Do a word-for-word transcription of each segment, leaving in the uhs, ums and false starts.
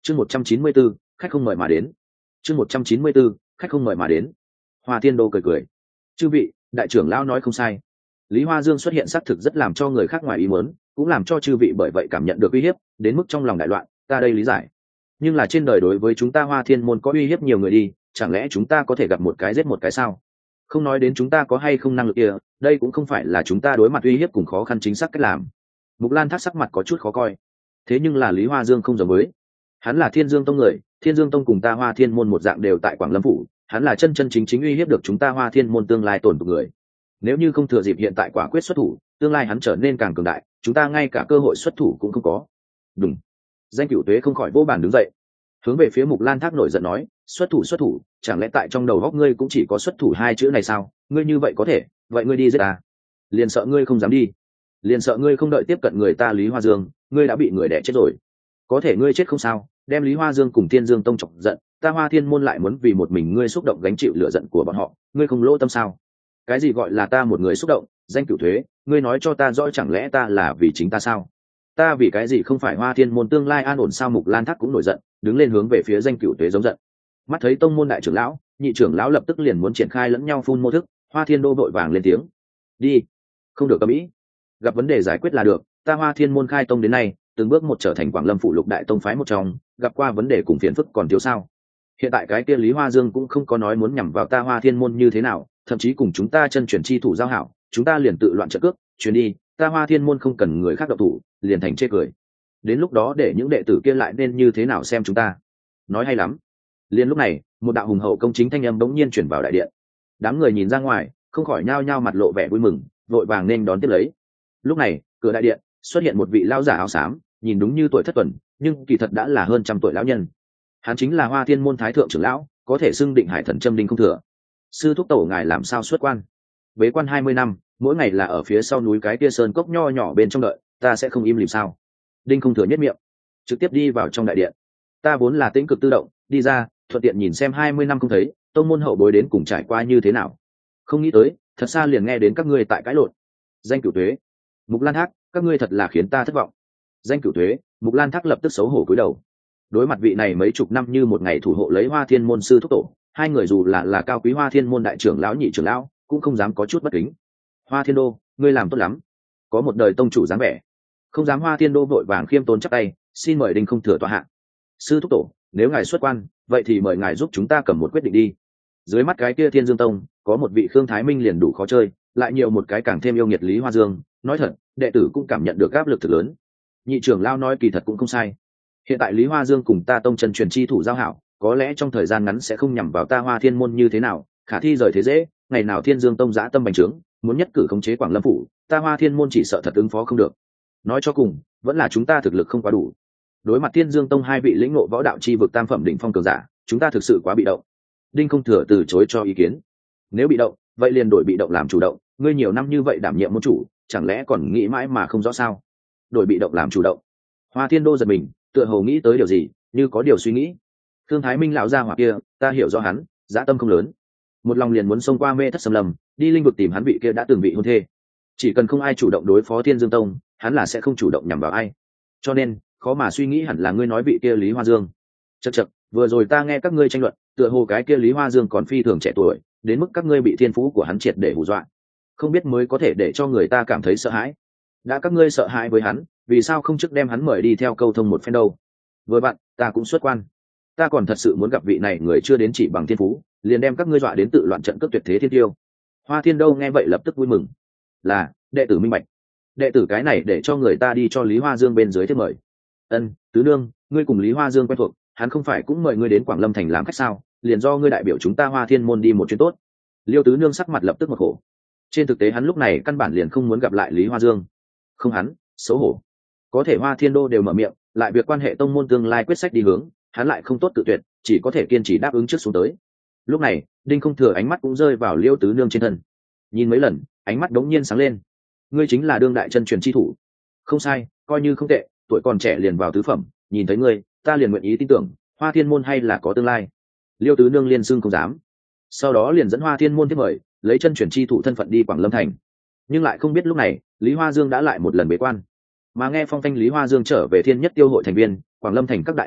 chương một trăm chín mươi 194, khách không mời mà đến. chương một trăm chín mươi 194, khách không mời mà đến. Hoa Thiên Đô cười cười. Chư vị, đại trưởng lão nói không sai. Lý Hoa Dương xuất hiện xác thực rất làm cho người khác ngoài ý muốn, cũng làm cho chư vị bởi vậy cảm nhận được uy hiếp, đến mức trong lòng đại loạn, ta đây lý giải. Nhưng là trên đời đối với chúng ta Hoa Thiên môn có uy hiếp nhiều người đi, chẳng lẽ chúng ta có thể gặp một cái giết một cái sao? Không nói đến chúng ta có hay không năng lực kia, đây cũng không phải là chúng ta đối mặt uy hiếp cùng khó khăn chính xác cách làm. Mục Lan Thác sắc mặt có chút khó coi. Thế nhưng là Lý Hoa Dương không giống với. Hắn là Thiên Dương Tông người, Thiên Dương Tông cùng ta Hoa Thiên môn một dạng đều tại Quảng Lâm phủ, hắn là chân chân chính chính uy hiếp được chúng ta Hoa Thiên môn tương lai tổn tục người. Nếu như không thừa dịp hiện tại quả quyết xuất thủ, tương lai hắn trở nên càng cường đại, chúng ta ngay cả cơ hội xuất thủ cũng không có. Đúng. Danh Cửu Tuế không khỏi vô bàn đứng dậy, hướng về phía Mục Lan Thác nổi giận nói, xuất thủ xuất thủ, chẳng lẽ tại trong đầu góc ngươi cũng chỉ có xuất thủ hai chữ này sao? Ngươi như vậy có thể, vậy ngươi đi giết ta. Liền sợ ngươi không dám đi, liền sợ ngươi không đợi tiếp cận người ta Lý Hoa Dương, ngươi đã bị người đẻ chết rồi. Có thể ngươi chết không sao, đem Lý Hoa Dương cùng Thiên Dương Tông chọc giận, ta Hoa Thiên môn lại muốn vì một mình ngươi xúc động gánh chịu lửa giận của bọn họ, ngươi không lỗ tâm sao? Cái gì gọi là ta một người xúc động? Danh Cửu Thuế, ngươi nói cho ta rõ, chẳng lẽ ta là vì chính ta sao? Ta vì cái gì không phải Hoa Thiên môn tương lai an ổn sao? Mục Lan Thác cũng nổi giận, đứng lên hướng về phía Danh Cửu Thuế giống giận. Mắt thấy tông môn đại trưởng lão, nhị trưởng lão lập tức liền muốn triển khai lẫn nhau phun mô thức, Hoa Thiên Đô vội vàng lên tiếng, đi, không được cấm ý, gặp vấn đề giải quyết là được. Ta Hoa Thiên môn khai tông đến nay, từng bước một trở thành Quảng Lâm phủ lục đại tông phái một trong, gặp qua vấn đề cùng phiền phức còn thiếu sao? Hiện tại cái kia Lý Hoa Dương cũng không có nói muốn nhằm vào ta Hoa Thiên môn như thế nào, thậm chí cùng chúng ta chân chuyển chi thủ giao hảo, chúng ta liền tự loạn trợ cước, chuyển đi, ta Hoa Thiên môn không cần người khác động thủ, liền thành chê cười. Đến lúc đó để những đệ tử kia lại nên như thế nào xem chúng ta. Nói hay lắm. Liền lúc này, một đạo hùng hậu công chính thanh âm bỗng nhiên chuyển vào đại điện. Đám người nhìn ra ngoài, không khỏi nhao nhao mặt lộ vẻ vui mừng, vội vàng nên đón tiếp lấy. Lúc này, cửa đại điện xuất hiện một vị lão giả áo xám, nhìn đúng như tuổi thất tuần, nhưng kỳ thật đã là hơn trăm tuổi lão nhân. Hắn chính là Hoa Thiên môn thái thượng trưởng lão, có thể xưng Định Hải Thần Châm Đinh Không Thừa. Sư thúc tổ ngài làm sao xuất quan? Bế quan hai mươi năm, mỗi ngày là ở phía sau núi cái kia sơn cốc nho nhỏ bên trong đợi, ta sẽ không im lìm sao? Đinh Không Thừa nhất miệng, trực tiếp đi vào trong đại điện. Ta vốn là tĩnh cực tự động, đi ra, thuận tiện nhìn xem hai mươi năm không thấy, tông môn hậu bối đến cùng trải qua như thế nào. Không nghĩ tới, thật xa liền nghe đến các ngươi tại cãi lộn. Danh Cửu Tuế, Mục Lan Thác, các ngươi thật là khiến ta thất vọng. Danh Cửu Tuế, Mục Lan Thác lập tức xấu hổ cúi đầu. Đối mặt vị này mấy chục năm như một ngày thủ hộ lấy Hoa Thiên môn sư thúc tổ, hai người dù là là cao quý Hoa Thiên môn đại trưởng lão nhị trưởng lão, cũng không dám có chút bất kính. Hoa Thiên Đô, ngươi làm tốt lắm, có một đời tông chủ dáng vẻ. Không dám. Hoa Thiên Đô vội vàng khiêm tốn chắp tay, xin mời Đinh Không Thừa tọa hạ. Sư thúc tổ, nếu ngài xuất quan, vậy thì mời ngài giúp chúng ta cầm một quyết định đi. Dưới mắt cái kia Thiên Dương Tông có một vị Khương Thái Minh liền đủ khó chơi, lại nhiều một cái càng thêm yêu nghiệt Lý Hoa Dương. Nói thật, đệ tử cũng cảm nhận được áp lực thực lớn. Nhị trưởng lão nói kỳ thật cũng không sai. Hiện tại Lý Hoa Dương cùng ta tông chân truyền chi thủ giao hảo, có lẽ trong thời gian ngắn sẽ không nhằm vào ta Hoa Thiên môn như thế nào, khả thi rời thế dễ. Ngày nào Thiên Dương Tông dã tâm bành trướng, muốn nhất cử khống chế Quảng Lâm phủ, ta Hoa Thiên môn chỉ sợ thật ứng phó không được. Nói cho cùng, vẫn là chúng ta thực lực không quá đủ. Đối mặt Thiên Dương Tông hai vị lĩnh ngộ võ đạo chi vực tam phẩm đỉnh phong cường giả, chúng ta thực sự quá bị động. Đinh Không Thừa từ chối cho ý kiến. Nếu bị động, vậy liền đổi bị động làm chủ động. Ngươi nhiều năm như vậy đảm nhiệm môn chủ, chẳng lẽ còn nghĩ mãi mà không rõ sao? Đổi bị động làm chủ động. Hoa Thiên Đô giật mình, tựa hồ nghĩ tới điều gì, như có điều suy nghĩ. Thương Thái Minh lão gia hỏa kia, ta hiểu rõ hắn, dã tâm không lớn, một lòng liền muốn xông qua mê thất xâm lâm, đi linh vực tìm hắn vị kia đã từng bị hôn thê. Chỉ cần không ai chủ động đối phó Thiên Dương Tông, hắn là sẽ không chủ động nhằm vào ai. Cho nên, khó mà suy nghĩ hẳn là ngươi nói vị kia Lý Hoa Dương. Chậc chậc, vừa rồi ta nghe các ngươi tranh luận, tựa hồ cái kia Lý Hoa Dương còn phi thường trẻ tuổi, đến mức các ngươi bị thiên phú của hắn triệt để hù dọa, không biết mới có thể để cho người ta cảm thấy sợ hãi. Đã các ngươi sợ hãi với hắn, vì sao không trước đem hắn mời đi theo câu thông một phen đâu? Vừa bạn, ta cũng xuất quan, ta còn thật sự muốn gặp vị này người chưa đến chỉ bằng thiên phú, liền đem các ngươi dọa đến tự loạn trận cướp tuyệt thế thiên tiêu. Hoa Thiên Đô nghe vậy lập tức vui mừng, là đệ tử minh bạch, đệ tử cái này để cho người ta đi cho Lý Hoa Dương bên dưới thiết mời. Ân, tứ nương, ngươi cùng Lý Hoa Dương quen thuộc, hắn không phải cũng mời ngươi đến Quảng Lâm thành làm khách sao? Liền do ngươi đại biểu chúng ta Hoa Thiên môn đi một chuyến tốt. Liêu tứ nương sắc mặt lập tức một khổ. Trên thực tế hắn lúc này căn bản liền không muốn gặp lại Lý Hoa Dương. Không hắn, xấu hổ. Có thể Hoa Thiên Đô đều mở miệng, lại việc quan hệ tông môn tương lai quyết sách đi hướng, hắn lại không tốt tự tuyệt, chỉ có thể kiên trì đáp ứng trước xuống tới. Lúc này, Đinh Không Thừa ánh mắt cũng rơi vào Liêu tứ nương trên thân. Nhìn mấy lần, ánh mắt đống nhiên sáng lên. Ngươi chính là đương đại chân truyền chi thủ. Không sai, coi như không tệ, tuổi còn trẻ liền vào tứ phẩm, nhìn thấy ngươi, ta liền nguyện ý tin tưởng, Hoa Thiên môn hay là có tương lai. Liêu tứ nương liên xưng không dám. Sau đó liền dẫn Hoa Thiên môn tiếp mời, lấy chân truyền chi thủ thân phận đi Quảng Lâm thành. Nhưng lại không biết lúc này, Lý Hoa Dương đã lại một lần bế quan. Mà nghe phong thanh Lý Hoa Dương trở về Thiên Nhất Tiêu hội thành viên, Quảng Lâm thành các đại thương hội,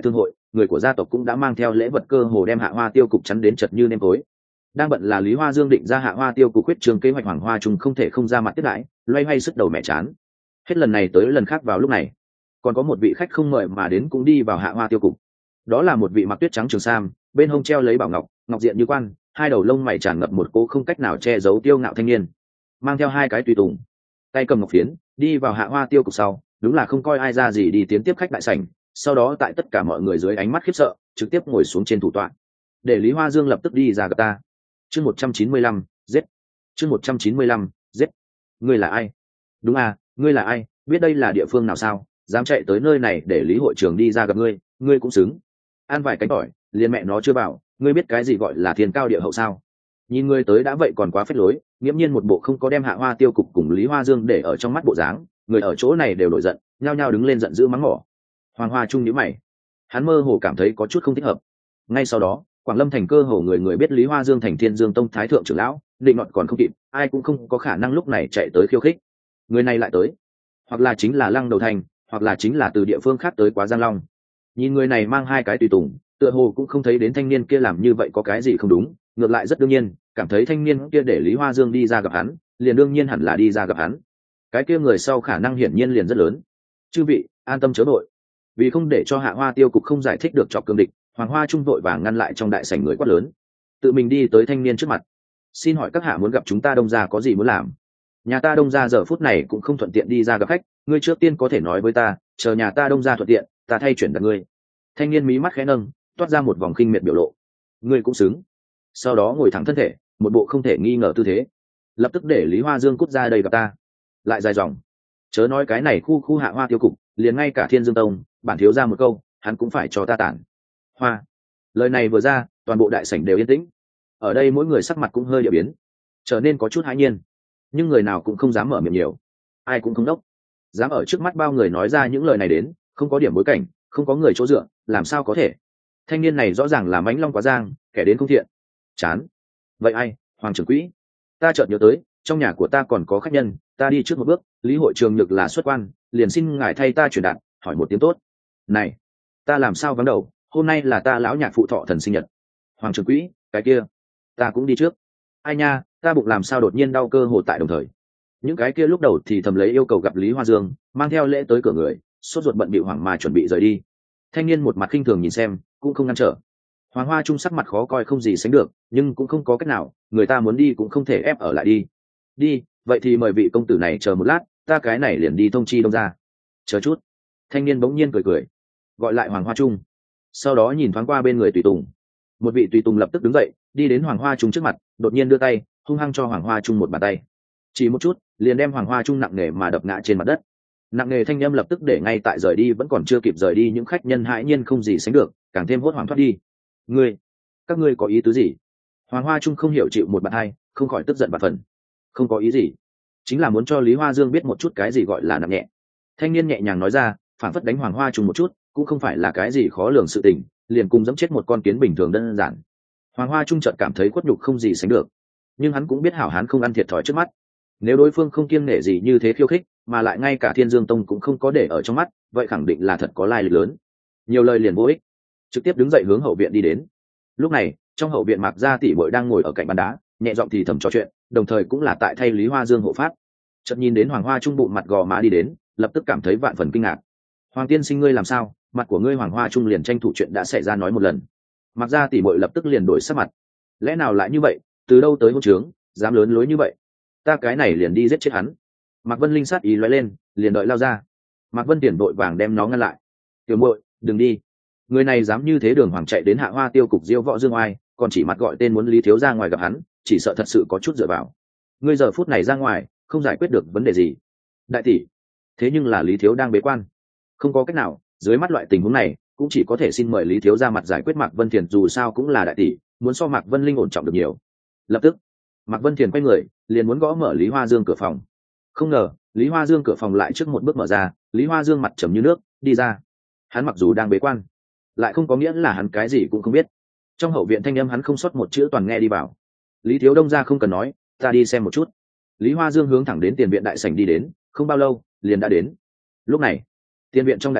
người của gia tộc cũng đã mang theo lễ vật cơ hồ đem Hạ Hoa tiêu cục chắn đến chật như nêm tối. Đang bận là Lý Hoa Dương định ra Hạ Hoa tiêu cục quyết trường kế hoạch, Hoàng Hoa Trung không thể không ra mặt tiếp đãi, loay hoay sức đầu mẹ chán. Hết lần này tới lần khác vào lúc này, còn có một vị khách không mời mà đến cũng đi vào Hạ Hoa tiêu cục. Đó là một vị mặc tuyết trắng trường sam, bên hông treo lấy bảo ngọc, ngọc diện như quan, hai đầu lông mày tràn ngập một cô không cách nào che giấu tiêu ngạo thanh niên, mang theo hai cái tùy tùng, tay cầm ngọc phiến, đi vào Hạ Hoa tiêu cục sau, đúng là không coi ai ra gì đi tiến tiếp khách đại sảnh, sau đó tại tất cả mọi người dưới ánh mắt khiếp sợ, trực tiếp ngồi xuống trên thủ tọa, để Lý Hoa Dương lập tức đi ra gặp ta. Chương một trăm chín mươi lăm, giết. Chương một trăm chín mươi lăm, giết. Ngươi là ai? Đúng à, ngươi là ai? Biết đây là địa phương nào sao? Dám chạy tới nơi này để Lý hội trưởng đi ra gặp ngươi, ngươi cũng xứng. Ăn vài cánh tỏi, liền mẹ nó chưa bảo, ngươi biết cái gì gọi là thiên cao địa hậu sao? Nhìn ngươi tới đã vậy còn quá phết lối, nghiễm nhiên một bộ không có đem Hạ Hoa tiêu cục cùng Lý Hoa Dương để ở trong mắt bộ dáng, người ở chỗ này đều nổi giận, nhao nhao đứng lên giận dữ mắng mỏ. Hoàng Hoa Trung nhíu mày, hắn mơ hồ cảm thấy có chút không thích hợp. Ngay sau đó, Quảng Lâm thành cơ hồ người người biết Lý Hoa Dương thành Thiên Dương Tông thái thượng trưởng lão, định nọt còn không kịp, ai cũng không có khả năng lúc này chạy tới khiêu khích. Người này lại tới, hoặc là chính là Lăng Đầu Thành, hoặc là chính là từ địa phương khác tới Quá Giang Long. Nhìn người này mang hai cái tùy tùng, tựa hồ cũng không thấy đến thanh niên kia làm như vậy có cái gì không đúng, ngược lại rất đương nhiên, cảm thấy thanh niên kia để Lý Hoa Dương đi ra gặp hắn, liền đương nhiên hẳn là đi ra gặp hắn. Cái kia người sau khả năng hiển nhiên liền rất lớn. Chư vị, an tâm chớ vội. Vì không để cho Hạ Hoa tiêu cục không giải thích được chọc cương địch, Hoàng Hoa Trung vội vàng ngăn lại trong đại sảnh người quát lớn, tự mình đi tới thanh niên trước mặt. Xin hỏi các hạ muốn gặp chúng ta Đông gia có gì muốn làm? Nhà ta Đông gia giờ phút này cũng không thuận tiện đi ra gặp khách, ngươi trước tiên có thể nói với ta, chờ nhà ta Đông gia thuận tiện, ta thay chuyển đặt ngươi. Thanh niên mí mắt khẽ nâng, toát ra một vòng khinh miệt biểu lộ. Ngươi cũng xứng. Sau đó ngồi thẳng thân thể, một bộ không thể nghi ngờ tư thế, lập tức để Lý Hoa Dương cút ra đây gặp ta. Lại dài dòng, chớ nói cái này khu khu Hạ Hoa tiêu cục, liền ngay cả Thiên Dương Tông, bản thiếu ra một câu, hắn cũng phải cho ta tản. Hoa. Lời này vừa ra, toàn bộ đại sảnh đều yên tĩnh. Ở đây mỗi người sắc mặt cũng hơi địa biến, trở nên có chút hãi nhiên, nhưng người nào cũng không dám mở miệng nhiều, ai cũng không đốc, dám ở trước mắt bao người nói ra những lời này đến, không có điểm bối cảnh, không có người chỗ dựa, làm sao có thể? Thanh niên này rõ ràng là mãnh long Quá Giang, kẻ đến không thiện. Chán. Vậy ai? Hoàng trưởng quỹ. Ta chợt nhớ tới, trong nhà của ta còn có khách nhân, ta đi trước một bước, Lý hội trường nhược là xuất quan, liền xin ngài thay ta truyền đạt, hỏi một tiếng tốt. Này, ta làm sao vắng đầu, hôm nay là ta lão nhạc phụ thọ thần sinh nhật. Hoàng trưởng quỹ, cái kia, ta cũng đi trước. Ai nha, ta bụng làm sao đột nhiên đau cơ hồ tại đồng thời. Những cái kia lúc đầu thì thầm lấy yêu cầu gặp Lý Hoa Dương, mang theo lễ tới cửa người, sốt ruột bận bịu hoảng mà chuẩn bị rời đi. Thanh niên một mặt khinh thường nhìn xem, cũng không ngăn trở. Hoàng Hoa Trung sắc mặt khó coi không gì sánh được, nhưng cũng không có cách nào, người ta muốn đi cũng không thể ép ở lại đi. Đi, vậy thì mời vị công tử này chờ một lát, ta cái này liền đi thông chi Đông gia. Chờ chút. Thanh niên bỗng nhiên cười cười, gọi lại Hoàng Hoa Trung, sau đó nhìn thoáng qua bên người tùy tùng. Một vị tùy tùng lập tức đứng dậy, đi đến Hoàng Hoa Trung trước mặt, đột nhiên đưa tay, hung hăng cho Hoàng Hoa Trung một bàn tay. Chỉ một chút, liền đem Hoàng Hoa Trung nặng nề mà đập ngã trên mặt đất. Nặng nề thanh âm lập tức để ngay tại rời đi vẫn còn chưa kịp rời đi những khách nhân hãi nhiên không gì sánh được, càng thêm hốt hoảng thoát đi. Ngươi, các ngươi có ý tứ gì? Hoàng Hoa Trung không hiểu chịu một bàn hai, không khỏi tức giận bạt phần. Không có ý gì, chính là muốn cho Lý Hoa Dương biết một chút cái gì gọi là nặng nhẹ. Thanh niên nhẹ nhàng nói ra, phản phất đánh Hoàng Hoa Trung một chút, cũng không phải là cái gì khó lường sự tình, liền cùng dẫm chết một con kiến bình thường đơn giản. Hoàng Hoa Trung chợt cảm thấy khuất nhục không gì sánh được, nhưng hắn cũng biết hảo hán không ăn thiệt thòi trước mắt. Nếu đối phương không kiêng nể gì như thế khiêu khích, mà lại ngay cả Thiên Dương Tông cũng không có để ở trong mắt, vậy khẳng định là thật có lai lịch lớn. Nhiều lời liền vô ích, trực tiếp đứng dậy hướng hậu viện đi đến. Lúc này, trong hậu viện Mạc Gia tỷ muội đang ngồi ở cạnh bàn đá, nhẹ giọng thì thầm trò chuyện, đồng thời cũng là tại thay Lý Hoa Dương hộ pháp. Chợt nhìn đến Hoàng Hoa Trung bụng mặt gò má đi đến, lập tức cảm thấy vạn phần kinh ngạc. Hoàng tiên sinh ngươi làm sao? Mặt của ngươi Hoàng Hoa Trung liền tranh thủ chuyện đã xảy ra nói một lần. Mạc Gia tỷ muội lập tức liền đổi sắc mặt. Lẽ nào lại như vậy? Từ đâu tới hôn trướng, dám lớn lối như vậy? Ta cái này liền đi giết chết hắn. Mạc Vân Linh sát ý lóe lên, liền đợi lao ra. Mạc Vân Tiền vội vàng đem nó ngăn lại. Tiểu muội, đừng đi. Người này dám như thế đường hoàng chạy đến Hạ Hoa tiêu cục diêu võ dương oai, còn chỉ mặt gọi tên muốn Lý thiếu ra ngoài gặp hắn, chỉ sợ thật sự có chút dựa vào. Ngươi giờ phút này ra ngoài, không giải quyết được vấn đề gì. Đại tỷ, thế nhưng là Lý thiếu đang bế quan, không có cách nào, dưới mắt loại tình huống này, cũng chỉ có thể xin mời Lý thiếu ra mặt giải quyết. Mạc Vân Tiền dù sao cũng là đại tỷ, muốn so Mạc Vân Linh ổn trọng được nhiều. Lập tức, Mạc Vân Tiền quay người, liền muốn gõ mở Lý Hoa Dương cửa phòng. Không ngờ, Lý Hoa Dương cửa phòng lại trước một bước mở ra, Lý Hoa Dương mặt trầm như nước, đi ra. Hắn mặc dù đang bế quan, lại không có nghĩa là hắn cái gì cũng không biết. Trong hậu viện thanh âm hắn không sót một chữ toàn nghe đi vào. Lý thiếu đông ra không cần nói, ta đi xem một chút. Lý Hoa Dương hướng thẳng đến tiền viện đại sảnh đi đến, không bao lâu, liền đã đến. Lúc này, tiền viện trong đại sảnh,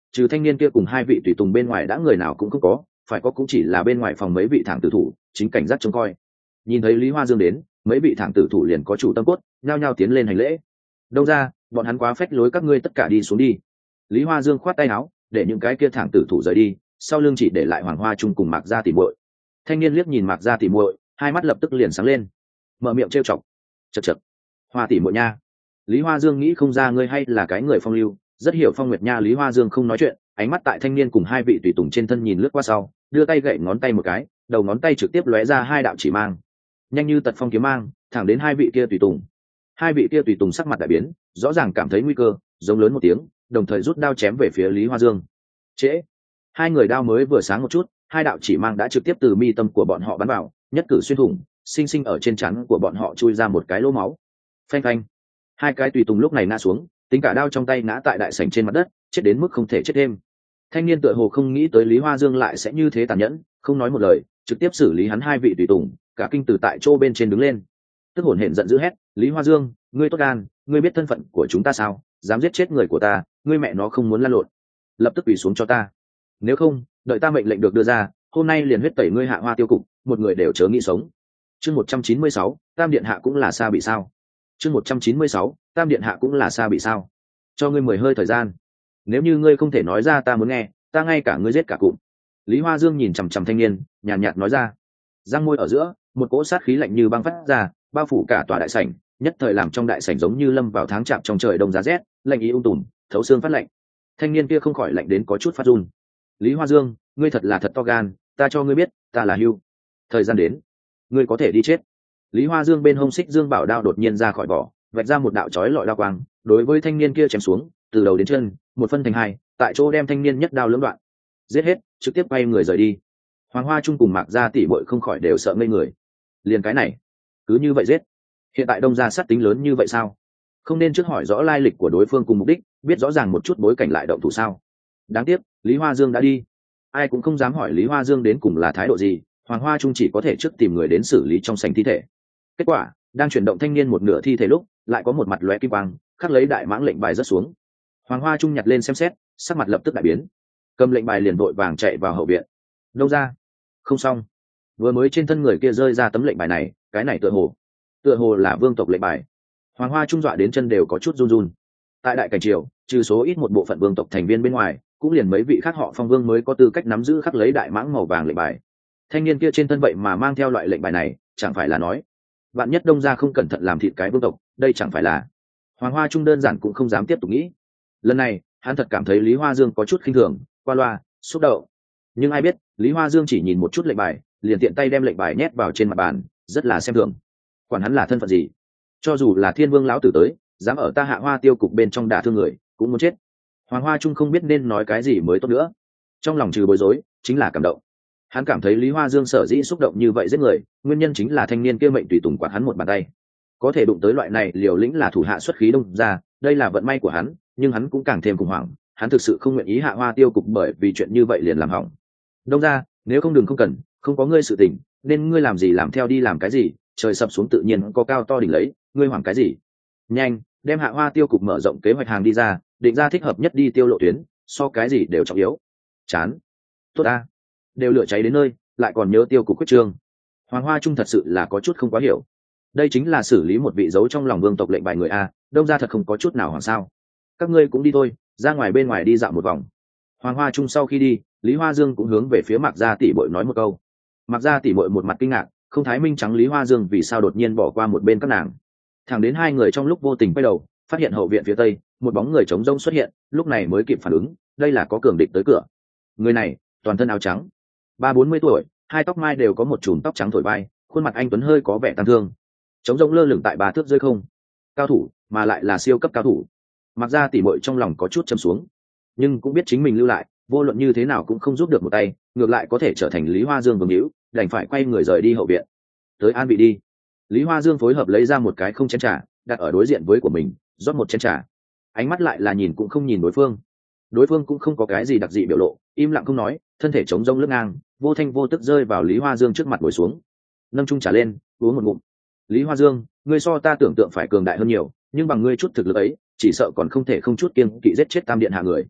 trừ thanh niên kia cùng hai vị tùy tùng bên ngoài đã người nào cũng không có, phải có cũng chỉ là bên ngoài phòng mấy vị thẳng tử thủ chính cảnh giác trông coi. Nhìn thấy Lý Hoa Dương đến, mấy vị thẳng tử thủ liền có chủ tâm cốt, nhao nhao tiến lên hành lễ. Đâu ra, bọn hắn quá phách lối, các ngươi tất cả đi xuống đi. Lý Hoa Dương khoát tay áo để những cái kia thẳng tử thủ rời đi, sau lưng chỉ để lại Hoàng Hoa Trung cùng Mạc Gia tỉ muội. Thanh niên liếc nhìn Mạc Gia tỉ muội, hai mắt lập tức liền sáng lên, mở miệng trêu chọc. Chậc chậc, Hoa tỉ muội nha. Lý Hoa Dương nghĩ không ra ngươi hay là cái người phong lưu, rất hiểu phong nguyệt nha. Lý Hoa Dương không nói chuyện, ánh mắt tại thanh niên cùng hai vị tùy tùng trên thân nhìn lướt qua sau, đưa tay gậy ngón tay một cái, đầu ngón tay trực tiếp lóe ra hai đạo chỉ mang, nhanh như tật phong kiếm mang, thẳng đến hai vị kia tùy tùng. Hai vị kia tùy tùng sắc mặt đại biến, rõ ràng cảm thấy nguy cơ, giống lớn một tiếng, đồng thời rút đao chém về phía Lý Hoa Dương. Trễ, hai người đao mới vừa sáng một chút, hai đạo chỉ mang đã trực tiếp từ mi tâm của bọn họ bắn vào, nhất cử xuyên thủng, sinh sinh ở trên trán của bọn họ chui ra một cái lỗ máu. Phanh phanh, hai cái tùy tùng lúc này ngã xuống, tính cả đao trong tay ngã tại đại sảnh trên mặt đất, chết đến mức không thể chết thêm. Thanh niên tựa hồ không nghĩ tới Lý Hoa Dương lại sẽ như thế tàn nhẫn, không nói một lời, trực tiếp xử lý hắn hai vị tùy tùng, cả kinh từ tại chỗ bên trên đứng lên, tức hổn hển giận dữ hét: Lý Hoa Dương, ngươi tốt gan, ngươi biết thân phận của chúng ta sao? Dám giết chết người của ta, ngươi mẹ nó không muốn lăn lộn, lập tức quỳ xuống cho ta, nếu không đợi ta mệnh lệnh được đưa ra, hôm nay liền huyết tẩy ngươi Hạ Hoa tiêu cục, một người đều chớ nghĩ sống. Chương một trăm chín mươi sáu, Tam điện hạ cũng là xa bị sao? Chương một trăm chín mươi sáu, Tam điện hạ cũng là xa bị sao? Cho ngươi mười hơi thời gian, nếu như ngươi không thể nói ra ta muốn nghe, ta ngay cả ngươi giết cả cụm. Lý Hoa Dương nhìn chằm chằm thanh niên, nhàn nhạt nói ra. Răng môi ở giữa, một cỗ sát khí lạnh như băng phát ra, bao phủ cả tòa đại sảnh, nhất thời làm trong đại sảnh giống như lâm vào tháng chạp trong trời đông giá rét, lạnh ý ung tùm, thấu xương phát lạnh. Thanh niên kia không khỏi lạnh đến có chút phát run. Lý Hoa Dương, ngươi thật là thật to gan, ta cho ngươi biết, ta là Hưu. Thời gian đến, ngươi có thể đi chết. Lý Hoa Dương bên hông xích dương bảo đao đột nhiên ra khỏi vỏ, vạch ra một đạo chói lọi đao quang, đối với thanh niên kia chém xuống, từ đầu đến chân, một phân thành hai, tại chỗ đem thanh niên nhất đao lưỡng đoạn, giết hết, trực tiếp quay người rời đi. Hoàng Hoa Trung cùng Mạc Gia tỷ muội không khỏi đều sợ ngây người. Liền cái này, cứ như vậy giết? Hiện tại Đông gia sát tính lớn như vậy sao? Không nên trước hỏi rõ lai lịch của đối phương cùng mục đích, biết rõ ràng một chút bối cảnh lại động thủ sao? Đáng tiếc, Lý Hoa Dương đã đi, ai cũng không dám hỏi Lý Hoa Dương đến cùng là thái độ gì. Hoàng Hoa Trung chỉ có thể trước tìm người đến xử lý trong sảnh thi thể. Kết quả, đang chuyển động thanh niên một nửa thi thể lúc, lại có một mặt lóe kim quang, khắc lấy đại mãng lệnh bài rớt xuống. Hoàng Hoa Trung nhặt lên xem xét, sắc mặt lập tức đại biến, cầm lệnh bài liền vội vàng chạy vào hậu viện. Đâu ra? Không xong, vừa mới trên thân người kia rơi ra tấm lệnh bài này, cái này tựa hồ tựa hồ là vương tộc lệnh bài. Hoàng Hoa Trung dọa đến chân đều có chút run run. Tại đại cảnh triều, trừ số ít một bộ phận vương tộc thành viên bên ngoài, cũng liền mấy vị khác họ Phong Vương mới có tư cách nắm giữ khắc lấy đại mãng màu vàng lệnh bài. Thanh niên kia trên thân vậy mà mang theo loại lệnh bài này, chẳng phải là nói bạn nhất Đông gia không cẩn thận làm thịt cái vương tộc, đây chẳng phải là... Hoàng Hoa Trung đơn giản cũng không dám tiếp tục nghĩ. Lần này hắn thật cảm thấy Lý Hoa Dương có chút khinh thường, qua loa, xúc động. Nhưng ai biết Lý Hoa Dương chỉ nhìn một chút lệnh bài, liền tiện tay đem lệnh bài nhét vào trên mặt bàn, rất là xem thường. Quản hắn là thân phận gì, cho dù là Thiên Vương lão tử tới, dám ở ta Hạ Hoa tiêu cục bên trong đả thương người, cũng muốn chết. Hoàng Hoa Trung không biết nên nói cái gì mới tốt nữa. Trong lòng trừ bối rối, chính là cảm động. Hắn cảm thấy Lý Hoa Dương sở dĩ xúc động như vậy giết người, nguyên nhân chính là thanh niên kia mệnh tùy tùng quạt hắn một bàn tay. Có thể đụng tới loại này liều lĩnh là thủ hạ xuất khí Đông gia, đây là vận may của hắn, nhưng hắn cũng càng thêm khủng hoảng. Hắn thực sự không nguyện ý Hạ Hoa tiêu cục bởi vì chuyện như vậy liền làm hỏng. Đông gia, nếu không đừng không cần, không có ngươi sự tình, nên ngươi làm gì làm theo đi làm cái gì, trời sập xuống tự nhiên có cao to đỉnh lấy, ngươi hoảng cái gì? Nhanh, đem Hạ Hoa tiêu cục mở rộng kế hoạch hàng đi ra, định ra thích hợp nhất đi tiêu lộ tuyến, so cái gì đều trọng yếu. Chán. Tốt a, đều lửa cháy đến nơi, lại còn nhớ tiêu cục quyết trương. Hoàng Hoa Trung thật sự là có chút không quá hiểu. Đây chính là xử lý một vị giấu trong lòng vương tộc lệnh bài người a, Đông gia thật không có chút nào hoảng sao? Các ngươi cũng đi thôi, ra ngoài bên ngoài đi dạo một vòng. Hoàng Hoa Trung sau khi đi, Lý Hoa Dương cũng hướng về phía Mạc Gia tỷ muội nói một câu. Mạc Gia tỷ muội một mặt kinh ngạc, không thái minh trắng Lý Hoa Dương vì sao đột nhiên bỏ qua một bên các nàng. Thẳng đến hai người trong lúc vô tình quay đầu, phát hiện hậu viện phía tây một bóng người trống rỗng xuất hiện, lúc này mới kịp phản ứng, đây là có cường địch tới cửa. Người này toàn thân áo trắng, ba bốn mươi tuổi, hai tóc mai đều có một chùm tóc trắng thổi vai, khuôn mặt anh tuấn hơi có vẻ tang thương, trống rỗng lơ lửng tại ba thước rơi không. Cao thủ, mà lại là siêu cấp cao thủ. Mặc ra tỉ mội trong lòng có chút châm xuống, nhưng cũng biết chính mình lưu lại, vô luận như thế nào cũng không giúp được một tay, ngược lại có thể trở thành Lý Hoa Dương vương hữu, đành phải quay người rời đi hậu viện. Tới an vị đi. Lý Hoa Dương phối hợp lấy ra một cái không chén trà, đặt ở đối diện với của mình, rót một chén trà. Ánh mắt lại là nhìn cũng không nhìn đối phương. Đối phương cũng không có cái gì đặc dị biểu lộ, im lặng không nói, thân thể chống rông lưng ngang, vô thanh vô tức rơi vào Lý Hoa Dương trước mặt ngồi xuống, nâng chung trà lên, uống một ngụm. Lý Hoa Dương, ngươi so ta tưởng tượng phải cường đại hơn nhiều, nhưng bằng ngươi chút thực lực ấy, chỉ sợ còn không thể không chút kiêng kỵ giết chết Tam điện hạ người.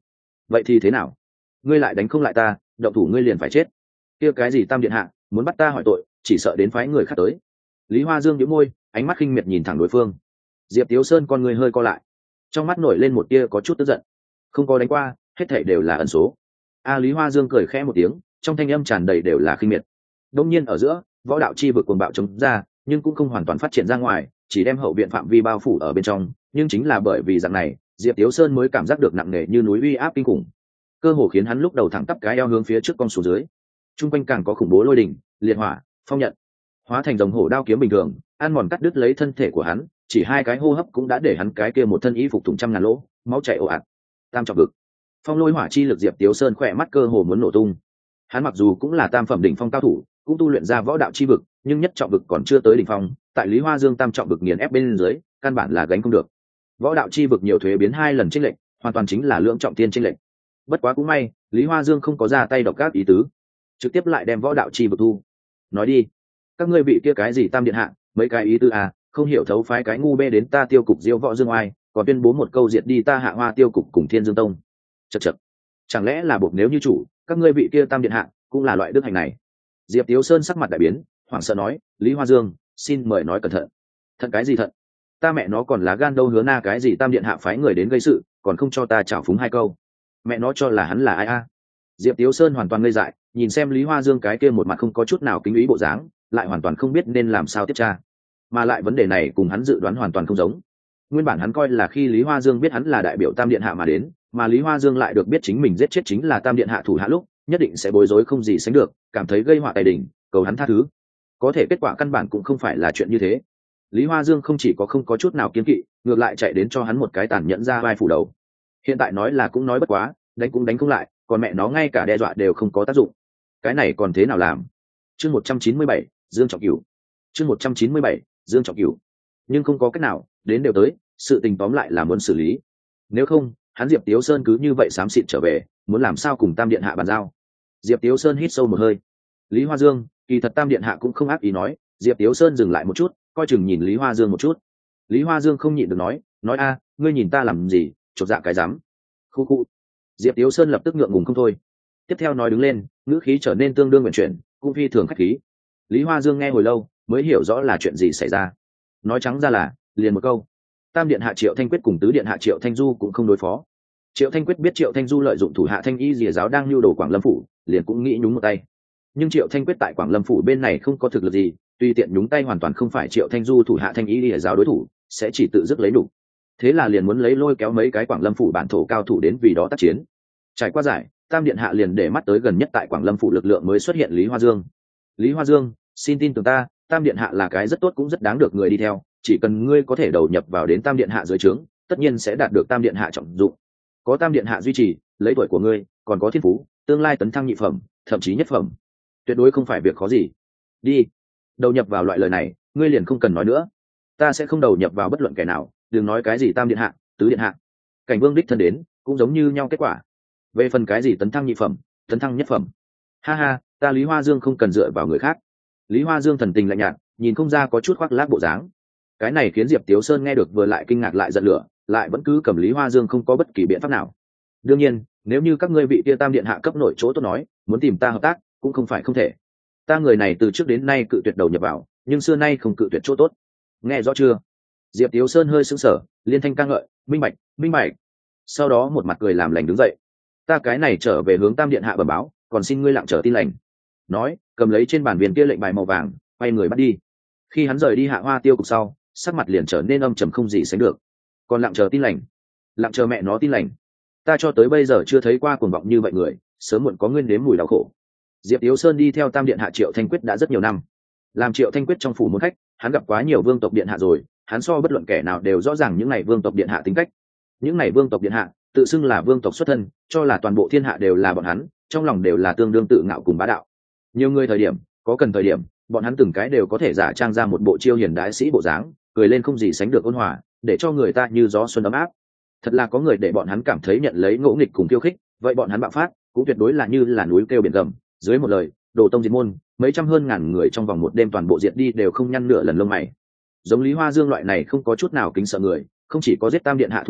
vậy thì thế nào? Ngươi lại đánh không lại ta, động thủ ngươi liền phải chết. Kia cái gì tam điện hạ, muốn bắt ta hỏi tội, chỉ sợ đến phái người khác tới. Lý Hoa Dương nhíu môi, ánh mắt khinh miệt nhìn thẳng đối phương. Diệp Tiếu Sơn con người hơi co lại, trong mắt nổi lên một tia có chút tức giận. Không có đánh qua, hết thảy đều là ẩn số. A Lý Hoa Dương cười khẽ một tiếng, trong thanh âm tràn đầy đều là khinh miệt. Đông nhiên ở giữa, võ đạo chi vực cuồng bạo chống ra, nhưng cũng không hoàn toàn phát triển ra ngoài, chỉ đem hậu viện phạm vi bao phủ ở bên trong. Nhưng chính là bởi vì dạng này, Diệp Tiếu Sơn mới cảm giác được nặng nề như núi uy áp kinh khủng, cơ hồ khiến hắn lúc đầu thẳng tắp cái eo hướng phía trước cong xuống dưới. Trung quanh càng có khủng bố lôi đỉnh, liệt hỏa, phong nhận, hóa thành dòng hổ đao kiếm bình thường, ăn mòn cắt đứt lấy thân thể của hắn. Chỉ hai cái hô hấp cũng đã để hắn cái kia một thân y phục thủng trăm ngàn lỗ, máu chảy ồ ạt. Tam trọng vực, phong lôi hỏa chi lực, Diệp Tiếu Sơn khỏe mắt cơ hồ muốn nổ tung. Hắn mặc dù cũng là tam phẩm đỉnh phong cao thủ, cũng tu luyện ra võ đạo chi vực, nhưng nhất trọng vực còn chưa tới đỉnh phong, tại Lý Hoa Dương tam trọng vực nghiền ép bên dưới, căn bản là gánh không được. Võ đạo chi vực nhiều thuế biến hai lần chênh lệch, hoàn toàn chính là lượng trọng tiên chênh lệch. Bất quá cũng may, Lý Hoa Dương không có ra tay độc ác ý tứ, trực tiếp lại đem võ đạo chi vực thu. Nói đi, các ngươi bị kia cái gì tam điện hạ, mấy cái ý tứ à, không hiểu thấu phái cái ngu bê đến ta Tiêu cục diêu võ dương oai, còn tuyên bố một câu diệt đi ta Hạ Hoa Tiêu cục cùng Thiên Dương Tông. Chậc chậc, chẳng lẽ là buộc nếu như chủ, các ngươi bị kia tam điện hạ cũng là loại đức hành này? Diệp Tiếu Sơn sắc mặt đại biến, hoảng sợ nói, Lý Hoa Dương, xin mời nói cẩn thận. Thận cái gì thận? Ta mẹ nó còn lá gan đâu hứa na cái gì tam điện hạ phái người đến gây sự, còn không cho ta chảo phúng hai câu. Mẹ nó cho là hắn là ai a? Diệp Tiếu Sơn hoàn toàn ngây dại, nhìn xem Lý Hoa Dương cái kia một mặt không có chút nào kính ý bộ dáng, lại hoàn toàn không biết nên làm sao tiếp tra. Mà lại vấn đề này cùng hắn dự đoán hoàn toàn không giống. Nguyên bản hắn coi là khi Lý Hoa Dương biết hắn là đại biểu tam điện hạ mà đến, mà Lý Hoa Dương lại được biết chính mình giết chết chính là tam điện hạ thủ hạ lúc, nhất định sẽ bối rối không gì sánh được, cảm thấy gây họa tài đỉnh, cầu hắn tha thứ. Có thể kết quả căn bản cũng không phải là chuyện như thế. Lý Hoa Dương không chỉ có không có chút nào kiêng kỵ, ngược lại chạy đến cho hắn một cái tàn nhẫn ra vai phủ đầu. Hiện tại nói là cũng nói bất quá, đánh cũng đánh không lại, còn mẹ nó ngay cả đe dọa đều không có tác dụng. Cái này còn thế nào làm? Chương một trăm chín mươi bảy, Dương Trọng Cửu. Chương một trăm chín mươi bảy, Dương Trọng Cửu. Nhưng không có cách nào, đến đều tới, sự tình tóm lại là muốn xử lý. Nếu không, hắn Diệp Tiếu Sơn cứ như vậy xám xịt trở về, muốn làm sao cùng tam điện hạ bàn giao? Diệp Tiếu Sơn hít sâu một hơi. Lý Hoa Dương, kỳ thật tam điện hạ cũng không ác ý nói. Diệp Tiếu Sơn dừng lại một chút, coi chừng nhìn Lý Hoa Dương một chút. Lý Hoa Dương không nhịn được nói, nói a, ngươi nhìn ta làm gì, chột dạ cái dám. Khu khu. Diệp Tiếu Sơn lập tức ngượng ngùng không thôi. Tiếp theo nói đứng lên, ngữ khí trở nên tương đương nguyện chuyển, cũng phi thường khách khí. Lý Hoa Dương nghe hồi lâu, mới hiểu rõ là chuyện gì xảy ra. Nói trắng ra là, liền một câu. Tam điện hạ Triệu Thanh Quyết cùng tứ điện hạ Triệu Thanh Du cũng không đối phó. Triệu Thanh Quyết biết Triệu Thanh Du lợi dụng thủ hạ Thanh Y Lìa giáo đang lưu đồ Quảng Lâm phủ, liền cũng nghĩ nhúng một tay. Nhưng Triệu Thanh Quyết tại Quảng Lâm phủ bên này không có thực lực gì, tuy tiện nhúng tay hoàn toàn không phải Triệu Thanh Du thủ hạ Thanh Y Lìa giáo đối thủ, sẽ chỉ tự dứt lấy đủ. Thế là liền muốn lấy lôi kéo mấy cái Quảng Lâm phủ bản thổ cao thủ đến vì đó tác chiến. Trải qua giải, tam điện hạ liền để mắt tới gần nhất tại Quảng Lâm phủ lực lượng mới xuất hiện Lý Hoa Dương. Lý Hoa Dương, xin tin tưởng ta, tam điện hạ là cái rất tốt cũng rất đáng được người đi theo, chỉ cần ngươi có thể đầu nhập vào đến tam điện hạ dưới trướng, tất nhiên sẽ đạt được tam điện hạ trọng dụng. Có tam điện hạ duy trì, lấy tuổi của ngươi, còn có thiên phú, tương lai tấn thăng nhị phẩm, thậm chí nhất phẩm, tuyệt đối không phải việc khó gì. Đi, đầu nhập vào loại lời này, ngươi liền không cần nói nữa. Ta sẽ không đầu nhập vào bất luận kẻ nào, đừng nói cái gì tam điện hạ, tứ điện hạ. Cảnh Vương đích thân đến, cũng giống như nhau kết quả. Về phần cái gì tấn thăng nhị phẩm, tấn thăng nhất phẩm, ha ha, ta Lý Hoa Dương không cần dựa vào người khác. Lý Hoa Dương thần tình lạnh nhạt, nhìn không ra có chút khoác lác bộ dáng. Cái này khiến Diệp Tiếu Sơn nghe được vừa lại kinh ngạc lại giận lửa, lại vẫn cứ cầm Lý Hoa Dương không có bất kỳ biện pháp nào. Đương nhiên, nếu như các ngươi vị tia tam điện hạ cấp nội chỗ tốt nói, muốn tìm ta hợp tác, cũng không phải không thể. Ta người này từ trước đến nay cự tuyệt đầu nhập vào, nhưng xưa nay không cự tuyệt chỗ tốt. Nghe rõ chưa? Diệp Tiếu Sơn hơi sững sờ, liên thanh ca ngợi, minh bạch, minh bạch. Sau đó một mặt cười làm lành đứng dậy. Ta cái này trở về hướng tam điện hạ bẩm báo, còn xin ngươi lặng chờ tin lành. Nói, cầm lấy trên bàn viên kia lệnh bài màu vàng, quay người bắt đi. Khi hắn rời đi Hạ Hoa Tiêu cục sau, sắc mặt liền trở nên âm trầm không gì sánh được. Còn lặng chờ tin lành? Lặng chờ mẹ nó tin lành? Ta cho tới bây giờ chưa thấy qua cuồng vọng như vậy người, sớm muộn có nguyên nếm mùi đau khổ. Diệp Tiếu Sơn đi theo tam điện hạ Triệu Thanh Quyết đã rất nhiều năm, làm Triệu Thanh Quyết trong phủ môn khách, hắn gặp quá nhiều vương tộc điện hạ rồi, hắn so bất luận kẻ nào đều rõ ràng những này vương tộc điện hạ tính cách. Những này vương tộc điện hạ tự xưng là vương tộc xuất thân, cho là toàn bộ thiên hạ đều là bọn hắn, trong lòng đều là tương đương tự ngạo cùng bá đạo. Nhiều người thời điểm, có cần thời điểm, bọn hắn từng cái đều có thể giả trang ra một bộ chiêu hiền đái sĩ bộ dáng, cười lên không gì sánh được ôn hòa, để cho người ta như gió xuân ấm áp. Thật là có người để bọn hắn cảm thấy nhận lấy ngỗ nghịch cùng khiêu khích, vậy bọn hắn bạo phát cũng tuyệt đối là như là núi kêu biển gầm, dưới một lời đổ tông diệt môn, mấy trăm hơn ngàn người trong vòng một đêm toàn bộ diệt đi đều không nhăn nửa lần lông mày. Giống Lý Hoa Dương loại này không có chút nào kính sợ người, không chỉ có giết tam điện hạ thủ hạ,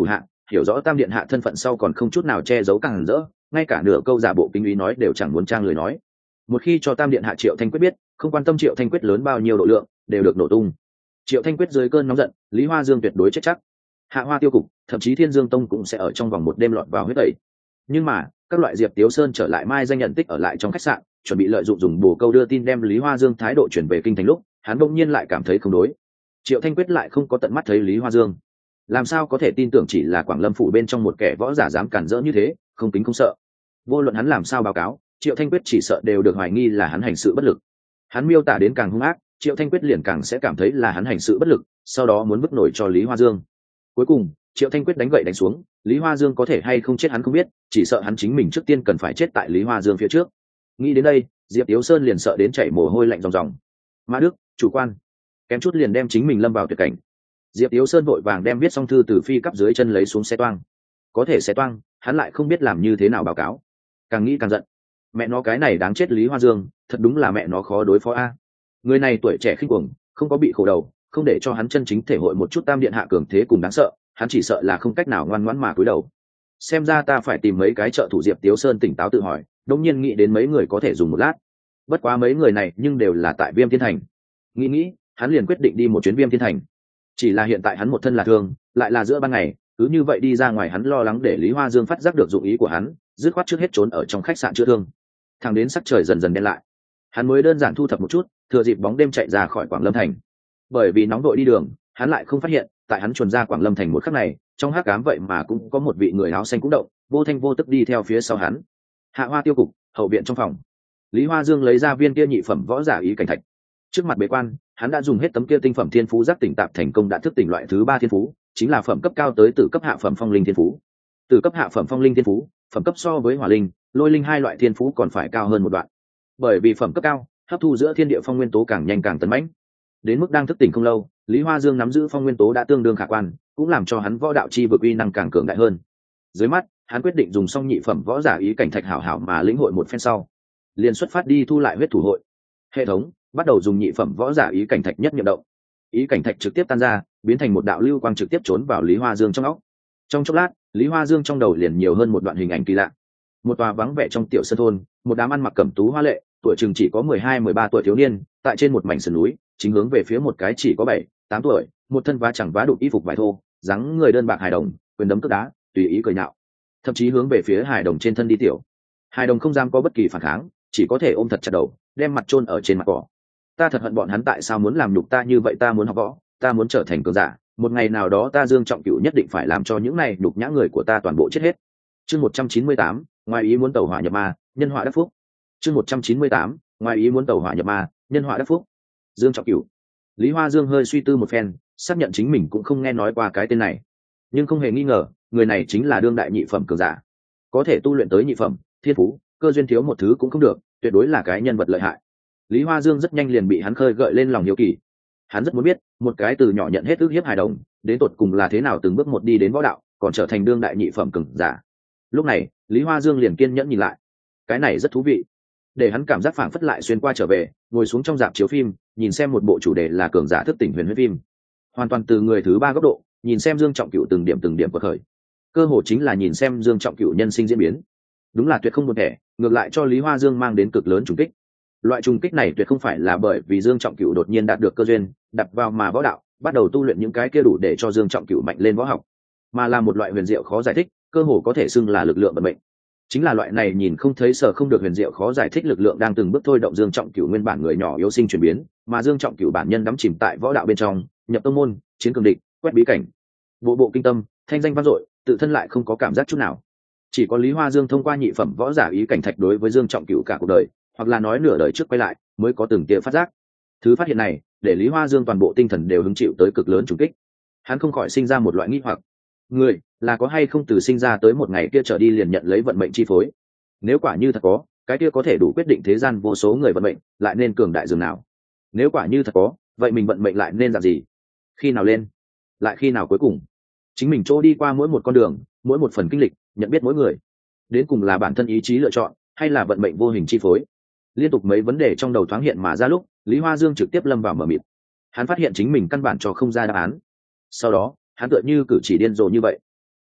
hiểu rõ tam điện hạ thân phận sau còn không chút nào che giấu càng rỡ, ngay cả nửa câu giả bộ kinh ý nói đều chẳng muốn trang lời nói. Một khi cho tam điện hạ Triệu Thanh Quyết biết, không quan tâm Triệu Thanh Quyết lớn bao nhiêu độ lượng, đều được nổ tung. Triệu Thanh Quyết dưới cơn nóng giận, Lý Hoa Dương tuyệt đối chết chắc. Hạ Hoa Tiêu cục, thậm chí Thiên Dương Tông cũng sẽ ở trong vòng một đêm lọt vào huyết tẩy. Nhưng mà, các loại Diệp Tiếu Sơn trở lại mai danh nhận tích ở lại trong khách sạn, chuẩn bị lợi dụng dùng bồ câu đưa tin đem Lý Hoa Dương thái độ chuyển về kinh thành lúc, hắn bỗng nhiên lại cảm thấy không đối. Triệu Thanh Quyết lại không có tận mắt thấy Lý Hoa Dương, làm sao có thể tin tưởng chỉ là Quảng Lâm phủ bên trong một kẻ võ giả dám cản rỡ như thế, không kính không sợ. Vô luận hắn làm sao báo cáo, Triệu Thanh Quyết chỉ sợ đều được hoài nghi là hắn hành sự bất lực. Hắn miêu tả đến càng hung ác, Triệu Thanh Quyết liền càng sẽ cảm thấy là hắn hành sự bất lực, sau đó muốn vứt nổi cho Lý Hoa Dương. Cuối cùng, Triệu Thanh Quyết đánh gậy đánh xuống, Lý Hoa Dương có thể hay không chết hắn không biết, chỉ sợ hắn chính mình trước tiên cần phải chết tại Lý Hoa Dương phía trước. Nghĩ đến đây, Diệp Tiếu Sơn liền sợ đến chảy mồ hôi lạnh ròng ròng. Mã Đức, chủ quan, kém chút liền đem chính mình lâm vào tuyệt cảnh. Diệp Tiếu Sơn vội vàng đem viết xong thư từ phi cấp dưới chân lấy xuống xe toang. Có thể xe toang, hắn lại không biết làm như thế nào báo cáo. Càng nghĩ càng giận. Mẹ nó cái này đáng chết Lý Hoa Dương, thật đúng là mẹ nó khó đối phó a. Người này tuổi trẻ khinh cuồng, không có bị khổ đầu, không để cho hắn chân chính thể hội một chút tam điện hạ cường thế cùng đáng sợ, hắn chỉ sợ là không cách nào ngoan ngoãn mà cúi đầu. Xem ra ta phải tìm mấy cái trợ thủ. Diệp Tiếu Sơn tỉnh táo tự hỏi, đột nhiên nghĩ đến mấy người có thể dùng một lát. Bất quá mấy người này nhưng đều là tại Viêm Thiên Thành. Nghĩ nghĩ, hắn liền quyết định đi một chuyến Viêm Thiên Thành. Chỉ là hiện tại hắn một thân là thương, lại là giữa ban ngày, cứ như vậy đi ra ngoài hắn lo lắng để Lý Hoa Dương phát giác được dụng ý của hắn, dứt khoát trước hết trốn ở trong khách sạn chữa thương. Thẳng đến sắc trời dần dần đen lại, hắn mới đơn giản thu thập một chút, thừa dịp bóng đêm chạy ra khỏi Quảng Lâm Thành. Bởi vì nóng đội đi đường, hắn lại không phát hiện, tại hắn chuồn ra Quảng Lâm Thành một khắc này, trong hắc ám vậy mà cũng có một vị người áo xanh cũng động, vô thanh vô tức đi theo phía sau hắn. Hạ Hoa Tiêu cục, hậu viện trong phòng, Lý Hoa Dương lấy ra viên kia nhị phẩm võ giả ý cảnh thạch. Trước mặt bế quan, hắn đã dùng hết tấm kia tinh phẩm thiên phú giác tỉnh tạp thành công đã thức tỉnh loại thứ ba thiên phú, chính là phẩm cấp cao tới từ cấp hạ phẩm phong linh thiên phú. Từ cấp hạ phẩm phong linh thiên phú, phẩm cấp so với hỏa linh, lôi linh hai loại thiên phú còn phải cao hơn một đoạn. Bởi vì phẩm cấp cao, hấp thu giữa thiên địa phong nguyên tố càng nhanh càng tấn mãnh. Đến mức đang thức tỉnh không lâu, Lý Hoa Dương nắm giữ phong nguyên tố đã tương đương khả quan, cũng làm cho hắn võ đạo chi vực uy năng càng cường đại hơn. Dưới mắt, hắn quyết định dùng xong nhị phẩm võ giả ý cảnh thạch hảo hảo mà lĩnh hội một phen sau, liền xuất phát đi thu lại huyết thủ hội. Hệ thống bắt đầu dùng nhị phẩm võ giả ý cảnh thạch nhất nhiệm động. Ý cảnh thạch trực tiếp tan ra, biến thành một đạo lưu quang trực tiếp trốn vào Lý Hoa Dương trong óc. Trong chốc lát, Lý Hoa Dương trong đầu liền nhiều hơn một đoạn hình ảnh kỳ lạ. Một tòa vắng vẻ trong tiểu sơn thôn, một đám ăn mặc cẩm tú hoa lệ, tuổi chừng chỉ có mười hai mười ba tuổi thiếu niên, tại trên một mảnh sườn núi, chính hướng về phía một cái chỉ có bảy tám tuổi, một thân vá chẳng vá đục y phục vải thô, dáng người đơn bạc hài đồng, quyền đấm cước đá, tùy ý cười nhạo. Thậm chí hướng về phía hài đồng trên thân đi tiểu. Hài đồng không dám có bất kỳ phản kháng, chỉ có thể ôm thật chặt đầu, đem mặt chôn ở trên mặt cỏ. Ta thật hận bọn hắn tại sao muốn làm nhục ta như vậy, ta muốn học võ, ta muốn trở thành cường giả, một ngày nào đó ta Dương Trọng Cửu nhất định phải làm cho những này nhục nhã người của ta toàn bộ chết hết. Chương một trăm chín mươi tám, ngoài ý muốn tẩu hỏa nhập ma, nhân họa đắc phúc. Chương một trăm chín mươi tám, ngoài ý muốn tẩu hỏa nhập ma, nhân họa đắc phúc. Dương Trọng Cửu. Lý Hoa Dương hơi suy tư một phen, xác nhận chính mình cũng không nghe nói qua cái tên này, nhưng không hề nghi ngờ, người này chính là đương đại nhị phẩm cường giả, có thể tu luyện tới nhị phẩm, thiên phú, cơ duyên thiếu một thứ cũng không được, tuyệt đối là cái nhân vật lợi hại. Lý Hoa Dương rất nhanh liền bị hắn khơi gợi lên lòng hiếu kỳ. Hắn rất muốn biết, một cái từ nhỏ nhận hết ức hiếp hài đồng, đến tột cùng là thế nào từng bước một đi đến võ đạo, còn trở thành đương đại nhị phẩm cường giả. Lúc này, Lý Hoa Dương liền kiên nhẫn nhìn lại. Cái này rất thú vị. Để hắn cảm giác phảng phất lại xuyên qua trở về, ngồi xuống trong rạp chiếu phim, nhìn xem một bộ chủ đề là cường giả thức tỉnh huyền huyết phim. Hoàn toàn từ người thứ ba góc độ, nhìn xem Dương Trọng Cửu từng điểm từng điểm của khởi. Cơ hội chính là nhìn xem Dương Trọng Cửu nhân sinh diễn biến. Đúng là tuyệt không một thể, ngược lại cho Lý Hoa Dương mang đến cực lớn trùng kích. Loại trùng kích này tuyệt không phải là bởi vì Dương Trọng Cửu đột nhiên đạt được cơ duyên, đặt vào mà võ đạo, bắt đầu tu luyện những cái kia đủ để cho Dương Trọng Cửu mạnh lên võ học, mà là một loại huyền diệu khó giải thích, cơ hồ có thể xưng là lực lượng vận mệnh. Chính là loại này nhìn không thấy sở không được huyền diệu khó giải thích lực lượng đang từng bước thôi động Dương Trọng Cửu nguyên bản người nhỏ yếu sinh chuyển biến, mà Dương Trọng Cửu bản nhân đắm chìm tại võ đạo bên trong, nhập tông môn, chiến cường địch, quét bí cảnh, bộ bộ kinh tâm, thanh danh vang dội, tự thân lại không có cảm giác chút nào. Chỉ có Lý Hoa Dương thông qua nhị phẩm võ giả ý cảnh thạch đối với Dương Trọng Cửu cả cuộc đời, hoặc là nói nửa đời trước quay lại, mới có từng tia phát giác. Thứ phát hiện này, để Lý Hoa Dương toàn bộ tinh thần đều hứng chịu tới cực lớn trùng kích. Hắn không khỏi sinh ra một loại nghi hoặc: người là có hay không từ sinh ra tới một ngày kia trở đi liền nhận lấy vận mệnh chi phối? Nếu quả như thật có, cái kia có thể đủ quyết định thế gian vô số người vận mệnh lại nên cường đại dường nào? Nếu quả như thật có, vậy mình vận mệnh lại nên làm gì? Khi nào lên, lại khi nào cuối cùng? Chính mình chỗ đi qua mỗi một con đường, mỗi một phần kinh lịch, nhận biết mỗi người, đến cùng là bản thân ý chí lựa chọn, hay là vận mệnh vô hình chi phối? Liên tục mấy vấn đề trong đầu thoáng hiện mà ra lúc, Lý Hoa Dương trực tiếp lâm vào mờ mịt. Hắn phát hiện chính mình căn bản cho không ra đáp án. Sau đó, hắn tựa như cử chỉ điên rồ như vậy,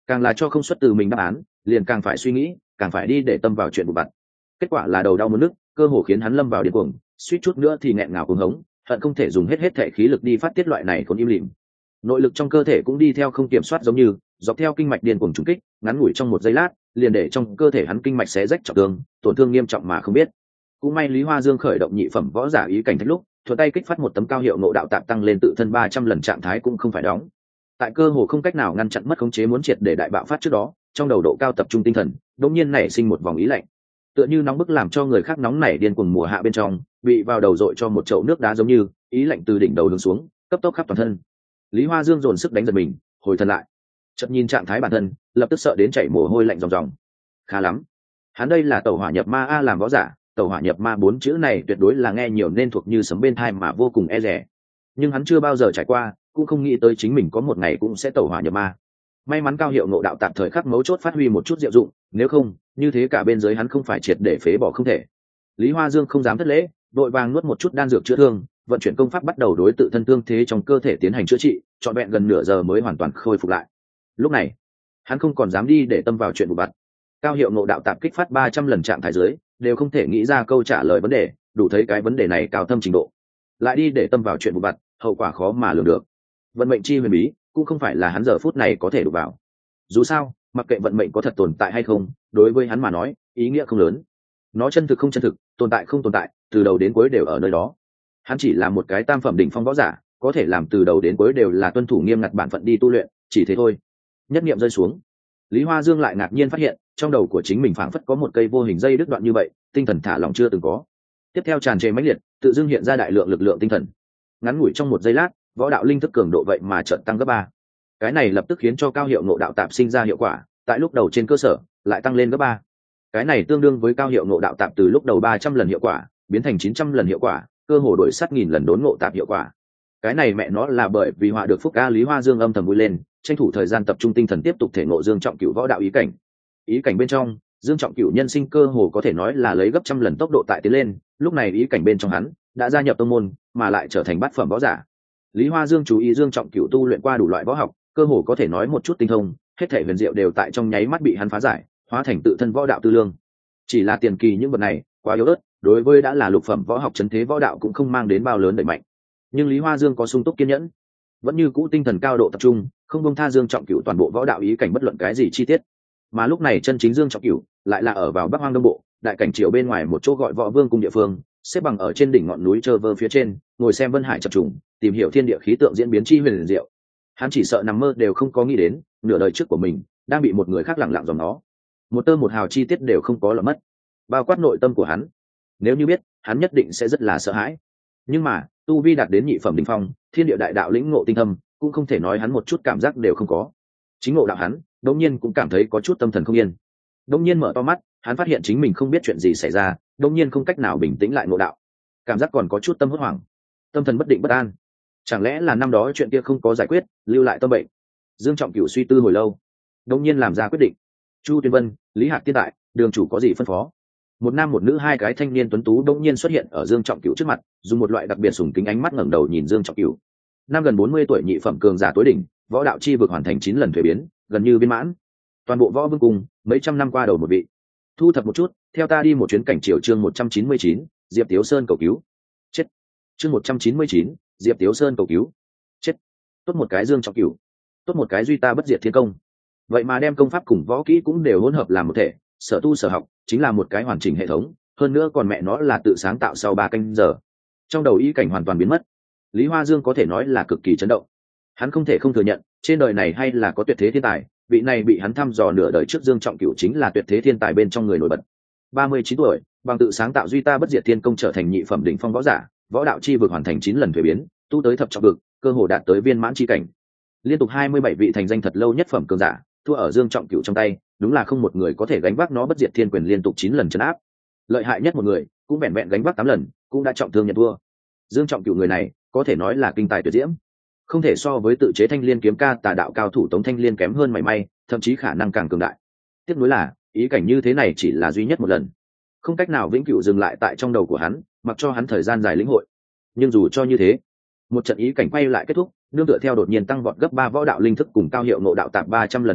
càng là cho không xuất từ mình đáp án liền càng phải suy nghĩ, càng phải đi để tâm vào chuyện vụn vặt. Kết quả là đầu đau muốn nức, cơ hồ khiến hắn lâm vào điên cuồng, suýt chút nữa thì nghẹn ngào cuồng hống, hận không thể dùng hết hết thể khí lực đi phát tiết loại này còn im lìm. Nội lực trong cơ thể cũng đi theo không kiểm soát, giống như dọc theo kinh mạch điên cuồng trúng kích, ngắn ngủi trong một giây lát liền để trong cơ thể hắn kinh mạch xé rách trọng thương, tổn thương nghiêm trọng mà không biết. Cũng may Lý Hoa Dương khởi động nhị phẩm võ giả ý cảnh thách lúc thuận tay kích phát một tấm cao hiệu nộ đạo tạp tăng lên tự thân ba trăm lần trạng thái cũng không phải đóng. Tại cơ hồ không cách nào ngăn chặn mất khống chế muốn triệt để đại bạo phát trước đó, trong đầu độ cao tập trung tinh thần đột nhiên nảy sinh một vòng ý lạnh, tựa như nóng bức làm cho người khác nóng nảy điên cuồng mùa hạ bên trong bị vào đầu dội cho một chậu nước đá, giống như ý lạnh từ đỉnh đầu hướng xuống cấp tốc khắp toàn thân. Lý Hoa Dương dồn sức đánh giật mình, hồi thân lại, chợt nhìn trạng thái bản thân, lập tức sợ đến chảy mồ hôi lạnh ròng ròng. Khá lắm, hắn đây là tẩu hỏa nhập ma a, làm võ giả tẩu hỏa nhập ma bốn chữ này tuyệt đối là nghe nhiều nên thuộc như sấm bên tai mà vô cùng e dè, nhưng hắn chưa bao giờ trải qua, cũng không nghĩ tới chính mình có một ngày cũng sẽ tẩu hỏa nhập ma. May mắn cao hiệu nộ đạo tạm thời khắc mấu chốt phát huy một chút diệu dụng, nếu không như thế cả bên dưới hắn không phải triệt để phế bỏ không thể. Lý Hoa Dương không dám thất lễ, đội vàng nuốt một chút đan dược chữa thương, vận chuyển công pháp bắt đầu đối tự thân thương thế trong cơ thể tiến hành chữa trị, trọn vẹn gần nửa giờ mới hoàn toàn khôi phục lại. Lúc này hắn không còn dám đi để tâm vào chuyện vụ vặt. Cao hiệu nộ đạo tạp kích phát ba trăm lần trạng thái dưới đều không thể nghĩ ra câu trả lời vấn đề, đủ thấy cái vấn đề này cao thâm trình độ. Lại đi để tâm vào chuyện vụ vặt, hậu quả khó mà lường được. Vận mệnh chi huyền bí cũng không phải là hắn giờ phút này có thể đụng vào. Dù sao mặc kệ vận mệnh có thật tồn tại hay không, đối với hắn mà nói ý nghĩa không lớn. Nó chân thực không chân thực, tồn tại không tồn tại, từ đầu đến cuối đều ở nơi đó. Hắn chỉ là một cái tam phẩm đỉnh phong võ giả, có thể làm từ đầu đến cuối đều là tuân thủ nghiêm ngặt bản phận đi tu luyện, chỉ thế thôi. Nhất niệm rơi xuống, Lý Hoa Dương lại ngạc nhiên phát hiện trong đầu của chính mình phảng phất có một cây vô hình dây đứt đoạn như vậy, tinh thần thả lỏng chưa từng có. Tiếp theo tràn trề mãnh liệt, tự dưng hiện ra đại lượng lực lượng tinh thần. Ngắn ngủi trong một giây lát, võ đạo linh thức cường độ vậy mà chợt tăng gấp ba. Cái này lập tức khiến cho cao hiệu ngộ đạo tạp sinh ra hiệu quả, tại lúc đầu trên cơ sở lại tăng lên gấp ba. Cái này tương đương với cao hiệu ngộ đạo tạp từ lúc đầu ba trăm lần hiệu quả biến thành chín trăm lần hiệu quả, cơ hồ đổi sát nghìn lần đốn ngộ tạp hiệu quả. Cái này mẹ nó là bởi vì họa được phúc a. Lý Hoa Dương âm thầm vui lên, tranh thủ thời gian tập trung tinh thần tiếp tục thể ngộ Dương Trọng Cửu võ đạo ý cảnh. Ý cảnh bên trong, Dương Trọng Cửu nhân sinh cơ hồ có thể nói là lấy gấp trăm lần tốc độ tại tiến lên, lúc này ý cảnh bên trong hắn đã gia nhập tông môn, mà lại trở thành bát phẩm võ giả. Lý Hoa Dương chú ý Dương Trọng Cửu tu luyện qua đủ loại võ học, cơ hồ có thể nói một chút tinh thông, hết thảy huyền diệu đều tại trong nháy mắt bị hắn phá giải, hóa thành tự thân võ đạo tư lương. Chỉ là tiền kỳ những vật này quá yếu ớt, đối với đã là lục phẩm võ học chấn thế võ đạo cũng không mang đến bao lớn đẩy mạnh. Nhưng Lý Hoa Dương có sung túc kiên nhẫn, vẫn như cũ tinh thần cao độ tập trung, không buông tha Dương Trọng Cửu toàn bộ võ đạo ý cảnh bất luận cái gì chi tiết. Mà lúc này chân chính Dương Trọng Cửu lại là ở vào Bắc Hoang Đông Bộ, đại cảnh triều bên ngoài một chỗ gọi Võ Vương cung địa phương, xếp bằng ở trên đỉnh ngọn núi Trơ Vơ phía trên, ngồi xem vân hải chập trùng, tìm hiểu thiên địa khí tượng diễn biến chi huyền diệu. Hắn chỉ sợ nằm mơ đều không có nghĩ đến, nửa đời trước của mình đang bị một người khác lẳng lặng dòm nó, một tơ một hào chi tiết đều không có lọt mất, bao quát nội tâm của hắn. Nếu như biết, hắn nhất định sẽ rất là sợ hãi. Nhưng mà tu vi đạt đến nhị phẩm đỉnh phong, thiên địa đại đạo lĩnh ngộ tinh thâm, cũng không thể nói hắn một chút cảm giác đều không có. Chính ngộ đạo hắn đột nhiên cũng cảm thấy có chút tâm thần không yên. Đột nhiên mở to mắt, hắn phát hiện chính mình không biết chuyện gì xảy ra, đột nhiên không cách nào bình tĩnh lại ngộ đạo, cảm giác còn có chút tâm hốt hoảng, tâm thần bất định bất an. Chẳng lẽ là năm đó chuyện kia không có giải quyết, lưu lại tâm bệnh? Dương Trọng Cửu suy tư hồi lâu, đột nhiên làm ra quyết định. Chu Tuyên Vân, Lý Hạc Tiên Đại, đường chủ có gì phân phó? Một nam một nữ hai cái thanh niên tuấn tú đột nhiên xuất hiện ở Dương Trọng Cửu trước mặt, dùng một loại đặc biệt sùng kính ánh mắt ngẩng đầu nhìn Dương Trọng Cửu. Năm gần bốn mươi tuổi nhị phẩm cường giả tối đỉnh, võ đạo chi vực hoàn thành chín lần thuế biến, gần như viên mãn. Toàn bộ Võ Vương cung mấy trăm năm qua đầu một vị. Thu thập một chút, theo ta đi một chuyến cảnh triều. Chương một trăm chín mươi chín, Diệp Tiếu Sơn cầu cứu. Chết. Chương một trăm chín mươi chín, Diệp Tiếu Sơn cầu cứu. Chết. Tốt một cái Dương Trọng Cửu, tốt một cái duy ta bất diệt thiên công. Vậy mà đem công pháp cùng võ kỹ cũng đều hỗn hợp làm một thể, sở tu sở học chính là một cái hoàn chỉnh hệ thống, hơn nữa còn mẹ nó là tự sáng tạo sau ba canh giờ. Trong đầu ý cảnh hoàn toàn biến mất. Lý Hoa Dương có thể nói là cực kỳ chấn động. Hắn không thể không thừa nhận, trên đời này hay là có tuyệt thế thiên tài, vị này bị hắn thăm dò nửa đời trước Dương Trọng Cửu chính là tuyệt thế thiên tài bên trong người nổi bật. ba mươi chín tuổi, bằng tự sáng tạo duy ta bất diệt thiên công trở thành nhị phẩm đỉnh phong võ giả, võ đạo chi vực hoàn thành chín lần thuế biến, tu tới thập trọng vực, cơ hồ đạt tới viên mãn chi cảnh. Liên tục hai mươi bảy vị thành danh thật lâu nhất phẩm cường giả, thua ở Dương Trọng Cửu trong tay, đúng là không một người có thể gánh vác nó bất diệt thiên quyền liên tục chín lần trấn áp. Lợi hại nhất một người, cũng vẹn vẹn gánh vác tám lần, cũng đã trọng thương nhận thua. Dương Trọng Cửu người này, có thể nói là kinh tài tuyệt diễm, không thể so với tự chế Thanh Liên kiếm ca tà đạo cao thủ Tống Thanh Liên kém hơn mảy may, thậm chí khả năng càng cường đại. Tiếc nuối là, ý cảnh như thế này chỉ là duy nhất một lần, không cách nào vĩnh cửu dừng lại tại trong đầu của hắn, mặc cho hắn thời gian dài lĩnh hội. Nhưng dù cho như thế, một trận ý cảnh quay lại kết thúc, nương tựa theo đột nhiên tăng vọt gấp ba võ đạo linh thức cùng cao hiệu ngộ đạo tạp ba trăm lần điệp ra,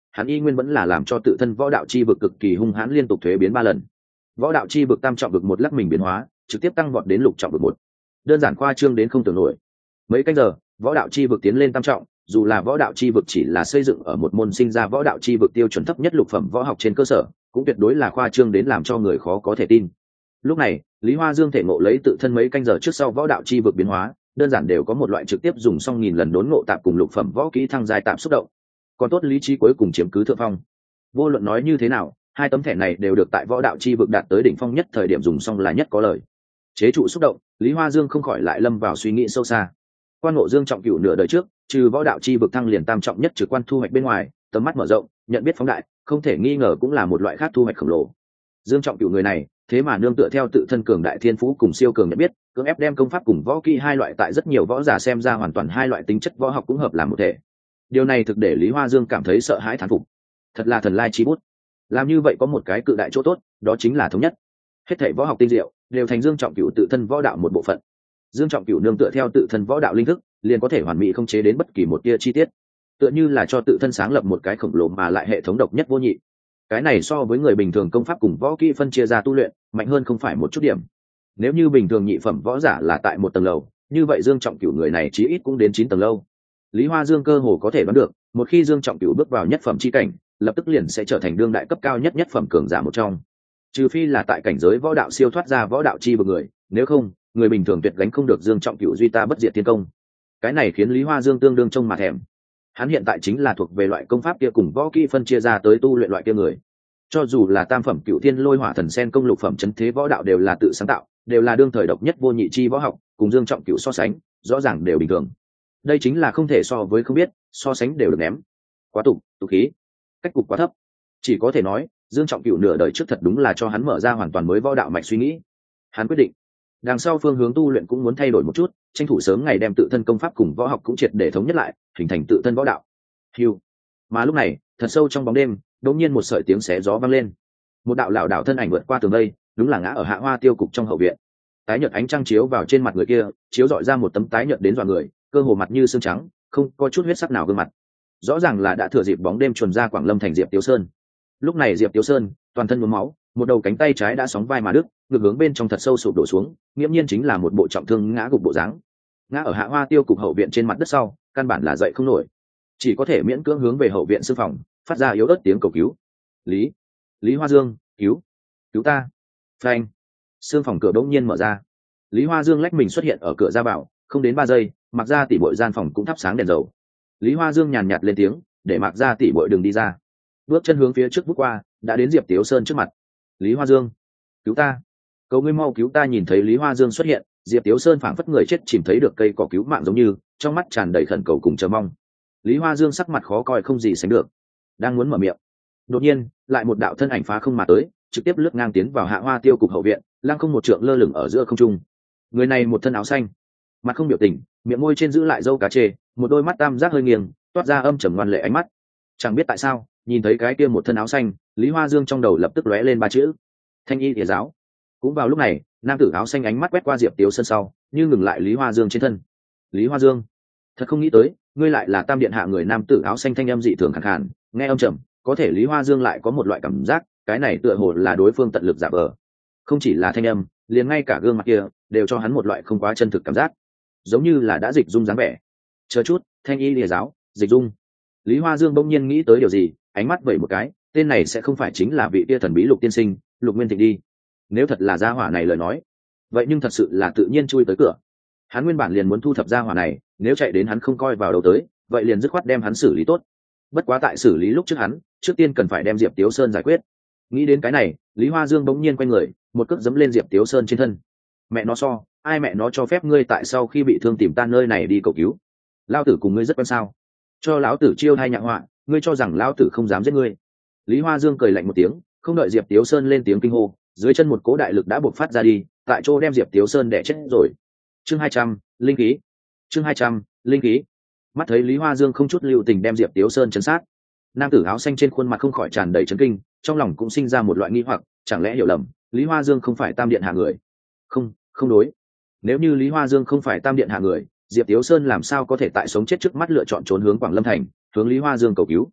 hắn y nguyên vẫn là làm cho tự thân võ đạo chi vực cực kỳ hung hãn, liên tục thuế biến ba lần. Võ đạo chi vực tam trọng vực một lắc mình biến hóa, trực tiếp tăng vọt đến lục trọng vực một, đơn giản khoa trương đến không tưởng nổi. Mấy canh giờ, võ đạo chi vực tiến lên tam trọng, dù là võ đạo chi vực chỉ là xây dựng ở một môn sinh ra võ đạo chi vực tiêu chuẩn thấp nhất lục phẩm võ học trên cơ sở, cũng tuyệt đối là khoa trương đến làm cho người khó có thể tin. Lúc này, Lý Hoa Dương thể ngộ lấy tự thân mấy canh giờ trước sau võ đạo chi vực biến hóa, đơn giản đều có một loại trực tiếp dùng xong nghìn lần đốn ngộ tạp cùng lục phẩm võ kỹ thăng giai tạm xúc động. Còn tốt lý trí cuối cùng chiếm cứ thượng phong. Vô luận nói như thế nào, hai tấm thẻ này đều được tại võ đạo chi vực đạt tới đỉnh phong nhất thời điểm dùng xong là nhất có lời. Chế trụ xúc động, Lý Hoa Dương không khỏi lại lâm vào suy nghĩ sâu xa. Quan Ngộ Dương trọng cửu nửa đời trước, trừ võ đạo chi vực thăng liền tam trọng nhất trực quan thu hoạch bên ngoài, tầm mắt mở rộng, nhận biết phóng đại, không thể nghi ngờ cũng là một loại khác thu hoạch khổng lồ. Dương trọng cửu người này, thế mà nương tựa theo tự thân cường đại thiên phú cùng siêu cường nhận biết, cưỡng ép đem công pháp cùng võ kỹ hai loại tại rất nhiều võ giả xem ra hoàn toàn hai loại tính chất võ học cũng hợp làm một thể. Điều này thực để Lý Hoa Dương cảm thấy sợ hãi thán phục. Thật là thần lai chi bút. Làm như vậy có một cái cự đại chỗ tốt, đó chính là thống nhất. Hết thảy võ học tinh diệu đều thành Dương trọng cửu tự thân võ đạo một bộ phận. Dương trọng cửu nương tựa theo tự thân võ đạo linh thức, liền có thể hoàn mỹ không chế đến bất kỳ một tia chi tiết, tựa như là cho tự thân sáng lập một cái khổng lồ mà lại hệ thống độc nhất vô nhị. Cái này so với người bình thường công pháp cùng võ kỹ phân chia ra tu luyện, mạnh hơn không phải một chút điểm. Nếu như bình thường nhị phẩm võ giả là tại một tầng lầu, như vậy Dương trọng cửu người này chí ít cũng đến chín tầng lâu. Lý Hoa Dương cơ hồ có thể đoán được, một khi Dương trọng cửu bước vào nhất phẩm chi cảnh, lập tức liền sẽ trở thành đương đại cấp cao nhất nhất phẩm cường giả một trong. Trừ phi là tại cảnh giới võ đạo siêu thoát ra võ đạo chi vực người, nếu không, người bình thường tuyệt gánh không được Dương trọng cửu duy ta bất diệt thiên công. Cái này khiến Lý Hoa Dương tương đương trông mà thèm. Hắn hiện tại chính là thuộc về loại công pháp kia cùng võ kỹ phân chia ra tới tu luyện loại kia người. Cho dù là tam phẩm Cửu Thiên Lôi Hỏa Thần Sen công lục phẩm chấn thế võ đạo đều là tự sáng tạo, đều là đương thời độc nhất vô nhị chi võ học, cùng Dương trọng cửu so sánh, rõ ràng đều bình thường. Đây chính là không thể so với không biết, so sánh đều được ném. Quá tục, tục khí, cách cục quá thấp. Chỉ có thể nói, Dương trọng cửu nửa đời trước thật đúng là cho hắn mở ra hoàn toàn mới võ đạo mạch suy nghĩ. Hắn quyết định, đằng sau phương hướng tu luyện cũng muốn thay đổi một chút, tranh thủ sớm ngày đem tự thân công pháp cùng võ học cũng triệt để thống nhất lại, hình thành tự thân võ đạo. Hưu. Mà lúc này, thật sâu trong bóng đêm, đột nhiên một sợi tiếng xé gió vang lên. Một đạo lảo đảo thân ảnh vượt qua tường vây, đúng là ngã ở Hạ Hoa Tiêu cục trong hậu viện. Tái nhợt ánh trăng chiếu vào trên mặt người kia, chiếu rọi ra một tấm tái nhợt đến dọa người, cơ hồ mặt như xương trắng, không có chút huyết sắc nào gương mặt. Rõ ràng là đã thừa dịp bóng đêm chuồn ra Quảng Lâm thành Diệp Tiếu Sơn. Lúc này Diệp Tiếu Sơn, toàn thân nhuốm máu, một đầu cánh tay trái đã sóng vai mà đứt, ngực hướng bên trong thật sâu sụp đổ xuống, nghiễm nhiên chính là một bộ trọng thương ngã gục bộ dáng. Ngã ở Hạ Hoa Tiêu cục hậu viện trên mặt đất sau, căn bản là dậy không nổi, chỉ có thể miễn cưỡng hướng về hậu viện sư phòng, phát ra yếu ớt tiếng cầu cứu. Lý, Lý Hoa Dương, cứu, cứu ta! Phanh! Sương phòng cửa đống nhiên mở ra. Lý Hoa Dương lách mình xuất hiện ở cửa ra bảo, không đến ba giây, Mạc Gia tỷ muội gian phòng cũng thắp sáng đèn dầu. Lý Hoa Dương nhàn nhạt lên tiếng, để Mạc Gia tỷ muội đừng đi ra. Bước chân hướng phía trước bước qua, đã đến Diệp Tiếu Sơn trước mặt. Lý Hoa Dương, cứu ta! Cầu ngươi mau cứu ta! Nhìn thấy Lý Hoa Dương xuất hiện, Diệp Tiếu Sơn phảng phất người chết chìm thấy được cây cỏ cứu mạng giống như, trong mắt tràn đầy khẩn cầu cùng chờ mong. Lý Hoa Dương sắc mặt khó coi không gì sánh được, đang muốn mở miệng, đột nhiên lại một đạo thân ảnh phá không mà tới, trực tiếp lướt ngang tiến vào Hạ Hoa Tiêu cục hậu viện, lăng không một trượng lơ lửng ở giữa không trung. Người này một thân áo xanh, mặt không biểu tình, miệng môi trên giữ lại râu cá chê, một đôi mắt tam giác hơi nghiêng, toát ra âm trầm ngoan lệ ánh mắt. Chẳng biết tại sao, nhìn thấy cái kia một thân áo xanh, Lý Hoa Dương trong đầu lập tức lóe lên ba chữ: Thanh Y Tiề Giáo. Cũng vào lúc này, nam tử áo xanh ánh mắt quét qua Diệp Tiếu Sơn sau, như ngừng lại Lý Hoa Dương trên thân. Lý Hoa Dương, thật không nghĩ tới, ngươi lại là Tam điện hạ người. Nam tử áo xanh thanh âm dị thường khàn khàn, nghe âm trầm, có thể Lý Hoa Dương lại có một loại cảm giác, cái này tựa hồ là đối phương tận lực giả vờ. Không chỉ là thanh âm, liền ngay cả gương mặt kia đều cho hắn một loại không quá chân thực cảm giác, giống như là đã dịch dung dáng vẻ. Chờ chút, Thanh Y Lìa Giáo, dịch dung. Lý Hoa Dương bỗng nhiên nghĩ tới điều gì, ánh mắt vẩy một cái, tên này sẽ không phải chính là vị kia thần bí Lục tiên sinh, Lục Nguyên Thịnh đi. Nếu thật là gia hỏa này lời nói, vậy nhưng thật sự là tự nhiên chui tới cửa. Hắn nguyên bản liền muốn thu thập gia hỏa này, nếu chạy đến hắn không coi vào đầu tới, vậy liền dứt khoát đem hắn xử lý tốt. Bất quá tại xử lý lúc trước hắn, trước tiên cần phải đem Diệp Tiếu Sơn giải quyết. Nghĩ đến cái này, Lý Hoa Dương bỗng nhiên quay người, một cước giẫm lên Diệp Tiếu Sơn trên thân. Mẹ nó so, ai mẹ nó cho phép ngươi tại sau khi bị thương tìm ta nơi này đi cầu cứu? Lão tử cùng ngươi rất quen sao? Cho lão tử chiêu hai nhạ họa, ngươi cho rằng lão tử không dám giết ngươi? Lý Hoa Dương cười lạnh một tiếng, không đợi Diệp Tiếu Sơn lên tiếng kinh hô, dưới chân một cỗ đại lực đã bộc phát ra đi, tại chỗ đem Diệp Tiếu Sơn đè chết rồi. Chương hai trăm, linh khí. Chương hai trăm, linh khí. Mắt thấy Lý Hoa Dương không chút lưu tình đem Diệp Tiếu Sơn chấn sát, nam tử áo xanh trên khuôn mặt không khỏi tràn đầy chấn kinh, trong lòng cũng sinh ra một loại nghi hoặc, chẳng lẽ hiểu lầm, Lý Hoa Dương không phải Tam điện hạ người? Không, không đối. Nếu như Lý Hoa Dương không phải Tam điện hạ người, Diệp Tiếu Sơn làm sao có thể tại sống chết trước mắt lựa chọn trốn hướng Quảng Lâm thành, hướng Lý Hoa Dương cầu cứu?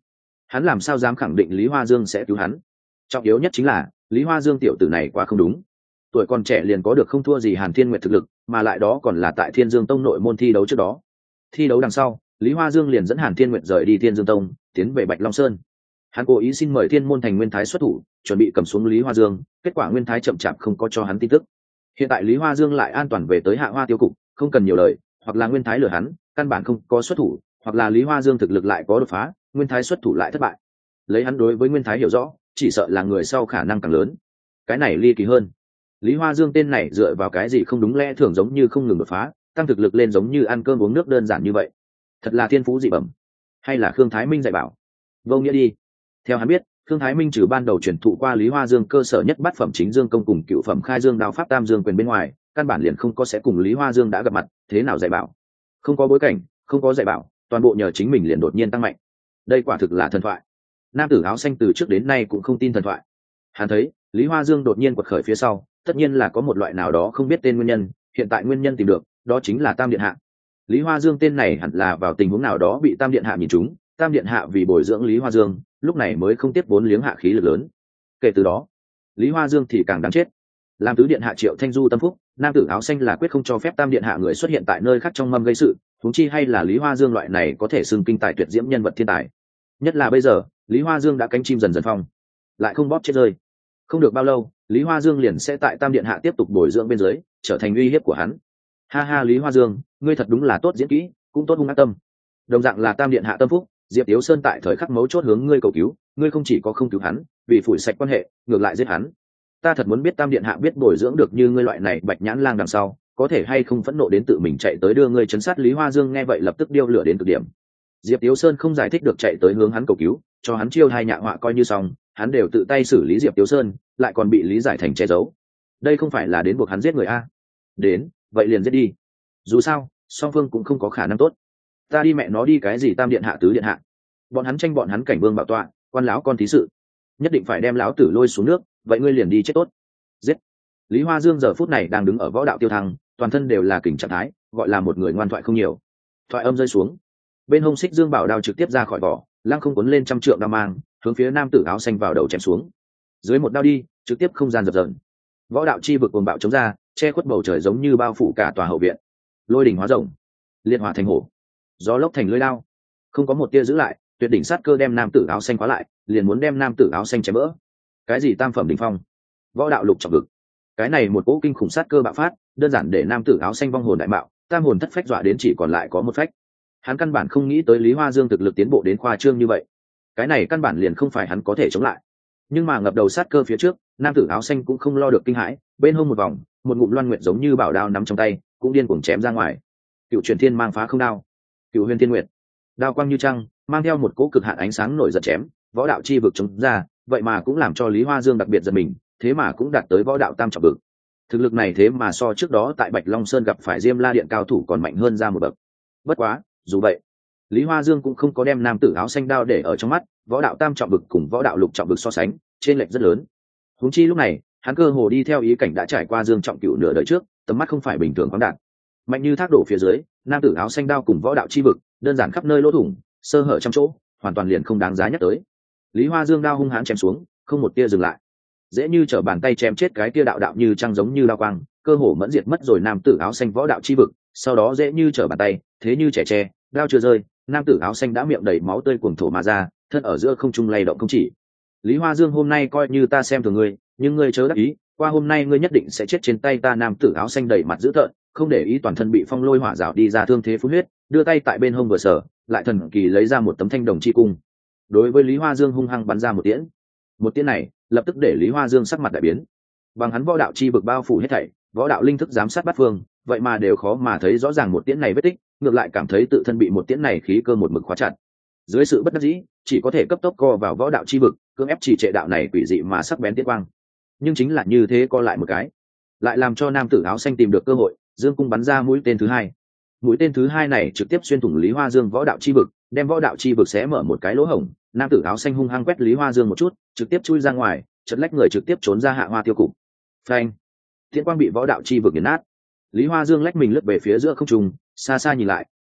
hắn làm sao dám khẳng định Lý Hoa Dương sẽ cứu hắn. Trọng yếu nhất chính là Lý Hoa Dương tiểu tử này quá không đúng, tuổi còn trẻ liền có được không thua gì Hàn Thiên Nguyệt thực lực, mà lại đó còn là tại Thiên Dương Tông nội môn thi đấu trước đó. Thi đấu đằng sau, Lý Hoa Dương liền dẫn Hàn Thiên Nguyệt rời đi Thiên Dương Tông, tiến về Bạch Long Sơn. Hắn cố ý xin mời Thiên Môn Thành Nguyên Thái xuất thủ, chuẩn bị cầm xuống Lý Hoa Dương, kết quả Nguyên Thái chậm chạp không có cho hắn tin tức. Hiện tại Lý Hoa Dương lại an toàn về tới Hạ Hoa tiêu cục, không cần nhiều lời, hoặc là Nguyên Thái lừa hắn, căn bản không có xuất thủ, hoặc là Lý Hoa Dương thực lực lại có đột phá, Nguyên Thái xuất thủ lại thất bại. Lấy hắn đối với Nguyên Thái hiểu rõ, chỉ sợ là người sau khả năng càng lớn. Cái này ly kỳ hơn. Lý Hoa Dương tên này dựa vào cái gì không đúng lẽ thường giống như không ngừng đột phá, tăng thực lực lên giống như ăn cơm uống nước đơn giản như vậy. Thật là thiên phú dị bẩm, hay là Khương Thái Minh dạy bảo? Vô nghĩa đi. Theo hắn biết, Khương Thái Minh trừ ban đầu truyền thụ qua Lý Hoa Dương cơ sở nhất bát phẩm chính dương công cùng cựu phẩm khai dương đao pháp tam dương quyền bên ngoài, căn bản liền không có sẽ cùng Lý Hoa Dương đã gặp mặt, thế nào dạy bảo? Không có bối cảnh, không có dạy bảo, toàn bộ nhờ chính mình liền đột nhiên tăng mạnh. Đây quả thực là thần thoại. Nam tử áo xanh từ trước đến nay cũng không tin thần thoại. Hắn thấy, Lý Hoa Dương đột nhiên quật khởi phía sau, tất nhiên là có một loại nào đó không biết tên nguyên nhân, hiện tại nguyên nhân tìm được, đó chính là Tam Điện Hạ. Lý Hoa Dương tên này hẳn là vào tình huống nào đó bị Tam Điện Hạ nhìn trúng, Tam Điện Hạ vì bồi dưỡng Lý Hoa Dương, lúc này mới không tiếp vốn liếng hạ khí lực lớn. Kể từ đó, Lý Hoa Dương thì càng đáng chết. Làm tứ điện hạ Triệu Thanh Du tâm phúc, nam tử áo xanh là quyết không cho phép Tam Điện Hạ người xuất hiện tại nơi khác trong mâm gây sự, huống chi hay là Lý Hoa Dương loại này có thể xưng kinh tài tuyệt diễm nhân vật thiên tài. Nhất là bây giờ, Lý Hoa Dương đã cánh chim dần dần phong, lại không bóp chết rơi. Không được bao lâu, Lý Hoa Dương liền sẽ tại Tam Điện Hạ tiếp tục bồi dưỡng bên dưới, trở thành uy hiếp của hắn. Ha ha, Lý Hoa Dương, ngươi thật đúng là tốt diễn kỹ, cũng tốt hung ác tâm. Đồng dạng là Tam Điện Hạ tâm phúc, Diệp Tiếu Sơn tại thời khắc mấu chốt hướng ngươi cầu cứu, ngươi không chỉ có không cứu hắn, vì phủi sạch quan hệ, ngược lại giết hắn. Ta thật muốn biết Tam Điện Hạ biết bồi dưỡng được như ngươi loại này bạch nhãn lang đằng sau, có thể hay không phẫn nộ đến tự mình chạy tới đưa ngươi chấn sát. Lý Hoa Dương nghe vậy lập tức điêu lửa đến cực điểm. Diệp Tiếu Sơn không giải thích được chạy tới hướng hắn cầu cứu, cho hắn chiêu hai nhạ họa coi như xong, hắn đều tự tay xử lý Diệp Tiếu Sơn, lại còn bị lý giải thành che giấu. Đây không phải là đến buộc hắn giết người a? Đến, vậy liền giết đi. Dù sao, song phương cũng không có khả năng tốt. Ta đi mẹ nó đi cái gì Tam Điện Hạ tứ điện hạ, bọn hắn tranh bọn hắn cảnh vương bảo tọa, quan lão con thí sự, nhất định phải đem lão tử lôi xuống nước, vậy ngươi liền đi chết tốt. Giết. Lý Hoa Dương giờ phút này đang đứng ở võ đạo tiêu thăng, toàn thân đều là kình trạng thái, gọi là một người ngoan thoại không nhiều. Thoại âm rơi xuống, bên hông xích dương bảo đao trực tiếp ra khỏi vỏ, lăng không cuốn lên trăm trượng đao mang, hướng phía nam tử áo xanh vào đầu chém xuống. Dưới một đao đi, trực tiếp không gian dập dờn. Võ đạo chi vực cuồng bạo chống ra, che khuất bầu trời giống như bao phủ cả tòa hậu viện. Lôi đỉnh hóa rồng, liệt hỏa thành hổ, gió lốc thành lưỡi lao, không có một tia giữ lại, tuyệt đỉnh sát cơ đem nam tử áo xanh khóa lại, liền muốn đem nam tử áo xanh chém vỡ. Cái gì tam phẩm đỉnh phong, võ đạo lục trọng vực, cái này một cỗ kinh khủng sát cơ bạo phát, đơn giản để nam tử áo xanh vong hồn đại bạo, tam hồn thất phách dọa đến chỉ còn lại có một phách. Hắn căn bản không nghĩ tới Lý Hoa Dương thực lực tiến bộ đến khoa trương như vậy, cái này căn bản liền không phải hắn có thể chống lại. Nhưng mà ngập đầu sát cơ phía trước, nam tử áo xanh cũng không lo được kinh hãi, bên hông một vòng, một ngụm loan nguyệt giống như bảo đao nắm trong tay, cũng điên cuồng chém ra ngoài. Cựu truyền thiên mang phá không đao, cựu huyền thiên nguyệt, đao quang như trăng, mang theo một cỗ cực hạn ánh sáng nổi giật chém, võ đạo chi vực chống ra, vậy mà cũng làm cho Lý Hoa Dương đặc biệt giật mình, thế mà cũng đạt tới võ đạo tam trọng vực. Thực lực này thế mà so trước đó tại Bạch Long Sơn gặp phải Diêm La Điện cao thủ còn mạnh hơn ra một bậc. Bất quá, dù vậy, Lý Hoa Dương cũng không có đem nam tử áo xanh đao để ở trong mắt, võ đạo tam trọng vực cùng võ đạo lục trọng vực so sánh, trên lệch rất lớn. Huống chi lúc này, hắn cơ hồ đi theo ý cảnh đã trải qua Dương Trọng Cửu nửa đời trước, tầm mắt không phải bình thường khoáng đạt. Mạnh như thác đổ phía dưới, nam tử áo xanh đao cùng võ đạo chi vực, đơn giản khắp nơi lỗ thủng, sơ hở trăm chỗ, hoàn toàn liền không đáng giá nhắc tới. Lý Hoa Dương đao hung hãn chém xuống, không một tia dừng lại. Dễ như trở bàn tay chém chết cái tia đạo đạo như trăng giống như đao quang, cơ hồ mẫn diệt mất rồi nam tử áo xanh võ đạo chi vực, sau đó dễ như trở bàn tay, thế như trẻ tre, đao chưa rơi, nam tử áo xanh đã miệng đầy máu tươi cuồng thổ mà ra, thân ở giữa không trung lay động không chỉ. Lý Hoa Dương hôm nay coi như ta xem thường ngươi, nhưng ngươi chớ đắc ý, qua hôm nay ngươi nhất định sẽ chết trên tay ta. Nam tử áo xanh đầy mặt dữ tợn, không để ý toàn thân bị phong lôi hỏa rào đi ra thương thế phun huyết, đưa tay tại bên hông vừa sở, lại thần kỳ lấy ra một tấm thanh đồng chi cung, đối với Lý Hoa Dương hung hăng bắn ra một tiễn. Một tiễn này lập tức để Lý Hoa Dương sắc mặt đại biến. Bằng hắn võ đạo chi vực bao phủ hết thảy, võ đạo linh thức giám sát bát phương, vậy mà đều khó mà thấy rõ ràng một tiễn này vết tích, ngược lại cảm thấy tự thân bị một tiễn này khí cơ một mực khóa chặt. Dưới sự bất đắc dĩ, chỉ có thể cấp tốc co vào võ đạo chi vực, cưỡng ép trì trệ đạo này quỷ dị mà sắc bén tiết quang. Nhưng chính là như thế co lại một cái, lại làm cho nam tử áo xanh tìm được cơ hội, dương cung bắn ra mũi tên thứ hai. Mũi tên thứ hai này trực tiếp xuyên thủng Lý Hoa Dương võ đạo chi vực, đem võ đạo chi vực xé mở một cái lỗ hổng. Nam tử áo xanh hung hăng quét Lý Hoa Dương một chút, trực tiếp chui ra ngoài, chật lách người trực tiếp trốn ra Hạ Hoa tiêu cục. Phanh! Tiễn quang bị võ đạo chi vực nghiền nát. Lý Hoa Dương lách mình lướt về phía giữa không trung, xa xa nhìn lại,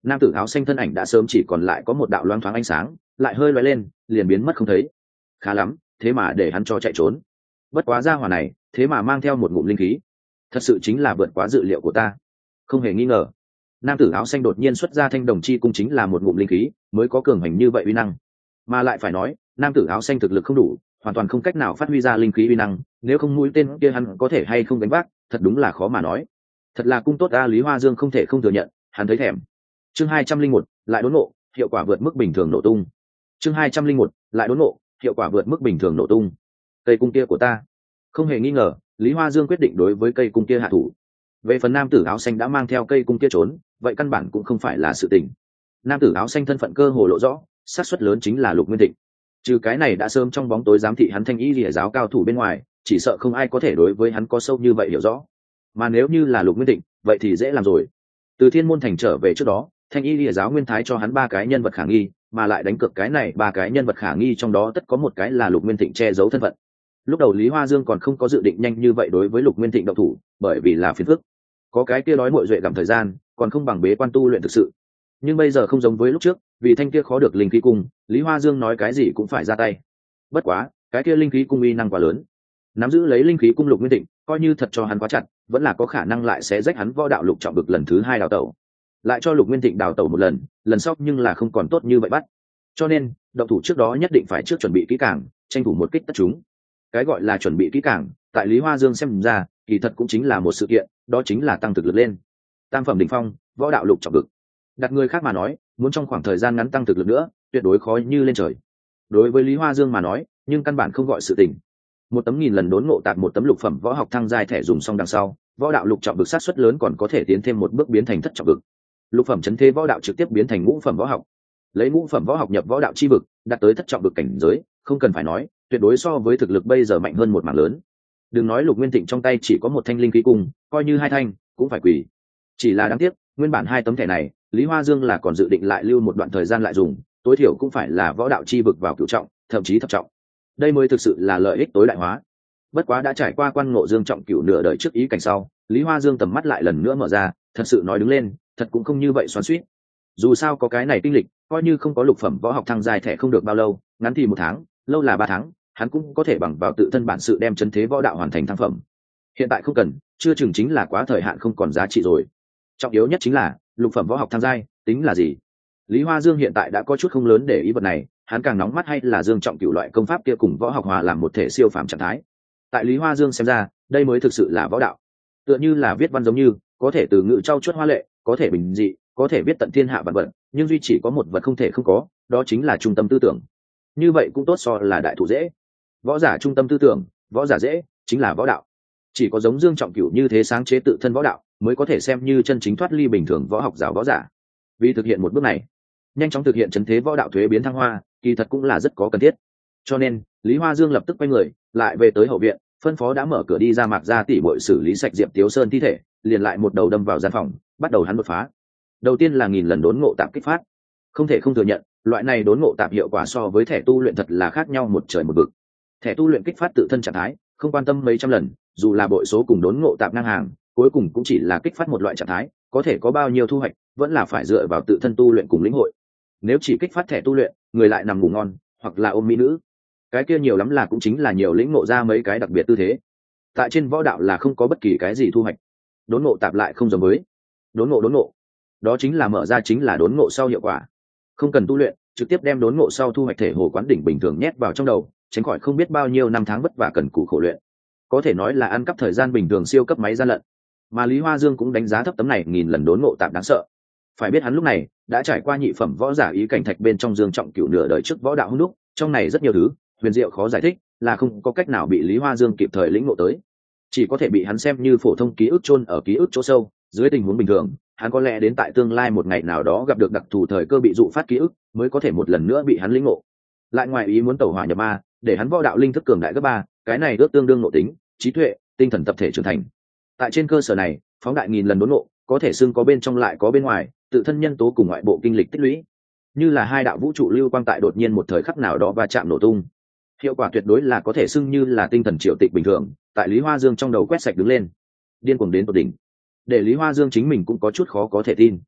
nam tử áo xanh thân ảnh đã sớm chỉ còn lại có một đạo loáng thoáng ánh sáng, lại hơi loay lên liền biến mất không thấy. Khá lắm, thế mà để hắn cho chạy trốn. Bất quá gia hỏa này thế mà mang theo một ngụm linh khí, thật sự chính là vượt quá dự liệu của ta. Không hề nghi ngờ, nam tử áo xanh đột nhiên xuất ra thanh đồng chi cung chính là một ngụm linh khí mới có cường hành như vậy uy năng. Mà lại phải nói, nam tử áo xanh thực lực không đủ, hoàn toàn không cách nào phát huy ra linh khí uy năng, nếu không mũi tên kia hắn có thể hay không đánh vác, thật đúng là khó mà nói. Thật là cung tốt a, Lý Hoa Dương không thể không thừa nhận, hắn thấy thèm. Chương hai trăm linh một, lại đốn ngộ, hiệu quả vượt mức bình thường nổ tung. Chương hai trăm linh một, lại đốn ngộ, hiệu quả vượt mức bình thường nổ tung. Cây cung kia của ta. Không hề nghi ngờ, Lý Hoa Dương quyết định đối với cây cung kia hạ thủ. Về phần nam tử áo xanh đã mang theo cây cung kia trốn, vậy căn bản cũng không phải là sự tình. Nam tử áo xanh thân phận cơ hồ lộ rõ, xác suất lớn chính là Lục Nguyên Thịnh. Trừ cái này đã sớm trong bóng tối giám thị hắn thanh y lìa giáo cao thủ bên ngoài, chỉ sợ không ai có thể đối với hắn có sâu như vậy hiểu rõ. Mà nếu như là Lục Nguyên Thịnh, vậy thì dễ làm rồi. Từ Thiên Môn Thành trở về trước đó, thanh y lìa giáo nguyên thái cho hắn ba cái nhân vật khả nghi, mà lại đánh cược cái này ba cái nhân vật khả nghi trong đó tất có một cái là Lục Nguyên Thịnh che giấu thân phận. Lúc đầu Lý Hoa Dương còn không có dự định nhanh như vậy đối với Lục Nguyên Thịnh động thủ, bởi vì là phiền phức. Có cái kia đói muội duệ gặm thời gian, còn không bằng bế quan tu luyện thực sự. Nhưng bây giờ không giống với lúc trước, vì thanh kia khó được linh khí cung, Lý Hoa Dương nói cái gì cũng phải ra tay. Bất quá, cái kia linh khí cung uy năng quá lớn, nắm giữ lấy linh khí cung Lục Nguyên Thịnh, coi như thật cho hắn quá chặt, vẫn là có khả năng lại sẽ rách hắn võ đạo lục trọng bực lần thứ hai đào tẩu. Lại cho Lục Nguyên Thịnh đào tẩu một lần, lần sau nhưng là không còn tốt như vậy bắt. Cho nên, động thủ trước đó nhất định phải trước chuẩn bị kỹ càng, tranh thủ một kích tất chúng. Cái gọi là chuẩn bị kỹ càng, tại Lý Hoa Dương xem ra, kỳ thật cũng chính là một sự kiện, đó chính là tăng thực lực lên. Tam phẩm đỉnh phong, võ đạo lục trọng bực. Đặt người khác mà nói, muốn trong khoảng thời gian ngắn tăng thực lực nữa, tuyệt đối khó như lên trời. Đối với Lý Hoa Dương mà nói, nhưng căn bản không gọi sự tình. Một tấm nghìn lần đốn ngộ tạp một tấm lục phẩm võ học thăng giai thẻ dùng xong đằng sau, võ đạo lục trọng bực sát suất lớn còn có thể tiến thêm một bước biến thành thất trọng bực. Lục phẩm chấn thế võ đạo trực tiếp biến thành ngũ phẩm võ học. Lấy ngũ phẩm võ học nhập võ đạo chi vực, đạt tới thất trọng bực cảnh giới, không cần phải nói, tuyệt đối so với thực lực bây giờ mạnh hơn một mảng lớn. Đừng nói Lục Nguyên Thịnh trong tay chỉ có một thanh linh khí cung, coi như hai thanh cũng phải quỳ. Chỉ là đáng tiếc, nguyên bản hai tấm thẻ này, Lý Hoa Dương là còn dự định lại lưu một đoạn thời gian lại dùng, tối thiểu cũng phải là võ đạo chi vực vào cửu trọng, thậm chí thập trọng. Đây mới thực sự là lợi ích tối đại hóa. Bất quá đã trải qua quan ngộ Dương trọng cửu nửa đời trước ý cảnh sau, Lý Hoa Dương tầm mắt lại lần nữa mở ra, thật sự nói đứng lên, thật cũng không như vậy xoắn xuýt. Dù sao có cái này kinh lịch, coi như không có lục phẩm võ học thăng dài thẻ không được bao lâu, ngắn thì một tháng, lâu là ba tháng, hắn cũng có thể bằng vào tự thân bản sự đem chấn thế võ đạo hoàn thành thăng phẩm. Hiện tại không cần, chưa chừng chính là quá thời hạn không còn giá trị rồi. Trọng yếu nhất chính là lục phẩm võ học thăng giai tính là gì? Lý Hoa Dương hiện tại đã có chút không lớn để ý vật này, hắn càng nóng mắt hay là Dương trọng cửu loại công pháp kia cùng võ học hòa làm một thể siêu phàm trạng thái. Tại Lý Hoa Dương xem ra, đây mới thực sự là võ đạo. Tựa như là viết văn giống như, có thể từ ngữ trau chuốt hoa lệ, có thể bình dị, có thể viết tận thiên hạ vạn vật, nhưng duy chỉ có một vật không thể không có, đó chính là trung tâm tư tưởng. Như vậy cũng tốt so là đại thủ dễ. Võ giả trung tâm tư tưởng, võ giả dễ, chính là võ đạo. Chỉ có giống Dương trọng cửu như thế sáng chế tự thân võ đạo, mới có thể xem như chân chính thoát ly bình thường võ học giáo võ giả. Vì thực hiện một bước này, nhanh chóng thực hiện chấn thế võ đạo thuế biến thăng hoa, kỳ thật cũng là rất có cần thiết. Cho nên, Lý Hoa Dương lập tức quay người, lại về tới hậu viện, phân phó đã mở cửa đi ra Mạc gia tỷ muội xử lý sạch Diệp Tiếu Sơn thi thể, liền lại một đầu đâm vào gian phòng, bắt đầu hắn đột phá. Đầu tiên là nghìn lần đốn ngộ tạp kích phát. Không thể không thừa nhận, loại này đốn ngộ tạp hiệu quả so với thẻ tu luyện thật là khác nhau một trời một vực. Thẻ tu luyện kích phát tự thân trạng thái, không quan tâm mấy trăm lần, dù là bội số cùng đốn ngộ tạp ngang hàng, cuối cùng cũng chỉ là kích phát một loại trạng thái, có thể có bao nhiêu thu hoạch, vẫn là phải dựa vào tự thân tu luyện cùng lĩnh hội. Nếu chỉ kích phát thẻ tu luyện, người lại nằm ngủ ngon, hoặc là ôm mỹ nữ, cái kia nhiều lắm là cũng chính là nhiều lĩnh ngộ ra mấy cái đặc biệt tư thế. Tại trên võ đạo là không có bất kỳ cái gì thu hoạch. Đốn ngộ tạp lại không giống với đốn ngộ đốn ngộ, đó chính là mở ra chính là đốn ngộ sau hiệu quả, không cần tu luyện, trực tiếp đem đốn ngộ sau thu hoạch thể hồ quán đỉnh bình thường nhét vào trong đầu, tránh khỏi không biết bao nhiêu năm tháng vất vả cần cù khổ luyện. Có thể nói là ăn cắp thời gian bình thường siêu cấp máy gian lận. Mà Lý Hoa Dương cũng đánh giá thấp tấm này nghìn lần đốn ngộ tạp đáng sợ. Phải biết hắn lúc này đã trải qua nhị phẩm võ giả ý cảnh thạch bên trong Dương trọng cửu nửa đời trước võ đạo hung đúc, trong này rất nhiều thứ huyền diệu khó giải thích, là không có cách nào bị Lý Hoa Dương kịp thời lĩnh ngộ tới, chỉ có thể bị hắn xem như phổ thông ký ức chôn ở ký ức chỗ sâu. Dưới tình huống bình thường, hắn có lẽ đến tại tương lai một ngày nào đó gặp được đặc thù thời cơ bị dụ phát ký ức, mới có thể một lần nữa bị hắn lĩnh ngộ. Lại ngoài ý muốn tẩu hỏa nhập ma, để hắn võ đạo linh thức cường đại gấp ba, cái này ước tương đương nội tính, trí tuệ, tinh thần tập thể trưởng thành. Tại trên cơ sở này, phóng đại nghìn lần đốn ngộ, có thể xưng có bên trong lại có bên ngoài, tự thân nhân tố cùng ngoại bộ kinh lịch tích lũy, như là hai đạo vũ trụ lưu quang tại đột nhiên một thời khắc nào đó va chạm nổ tung. Hiệu quả tuyệt đối là có thể xưng như là tinh thần triệu tịch bình thường, tại Lý Hoa Dương trong đầu quét sạch đứng lên, điên cuồng đến tột đỉnh, để Lý Hoa Dương chính mình cũng có chút khó có thể tin.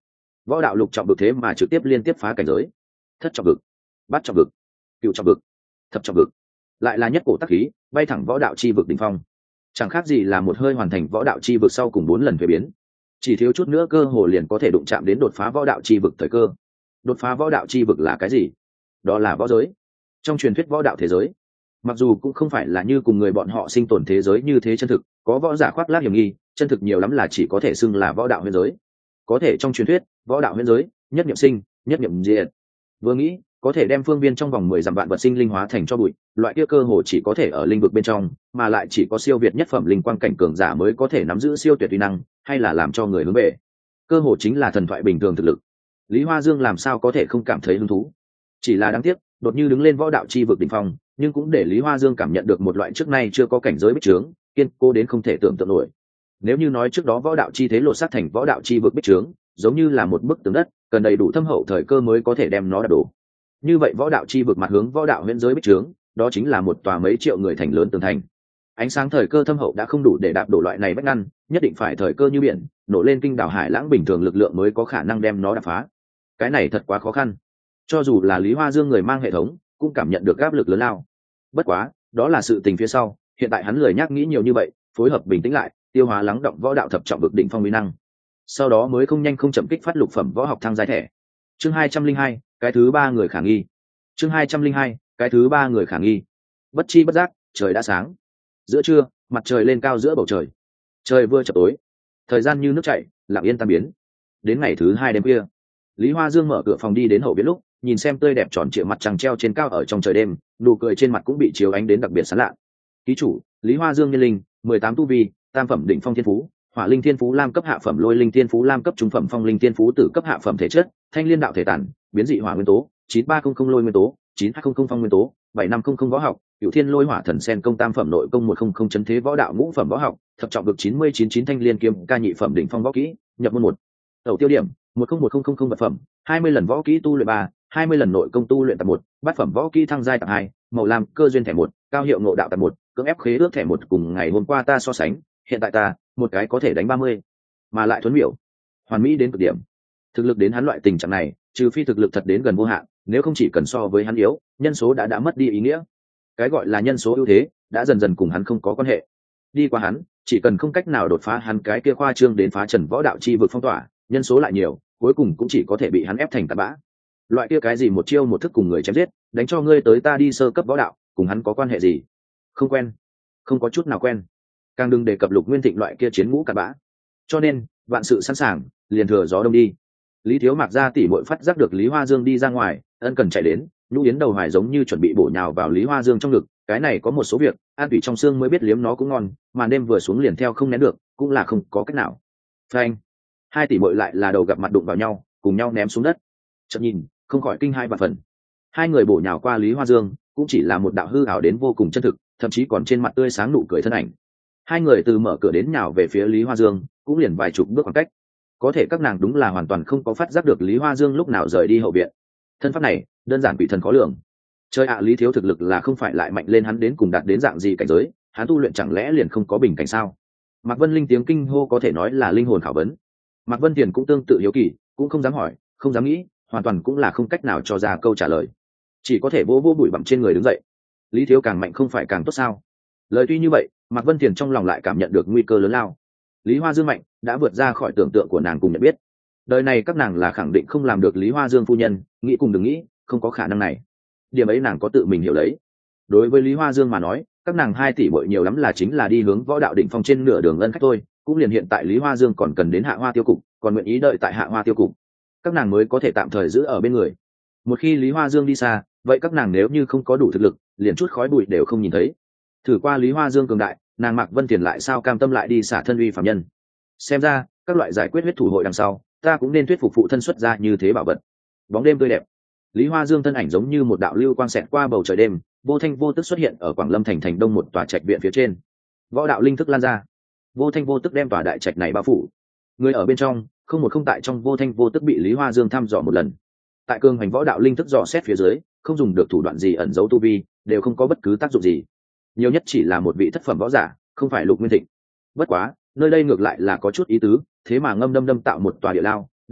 võ đạo lục trọng vực thế mà trực tiếp liên tiếp phá cảnh giới. Thất trọng vực, bát trọng vực, cựu trọng vực, thập trọng vực, lại là nhất cổ tắc khí bay thẳng võ đạo chi vực đỉnh phong, chẳng khác gì là một hơi hoàn thành võ đạo chi vực sau cùng bốn lần thuế biến, chỉ thiếu chút nữa cơ hồ liền có thể đụng chạm đến đột phá võ đạo chi vực thời cơ. Đột phá võ đạo chi vực là cái gì? Đó là võ giới. Trong truyền thuyết võ đạo thế giới, mặc dù cũng không phải là như cùng người bọn họ sinh tồn thế giới như thế chân thực, có võ giả khoác lác hiểm nghi, chân thực nhiều lắm là chỉ có thể xưng là võ đạo huyễn giới. Có thể trong truyền thuyết võ đạo huyễn giới, nhất niệm sinh, nhất niệm diệt. Vừa nghĩ có thể đem phương viên trong vòng mười dặm vạn vật sinh linh hóa thành cho bụi, loại kia cơ hồ chỉ có thể ở linh vực bên trong, mà lại chỉ có siêu việt nhất phẩm linh quang cảnh cường giả mới có thể nắm giữ siêu tuyệt uy năng, hay là làm cho người hướng về. Cơ hồ chính là thần thoại bình thường thực lực. Lý Hoa Dương làm sao có thể không cảm thấy hứng thú? Chỉ là đáng tiếc, đột như đứng lên võ đạo chi vực đỉnh phong, nhưng cũng để Lý Hoa Dương cảm nhận được một loại trước nay chưa có cảnh giới bích trướng, kiên cố đến không thể tưởng tượng nổi. Nếu như nói trước đó võ đạo chi thế lột xác thành võ đạo chi vực bích trướng, giống như là một bức tường đất, cần đầy đủ thâm hậu thời cơ mới có thể đem nó đập đổ. Như vậy võ đạo chi vực mặt hướng võ đạo huyễn giới bích trướng, đó chính là một tòa mấy triệu người thành lớn tường thành. Ánh sáng thời cơ thâm hậu đã không đủ để đạp đổ loại này bách ngăn, nhất định phải thời cơ như biển, nổ lên kinh đảo hải lãng bình thường lực lượng mới có khả năng đem nó đập phá. Cái này thật quá khó khăn. Cho dù là Lý Hoa Dương người mang hệ thống, cũng cảm nhận được áp lực lớn lao. Bất quá, đó là sự tình phía sau, hiện tại hắn lười nhắc nghĩ nhiều như vậy, phối hợp bình tĩnh lại, tiêu hóa lắng động võ đạo thập trọng vực đỉnh phong uy năng. Sau đó mới không nhanh không chậm kích phát lục phẩm võ học thăng giai thẻ. Chương hai trăm linh hai, cái thứ ba người khả nghi. Chương hai trăm linh hai, cái thứ ba người khả nghi. Bất chi bất giác, trời đã sáng. Giữa trưa, mặt trời lên cao giữa bầu trời. Trời vừa chập tối, thời gian như nước chảy, lặng yên tan biến. Đến ngày thứ hai đêm khuya, Lý Hoa Dương mở cửa phòng đi đến hậu viện lúc, nhìn xem tươi đẹp tròn trịa mặt trăng treo trên cao ở trong trời đêm, nụ cười trên mặt cũng bị chiếu ánh đến đặc biệt sáng lạ. Ký chủ, Lý Hoa Dương nhân linh, mười tám tu vi, tam phẩm đỉnh phong thiên phú, hỏa linh thiên phú lam cấp hạ phẩm, lôi linh thiên phú lam cấp trung phẩm, phong linh thiên phú tử cấp hạ phẩm thể chất, thanh liên đạo thể tản, biến dị hỏa nguyên tố, chín ba không không lôi nguyên tố, chín hai không không phong nguyên tố, bảy năm không không võ học, cửu thiên lôi hỏa thần sen công tam phẩm nội công một không không chấn thế võ đạo ngũ phẩm võ học, thập trọng vực chín mươi chín chín thanh liên kiếm ca nhị phẩm đỉnh phong võ kỹ, nhập môn một. Đầu tiêu điểm một không một không không không vật phẩm, hai mươi lần võ kỹ tu luyện ba, hai mươi lần nội công tu luyện tập một, bát phẩm võ kỹ thăng giai tập hai, màu lam cơ duyên thẻ một, cao hiệu ngộ đạo tập một, cưỡng ép khế ước thẻ một. Cùng ngày hôm qua ta so sánh, hiện tại ta một cái có thể đánh ba mươi, mà lại thuần miểu, hoàn mỹ đến cực điểm. Thực lực đến hắn loại tình trạng này, trừ phi thực lực thật đến gần vô hạn, nếu không chỉ cần so với hắn yếu, nhân số đã đã mất đi ý nghĩa. Cái gọi là nhân số ưu thế đã dần dần cùng hắn không có quan hệ. Đi qua hắn, chỉ cần không cách nào đột phá hắn cái kia khoa trương đến phá trần võ đạo chi vực phong tỏa, nhân số lại nhiều, cuối cùng cũng chỉ có thể bị hắn ép thành tạt bã. Loại kia cái gì một chiêu một thức cùng người chém giết, đánh cho ngươi tới ta đi sơ cấp võ đạo, cùng hắn có quan hệ gì? Không quen, không có chút nào quen. Càng đừng đề cập Lục Nguyên Thịnh loại kia chiến ngũ cặn bã. Cho nên, vạn sự sẵn sàng, liền thừa gió đông đi. Lý Thiếu Mạc ra tỉ muội phát giác được Lý Hoa Dương đi ra ngoài, ân cần chạy đến, nhũ yến đầu hoài giống như chuẩn bị bổ nhào vào Lý Hoa Dương trong ngực. Cái này có một số việc, an tủy trong xương mới biết liếm nó cũng ngon, mà đêm vừa xuống liền theo không nén được, cũng là không có cách nào. Phanh, hai tỷ muội lại là đầu gặp mặt đụng vào nhau, cùng nhau ném xuống đất. Chợt nhìn, không khỏi kinh hai vạn phần. Hai người bổ nhào qua Lý Hoa Dương, cũng chỉ là một đạo hư ảo đến vô cùng chân thực, thậm chí còn trên mặt tươi sáng nụ cười thân ảnh. Hai người từ mở cửa đến nhào về phía Lý Hoa Dương, cũng liền vài chục bước khoảng cách. Có thể các nàng đúng là hoàn toàn không có phát giác được Lý Hoa Dương lúc nào rời đi hậu viện. Thân pháp này, đơn giản quỷ thần khó lường. Chơi ạ, Lý Thiếu thực lực là không phải lại mạnh lên hắn đến cùng đạt đến dạng gì cảnh giới, hắn tu luyện chẳng lẽ liền không có bình cảnh sao? Mạc Vân Linh tiếng kinh hô có thể nói là linh hồn khảo vấn. Mạc Vân Tiền cũng tương tự hiếu kỳ, cũng không dám hỏi, không dám nghĩ, hoàn toàn cũng là không cách nào cho ra câu trả lời, chỉ có thể vỗ vỗ bụi bặm trên người đứng dậy. Lý Thiếu càng mạnh không phải càng tốt sao? Lời tuy như vậy, Mạc Vân Tiền trong lòng lại cảm nhận được nguy cơ lớn lao. Lý Hoa Dương mạnh đã vượt ra khỏi tưởng tượng của nàng cùng nhận biết. Đời này các nàng là khẳng định không làm được Lý Hoa Dương phu nhân, nghĩ cùng đừng nghĩ, không có khả năng này. Điểm ấy nàng có tự mình hiểu lấy. Đối với Lý Hoa Dương mà nói, các nàng hai tỷ muội nhiều lắm là chính là đi hướng võ đạo đỉnh phong trên nửa đường ân khách thôi, cũng liền hiện tại Lý Hoa Dương còn cần đến Hạ Hoa tiêu cục, còn nguyện ý đợi tại Hạ Hoa tiêu cục, các nàng mới có thể tạm thời giữ ở bên người. Một khi Lý Hoa Dương đi xa, vậy các nàng nếu như không có đủ thực lực, liền chút khói bụi đều không nhìn thấy. Thử qua Lý Hoa Dương cường đại, nàng Mạc Vân Tiền lại sao cam tâm lại đi xả thân uy phạm nhân. Xem ra các loại giải quyết huyết thủ hội đằng sau, ta cũng nên thuyết phục phụ thân xuất ra như thế bảo vật. Bóng đêm tươi đẹp, Lý Hoa Dương thân ảnh giống như một đạo lưu quang xẹt qua bầu trời đêm, vô thanh vô tức xuất hiện ở Quảng Lâm thành thành đông một tòa trạch viện phía trên. Võ đạo linh thức lan ra, vô thanh vô tức đem tòa đại trạch này bao phủ. Người ở bên trong không một không tại trong vô thanh vô tức bị Lý Hoa Dương thăm dò một lần. Tại cường hành võ đạo linh thức dò xét phía dưới, không dùng được thủ đoạn gì ẩn giấu tu vi, đều không có bất cứ tác dụng gì. Nhiều nhất chỉ là một vị thất phẩm võ giả, không phải Lục Nguyên Thịnh. Bất quá, nơi đây ngược lại là có chút ý tứ, thế mà ngâm đâm đâm tạo một tòa địa lao,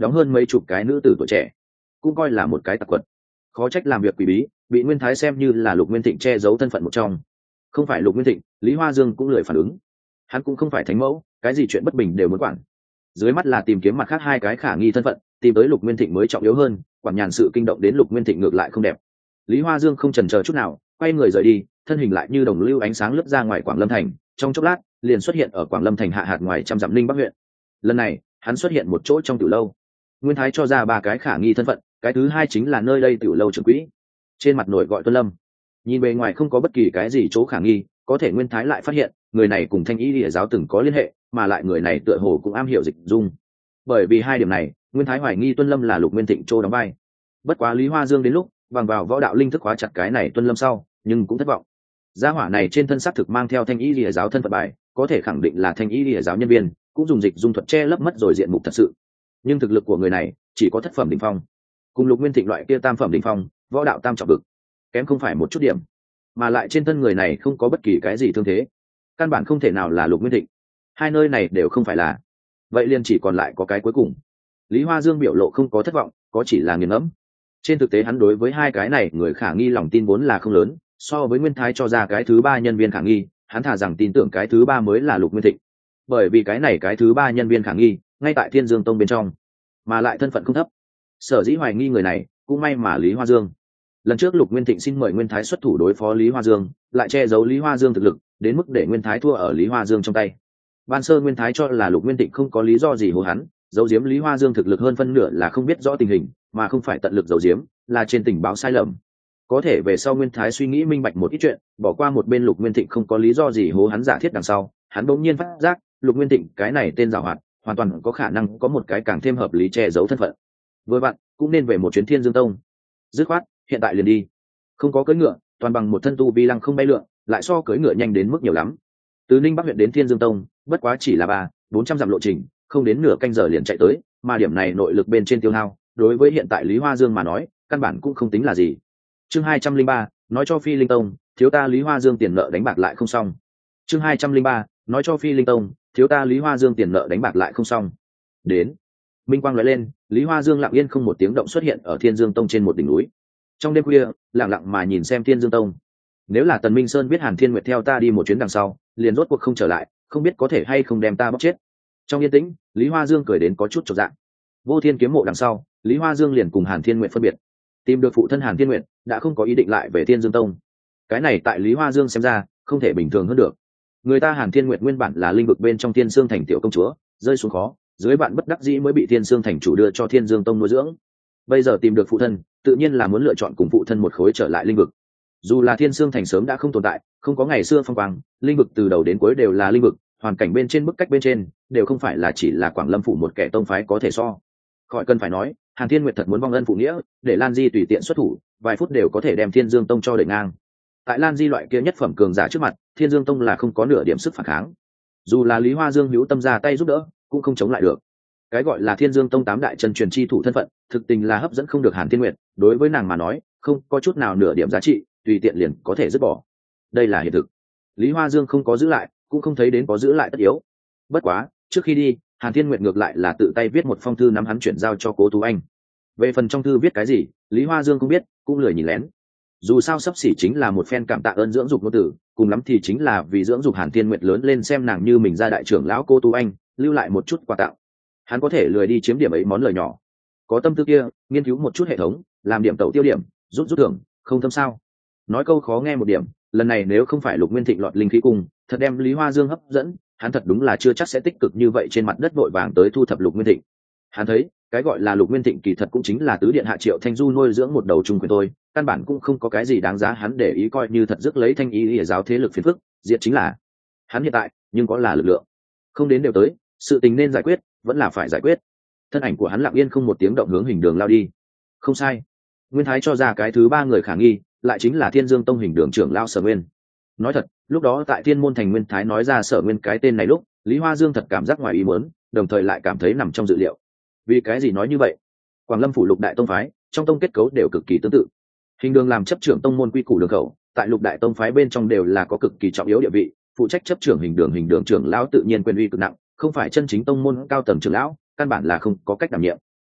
đóng hơn mấy chục cái nữ tử tuổi trẻ, cũng coi là một cái tặc quật. Khó trách làm việc quỷ bí, bị Nguyên Thái xem như là Lục Nguyên Thịnh che giấu thân phận một trong. Không phải Lục Nguyên Thịnh, Lý Hoa Dương cũng lười phản ứng. Hắn cũng không phải thánh mẫu, cái gì chuyện bất bình đều muốn quản. Dưới mắt là tìm kiếm mặt khác hai cái khả nghi thân phận, tìm tới Lục Nguyên Thịnh mới trọng yếu hơn, quản nhàn sự kinh động đến Lục Nguyên Thịnh ngược lại không đẹp. Lý Hoa Dương không chần chờ chút nào, quay người rời đi, thân hình lại như đồng lưu ánh sáng lướt ra ngoài Quảng Lâm thành, trong chốc lát liền xuất hiện ở Quảng Lâm thành hạ hạt ngoài trăm dặm Linh Bắc huyện. Lần này hắn xuất hiện một chỗ trong tiểu lâu. Nguyên Thái cho ra ba cái khả nghi thân phận, cái thứ hai chính là nơi đây tiểu lâu trưởng quỹ, trên mặt nổi gọi Tuân Lâm. Nhìn bề ngoài không có bất kỳ cái gì chỗ khả nghi, có thể Nguyên Thái lại phát hiện người này cùng Thanh Y Lìa giáo từng có liên hệ, mà lại người này tựa hồ cũng am hiểu dịch dung. Bởi vì hai điểm này, Nguyên Thái hoài nghi Tuân Lâm là Lục Nguyên Thịnh chỗ đóng vai. Bất quá Lý Hoa Dương đến lúc bằng vào võ đạo linh thức khóa chặt cái này Tuân Lâm sau, nhưng cũng thất vọng. Gia hỏa này trên thân xác thực mang theo Thanh Y Lìa giáo thân phận bài, có thể khẳng định là Thanh Y Lìa giáo nhân viên, cũng dùng dịch dung thuật che lấp mất rồi diện mục thật sự. Nhưng thực lực của người này chỉ có thất phẩm đỉnh phong, cùng Lục Nguyên Thịnh loại kia tam phẩm đỉnh phong, võ đạo tam trọng vực, kém không phải một chút điểm. Mà lại trên thân người này không có bất kỳ cái gì thương thế, căn bản không thể nào là Lục Nguyên Thịnh. Hai nơi này đều không phải là, vậy liền chỉ còn lại có cái cuối cùng. Lý Hoa Dương biểu lộ không có thất vọng, có chỉ là nghiền ngẫm. Trên thực tế hắn đối với hai cái này người khả nghi lòng tin vốn là không lớn, so với Nguyên Thái cho ra cái thứ ba nhân viên khả nghi, hắn thà rằng tin tưởng cái thứ ba mới là Lục Nguyên Thịnh. Bởi vì cái này cái thứ ba nhân viên khả nghi ngay tại Thiên Dương Tông bên trong, mà lại thân phận không thấp. Sở dĩ hoài nghi người này, cũng may mà Lý Hoa Dương. Lần trước Lục Nguyên Thịnh xin mời Nguyên Thái xuất thủ đối phó Lý Hoa Dương, lại che giấu Lý Hoa Dương thực lực, đến mức để Nguyên Thái thua ở Lý Hoa Dương trong tay. Ban sơ Nguyên Thái cho là Lục Nguyên Thịnh không có lý do gì hố hắn, giấu giếm Lý Hoa Dương thực lực hơn phân nửa là không biết rõ tình hình, mà không phải tận lực giấu giếm, là trên tình báo sai lầm. Có thể về sau Nguyên Thái suy nghĩ minh bạch một ít chuyện, bỏ qua một bên Lục Nguyên Thịnh không có lý do gì hố hắn giả thiết đằng sau, hắn bỗng nhiên phát giác, Lục Nguyên Thịnh cái này tên giàu hoạt, hoàn toàn có khả năng có một cái càng thêm hợp lý che giấu thân phận. Với bạn, cũng nên về một chuyến Thiên Dương Tông. Dứt khoát, hiện tại liền đi. Không có cưỡi ngựa, toàn bằng một thân tu vi lăng không bay lượn, lại so cưỡi ngựa nhanh đến mức nhiều lắm. Từ Ninh Bắc huyện đến Thiên Dương Tông, bất quá chỉ là ba, bốn trăm dặm lộ trình, không đến nửa canh giờ liền chạy tới, mà điểm này nội lực bên trên tiêu hao, đối với hiện tại Lý Hoa Dương mà nói, căn bản cũng không tính là gì. Chương hai trăm linh ba, nói cho Phi Linh Tông, thiếu ta Lý Hoa Dương tiền nợ đánh bạc lại không xong. Chương hai trăm linh ba, nói cho Phi Linh Tông, thiếu ta Lý Hoa Dương tiền nợ đánh bạc lại không xong. Đến. Minh quang lóe lên, Lý Hoa Dương lặng yên không một tiếng động xuất hiện ở Thiên Dương Tông trên một đỉnh núi. Trong đêm khuya, lặng lặng mà nhìn xem Thiên Dương Tông. Nếu là Tần Minh Sơn biết Hàn Thiên Nguyệt theo ta đi một chuyến đằng sau, liền rốt cuộc không trở lại, không biết có thể hay không đem ta bóc chết. Trong yên tĩnh, Lý Hoa Dương cười đến có chút chột dạ. Vô Thiên kiếm mộ đằng sau, Lý Hoa Dương liền cùng Hàn Thiên Nguyệt phân biệt. Tìm được phụ thân Hàn Thiên Nguyệt, đã không có ý định lại về Thiên Dương Tông. Cái này tại Lý Hoa Dương xem ra, không thể bình thường hơn được. Người ta Hàn Thiên Nguyệt nguyên bản là linh vực bên trong Thiên Sương thành tiểu công chúa, rơi xuống khó, dưới bạn bất đắc dĩ mới bị Thiên Sương thành chủ đưa cho Thiên Dương Tông nuôi dưỡng. Bây giờ tìm được phụ thân, tự nhiên là muốn lựa chọn cùng phụ thân một khối trở lại linh vực. Dù là Thiên Sương thành sớm đã không tồn tại, không có ngày xưa phong quang, linh vực từ đầu đến cuối đều là linh vực, hoàn cảnh bên trên bức cách bên trên đều không phải là chỉ là Quảng Lâm phủ một kẻ tông phái có thể so. Khỏi cần phải nói, Hàn Thiên Nguyệt thật muốn vong ân phụ nghĩa, để Lan Di tùy tiện xuất thủ, vài phút đều có thể đem Thiên Dương Tông cho đẩy ngang. Tại Lan Di loại kia nhất phẩm cường giả trước mặt, Thiên Dương Tông là không có nửa điểm sức phản kháng. Dù là Lý Hoa Dương hữu tâm ra tay giúp đỡ, cũng không chống lại được. Cái gọi là Thiên Dương Tông tám đại chân truyền chi thủ thân phận, thực tình là hấp dẫn không được Hàn Thiên Nguyệt, đối với nàng mà nói, không có chút nào nửa điểm giá trị, tùy tiện liền có thể dứt bỏ. Đây là hiện thực. Lý Hoa Dương không có giữ lại, cũng không thấy đến có giữ lại tất yếu. Bất quá, trước khi đi, Hàn Thiên Nguyệt ngược lại là tự tay viết một phong thư nắm hắn chuyển giao cho Cố Tú Anh. Về phần trong thư viết cái gì, Lý Hoa Dương không biết, cũng lười nhìn lén. Dù sao sắp xỉ chính là một phen cảm tạ ơn dưỡng dục ngôn tử, cùng lắm thì chính là vì dưỡng dục Hàn Thiên Nguyệt lớn lên xem nàng như mình ra đại trưởng lão Cố Tú Anh, lưu lại một chút quà tặng. Hắn có thể lười đi chiếm điểm ấy món lời nhỏ. Có tâm tư kia, nghiên cứu một chút hệ thống, làm điểm tẩu tiêu điểm, rút rút thưởng, không thâm sao? Nói câu khó nghe một điểm, lần này nếu không phải Lục Nguyên Thịnh lọt linh khí cung, thật đem Lý Hoa Dương hấp dẫn, hắn thật đúng là chưa chắc sẽ tích cực như vậy trên mặt đất vội vàng tới thu thập Lục Nguyên Thịnh. Hắn thấy, cái gọi là Lục Nguyên Thịnh kỳ thật cũng chính là tứ điện hạ Triệu Thanh Du nuôi dưỡng một đầu trung quyền thôi, căn bản cũng không có cái gì đáng giá hắn để ý, coi như thật dứt lấy Thanh Ý Lìa giáo thế lực phiền phức, diệt chính là. Hắn hiện tại, nhưng có là lực lượng, không đến đều tới, sự tình nên giải quyết, vẫn là phải giải quyết. Thân ảnh của hắn lặng yên không một tiếng động hướng hình đường lao đi. Không sai, Nguyên Thái cho ra cái thứ ba người khả nghi, lại chính là Thiên Dương Tông hình đường trưởng lao Sở Nguyên. Nói thật, lúc đó tại Thiên Môn thành Nguyên Thái nói ra Sở Nguyên cái tên này lúc, Lý Hoa Dương thật cảm giác ngoài ý muốn, đồng thời lại cảm thấy nằm trong dự liệu. Vì cái gì nói như vậy? Quảng Lâm phủ lục đại tông phái, trong tông kết cấu đều cực kỳ tương tự. Hình đường làm chấp trưởng tông môn quy củ đường khẩu, tại lục đại tông phái bên trong đều là có cực kỳ trọng yếu địa vị, phụ trách chấp trưởng hình đường hình đường trưởng lão tự nhiên quyền uy cực nặng, không phải chân chính tông môn cao tầng trưởng lão, căn bản là không có cách đảm nhiệm.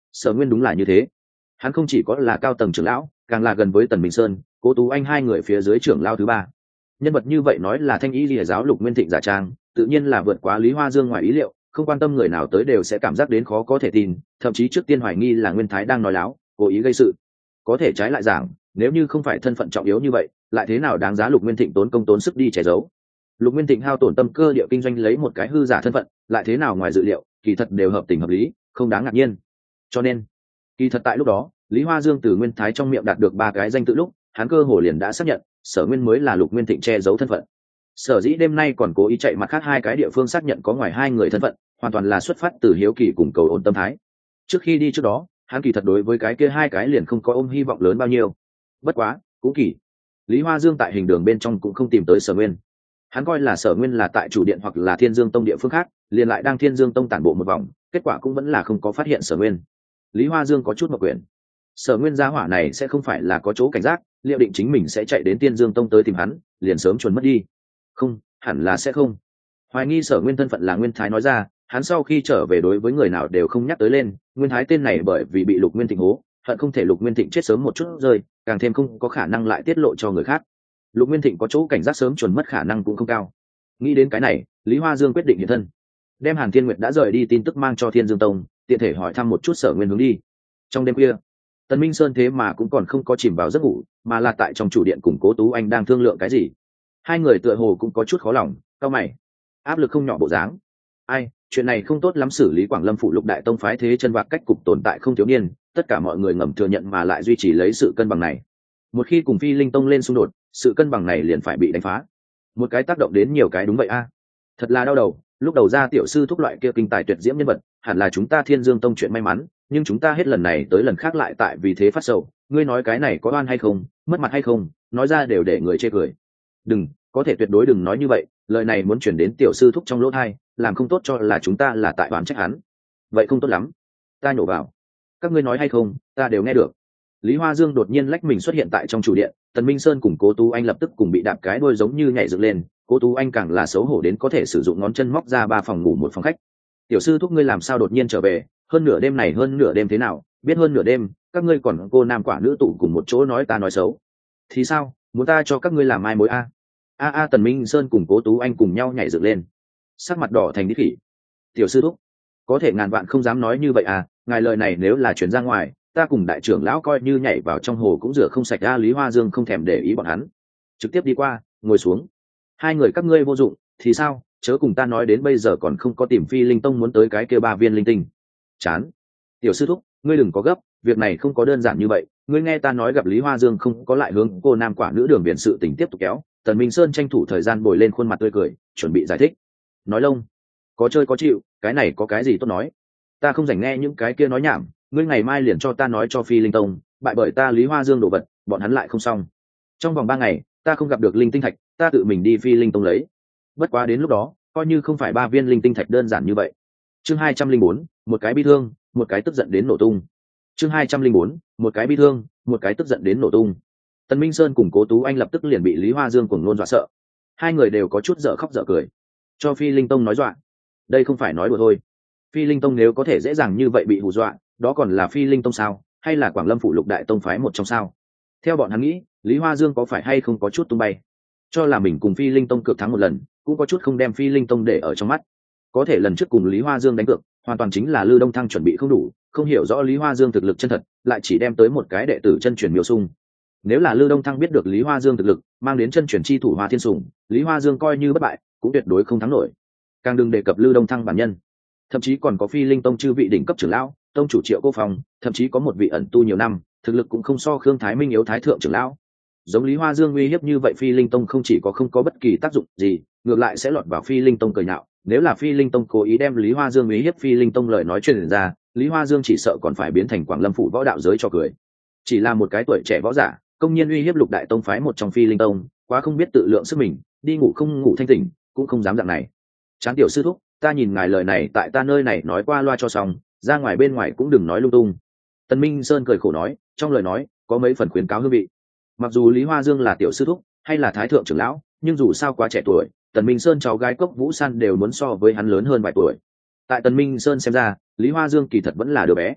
Sở Nguyên đúng là như thế, hắn không chỉ có là cao tầng trưởng lão, càng là gần với Tần Minh Sơn, Cố Tú Anh hai người phía dưới trưởng lão thứ ba. Nhân vật như vậy nói là thanh ý lìa giáo Lục Nguyên Thịnh giả trang, tự nhiên là vượt quá Lý Hoa Dương ngoài ý liệu, không quan tâm người nào tới đều sẽ cảm giác đến khó có thể tin, thậm chí trước tiên hoài nghi là Nguyên Thái đang nói láo, cố ý gây sự. Có thể trái lại giảng, nếu như không phải thân phận trọng yếu như vậy, lại thế nào đáng giá Lục Nguyên Thịnh tốn công tốn sức đi che giấu. Lục Nguyên Thịnh hao tổn tâm cơ địa kinh doanh lấy một cái hư giả thân phận, lại thế nào ngoài dự liệu, kỳ thật đều hợp tình hợp lý, không đáng ngạc nhiên. Cho nên, kỳ thật tại lúc đó, Lý Hoa Dương từ Nguyên Thái trong miệng đạt được ba cái danh tự lúc, hắn cơ hồ liền đã xác nhận, Sở Nguyên mới là Lục Nguyên Thịnh che giấu thân phận. Sở dĩ đêm nay còn cố ý chạy mặt khác hai cái địa phương xác nhận có ngoài hai người thân phận, hoàn toàn là xuất phát từ hiếu kỳ cùng cầu ổn tâm thái. Trước khi đi trước đó, hắn kỳ thật đối với cái kia hai cái liền không có ôm hy vọng lớn bao nhiêu. Bất quá, cũng kỳ. Lý Hoa Dương tại hình đường bên trong cũng không tìm tới Sở Nguyên. Hắn coi là Sở Nguyên là tại chủ điện hoặc là Thiên Dương Tông địa phương khác, liền lại đang Thiên Dương Tông tản bộ một vòng, kết quả cũng vẫn là không có phát hiện Sở Nguyên. Lý Hoa Dương có chút mặc quyền. Sở Nguyên gia hỏa này sẽ không phải là có chỗ cảnh giác, liệu định chính mình sẽ chạy đến Thiên Dương Tông tới tìm hắn, liền sớm chuồn mất đi. Không, hẳn là sẽ không. Hoài nghi Sở Nguyên thân phận là Nguyên Thái nói ra, hắn sau khi trở về đối với người nào đều không nhắc tới lên, Nguyên Thái tên này bởi vì bị Lục Nguyên Thịnh hố, hận không thể Lục Nguyên Thịnh chết sớm một chút rơi, càng thêm không có khả năng lại tiết lộ cho người khác. Lục Nguyên Thịnh có chỗ cảnh giác sớm chuẩn mất khả năng cũng không cao. Nghĩ đến cái này, Lý Hoa Dương quyết định hiện thân, đem Hàn Thiên Nguyệt đã rời đi tin tức mang cho Thiên Dương Tông, tiện thể hỏi thăm một chút Sở Nguyên hướng đi. Trong đêm khuya, Tần Minh Sơn thế mà cũng còn không có chìm vào giấc ngủ, mà là tại trong chủ điện cùng Cố Tú Anh đang thương lượng cái gì. Hai người tựa hồ cũng có chút khó lòng, cau mày, áp lực không nhỏ bộ dáng. Ai, chuyện này không tốt lắm, xử lý Quảng Lâm phụ Lục Đại Tông phái thế chân vạc cách cục tồn tại không thiếu niên, tất cả mọi người ngầm thừa nhận mà lại duy trì lấy sự cân bằng này. Một khi cùng Phi Linh Tông lên xung đột, sự cân bằng này liền phải bị đánh phá. Một cái tác động đến nhiều cái, đúng vậy a. Thật là đau đầu, lúc đầu ra tiểu sư thúc loại kia kinh tài tuyệt diễm nhân vật, hẳn là chúng ta Thiên Dương Tông chuyện may mắn, nhưng chúng ta hết lần này tới lần khác lại tại vì thế phát sầu. Ngươi nói cái này có oan hay không, mất mặt hay không, nói ra đều để người chê cười. Đừng, có thể tuyệt đối đừng nói như vậy, lời này muốn chuyển đến tiểu sư thúc trong lỗ tai, làm không tốt cho là chúng ta là tại oán trách hắn. Vậy không tốt lắm. Ta nhổ vào. Các ngươi nói hay không, ta đều nghe được. Lý Hoa Dương đột nhiên lách mình xuất hiện tại trong chủ điện, Tần Minh Sơn cùng Cố Tú Anh lập tức cùng bị đạp cái đuôi giống như nhảy dựng lên, Cố Tú Anh càng là xấu hổ đến có thể sử dụng ngón chân móc ra ba phòng ngủ một phòng khách. Tiểu sư thúc ngươi làm sao đột nhiên trở về, hơn nửa đêm này hơn nửa đêm thế nào, biết hơn nửa đêm, các ngươi còn cô nam quả nữ tụ cùng một chỗ nói ta nói xấu. Thì sao, muốn ta cho các ngươi làm mai mối a? A a Tần Minh Sơn cùng Cố Tú Anh cùng nhau nhảy dựng lên, sắc mặt đỏ thành đít khỉ. Tiểu sư thúc, có thể ngàn vạn không dám nói như vậy à, ngài lời này nếu là truyền ra ngoài, ta cùng đại trưởng lão coi như nhảy vào trong hồ cũng rửa không sạch. A Lý Hoa Dương không thèm để ý bọn hắn, trực tiếp đi qua, ngồi xuống. Hai người các ngươi vô dụng, thì sao, chớ cùng ta nói đến bây giờ còn không có tìm Phi Linh Tông muốn tới cái kia ba viên linh tinh. Chán. Tiểu sư thúc, ngươi đừng có gấp, việc này không có đơn giản như vậy, ngươi nghe ta nói. Gặp Lý Hoa Dương không có lại hướng cô nam quả nữ đường biển sự tình tiếp tục kéo, Tần Minh Sơn tranh thủ thời gian bồi lên khuôn mặt tươi cười, chuẩn bị giải thích. Nói lông, có chơi có chịu, cái này có cái gì tốt nói. Ta không rảnh nghe những cái kia nói nhảm, ngươi ngày mai liền cho ta nói cho Phi Linh Tông, bại bởi ta Lý Hoa Dương đồ vật, bọn hắn lại không xong. Trong vòng ba ngày, ta không gặp được linh tinh thạch, ta tự mình đi Phi Linh Tông lấy. Bất quá đến lúc đó, coi như không phải ba viên linh tinh thạch đơn giản như vậy. Chương hai trăm linh bốn, một cái bi thương, một cái tức giận đến nổ tung. Chương hai trăm linh bốn, một cái bi thương, một cái tức giận đến nổ tung. Tần Minh Sơn cùng Cố Tú Anh lập tức liền bị Lý Hoa Dương cuồng ngôn dọa sợ. Hai người đều có chút dở khóc dở cười. Cho Phi Linh Tông nói dọa, đây không phải nói đùa thôi. Phi Linh Tông nếu có thể dễ dàng như vậy bị hù dọa, đó còn là Phi Linh Tông sao, hay là Quảng Lâm phụ Lục Đại Tông phái một trong sao? Theo bọn hắn nghĩ, Lý Hoa Dương có phải hay không có chút tung bay, cho là mình cùng Phi Linh Tông cược thắng một lần, cũng có chút không đem Phi Linh Tông để ở trong mắt. Có thể lần trước cùng Lý Hoa Dương đánh cược, hoàn toàn chính là Lư Đông Thăng chuẩn bị không đủ, không hiểu rõ Lý Hoa Dương thực lực chân thật, lại chỉ đem tới một cái đệ tử chân truyền Miêu Sung. Nếu là Lư Đông Thăng biết được Lý Hoa Dương thực lực, mang đến chân truyền chi thủ Hoa Thiên Sùng, Lý Hoa Dương coi như bất bại, cũng tuyệt đối không thắng nổi. Càng đừng đề cập Lư Đông Thăng bản nhân, thậm chí còn có Phi Linh Tông chư vị đỉnh cấp trưởng lão, tông chủ Triệu Cô Phong, thậm chí có một vị ẩn tu nhiều năm, thực lực cũng không so Khương Thái Minh yếu thái thượng trưởng lão. Giống Lý Hoa Dương uy hiếp như vậy, Phi Linh Tông không chỉ có không có bất kỳ tác dụng gì, ngược lại sẽ lọt vào Phi Linh Tông cười nhạo. Nếu là Phi Linh Tông cố ý đem Lý Hoa Dương uy hiếp Phi Linh Tông lời nói truyền ra, Lý Hoa Dương chỉ sợ còn phải biến thành Quảng Lâm phủ võ đạo giới cho cười. Chỉ là một cái tuổi trẻ võ giả, công nhiên uy hiếp Lục Đại Tông phái một trong Phi Linh Tông, quá không biết tự lượng sức mình, đi ngủ không ngủ thanh tỉnh, cũng không dám dạng này. Chán tiểu sư thúc, ta nhìn ngài lời này tại ta nơi này nói qua loa cho xong, ra ngoài bên ngoài cũng đừng nói lung tung. Tần Minh Sơn cười khổ nói, trong lời nói có mấy phần khuyến cáo hương vị. Mặc dù Lý Hoa Dương là tiểu sư thúc hay là thái thượng trưởng lão, nhưng dù sao quá trẻ tuổi, Tần Minh Sơn cháu gái Cốc Vũ San đều muốn so với hắn lớn hơn vài tuổi. Tại Tần Minh Sơn xem ra, Lý Hoa Dương kỳ thật vẫn là đứa bé.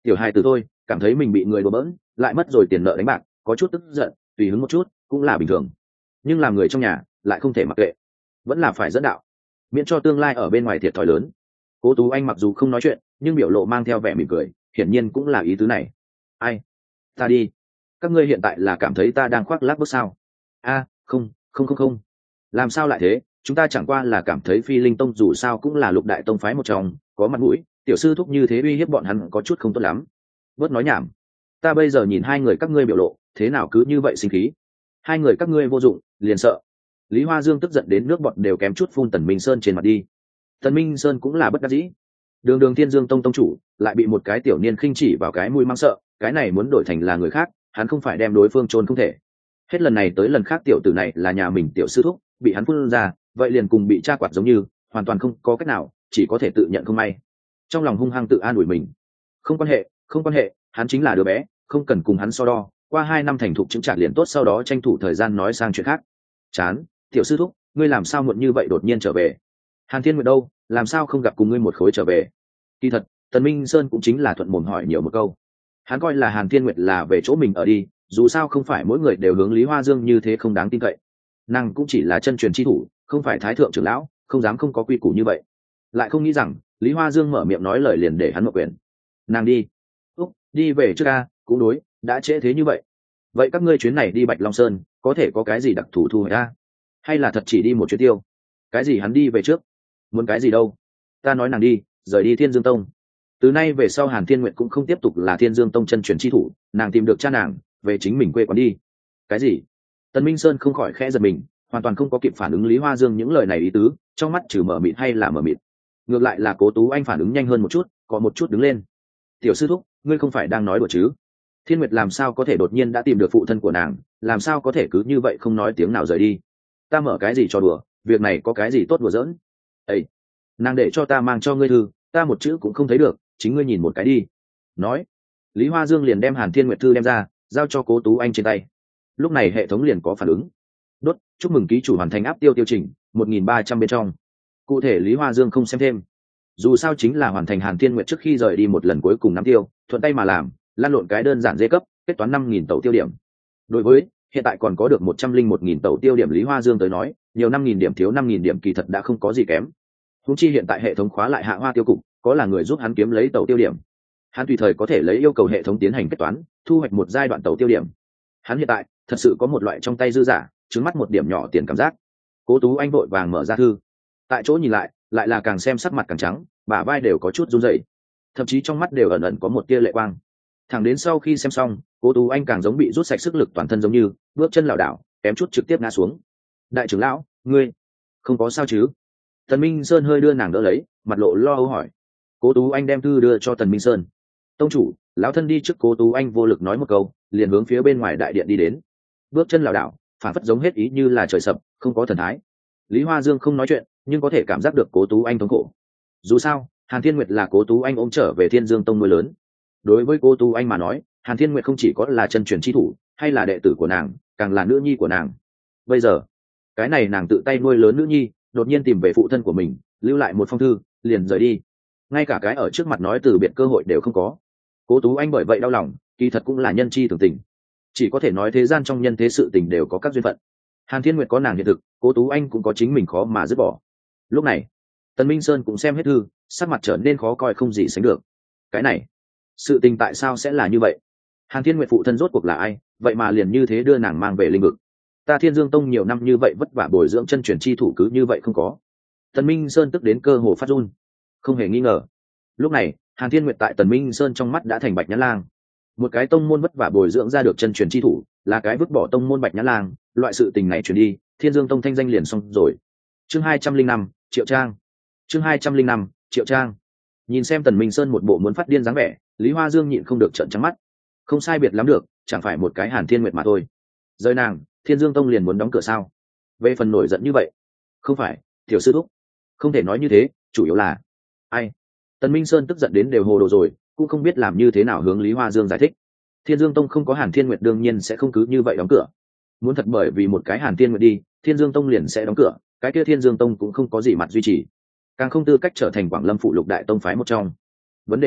Tiểu hài từ tôi cảm thấy mình bị người đùa bỡn, lại mất rồi tiền nợ đánh bạc, có chút tức giận, tùy hứng một chút cũng là bình thường, nhưng làm người trong nhà lại không thể mặc kệ, vẫn là phải dẫn đạo, miễn cho tương lai ở bên ngoài thiệt thòi lớn. Cố Tú Anh mặc dù không nói chuyện, nhưng biểu lộ mang theo vẻ mỉm cười, hiển nhiên cũng là ý tứ này. Ai? Ta đi. Các ngươi hiện tại là cảm thấy ta đang khoác lác bước sao? A, không, không không không. Làm sao lại thế? Chúng ta chẳng qua là cảm thấy Phi Linh Tông dù sao cũng là lục đại tông phái một trong, có mặt mũi, tiểu sư thúc như thế uy hiếp bọn hắn có chút không tốt lắm. Bớt nói nhảm. Ta bây giờ nhìn hai người các ngươi biểu lộ, thế nào cứ như vậy sinh khí? Hai người các ngươi vô dụng, liền sợ. Lý Hoa Dương tức giận đến nước bọt đều kém chút phun Tần Minh Sơn trên mặt đi. Tần Minh Sơn cũng là bất đắc dĩ. Đường Đường Thiên Dương Tông tông chủ, lại bị một cái tiểu niên khinh chỉ vào cái mũi mang sợ, cái này muốn đổi thành là người khác, hắn không phải đem đối phương chôn không thể. Hết lần này tới lần khác tiểu tử này là nhà mình tiểu sư thúc, bị hắn phun ra, vậy liền cùng bị tra quạt giống như, hoàn toàn không có cách nào, chỉ có thể tự nhận không may. Trong lòng hung hăng tự an ủi mình. Không quan hệ, không quan hệ, hắn chính là đứa bé, không cần cùng hắn so đo, qua hai năm thành thục chứng trạng liền tốt, sau đó tranh thủ thời gian nói sang chuyện khác. Chán, tiểu sư thúc, ngươi làm sao muộn như vậy đột nhiên trở về? Hàn Thiên Nguyệt đâu, làm sao không gặp cùng ngươi một khối trở về? Kỳ thật, Tần Minh Sơn cũng chính là thuận mồm hỏi nhiều một câu. Hắn coi là Hàn Thiên Nguyệt là về chỗ mình ở đi, dù sao không phải mỗi người đều hướng Lý Hoa Dương như thế không đáng tin cậy. Nàng cũng chỉ là chân truyền chi thủ, không phải thái thượng trưởng lão, không dám không có quy củ như vậy. Lại không nghĩ rằng Lý Hoa Dương mở miệng nói lời liền để hắn mở quyền. Nàng đi. Úc, đi về trước a, cũng đối, đã trễ thế như vậy. Vậy các ngươi chuyến này đi Bạch Long Sơn, có thể có cái gì đặc thù thu hồi a? Hay là thật chỉ đi một chuyến tiêu? Cái gì hắn đi về trước? Muốn cái gì đâu? Ta nói nàng đi, rời đi Thiên Dương Tông. Từ nay về sau Hàn Thiên Nguyệt cũng không tiếp tục là Thiên Dương Tông chân truyền chi thủ, nàng tìm được cha nàng, về chính mình quê quán đi. Cái gì? Tần Minh Sơn không khỏi khẽ giật mình, hoàn toàn không có kịp phản ứng Lý Hoa Dương những lời này ý tứ, trong mắt trừ mở mịt hay là mở mịt. Ngược lại là Cố Tú Anh phản ứng nhanh hơn một chút, có một chút đứng lên. Tiểu sư thúc, ngươi không phải đang nói đùa chứ? Thiên Nguyệt làm sao có thể đột nhiên đã tìm được phụ thân của nàng, làm sao có thể cứ như vậy không nói tiếng nào rời đi? Ta mở cái gì cho đùa, việc này có cái gì tốt đùa giỡn? Ê, nàng để cho ta mang cho ngươi thư, ta một chữ cũng không thấy được, chính ngươi nhìn một cái đi. Nói, Lý Hoa Dương liền đem Hàn Thiên Nguyệt thư đem ra, giao cho Cố Tú Anh trên tay. Lúc này hệ thống liền có phản ứng. Đốt, chúc mừng ký chủ hoàn thành áp tiêu tiêu chỉnh, một nghìn ba trăm bên trong. Cụ thể Lý Hoa Dương không xem thêm. Dù sao chính là hoàn thành Hàn Thiên Nguyệt trước khi rời đi một lần cuối cùng nắm tiêu, thuận tay mà làm, lan lộn cái đơn giản dê cấp, kết toán năm nghìn tẩu tiêu điểm. Đối với hiện tại còn có được một trăm linh một nghìn tẩu tiêu điểm Lý Hoa Dương tới nói, nhiều năm nghìn điểm thiếu năm nghìn điểm kỳ thật đã không có gì kém. Húng chi hiện tại hệ thống khóa lại hạ hoa tiêu cục, có là người giúp hắn kiếm lấy tẩu tiêu điểm. Hắn tùy thời có thể lấy yêu cầu hệ thống tiến hành kết toán, thu hoạch một giai đoạn tẩu tiêu điểm. Hắn hiện tại thật sự có một loại trong tay dư giả, trứng mắt một điểm nhỏ tiền cảm giác. Cố Tú Anh vội vàng mở ra thư, tại chỗ nhìn lại, lại là càng xem sắc mặt càng trắng, bả vai đều có chút run rẩy, thậm chí trong mắt đều ẩn ẩn có một tia lệ quang. Thẳng đến sau khi xem xong, Cố Tú Anh càng giống bị rút sạch sức lực toàn thân, giống như bước chân lảo đảo, kém chút trực tiếp ngã xuống. Đại trưởng lão, ngươi không có sao chứ? Tần Minh Sơn hơi đưa nàng đỡ lấy, mặt lộ lo âu hỏi. Cố Tú Anh đem thư đưa cho Tần Minh Sơn. Tông chủ, lão thân đi trước. Cố Tú Anh vô lực nói một câu, liền hướng phía bên ngoài đại điện đi đến. Bước chân lảo đảo, phản phất giống hết ý như là trời sập, không có thần thái. Lý Hoa Dương không nói chuyện, nhưng có thể cảm giác được Cố Tú Anh thống khổ. Dù sao, Hàn Thiên Nguyệt là Cố Tú Anh ôm trở về Thiên Dương Tông nuôi lớn. Đối với Cố Tú Anh mà nói, Hàn Thiên Nguyệt không chỉ có là chân truyền chi thủ, hay là đệ tử của nàng, càng là nữ nhi của nàng. Bây giờ, cái này nàng tự tay nuôi lớn nữ nhi, đột nhiên tìm về phụ thân của mình, lưu lại một phong thư, liền rời đi. Ngay cả cái ở trước mặt nói từ biệt cơ hội đều không có. Cố Tú Anh bởi vậy đau lòng, kỳ thật cũng là nhân chi thường tình. Chỉ có thể nói thế gian trong nhân thế sự tình đều có các duyên phận. Hàn Thiên Nguyệt có nàng hiện thực, Cố Tú Anh cũng có chính mình khó mà dứt bỏ. Lúc này, Tần Minh Sơn cũng xem hết thư, sắc mặt trở nên khó coi không gì sánh được. Cái này, sự tình tại sao sẽ là như vậy? Hàn Thiên Nguyệt phụ thân rốt cuộc là ai, vậy mà liền như thế đưa nàng mang về linh vực? Ta Thiên Dương Tông nhiều năm như vậy vất vả bồi dưỡng chân truyền chi thủ cứ như vậy không có. Tần Minh Sơn tức đến cơ hồ phát run. Không hề nghi ngờ, lúc này Hàn Thiên Nguyệt tại Tần Minh Sơn trong mắt đã thành Bạch Nhãn Lang. Một cái tông môn vất vả bồi dưỡng ra được chân truyền chi thủ, là cái vứt bỏ tông môn Bạch Nhãn Lang, loại sự tình này truyền đi, Thiên Dương Tông thanh danh liền xong rồi. Chương hai trăm linh năm, Triệu Trang. Chương hai trăm linh năm, Triệu Trang. Nhìn xem Tần Minh Sơn một bộ muốn phát điên dáng vẻ, Lý Hoa Dương nhịn không được trợn trắng mắt. Không sai biệt lắm được, chẳng phải một cái Hàn Thiên Nguyệt mà thôi. Rời nàng, Thiên Dương Tông liền muốn đóng cửa sao? Về phần nổi giận như vậy, không phải, tiểu sư thúc, không thể nói như thế, chủ yếu là ai? Tần Minh Sơn tức giận đến đều hồ đồ rồi, cũng không biết làm như thế nào hướng Lý Hoa Dương giải thích. Thiên Dương Tông không có Hàn Thiên Nguyệt đương nhiên sẽ không cứ như vậy đóng cửa. Muốn thật bởi vì một cái Hàn Thiên Nguyệt đi, Thiên Dương Tông liền sẽ đóng cửa, cái kia Thiên Dương Tông cũng không có gì mặt duy trì, càng không tư cách trở thành Quảng Lâm phụ lục đại tông phái một trong. Vấn đề là,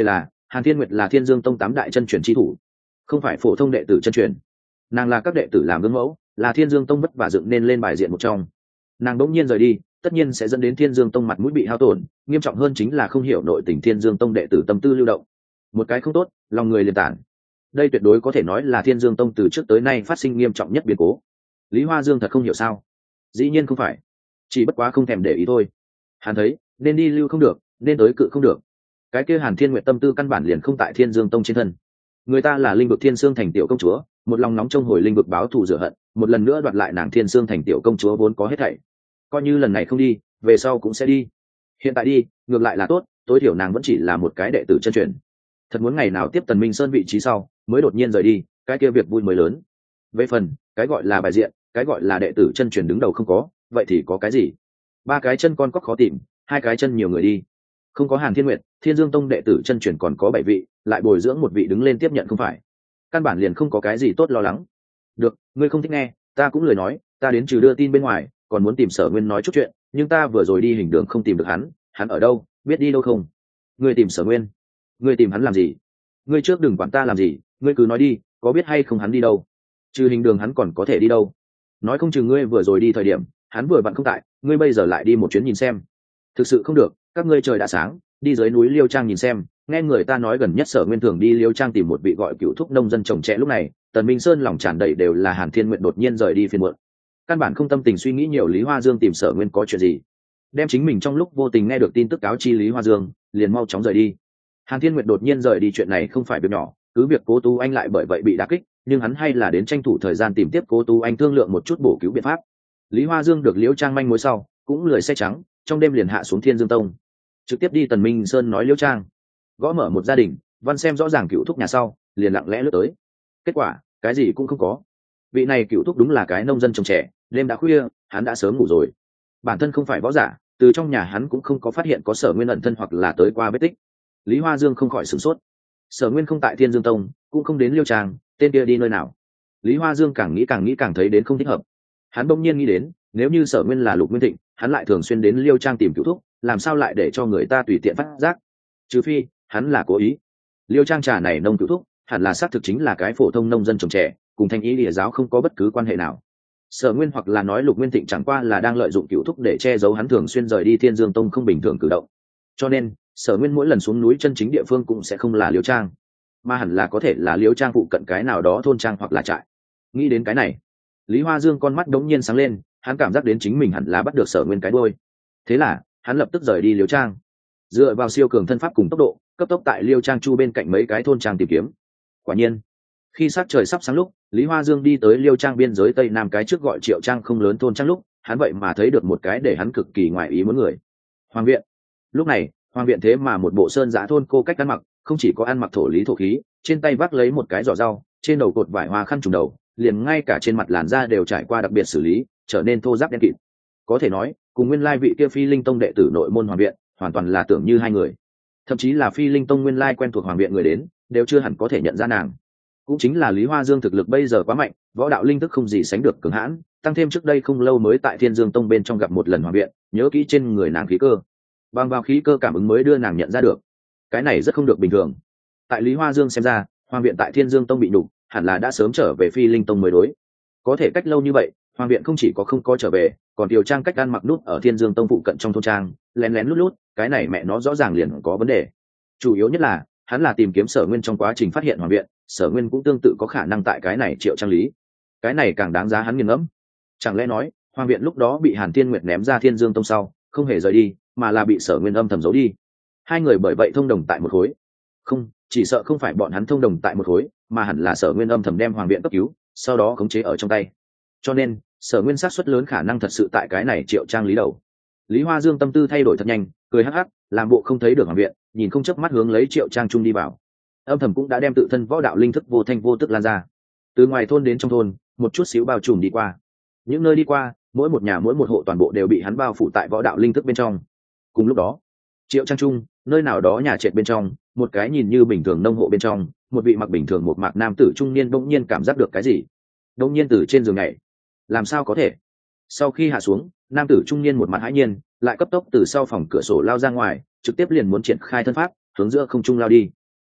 Hàn Thiên Nguyệt là Thiên Dương Tông tám đại chân truyền chi thủ, không phải phổ thông đệ tử chân truyền. Nàng là các đệ tử làm gương mẫu, là Thiên Dương Tông vất vả dựng nên lên bài diện một trong. Nàng đỗng nhiên rời đi, tất nhiên sẽ dẫn đến Thiên Dương Tông mặt mũi bị hao tổn, nghiêm trọng hơn chính là không hiểu nội tình Thiên Dương Tông đệ tử tâm tư lưu động. Một cái không tốt, lòng người liền tản. Đây tuyệt đối có thể nói là Thiên Dương Tông từ trước tới nay phát sinh nghiêm trọng nhất biến cố. Lý Hoa Dương thật không hiểu sao? Dĩ nhiên không phải, chỉ bất quá không thèm để ý thôi. Hắn thấy, nên đi lưu không được, nên tới cự không được. Cái kia Hàn Thiên Nguyệt tâm tư căn bản liền không tại Thiên Dương Tông trên thân. Người ta là linh vực Thiên Sương thành tiểu công chúa, một lòng nóng trong hồi linh vực báo thù rửa hận, một lần nữa đoạt lại nàng Thiên Sương thành tiểu công chúa vốn có hết thảy. Coi như lần này không đi, về sau cũng sẽ đi. Hiện tại đi, ngược lại là tốt, tối thiểu nàng vẫn chỉ là một cái đệ tử chân truyền. Thật muốn ngày nào tiếp Tần Minh Sơn vị trí sau, mới đột nhiên rời đi, cái kia việc vui mới lớn. Về phần, cái gọi là bài diện, cái gọi là đệ tử chân truyền đứng đầu không có, vậy thì có cái gì? Ba cái chân con cóc khó tìm, hai cái chân nhiều người đi. Không có Hàn Thiên Nguyệt, Thiên Dương Tông đệ tử chân truyền còn có bảy vị, lại bồi dưỡng một vị đứng lên tiếp nhận không phải? Căn bản liền không có cái gì tốt lo lắng. Được, ngươi không thích nghe, ta cũng lời nói, ta đến trừ đưa tin bên ngoài, còn muốn tìm Sở Nguyên nói chút chuyện, nhưng ta vừa rồi đi hình đường không tìm được hắn, hắn ở đâu, biết đi đâu không? Ngươi tìm Sở Nguyên? Ngươi tìm hắn làm gì? Ngươi trước đừng quản ta làm gì, ngươi cứ nói đi, có biết hay không hắn đi đâu? Trừ hình đường hắn còn có thể đi đâu? Nói không chừng ngươi vừa rồi đi thời điểm, hắn vừa vặn không tại, ngươi bây giờ lại đi một chuyến nhìn xem. Thực sự không được, các ngươi trời đã sáng, đi dưới núi Liêu Trang nhìn xem. Nghe người ta nói gần nhất Sở Nguyên thường đi Liêu Trang tìm một vị gọi cựu thúc nông dân trồng trẻ. Lúc này Tần Minh Sơn lòng tràn đầy đều là Hàn Thiên Nguyện đột nhiên rời đi phiền muộn, căn bản không tâm tình suy nghĩ nhiều Lý Hoa Dương tìm Sở Nguyên có chuyện gì, đem chính mình trong lúc vô tình nghe được tin tức cáo chi Lý Hoa Dương, liền mau chóng rời đi. Hàn Thiên Nguyệt đột nhiên rời đi chuyện này không phải việc nhỏ, cứ việc Cố Tú Anh lại bởi vậy bị đả kích, nhưng hắn hay là đến tranh thủ thời gian tìm tiếp Cố Tú Anh thương lượng một chút bổ cứu biện pháp. Lý Hoa Dương được Liễu Trang manh mối sau, cũng lười xe trắng, trong đêm liền hạ xuống Thiên Dương Tông, trực tiếp đi Tần Minh Sơn nói Liễu Trang, gõ mở một gia đình, văn xem rõ ràng cựu thúc nhà sau, liền lặng lẽ lướt tới. Kết quả, cái gì cũng không có. Vị này cựu thúc đúng là cái nông dân trồng trẻ, đêm đã khuya, hắn đã sớm ngủ rồi. Bản thân không phải võ giả, từ trong nhà hắn cũng không có phát hiện có Sở Nguyên ẩn thân hoặc là tới qua vết tích. Lý Hoa Dương không khỏi sửng sốt. Sở Nguyên không tại Thiên Dương Tông, cũng không đến Liêu Trang, tên kia đi nơi nào? Lý Hoa Dương càng nghĩ càng nghĩ càng thấy đến không thích hợp. Hắn bỗng nhiên nghĩ đến, nếu như Sở Nguyên là Lục Nguyên Thịnh, hắn lại thường xuyên đến Liêu Trang tìm cựu thúc, làm sao lại để cho người ta tùy tiện phát giác? Trừ phi, hắn là cố ý. Liêu Trang trà này nông cựu thúc, hẳn là xác thực chính là cái phổ thông nông dân trồng trẻ, cùng Thanh Ý Lìa giáo không có bất cứ quan hệ nào. Sở Nguyên hoặc là nói Lục Nguyên Thịnh chẳng qua là đang lợi dụng cựu thúc để che giấu hắn thường xuyên rời đi Thiên Dương Tông không bình thường cử động. Cho nên, Sở Nguyên mỗi lần xuống núi chân chính địa phương cũng sẽ không là Liêu Trang, mà hẳn là có thể là Liêu Trang phụ cận cái nào đó thôn trang hoặc là trại. Nghĩ đến cái này, Lý Hoa Dương con mắt đống nhiên sáng lên, hắn cảm giác đến chính mình hẳn là bắt được Sở Nguyên cái đuôi. Thế là, hắn lập tức rời đi Liêu Trang, dựa vào siêu cường thân pháp cùng tốc độ, cấp tốc tại Liêu Trang chu bên cạnh mấy cái thôn trang tìm kiếm. Quả nhiên, khi sát trời sắp sáng lúc, Lý Hoa Dương đi tới Liêu Trang biên giới tây nam cái trước gọi Triệu Trang không lớn thôn trang lúc, hắn vậy mà thấy được một cái để hắn cực kỳ ngoại ý muốn người. Hoàng viện. Lúc này, Hoàng viện thế mà một bộ sơn giã thôn cô cách ăn mặc, không chỉ có ăn mặc thổ lý thổ khí, trên tay vác lấy một cái giỏ rau, trên đầu cột vải hoa khăn trùm đầu, liền ngay cả trên mặt làn da đều trải qua đặc biệt xử lý, trở nên thô ráp đen kịt. Có thể nói, cùng nguyên lai vị kia Phi Linh Tông đệ tử nội môn Hoàng viện, hoàn toàn là tưởng như hai người. Thậm chí là Phi Linh Tông nguyên lai quen thuộc Hoàng viện người đến, đều chưa hẳn có thể nhận ra nàng. Cũng chính là Lý Hoa Dương thực lực bây giờ quá mạnh, võ đạo linh thức không gì sánh được cường hãn, tăng thêm trước đây không lâu mới tại Thiên Dương Tông bên trong gặp một lần Hoàng viện, nhớ kỹ trên người nàng khí cơ, bằng vào khí cơ cảm ứng mới đưa nàng nhận ra được. Cái này rất không được bình thường. Tại Lý Hoa Dương xem ra, Hoàng viện tại Thiên Dương Tông bị nhục, hẳn là đã sớm trở về Phi Linh Tông mới đối. Có thể cách lâu như vậy, Hoàng viện không chỉ có không có trở về, còn Tiểu Trang cách ăn mặc nút ở Thiên Dương Tông phụ cận trong thôn trang, lén lén lút lút, cái này mẹ nó rõ ràng liền có vấn đề. Chủ yếu nhất là, hắn là tìm kiếm Sở Nguyên trong quá trình phát hiện Hoàng viện, Sở Nguyên cũng tương tự có khả năng tại cái này Triệu Trang lý. Cái này càng đáng giá hắn nghiền ngẫm. Chẳng lẽ nói, Hoàng viện lúc đó bị Hàn Thiên Nguyệt ném ra Thiên Dương Tông sau, không hề rời đi, mà là bị Sở Nguyên âm thầm giấu đi. Hai người bởi vậy thông đồng tại một khối. Không, chỉ sợ không phải bọn hắn thông đồng tại một khối, mà hẳn là Sở Nguyên âm thầm đem Hoàng viện cấp cứu, sau đó khống chế ở trong tay. Cho nên, Sở Nguyên xác suất lớn khả năng thật sự tại cái này Triệu Trang lý đầu. Lý Hoa Dương tâm tư thay đổi thật nhanh, cười hắc hắc, làm bộ không thấy được Hoàng viện, nhìn không chớp mắt hướng lấy Triệu Trang trung đi vào. Âm thầm cũng đã đem tự thân võ đạo linh thức vô thanh vô tức lan ra, từ ngoài thôn đến trong thôn, một chút xíu bao trùm đi qua. Những nơi đi qua, mỗi một nhà mỗi một hộ toàn bộ đều bị hắn bao phủ tại võ đạo linh thức bên trong. Cùng lúc đó, Triệu Trang trung, nơi nào đó nhà trệt bên trong, một cái nhìn như bình thường nông hộ bên trong, một vị mặc bình thường một mạc nam tử trung niên bỗng nhiên cảm giác được cái gì. Bỗng nhiên từ trên giường nhảy. Làm sao có thể? Sau khi hạ xuống, nam tử trung niên một mặt hãi nhiên, lại cấp tốc từ sau phòng cửa sổ lao ra ngoài, trực tiếp liền muốn triển khai thân pháp, hướng giữa không trung lao đi.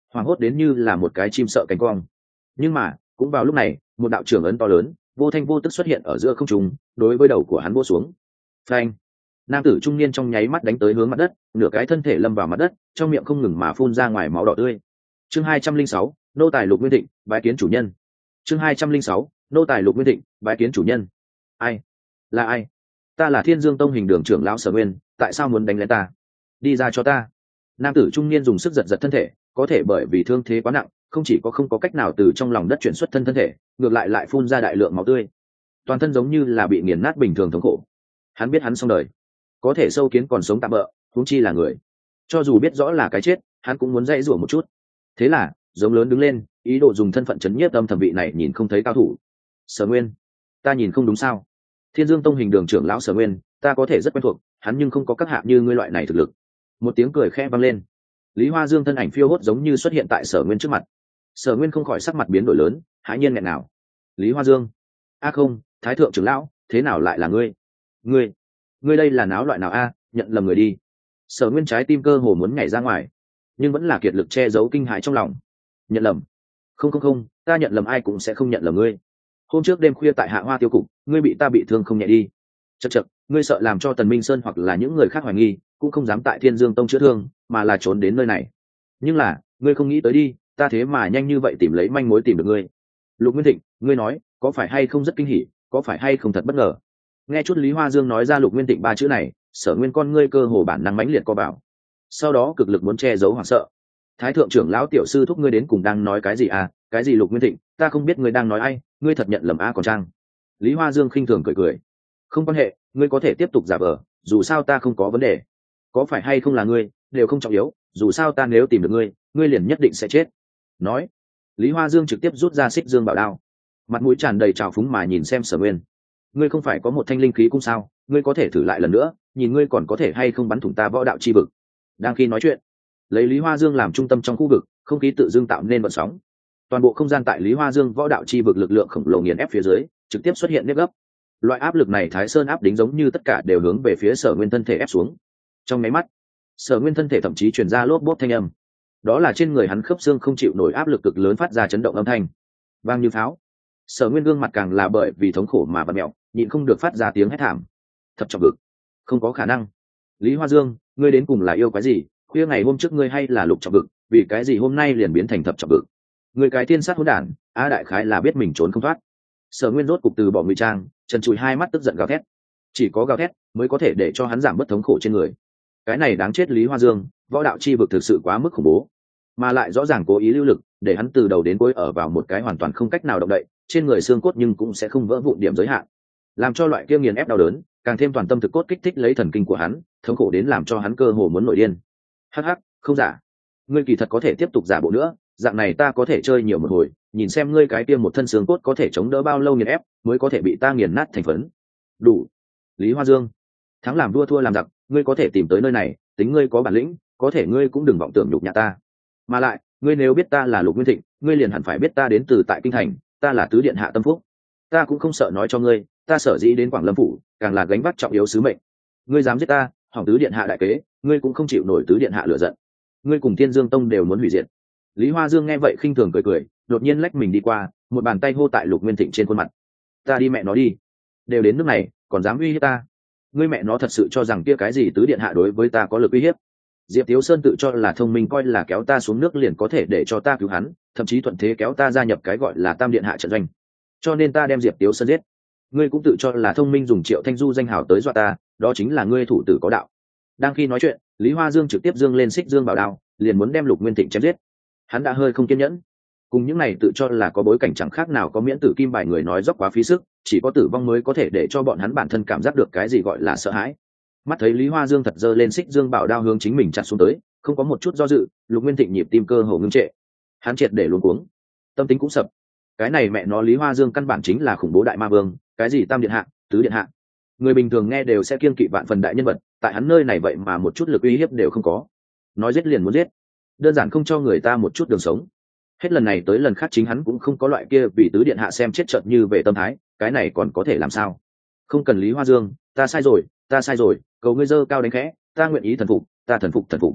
hoảng hốt đến như là một cái chim sợ cánh cong. Nhưng mà cũng vào lúc này, một đạo trưởng ấn to lớn vô thanh vô tức xuất hiện ở giữa không trung, đối với đầu của hắn vỗ xuống. Phanh! Nam tử trung niên trong nháy mắt đánh tới hướng mặt đất, nửa cái thân thể lâm vào mặt đất, trong miệng không ngừng mà phun ra ngoài máu đỏ tươi. Chương hai trăm linh sáu, nô tài Lục Nguyên Thịnh, bái kiến chủ nhân. Chương hai trăm linh sáu, nô tài Lục Nguyên Thịnh, bái kiến chủ nhân. Ai? Là ai? Ta là Thiên Dương Tông Hình Đường trưởng lão Sở Nguyên, tại sao muốn đánh lên ta? Đi ra cho ta. Nam tử trung niên dùng sức giật giật thân thể, có thể bởi vì thương thế quá nặng, không chỉ có không có cách nào từ trong lòng đất chuyển xuất thân thân thể, ngược lại lại phun ra đại lượng máu tươi, toàn thân giống như là bị nghiền nát bình thường thống khổ. Hắn biết hắn xong đời, có thể sâu kiến còn sống tạm bỡ, huống chi là người. Cho dù biết rõ là cái chết, hắn cũng muốn dãy rủa một chút. Thế là giống lớn đứng lên, ý đồ dùng thân phận chấn nhiếp âm thầm vị này nhìn không thấy cao thủ. Sở Nguyên, ta nhìn không đúng sao? Thiên Dương Tông Hình Đường trưởng lão Sở Nguyên, ta có thể rất quen thuộc, hắn nhưng không có các hạ như ngươi loại này thực lực. Một tiếng cười khẽ vang lên, Lý Hoa Dương thân ảnh phiêu hốt giống như xuất hiện tại Sở Nguyên trước mặt. Sở Nguyên không khỏi sắc mặt biến đổi lớn, hãi nhiên nghẹn nào. Lý Hoa Dương, a không, Thái thượng trưởng lão, thế nào lại là ngươi? Ngươi, ngươi đây là náo loại nào a? Nhận lầm người đi. Sở Nguyên trái tim cơ hồ muốn nhảy ra ngoài, nhưng vẫn là kiệt lực che giấu kinh hãi trong lòng. Nhận lầm? Không không không, ta nhận lầm ai cũng sẽ không nhận lầm ngươi. Hôm trước đêm khuya tại Hạ Hoa tiêu cục, ngươi bị ta bị thương không nhẹ đi. Chậc chậc, ngươi sợ làm cho Tần Minh Sơn hoặc là những người khác hoài nghi, cũng không dám tại Thiên Dương Tông chữa thương, mà là trốn đến nơi này. Nhưng là, ngươi không nghĩ tới đi, ta thế mà nhanh như vậy tìm lấy manh mối tìm được ngươi. Lục Nguyên Thịnh, ngươi nói, có phải hay không rất kinh hỉ, có phải hay không thật bất ngờ? Nghe chút Lý Hoa Dương nói ra Lục Nguyên Thịnh ba chữ này, Sở Nguyên con ngươi cơ hồ bản năng mãnh liệt co bảo. Sau đó cực lực muốn che giấu hoảng sợ. Thái thượng trưởng lão tiểu sư thúc ngươi đến cùng đang nói cái gì à? Cái gì Lục Nguyên Thịnh, ta không biết ngươi đang nói ai, ngươi thật nhận lầm a còn trang. Lý Hoa Dương khinh thường cười cười. Không quan hệ, ngươi có thể tiếp tục giả vờ, dù sao ta không có vấn đề. Có phải hay không là ngươi, đều không trọng yếu, dù sao ta nếu tìm được ngươi, ngươi liền nhất định sẽ chết. Nói, Lý Hoa Dương trực tiếp rút ra xích dương bảo đao, mặt mũi tràn đầy trào phúng mà nhìn xem Sở Nguyên. Ngươi không phải có một thanh linh khí cung sao, ngươi có thể thử lại lần nữa, nhìn ngươi còn có thể hay không bắn thủng ta võ đạo chi vực. Đang khi nói chuyện, lấy Lý Hoa Dương làm trung tâm trong khu vực, không khí tự dưng tạo nên vận sóng. Toàn bộ không gian tại Lý Hoa Dương võ đạo chi vực lực lượng khổng lồ nghiền ép phía dưới, trực tiếp xuất hiện nếp gấp. Loại áp lực này Thái Sơn áp đính giống như tất cả đều hướng về phía Sở Nguyên thân thể ép xuống. Trong máy mắt, Sở Nguyên thân thể thậm chí truyền ra lốp bốp thanh âm. Đó là trên người hắn khớp xương không chịu nổi áp lực cực lớn phát ra chấn động âm thanh, vang như pháo. Sở Nguyên gương mặt càng là bởi vì thống khổ mà vặn mẹo, nhịn không được phát ra tiếng hét thảm. Thập trọng vực, không có khả năng. Lý Hoa Dương, ngươi đến cùng là yêu cái gì? Khuya ngày hôm trước ngươi hay là lục trọng vực, vì cái gì hôm nay liền biến thành thập trọng vực? Ngươi cái tiên sát hỗn đản, á đại khái là biết mình trốn không thoát. Sở Nguyên rốt cục từ bỏ ngụy trang, trần trụi hai mắt tức giận gào thét. Chỉ có gào thét mới có thể để cho hắn giảm bớt thống khổ trên người. Cái này đáng chết Lý Hoa Dương, võ đạo chi vực thực sự quá mức khủng bố, mà lại rõ ràng cố ý lưu lực, để hắn từ đầu đến cuối ở vào một cái hoàn toàn không cách nào động đậy, trên người xương cốt nhưng cũng sẽ không vỡ vụn điểm giới hạn, làm cho loại kia nghiền ép đau đớn càng thêm toàn tâm thực cốt kích thích lấy thần kinh của hắn, thống khổ đến làm cho hắn cơ hồ muốn nổi điên. Hắc hắc, không giả, ngươi kỳ thật có thể tiếp tục giả bộ nữa, dạng này ta có thể chơi nhiều một hồi, nhìn xem ngươi cái kia một thân xương cốt có thể chống đỡ bao lâu nghiền ép, mới có thể bị ta nghiền nát thành phấn. Đủ. Lý Hoa Dương, thắng làm đua thua làm giặc, ngươi có thể tìm tới nơi này, tính ngươi có bản lĩnh, có thể ngươi cũng đừng vọng tưởng nhục nhã ta. Mà lại, ngươi nếu biết ta là Lục Nguyên Thịnh, ngươi liền hẳn phải biết ta đến từ tại kinh thành, ta là tứ điện hạ Tâm Phúc. Ta cũng không sợ nói cho ngươi, ta sở dĩ đến Quảng Lâm phủ, càng là gánh vác trọng yếu sứ mệnh. Ngươi dám giết ta, hỏng tứ điện hạ đại kế, ngươi cũng không chịu nổi tứ điện hạ lửa giận. Ngươi cùng Thiên Dương Tông đều muốn hủy diệt. Lý Hoa Dương nghe vậy khinh thường cười cười, đột nhiên lách mình đi qua, một bàn tay hô tại Lục Nguyên Thịnh trên khuôn mặt. Ta đi mẹ nó đi, đều đến nước này, còn dám uy hiếp ta? Ngươi mẹ nó thật sự cho rằng kia cái gì tứ điện hạ đối với ta có lực uy hiếp? Diệp Tiếu Sơn tự cho là thông minh, coi là kéo ta xuống nước liền có thể để cho ta cứu hắn, thậm chí thuận thế kéo ta gia nhập cái gọi là Tam điện hạ trận doanh, cho nên ta đem Diệp Tiếu Sơn giết. Ngươi cũng tự cho là thông minh, dùng Triệu Thanh Du danh hào tới dọa ta, đó chính là ngươi thủ tử có đạo. Đang khi nói chuyện, Lý Hoa Dương trực tiếp dương lên xích dương bảo đao, liền muốn đem Lục Nguyên Thịnh chém giết. Hắn đã hơi không kiên nhẫn, cùng những này tự cho là có bối cảnh chẳng khác nào có miễn tử kim bài người nói dốc quá phí sức, chỉ có tử vong mới có thể để cho bọn hắn bản thân cảm giác được cái gì gọi là sợ hãi. Mắt thấy Lý Hoa Dương thật giơ lên xích dương bảo đao hướng chính mình chặt xuống tới, không có một chút do dự, Lục Nguyên Thịnh nhịp tim cơ hồ ngưng trệ, hắn triệt để luống cuống, tâm tính cũng sập. Cái này mẹ nó Lý Hoa Dương căn bản chính là khủng bố đại ma vương, cái gì tam điện hạ, tứ điện hạ, người bình thường nghe đều sẽ kiêng kỵ vạn phần đại nhân vật, tại hắn nơi này vậy mà một chút lực uy hiếp đều không có, nói giết liền muốn giết, đơn giản không cho người ta một chút đường sống. Hết lần này tới lần khác chính hắn cũng không có loại kia vì tứ điện hạ xem chết chợt như về tâm thái, cái này còn có thể làm sao? Không cần Lý Hoa Dương, ta sai rồi, ta sai rồi, cầu ngươi dơ cao đánh khẽ, ta nguyện ý thần phục, ta thần phục thần phục.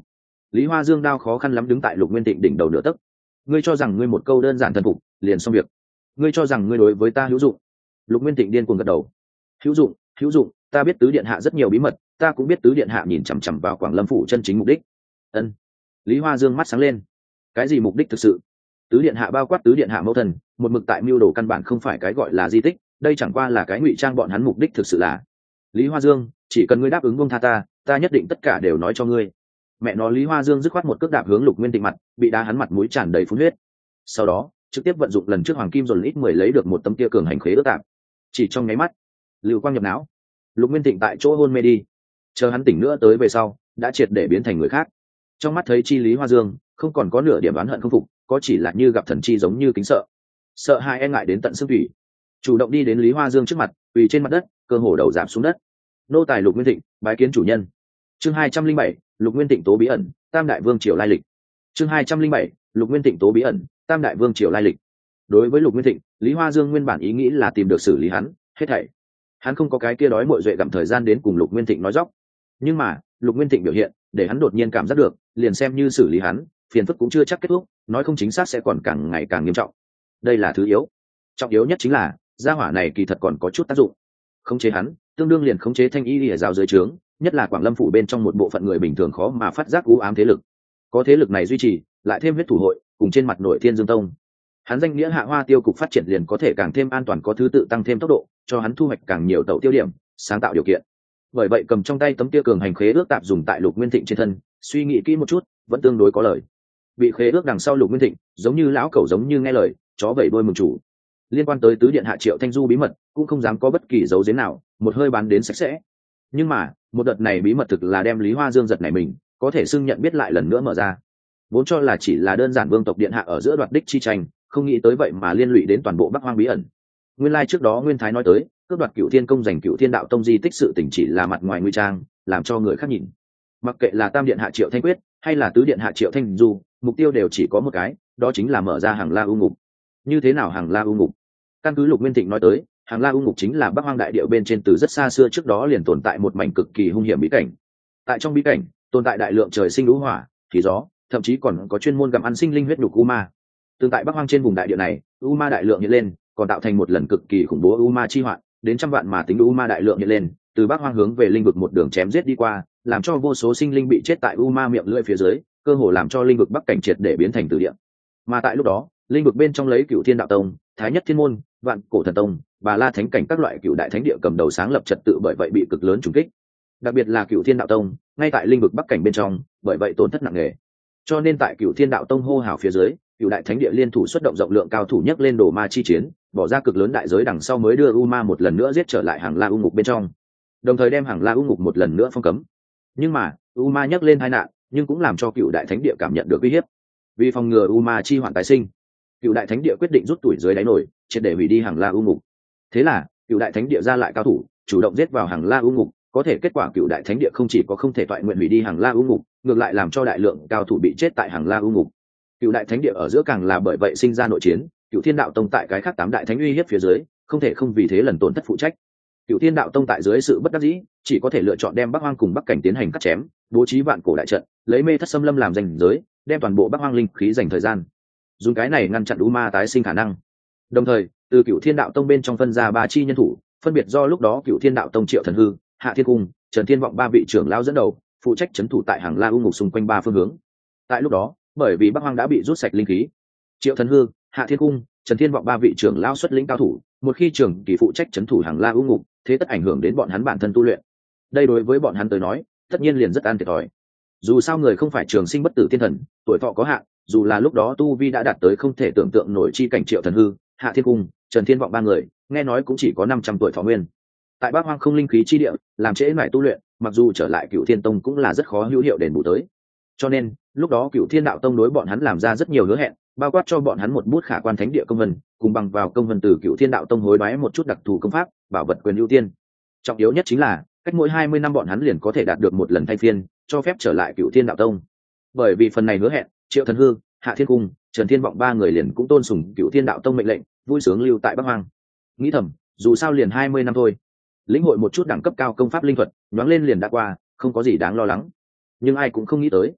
Lý Hoa Dương đao khó khăn lắm đứng tại Lục Nguyên Thịnh đỉnh đầu nửa tấc. Ngươi cho rằng ngươi một câu đơn giản thần phục liền xong việc? Ngươi cho rằng ngươi đối với ta hữu dụng? Lục Nguyên Thịnh điên cuồng gật đầu. Hữu dụng, hữu dụng, ta biết tứ điện hạ rất nhiều bí mật, ta cũng biết tứ điện hạ nhìn chằm chằm vào Quảng Lâm phủ chân chính mục đích. Ân. Lý Hoa Dương mắt sáng lên. Cái gì mục đích thực sự? Tứ điện hạ bao quát tứ điện hạ mẫu thần, một mực tại mưu đồ căn bản không phải cái gọi là di tích, đây chẳng qua là cái ngụy trang bọn hắn mục đích thực sự là. Lý Hoa Dương, chỉ cần ngươi đáp ứng buông tha ta, ta nhất định tất cả đều nói cho ngươi. Mẹ nó, Lý Hoa Dương dứt khoát một cước đạp hướng Lục Nguyên Thịnh mặt, bị đá hắn mặt mũi tràn đầy phun huyết. Sau đó, trực tiếp vận dụng lần trước Hoàng Kim Dồn ít mười lấy được một tấm tia cường hành khế ước tạm. Chỉ trong nháy mắt, lưu quang nhập não, Lục Nguyên Thịnh tại chỗ hôn mê đi. Chờ hắn tỉnh nữa tới về sau, đã triệt để biến thành người khác. Trong mắt thấy chi Lý Hoa Dương, không còn có nửa điểm oán hận không phục, có chỉ là như gặp thần chi giống như kính sợ. Sợ hãi e ngại đến tận xương thủy. Chủ động đi đến Lý Hoa Dương trước mặt, quỳ trên mặt đất, cơ hồ đầu giảm xuống đất. Nô tài Lục Nguyên Thịnh, bái kiến chủ nhân. Chương hai trăm linh bảy, Lục Nguyên Thịnh tố bí ẩn, Tam đại vương triều lai lịch. Chương hai trăm linh bảy, Lục Nguyên Thịnh tố bí ẩn, Tam đại vương triều lai lịch. Đối với Lục Nguyên Thịnh, Lý Hoa Dương nguyên bản ý nghĩ là tìm được xử lý hắn, hết thảy. Hắn không có cái kia đói mội duệ gặm thời gian đến cùng Lục Nguyên Thịnh nói dóc. Nhưng mà, Lục Nguyên Thịnh biểu hiện, để hắn đột nhiên cảm giác được, liền xem như xử lý hắn, phiền phức cũng chưa chắc kết thúc, nói không chính xác sẽ còn càng ngày càng nghiêm trọng. Đây là thứ yếu. Trọng yếu nhất chính là, gia hỏa này kỳ thật còn có chút tác dụng. Khống chế hắn, tương đương liền khống chế Thanh Y Lìa giáo dưới trướng, nhất là Quảng Lâm phủ bên trong một bộ phận người bình thường khó mà phát giác u ám thế lực. Có thế lực này duy trì, lại thêm huyết thủ hội, cùng trên mặt nội Thiên Dương Tông, hắn danh nghĩa Hạ Hoa tiêu cục phát triển liền có thể càng thêm an toàn, có thứ tự tăng thêm tốc độ, cho hắn thu hoạch càng nhiều tẩu tiêu điểm, sáng tạo điều kiện. Bởi vậy cầm trong tay tấm kia cường hành khế ước tạm dùng tại Lục Nguyên Thịnh trên thân, suy nghĩ kỹ một chút, vẫn tương đối có lời. Bị khế ước đằng sau Lục Nguyên Thịnh, giống như lão cẩu giống như nghe lời, chó vẩy đuôi mừng chủ. Liên quan tới tứ điện hạ Triệu Thanh Du bí mật, cũng không dám có bất kỳ dấu giếm nào, một hơi bán đến sạch sẽ. Nhưng mà, một đợt này bí mật thực là đem Lý Hoa Dương giật này mình, có thể xưng nhận biết lại lần nữa mở ra. Vốn cho là chỉ là đơn giản vương tộc điện hạ ở giữa đoạt đích chi tranh, không nghĩ tới vậy mà liên lụy đến toàn bộ Bắc Hoang bí ẩn. Nguyên lai like trước đó Nguyên Thái nói tới, cướp đoạt Cửu Thiên công giành Cửu Thiên đạo tông di tích sự tình chỉ là mặt ngoài nguy trang, làm cho người khác nhìn. Mặc kệ là Tam điện hạ Triệu Thanh Quyết, hay là Tứ điện hạ Triệu Thanh Du, mục tiêu đều chỉ có một cái, đó chính là mở ra Hàng La U Ngục. Như thế nào Hàng La U Ngục? Căn cứ Lục Nguyên Thịnh nói tới, Hàng La U Ngục chính là Bắc Hoang đại địa bên trên từ rất xa xưa trước đó liền tồn tại một mảnh cực kỳ hung hiểm bí cảnh. Tại trong bí cảnh, tồn tại đại lượng trời sinh lũ hỏa, khí gió, thậm chí còn có chuyên môn gặm ăn sinh linh huyết nhục u ma. Tương tại Bắc Hoang trên vùng đại địa này, u ma đại lượng hiện lên, còn tạo thành một lần cực kỳ khủng bố u ma chi hoạn, đến trăm vạn mà tính u ma đại lượng hiện lên, từ Bắc Hoang hướng về linh vực một đường chém giết đi qua, làm cho vô số sinh linh bị chết tại u ma miệng lưỡi phía dưới, cơ hồ làm cho linh vực Bắc cảnh triệt để biến thành tử địa. Mà tại lúc đó, linh vực bên trong lấy Cửu Thiên đạo tông, Thái Nhất Thiên môn, Vạn Cổ thần tông, Bà La thánh cảnh các loại cựu đại thánh địa cầm đầu sáng lập trật tự, bởi vậy bị cực lớn trùng kích. Đặc biệt là Cửu Thiên đạo tông, ngay tại linh vực Bắc cảnh bên trong, bởi vậy tổn thất nặng nề. Cho nên tại Cửu Thiên đạo tông hô hào phía dưới, cựu đại thánh địa liên thủ xuất động rộng lượng cao thủ nhấc lên đồ ma chi chiến, bỏ ra cực lớn đại giới đằng sau mới đưa u ma một lần nữa giết trở lại Hàng La U Ngục bên trong, đồng thời đem Hàng La U Ngục một lần nữa phong cấm. Nhưng mà u ma nhấc lên tai nạn, nhưng cũng làm cho cựu đại thánh địa cảm nhận được uy hiếp. Vì phòng ngừa u ma chi hoạn tái sinh, cựu đại thánh địa quyết định rút tuổi dưới đáy nổi, triệt để hủy đi Hàng La U Ngục. Thế là cựu đại thánh địa ra lại cao thủ, chủ động giết vào Hàng La U Ngục. Có thể kết quả cựu đại thánh địa không chỉ có không thể toại nguyện hủy đi Hàng La U Ngục, ngược lại làm cho đại lượng cao thủ bị chết tại Hàng La U Ngục. Cựu đại thánh địa ở giữa càng là bởi vậy sinh ra nội chiến, Cựu Thiên đạo tông tại cái khác tám đại thánh uy hiếp phía dưới, không thể không vì thế lần tổn thất phụ trách. Cựu Thiên đạo tông tại dưới sự bất đắc dĩ, chỉ có thể lựa chọn đem Bắc Hoang cùng Bắc cảnh tiến hành cắt chém, bố trí vạn cổ đại trận, lấy mê thất xâm lâm làm danh giới, đem toàn bộ Bắc Hoang linh khí dành thời gian, dùng cái này ngăn chặn u ma tái sinh khả năng. Đồng thời, từ Cựu Thiên đạo tông bên trong phân ra ba chi nhân thủ, phân biệt do lúc đó Cựu Thiên đạo tông Triệu Thần Hư, Hạ Thiên Cung, Trần Thiên Vọng ba vị trưởng lão dẫn đầu, phụ trách trấn thủ tại Hàng La U Ngục xung quanh ba phương hướng. Tại lúc đó, bởi vì Bắc Hoang đã bị rút sạch linh khí, Triệu Thần Hư, Hạ Thiên Cung, Trần Thiên Vọng ba vị trưởng lão xuất lĩnh cao thủ, một khi trưởng kỳ phụ trách trấn thủ Hàng La U Ngục, thế tất ảnh hưởng đến bọn hắn bản thân tu luyện. Đây đối với bọn hắn tới nói, tất nhiên liền rất an thiệt thòi. Dù sao người không phải trường sinh bất tử thiên thần, tuổi thọ có hạn, dù là lúc đó tu vi đã đạt tới không thể tưởng tượng nổi chi cảnh, Triệu Thần Hư, Hạ Thiên Cung, Trần Thiên Vọng ba người, nghe nói cũng chỉ có năm trăm tuổi thọ nguyên. Tại Bắc Hoang không linh khí chi địa, làm trễ nải tu luyện, mặc dù trở lại Cựu Thiên tông cũng là rất khó hữu hiệu đền bù tới. Cho nên, lúc đó Cựu Thiên đạo tông đối bọn hắn làm ra rất nhiều hứa hẹn, bao quát cho bọn hắn một bút khả quan thánh địa công vân, cùng bằng vào công vân từ Cựu Thiên đạo tông hối đoái một chút đặc thù công pháp, bảo vật quyền ưu tiên. Trọng yếu nhất chính là, cách mỗi hai mươi năm bọn hắn liền có thể đạt được một lần thay phiên, cho phép trở lại Cựu Thiên đạo tông. Bởi vì phần này hứa hẹn, Triệu Thần Hư, Hạ Thiên Cung, Trần Thiên Vọng ba người liền cũng tôn sùng Cựu Thiên đạo tông mệnh lệnh, vui sướng lưu tại Bắc Hoang. Nghĩ thầm, dù sao liền hai mươi năm thôi, lĩnh hội một chút đẳng cấp cao công pháp linh thuật, nhoáng lên liền đã qua, không có gì đáng lo lắng. Nhưng ai cũng không nghĩ tới,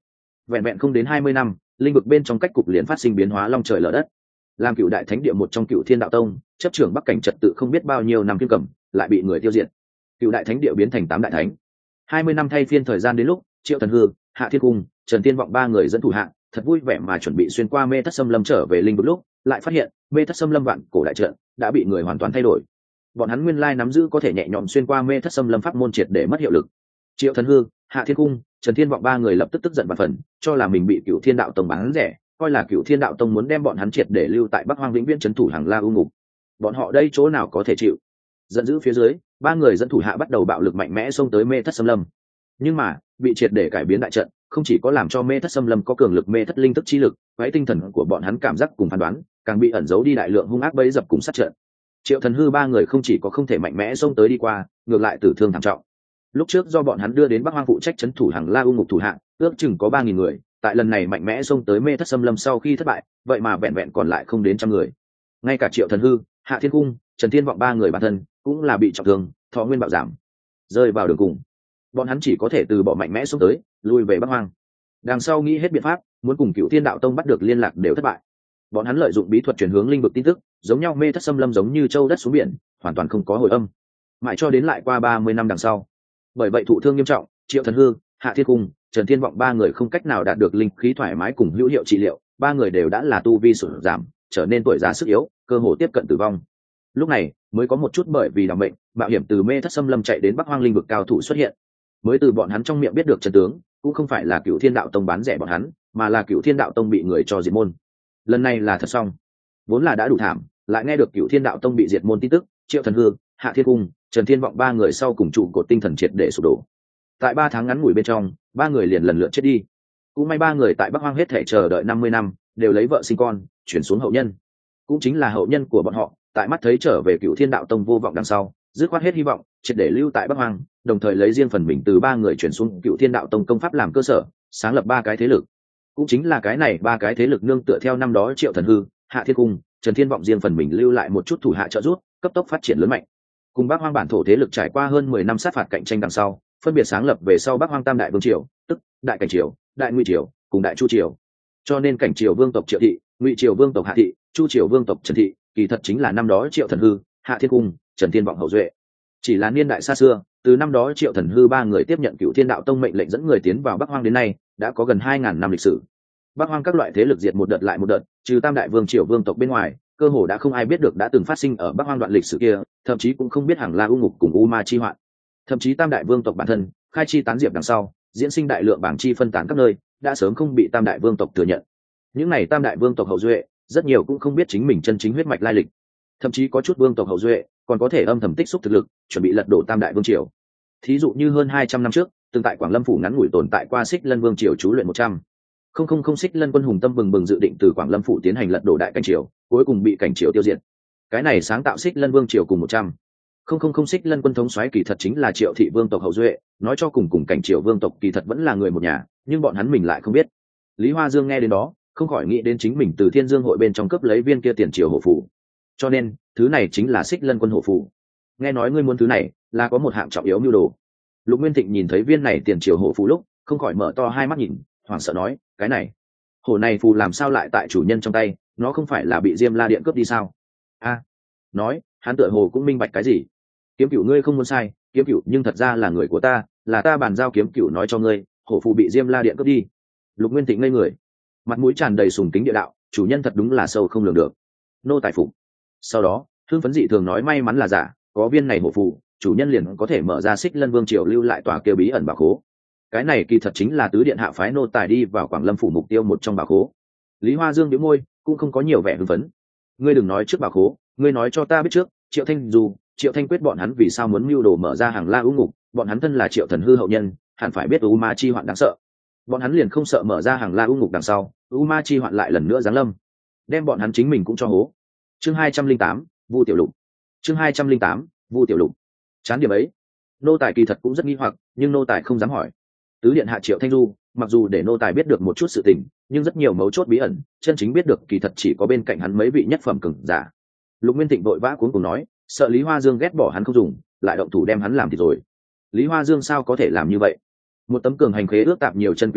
vẹn vẹn không đến hai mươi năm, linh vực bên trong cách cục liền phát sinh biến hóa long trời lở đất. Làm cựu đại thánh địa một trong Cựu Thiên Đạo Tông, chấp trưởng bắc cảnh trật tự không biết bao nhiêu năm kiêm cẩm, lại bị người tiêu diệt. Cựu đại thánh địa biến thành tám đại thánh. hai mươi năm thay phiên thời gian đến lúc, Triệu Thần Hư, Hạ Thiên Cung, Trần Tiên Vọng ba người dẫn thủ hạ, thật vui vẻ mà chuẩn bị xuyên qua Mê Thất Xâm Lâm trở về linh vực lúc, lại phát hiện, Mê Thất Xâm Lâm vạn cổ đại trận đã bị người hoàn toàn thay đổi. Bọn hắn nguyên lai nắm giữ có thể nhẹ nhõm xuyên qua Mê Thất Xâm Lâm pháp môn triệt để mất hiệu lực. Triệu Thần Hư, Hạ Thiên Cung, Trần Thiên Vọng ba người lập tức tức giận và phần, cho là mình bị Cựu Thiên Đạo Tông bán rẻ, coi là Cựu Thiên Đạo Tông muốn đem bọn hắn triệt để lưu tại Bắc Hoang vĩnh viễn trấn thủ Hàng La U Ngục. Bọn họ đây chỗ nào có thể chịu? Giận dữ phía dưới, ba người dẫn thủ hạ bắt đầu bạo lực mạnh mẽ xông tới Mê Thất Xâm Lâm. Nhưng mà, bị triệt để cải biến đại trận, không chỉ có làm cho Mê Thất Xâm Lâm có cường lực mê thất linh tức chi lực, quái tinh thần của bọn hắn cảm giác cùng phán đoán, càng bị ẩn giấu đi đại lượng hung ác bẫy dập cùng sát trận. Triệu Thần Hư ba người không chỉ có không thể mạnh mẽ xông tới đi qua, ngược lại tử thương thảm trọng. Lúc trước do bọn hắn đưa đến Bắc Hoang phụ trách trấn thủ Hàng La U Ngục thủ hạng, ước chừng có ba nghìn người, tại lần này mạnh mẽ xông tới Mê Thất Xâm Lâm sau khi thất bại, vậy mà vẹn vẹn còn lại không đến trăm người. Ngay cả Triệu Thần Hư, Hạ Thiên Cung, Trần Thiên Vọng ba người bản thân cũng là bị trọng thương, thọ nguyên bạo giảm, rơi vào đường cùng. Bọn hắn chỉ có thể từ bỏ mạnh mẽ xông tới, lui về Bắc Hoang. Đằng sau nghĩ hết biện pháp, muốn cùng Cựu Thiên Đạo Tông bắt được liên lạc đều thất bại. Bọn hắn lợi dụng bí thuật chuyển hướng linh vực tin tức, giống nhau Mê Thất Xâm Lâm giống như châu đất xuống biển, hoàn toàn không có hồi âm. Mãi cho đến lại qua ba mươi năm đằng sau. Bởi vậy thụ thương nghiêm trọng, Triệu Thần Hư, Hạ Thiên Cung, Trần Thiên Vọng ba người không cách nào đạt được linh khí thoải mái cùng hữu hiệu trị liệu, ba người đều đã là tu vi sụt giảm, trở nên tuổi già sức yếu, cơ hồ tiếp cận tử vong. Lúc này mới có một chút bởi vì đảm bệnh, mạo hiểm từ Mê Thất Xâm Lâm chạy đến Bắc Hoang linh vực cao thủ xuất hiện. Mới từ bọn hắn trong miệng biết được chân tướng, cũng không phải là Cựu Thiên Đạo Tông bán rẻ bọn hắn, mà là Cựu Thiên Đạo Tông bị người cho diệt môn. Lần này là thật xong, vốn là đã đủ thảm, lại nghe được Cựu Thiên Đạo Tông bị diệt môn tin tức, Triệu Thần Hư, Hạ Thiên Cung, Trần Thiên Vọng ba người sau cùng trụ cột tinh thần triệt để sụp đổ. Tại ba tháng ngắn ngủi bên trong, ba người liền lần lượt chết đi. Cũng may ba người tại Bắc Hoang hết thể chờ đợi năm mươi năm, đều lấy vợ sinh con, chuyển xuống hậu nhân. Cũng chính là hậu nhân của bọn họ, tại mắt thấy trở về Cựu Thiên Đạo Tông vô vọng đằng sau, dứt khoát hết hy vọng, triệt để lưu tại Bắc Hoang, đồng thời lấy riêng phần mình từ ba người chuyển xuống Cựu Thiên Đạo Tông công pháp làm cơ sở, sáng lập ba cái thế lực. Cũng chính là cái này ba cái thế lực nương tựa theo năm đó Triệu Thần Hư, Hạ Thiên Cung, Trần Thiên Vọng riêng phần mình lưu lại một chút thủ hạ trợ giúp, cấp tốc phát triển lớn mạnh. Cùng Bắc Hoang bản thổ thế lực trải qua hơn mười năm sát phạt cạnh tranh đằng sau, phân biệt sáng lập về sau Bắc Hoang Tam Đại Vương triều, tức Đại Cảnh triều, Đại Ngụy triều, cùng Đại Chu triều. Cho nên Cảnh triều vương tộc Triệu thị, Ngụy triều vương tộc Hạ thị, Chu triều vương tộc Trần thị, kỳ thật chính là năm đó Triệu Thần Hư, Hạ Thiên Cung, Trần Thiên Vọng hậu duệ. Chỉ là niên đại xa xưa, từ năm đó Triệu Thần Hư ba người tiếp nhận Cựu Thiên Đạo Tông mệnh lệnh dẫn người tiến vào Bắc Hoang đến nay, đã có gần hai ngàn năm lịch sử. Bắc Hoang các loại thế lực diệt một đợt lại một đợt, trừ Tam Đại Vương triều vương tộc bên ngoài, cơ hồ đã không ai biết được đã từng phát sinh ở Bắc Hoang đoạn lịch sử kia, thậm chí cũng không biết Hàng La U Ngục cùng U Ma chi hoạn. Thậm chí Tam Đại Vương tộc bản thân, khai chi tán diệp đằng sau, diễn sinh đại lượng bảng chi phân tán các nơi, đã sớm không bị Tam Đại Vương tộc thừa nhận. Những này Tam Đại Vương tộc hậu duệ, rất nhiều cũng không biết chính mình chân chính huyết mạch lai lịch. Thậm chí có chút vương tộc hậu duệ, còn có thể âm thầm tích xúc thực lực, chuẩn bị lật đổ Tam Đại Vương triều. Thí dụ như hơn hai trăm năm trước, từng tại Quảng Lâm phủ ngắn ngủi tồn tại qua Xích Lân Vương triều chú luyện một trăm. Không không không Xích Lân quân hùng tâm bừng bừng dự định từ Quảng Lâm phủ tiến hành lật đổ Đại Cảnh triều, cuối cùng bị Cảnh triều tiêu diệt. Cái này sáng tạo Xích Lân Vương triều cùng một trăm. Không không không Xích Lân quân thống soái kỳ thật chính là Triệu thị vương tộc hậu duệ, nói cho cùng cùng Cảnh triều vương tộc kỳ thật vẫn là người một nhà, nhưng bọn hắn mình lại không biết. Lý Hoa Dương nghe đến đó, không khỏi nghĩ đến chính mình từ Thiên Dương hội bên trong cấp lấy viên kia tiền triều hộ phủ. Cho nên, thứ này chính là Xích Lân quân hộ phủ. Nghe nói ngươi muốn thứ này, là có một hạng trọng yếu mưu đồ. Lục Nguyên Thịnh nhìn thấy viên này tiền triều hộ phủ lúc, không khỏi mở to hai mắt nhìn, hoảng sợ nói, cái này, hổ này phù làm sao lại tại chủ nhân trong tay, nó không phải là bị Diêm La Điện cướp đi sao? A, nói, hắn tựa hồ cũng minh bạch cái gì. Kiếm Cửu ngươi không muốn sai, Kiếm Cửu nhưng thật ra là người của ta, là ta bàn giao Kiếm Cửu nói cho ngươi, hổ phù bị Diêm La Điện cướp đi. Lục Nguyên Thịnh ngây người, mặt mũi tràn đầy sùng kính địa đạo, chủ nhân thật đúng là sâu không lường được. Nô tài phục. Sau đó, Hương Phấn dị thường nói may mắn là giả, có viên này hổ phù, chủ nhân liền có thể mở ra Xích Lân Vương triều lưu lại tòa kia bí ẩn bảo khố. Cái này kỳ thật chính là tứ điện hạ phái nô tài đi vào Quảng Lâm phủ mục tiêu một trong bảo khố. Lý Hoa Dương nhếch môi, cũng không có nhiều vẻ hưng phấn. Ngươi đừng nói trước bảo khố, ngươi nói cho ta biết trước, Triệu Thanh dù, Triệu Thanh quyết bọn hắn vì sao muốn mưu đồ mở ra Hàng La U Ngục, bọn hắn thân là Triệu Thần Hư hậu nhân, hẳn phải biết U Ma chi hoạn đáng sợ. Bọn hắn liền không sợ mở ra Hàng La U Ngục đằng sau, U Ma chi hoạn lại lần nữa giáng lâm, đem bọn hắn chính mình cũng cho hố. Chương hai trăm linh tám, Vu Tiểu Lục. Chương hai trăm linh tám, Vu Tiểu Lục. Chán điểm ấy, nô tài kỳ thật cũng rất nghi hoặc, nhưng nô tài không dám hỏi. Tứ điện hạ Triệu Thanh Du, mặc dù để nô tài biết được một chút sự tình, nhưng rất nhiều mấu chốt bí ẩn, chân chính biết được kỳ thật chỉ có bên cạnh hắn mấy vị nhất phẩm cường giả. Lục Nguyên Thịnh vội vã cuống cuồng nói, sợ Lý Hoa Dương ghét bỏ hắn không dùng, lại động thủ đem hắn làm thì rồi. Lý Hoa Dương sao có thể làm như vậy? Một tấm cường hành khế ước tạp nhiều chân quỷ a,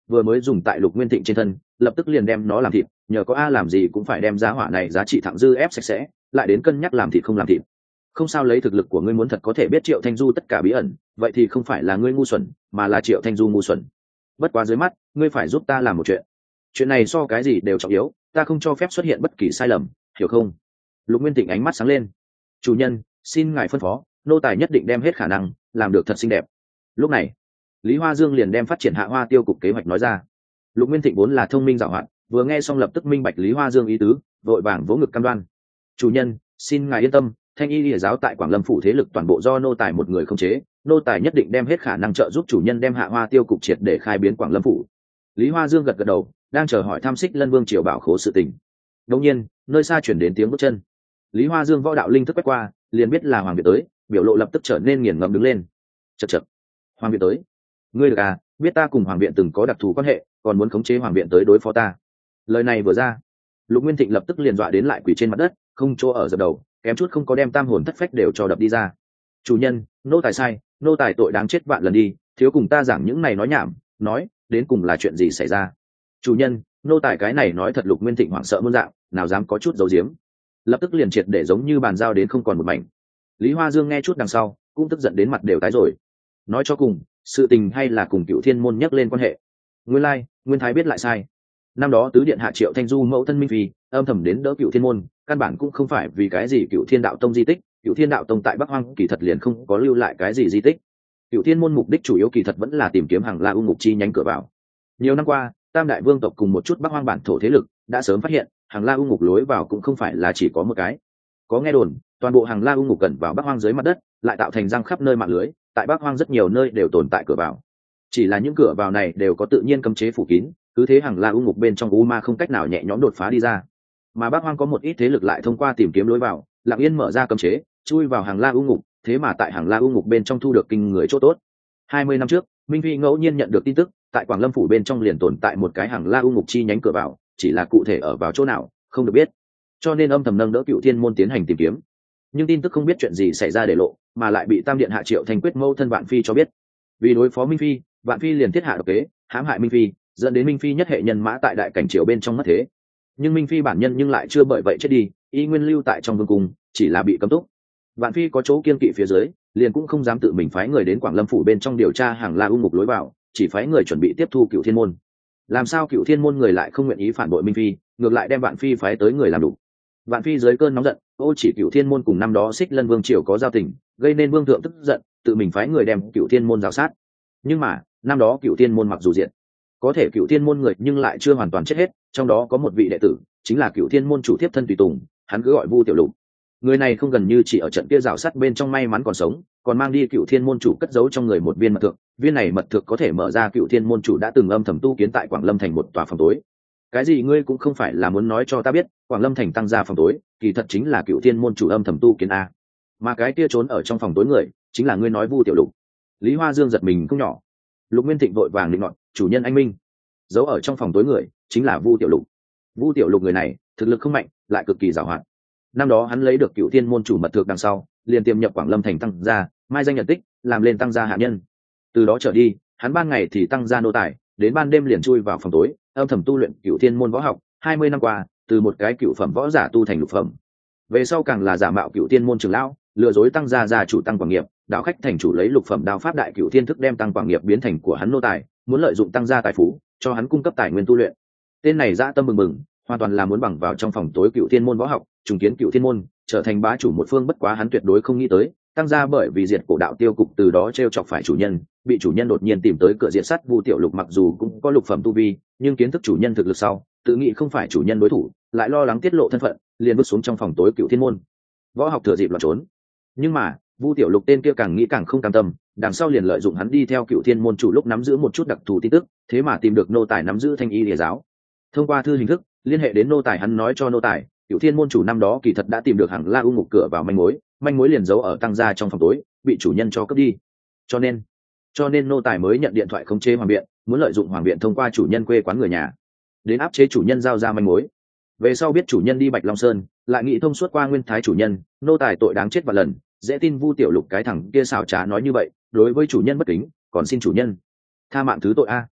vừa mới dùng tại Lục Nguyên Thịnh trên thân, lập tức liền đem nó làm thịt, nhờ có a làm gì cũng phải đem giá hỏa này giá trị thẳng dư ép sạch sẽ, lại đến cân nhắc làm thịt không làm thịt. Không sao, lấy thực lực của ngươi muốn thật có thể biết Triệu Thanh Du tất cả bí ẩn, vậy thì không phải là ngươi ngu xuẩn, mà là Triệu Thanh Du ngu xuẩn. Bất quá dưới mắt, ngươi phải giúp ta làm một chuyện. Chuyện này so cái gì đều trọng yếu, ta không cho phép xuất hiện bất kỳ sai lầm, hiểu không? Lục Nguyên Thịnh ánh mắt sáng lên. Chủ nhân, xin ngài phân phó, nô tài nhất định đem hết khả năng làm được thật xinh đẹp. Lúc này, Lý Hoa Dương liền đem phát triển Hạ Hoa tiêu cục kế hoạch nói ra. Lục Nguyên Thịnh vốn là thông minh giàu hạn, vừa nghe xong lập tức minh bạch Lý Hoa Dương ý tứ, vội vàng vỗ ngực cam đoan. Chủ nhân, xin ngài yên tâm, Thanh Y Lìa giáo tại Quảng Lâm phủ thế lực toàn bộ do nô tài một người khống chế, nô tài nhất định đem hết khả năng trợ giúp chủ nhân đem Hạ Hoa tiêu cục triệt để khai biến Quảng Lâm phủ. Lý Hoa Dương gật gật đầu, đang chờ hỏi thăm Xích Lân Vương triều bảo khố sự tình. Đột nhiên, nơi xa chuyển đến tiếng bước chân. Lý Hoa Dương võ đạo linh thức quét qua, liền biết là Hoàng Viện tới, biểu lộ lập tức trở nên nghiền ngẫm đứng lên. Chậc chậc, Hoàng Viện tới, ngươi được à? Biết ta cùng Hoàng Viện từng có đặc thù quan hệ, còn muốn khống chế Hoàng Viện tới đối phó ta. Lời này vừa ra, Lục Nguyên Thịnh lập tức liền dọa đến lại quỳ trên mặt đất, không chỗ ở dập đầu, kém chút không có đem tam hồn thất phách đều cho đập đi ra. Chủ nhân, nô tài sai, nô tài tội đáng chết vạn lần đi, thiếu cùng ta giảng những này nói nhảm, nói đến cùng là chuyện gì xảy ra. Chủ nhân, nô tài cái này nói thật. Lục Nguyên Thịnh hoảng sợ muôn dạng, nào dám có chút giấu giếm, lập tức liền triệt để giống như bàn giao đến không còn một mảnh. Lý Hoa Dương nghe chút đằng sau, cũng tức giận đến mặt đều tái rồi. Nói cho cùng, sự tình hay là cùng Cựu Thiên môn nhắc lên quan hệ. Nguyên lai, Nguyên Thái biết lại sai. Năm đó tứ điện hạ Triệu Thanh Du mẫu thân Minh Phi âm thầm đến đỡ Cựu Thiên môn, căn bản cũng không phải vì cái gì Cựu Thiên đạo tông di tích. Cựu Thiên đạo tông tại Bắc Hoang kỳ thật liền không có lưu lại cái gì di tích. Cựu Thiên môn mục đích chủ yếu kỳ thật vẫn là tìm kiếm Hằng La U Ngục chi nhánh cửa vào. Nhiều năm qua, Tam đại vương tộc cùng một chút Bắc Hoang bản thổ thế lực đã sớm phát hiện, Hằng La U Ngục lối vào cũng không phải là chỉ có một cái. Có nghe đồn, toàn bộ Hằng La U Ngục gần vào Bắc Hoang dưới mặt đất, lại tạo thành răng khắp nơi mạng lưới, tại Bắc Hoang rất nhiều nơi đều tồn tại cửa vào. Chỉ là những cửa vào này đều có tự nhiên cấm chế phủ kín, cứ thế Hằng La U Ngục bên trong u ma không cách nào nhẹ nhõm đột phá đi ra. Mà Bắc Hoang có một ít thế lực lại thông qua tìm kiếm lối vào, lặng yên mở ra cấm chế, chui vào Hằng La U Ngục, thế mà tại Hằng La U Ngục bên trong thu được kinh người chỗ tốt. Hai mươi năm trước, Minh Phi ngẫu nhiên nhận được tin tức, tại Quảng Lâm phủ bên trong liền tồn tại một cái Hằng La U Ngục chi nhánh cửa vào, chỉ là cụ thể ở vào chỗ nào, không được biết. Cho nên âm thầm nâng đỡ Cựu Thiên môn tiến hành tìm kiếm. Nhưng tin tức không biết chuyện gì xảy ra để lộ, mà lại bị Tam điện hạ Triệu Thanh Quyết mâu thân Vạn Phi cho biết. Vì đối phó Minh Phi, Vạn Phi liền thiết hạ độc kế, hãm hại Minh Phi, dẫn đến Minh Phi nhất hệ nhân mã tại đại cảnh triều bên trong mất thế. Nhưng Minh Phi bản nhân nhưng lại chưa bởi vậy chết đi, y nguyên lưu tại trong vương cung, chỉ là bị cấm túc. Vạn Phi có chỗ kiên kỵ phía dưới, liền cũng không dám tự mình phái người đến Quảng Lâm phủ bên trong điều tra Hằng La U Ngục lối vào, chỉ phái người chuẩn bị tiếp thu Cựu Thiên môn. Làm sao Cựu Thiên môn người lại không nguyện ý phản bội Minh Phi, ngược lại đem Vạn Phi phái tới người làm đủ. Vạn Phi dưới cơn nóng giận, ô chỉ Cựu Thiên môn cùng năm đó Xích Lân Vương triều có giao tình, gây nên vương thượng tức giận, tự mình phái người đem Cựu Thiên môn rào sát. Nhưng mà, năm đó Cựu Thiên môn mặc dù diệt, có thể Cựu Thiên môn người nhưng lại chưa hoàn toàn chết hết, trong đó có một vị đệ tử, chính là Cựu Thiên môn chủ tiếp thân tùy tùng, hắn cứ gọi Vu Tiểu Lục. Người này không gần như chỉ ở trận kia rào sát bên trong may mắn còn sống, còn mang đi Cựu Thiên môn chủ cất giấu trong người một viên mật thượng, viên này mật thượng có thể mở ra Cựu Thiên môn chủ đã từng âm thầm tu kiến tại Quảng Lâm thành một tòa phòng tối. Cái gì ngươi cũng không phải là muốn nói cho ta biết, Quảng Lâm thành tăng ra phòng tối, kỳ thật chính là Cựu Thiên môn chủ âm thầm tu kiến a. Mà cái kia trốn ở trong phòng tối người, chính là ngươi nói Vu Tiểu Lục. Lý Hoa Dương giật mình không nhỏ. Lục Nguyên Thịnh vội vàng định nọt, chủ nhân anh minh, giấu ở trong phòng tối người, chính là Vu Tiểu Lục. Vu Tiểu Lục người này, thực lực không mạnh, lại cực kỳ giàu hoạt. Năm đó hắn lấy được Cựu Thiên môn chủ mật thượng đằng sau, liền tiềm nhập Quảng Lâm thành tăng gia, mai danh nhận tích, làm lên tăng gia hạ nhân. Từ đó trở đi, hắn ban ngày thì tăng gia nô tài, đến ban đêm liền chui vào phòng tối, âm thầm tu luyện Cựu Thiên môn võ học. Hai mươi năm qua, từ một cái cựu phẩm võ giả tu thành lục phẩm. Về sau càng là giả mạo Cựu Thiên môn trưởng lão, lừa dối tăng gia gia chủ Tăng Quảng Nghiệp, đạo khách thành chủ lấy lục phẩm đao pháp đại Cựu Thiên thức đem Tăng Quảng Nghiệp biến thành của hắn nô tài, muốn lợi dụng tăng gia tài phú, cho hắn cung cấp tài nguyên tu luyện. Tên này dã tâm bừng bừng, hoàn toàn là muốn bằng vào trong phòng tối Cựu Thiên môn võ học, trùng kiến Cựu Thiên môn, trở thành bá chủ một phương. Bất quá hắn tuyệt đối không nghĩ tới, tăng gia bởi vì diệt cổ đạo tiêu cục từ đó trêu chọc phải chủ nhân, bị chủ nhân đột nhiên tìm tới cửa diệt sát. Vu Tiểu Lục mặc dù cũng có lục phẩm tu vi, nhưng kiến thức chủ nhân thực lực sau, tự nghĩ không phải chủ nhân đối thủ, lại lo lắng tiết lộ thân phận, liền bước xuống trong phòng tối Cựu Thiên môn võ học thừa dịp lọt trốn. Nhưng mà Vu Tiểu Lục tên kia càng nghĩ càng không cam tâm, đằng sau liền lợi dụng hắn đi theo Cựu Thiên môn chủ lúc nắm giữ một chút đặc thù tin tức, thế mà tìm được nô tài nắm giữ Thanh Y Lìa giáo. Thông qua thư hình thức liên hệ đến nô tài, hắn nói cho nô tài, Cựu Thiên môn chủ năm đó kỳ thật đã tìm được Hằng La U Ngục cửa vào manh mối, manh mối liền giấu ở tăng gia trong phòng tối, bị chủ nhân cho cướp đi. Cho nên, cho nên nô tài mới nhận điện thoại khống chế Hoàng viện, muốn lợi dụng Hoàng viện thông qua chủ nhân quê quán người nhà, đến áp chế chủ nhân giao ra manh mối. Về sau biết chủ nhân đi Bạch Long Sơn, lại nghĩ thông suốt qua nguyên thái chủ nhân, nô tài tội đáng chết vạn lần, dễ tin Vu Tiểu Lục cái thằng kia xảo trá nói như vậy, đối với chủ nhân bất kính, còn xin chủ nhân tha mạng thứ tội a.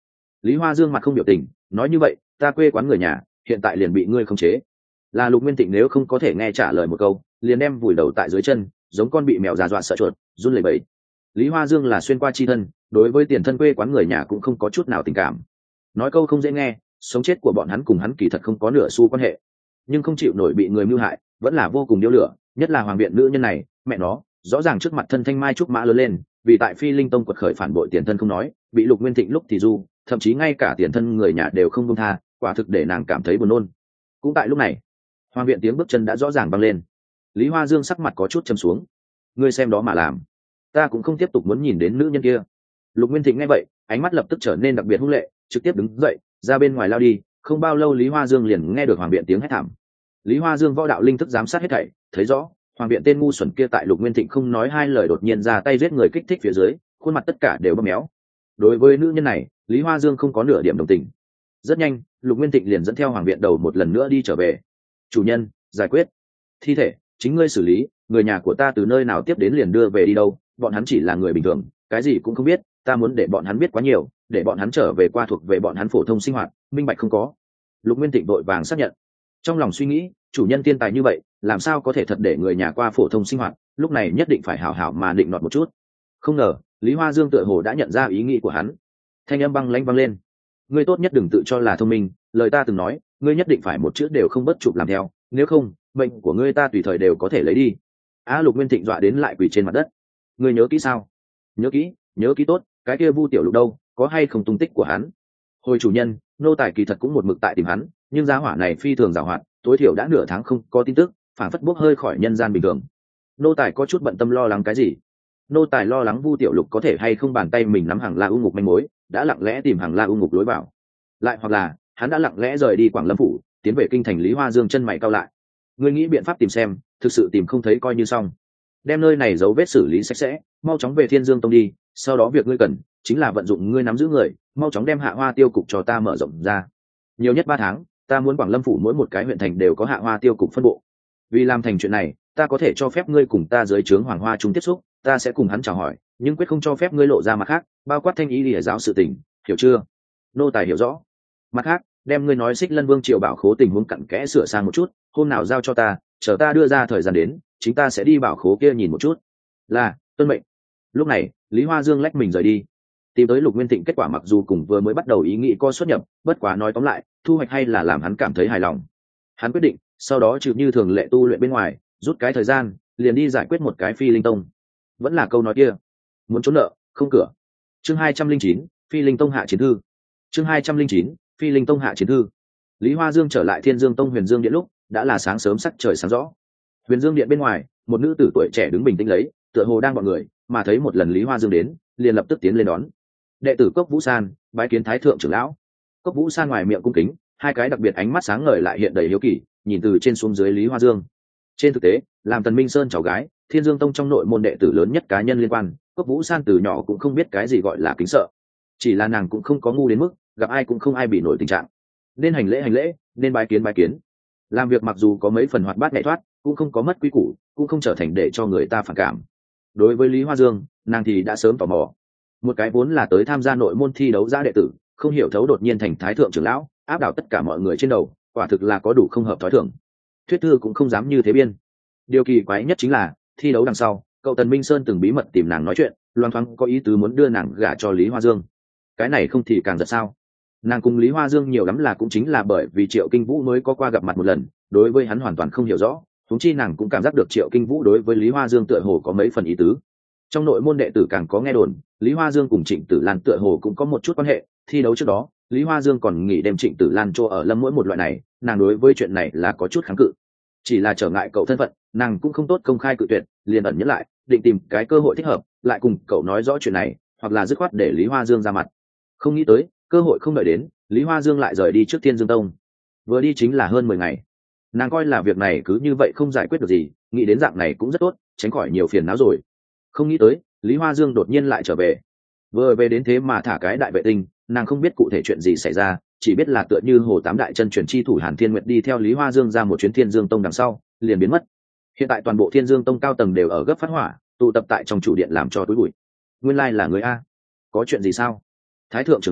Lý Hoa Dương mặt không biểu tình, nói như vậy ta quê quán người nhà hiện tại liền bị ngươi khống chế. Là Lục Nguyên Thịnh nếu không có thể nghe trả lời một câu, liền đem vùi đầu tại dưới chân, giống con bị mèo già dọa sợ chuột, run lẩy bẩy. Lý Hoa Dương là xuyên qua chi thân, đối với tiền thân quê quán người nhà cũng không có chút nào tình cảm. Nói câu không dễ nghe, sống chết của bọn hắn cùng hắn kỳ thật không có nửa xu quan hệ, nhưng không chịu nổi bị người mưu hại, vẫn là vô cùng điêu lửa. Nhất là hoàng viện nữ nhân này, mẹ nó, rõ ràng trước mặt thân thanh mai trúc mã lớn lên, vì tại Phi Linh Tông quật khởi phản bội tiền thân không nói, bị Lục Nguyên Thịnh lúc thì du, thậm chí ngay cả tiền thân người nhà đều không buông tha, quả thực để nàng cảm thấy buồn nôn. Cũng tại lúc này, hoàng viện tiếng bước chân đã rõ ràng vang lên. Lý Hoa Dương sắc mặt có chút trầm xuống. Ngươi xem đó mà làm, ta cũng không tiếp tục muốn nhìn đến nữ nhân kia. Lục Nguyên Thịnh nghe vậy, ánh mắt lập tức trở nên đặc biệt hung lệ, trực tiếp đứng dậy ra bên ngoài lao đi. Không bao lâu Lý Hoa Dương liền nghe được hoàng viện tiếng hét thảm. Lý Hoa Dương võ đạo linh thức giám sát hết thảy, thấy rõ hoàng viện tên ngu xuẩn kia tại Lục Nguyên Thịnh không nói hai lời đột nhiên ra tay giết người kích thích phía dưới, khuôn mặt tất cả đều bầm méo. Đối với nữ nhân này, Lý Hoa Dương không có nửa điểm đồng tình. Rất nhanh, Lục Nguyên Thịnh liền dẫn theo hoàng viện đầu một lần nữa đi trở về. Chủ nhân, giải quyết. Thi thể chính ngươi xử lý, người nhà của ta từ nơi nào tiếp đến liền đưa về đi đâu, bọn hắn chỉ là người bình thường, cái gì cũng không biết, ta muốn để bọn hắn biết quá nhiều, để bọn hắn trở về qua thuộc về bọn hắn phổ thông sinh hoạt, minh bạch không có. Lục Nguyên Thịnh vội vàng xác nhận. Trong lòng suy nghĩ, chủ nhân tiên tài như vậy, làm sao có thể thật để người nhà qua phổ thông sinh hoạt, lúc này nhất định phải hảo hảo mà định nọt một chút. Không ngờ, Lý Hoa Dương tựa hồ đã nhận ra ý nghĩ của hắn. Thanh âm băng lãnh vang lên. Ngươi tốt nhất đừng tự cho là thông minh, lời ta từng nói, ngươi nhất định phải một chữ đều không bất chụp làm theo, nếu không, mệnh của ngươi ta tùy thời đều có thể lấy đi. Á Lục Nguyên Thịnh dọa đến lại quỳ trên mặt đất. Ngươi nhớ kỹ sao? Nhớ kỹ, nhớ kỹ tốt, cái kia Vu Tiểu Lục đâu, có hay không tung tích của hắn? Hồi chủ nhân, nô tài kỳ thật cũng một mực tại tìm hắn, nhưng giá hỏa này phi thường giàu hoạt, tối thiểu đã nửa tháng không có tin tức, phản phất bốc hơi khỏi nhân gian bình thường. Nô tài có chút bận tâm lo lắng cái gì? Nô tài lo lắng Vu Tiểu Lục có thể hay không bàn tay mình nắm Hàng La U Ngục manh mối, đã lặng lẽ tìm Hàng La U Ngục lối vào. Lại hoặc là, hắn đã lặng lẽ rời đi Quảng Lâm phủ, tiến về kinh thành. Lý Hoa Dương chân mày cau lại. Ngươi nghĩ biện pháp tìm xem, thực sự tìm không thấy coi như xong. Đem nơi này dấu vết xử lý sạch sẽ, mau chóng về Thiên Dương Tông đi, sau đó việc ngươi cần chính là vận dụng ngươi nắm giữ người, mau chóng đem Hạ Hoa Tiêu cục cho ta mở rộng ra. Nhiều nhất ba tháng, ta muốn Quảng Lâm phủ mỗi một cái huyện thành đều có Hạ Hoa Tiêu cục phân bộ. Vì làm thành chuyện này, ta có thể cho phép ngươi cùng ta dưới trướng Hoàng Hoa Trung tiếp xúc, ta sẽ cùng hắn chào hỏi, nhưng quyết không cho phép ngươi lộ ra mặt khác, bao quát Thanh Ý Lìa giáo sự tình, hiểu chưa? Nô tài hiểu rõ. Mặt khác, đem ngươi nói Xích Lân Vương Triều Bảo Khố tình huống cặn kẽ sửa sang một chút, hôm nào giao cho ta, chờ ta đưa ra thời gian đến, chính ta sẽ đi Bảo Khố kia nhìn một chút. Là, tuân mệnh. Lúc này, Lý Hoa Dương lách mình rời đi. Tìm tới Lục Nguyên Thịnh kết quả mặc dù cùng vừa mới bắt đầu ý nghĩ co xuất nhập, bất quá nói tóm lại, thu hoạch hay là làm hắn cảm thấy hài lòng. Hắn quyết định, sau đó trừ như thường lệ tu luyện bên ngoài, rút cái thời gian, liền đi giải quyết một cái Phi Linh Tông. Vẫn là câu nói kia, muốn trốn nợ, không cửa. Chương hai trăm linh chín, Phi Linh Tông hạ chiến thư. Chương hai trăm linh chín, Phi Linh Tông hạ chiến thư. Lý Hoa Dương trở lại Thiên Dương Tông Huyền Dương Điện lúc, đã là sáng sớm sắc trời sáng rõ. Huyền Dương Điện bên ngoài, một nữ tử tuổi trẻ đứng bình tĩnh lấy, tựa hồ đang gọi người, mà thấy một lần Lý Hoa Dương đến, liền lập tức tiến lên đón. Đệ tử Cốc Vũ San, bái kiến Thái thượng trưởng lão. Cốc Vũ San ngoài miệng cung kính, hai cái đặc biệt ánh mắt sáng ngời lại hiện đầy hiếu kỳ, nhìn từ trên xuống dưới Lý Hoa Dương. Trên thực tế, làm Tần Minh Sơn cháu gái, Thiên Dương Tông trong nội môn đệ tử lớn nhất cá nhân liên quan, Cốc Vũ San từ nhỏ cũng không biết cái gì gọi là kính sợ. Chỉ là nàng cũng không có ngu đến mức gặp ai cũng không ai bị nổi tình trạng. Nên hành lễ hành lễ, nên bái kiến bái kiến. Làm việc mặc dù có mấy phần hoạt bát nhẹ thoát, cũng không có mất quy củ, cũng không trở thành để cho người ta phản cảm. Đối với Lý Hoa Dương, nàng thì đã sớm tò mò. Một cái vốn là tới tham gia nội môn thi đấu ra đệ tử, không hiểu thấu đột nhiên thành thái thượng trưởng lão, áp đảo tất cả mọi người trên đầu, quả thực là có đủ không hợp thói thường. Thuyết thư cũng không dám như thế biên. Điều kỳ quái nhất chính là, thi đấu đằng sau, cậu Tần Minh Sơn từng bí mật tìm nàng nói chuyện, loan thoáng có ý tứ muốn đưa nàng gả cho Lý Hoa Dương. Cái này không thì càng giật sao? Nàng cùng Lý Hoa Dương nhiều lắm là cũng chính là bởi vì Triệu Kinh Vũ mới có qua gặp mặt một lần, đối với hắn hoàn toàn không hiểu rõ, huống chi nàng cũng cảm giác được Triệu Kinh Vũ đối với Lý Hoa Dương tựa hồ có mấy phần ý tứ. Trong nội môn đệ tử càng có nghe đồn, Lý Hoa Dương cùng Trịnh Tử Lan tựa hồ cũng có một chút quan hệ, thi đấu trước đó, Lý Hoa Dương còn nghỉ đem Trịnh Tử Lan cho ở Lâm Mỗi một loại này, nàng đối với chuyện này là có chút kháng cự. Chỉ là trở ngại cậu thân phận, nàng cũng không tốt công khai cự tuyệt, liền ẩn nhẫn lại, định tìm cái cơ hội thích hợp, lại cùng cậu nói rõ chuyện này, hoặc là dứt khoát để Lý Hoa Dương ra mặt. Không nghĩ tới, cơ hội không đợi đến, Lý Hoa Dương lại rời đi trước Thiên Dương Tông. Vừa đi chính là hơn mười ngày. Nàng coi là việc này cứ như vậy không giải quyết được gì, nghĩ đến dạng này cũng rất tốt, tránh khỏi nhiều phiền não rồi. Không nghĩ tới, Lý Hoa Dương đột nhiên lại trở về. Vừa về đến thế mà thả cái đại vệ tinh, nàng không biết cụ thể chuyện gì xảy ra, chỉ biết là tựa như Hồ Tám đại chân truyền chi thủ Hàn Thiên Nguyệt đi theo Lý Hoa Dương ra một chuyến Thiên Dương Tông đằng sau, liền biến mất. Hiện tại toàn bộ Thiên Dương Tông cao tầng đều ở gấp phát hỏa, tụ tập tại trong chủ điện làm cho túi bụi. Nguyên lai là người a, có chuyện gì sao? Thái thượng trưởng lão,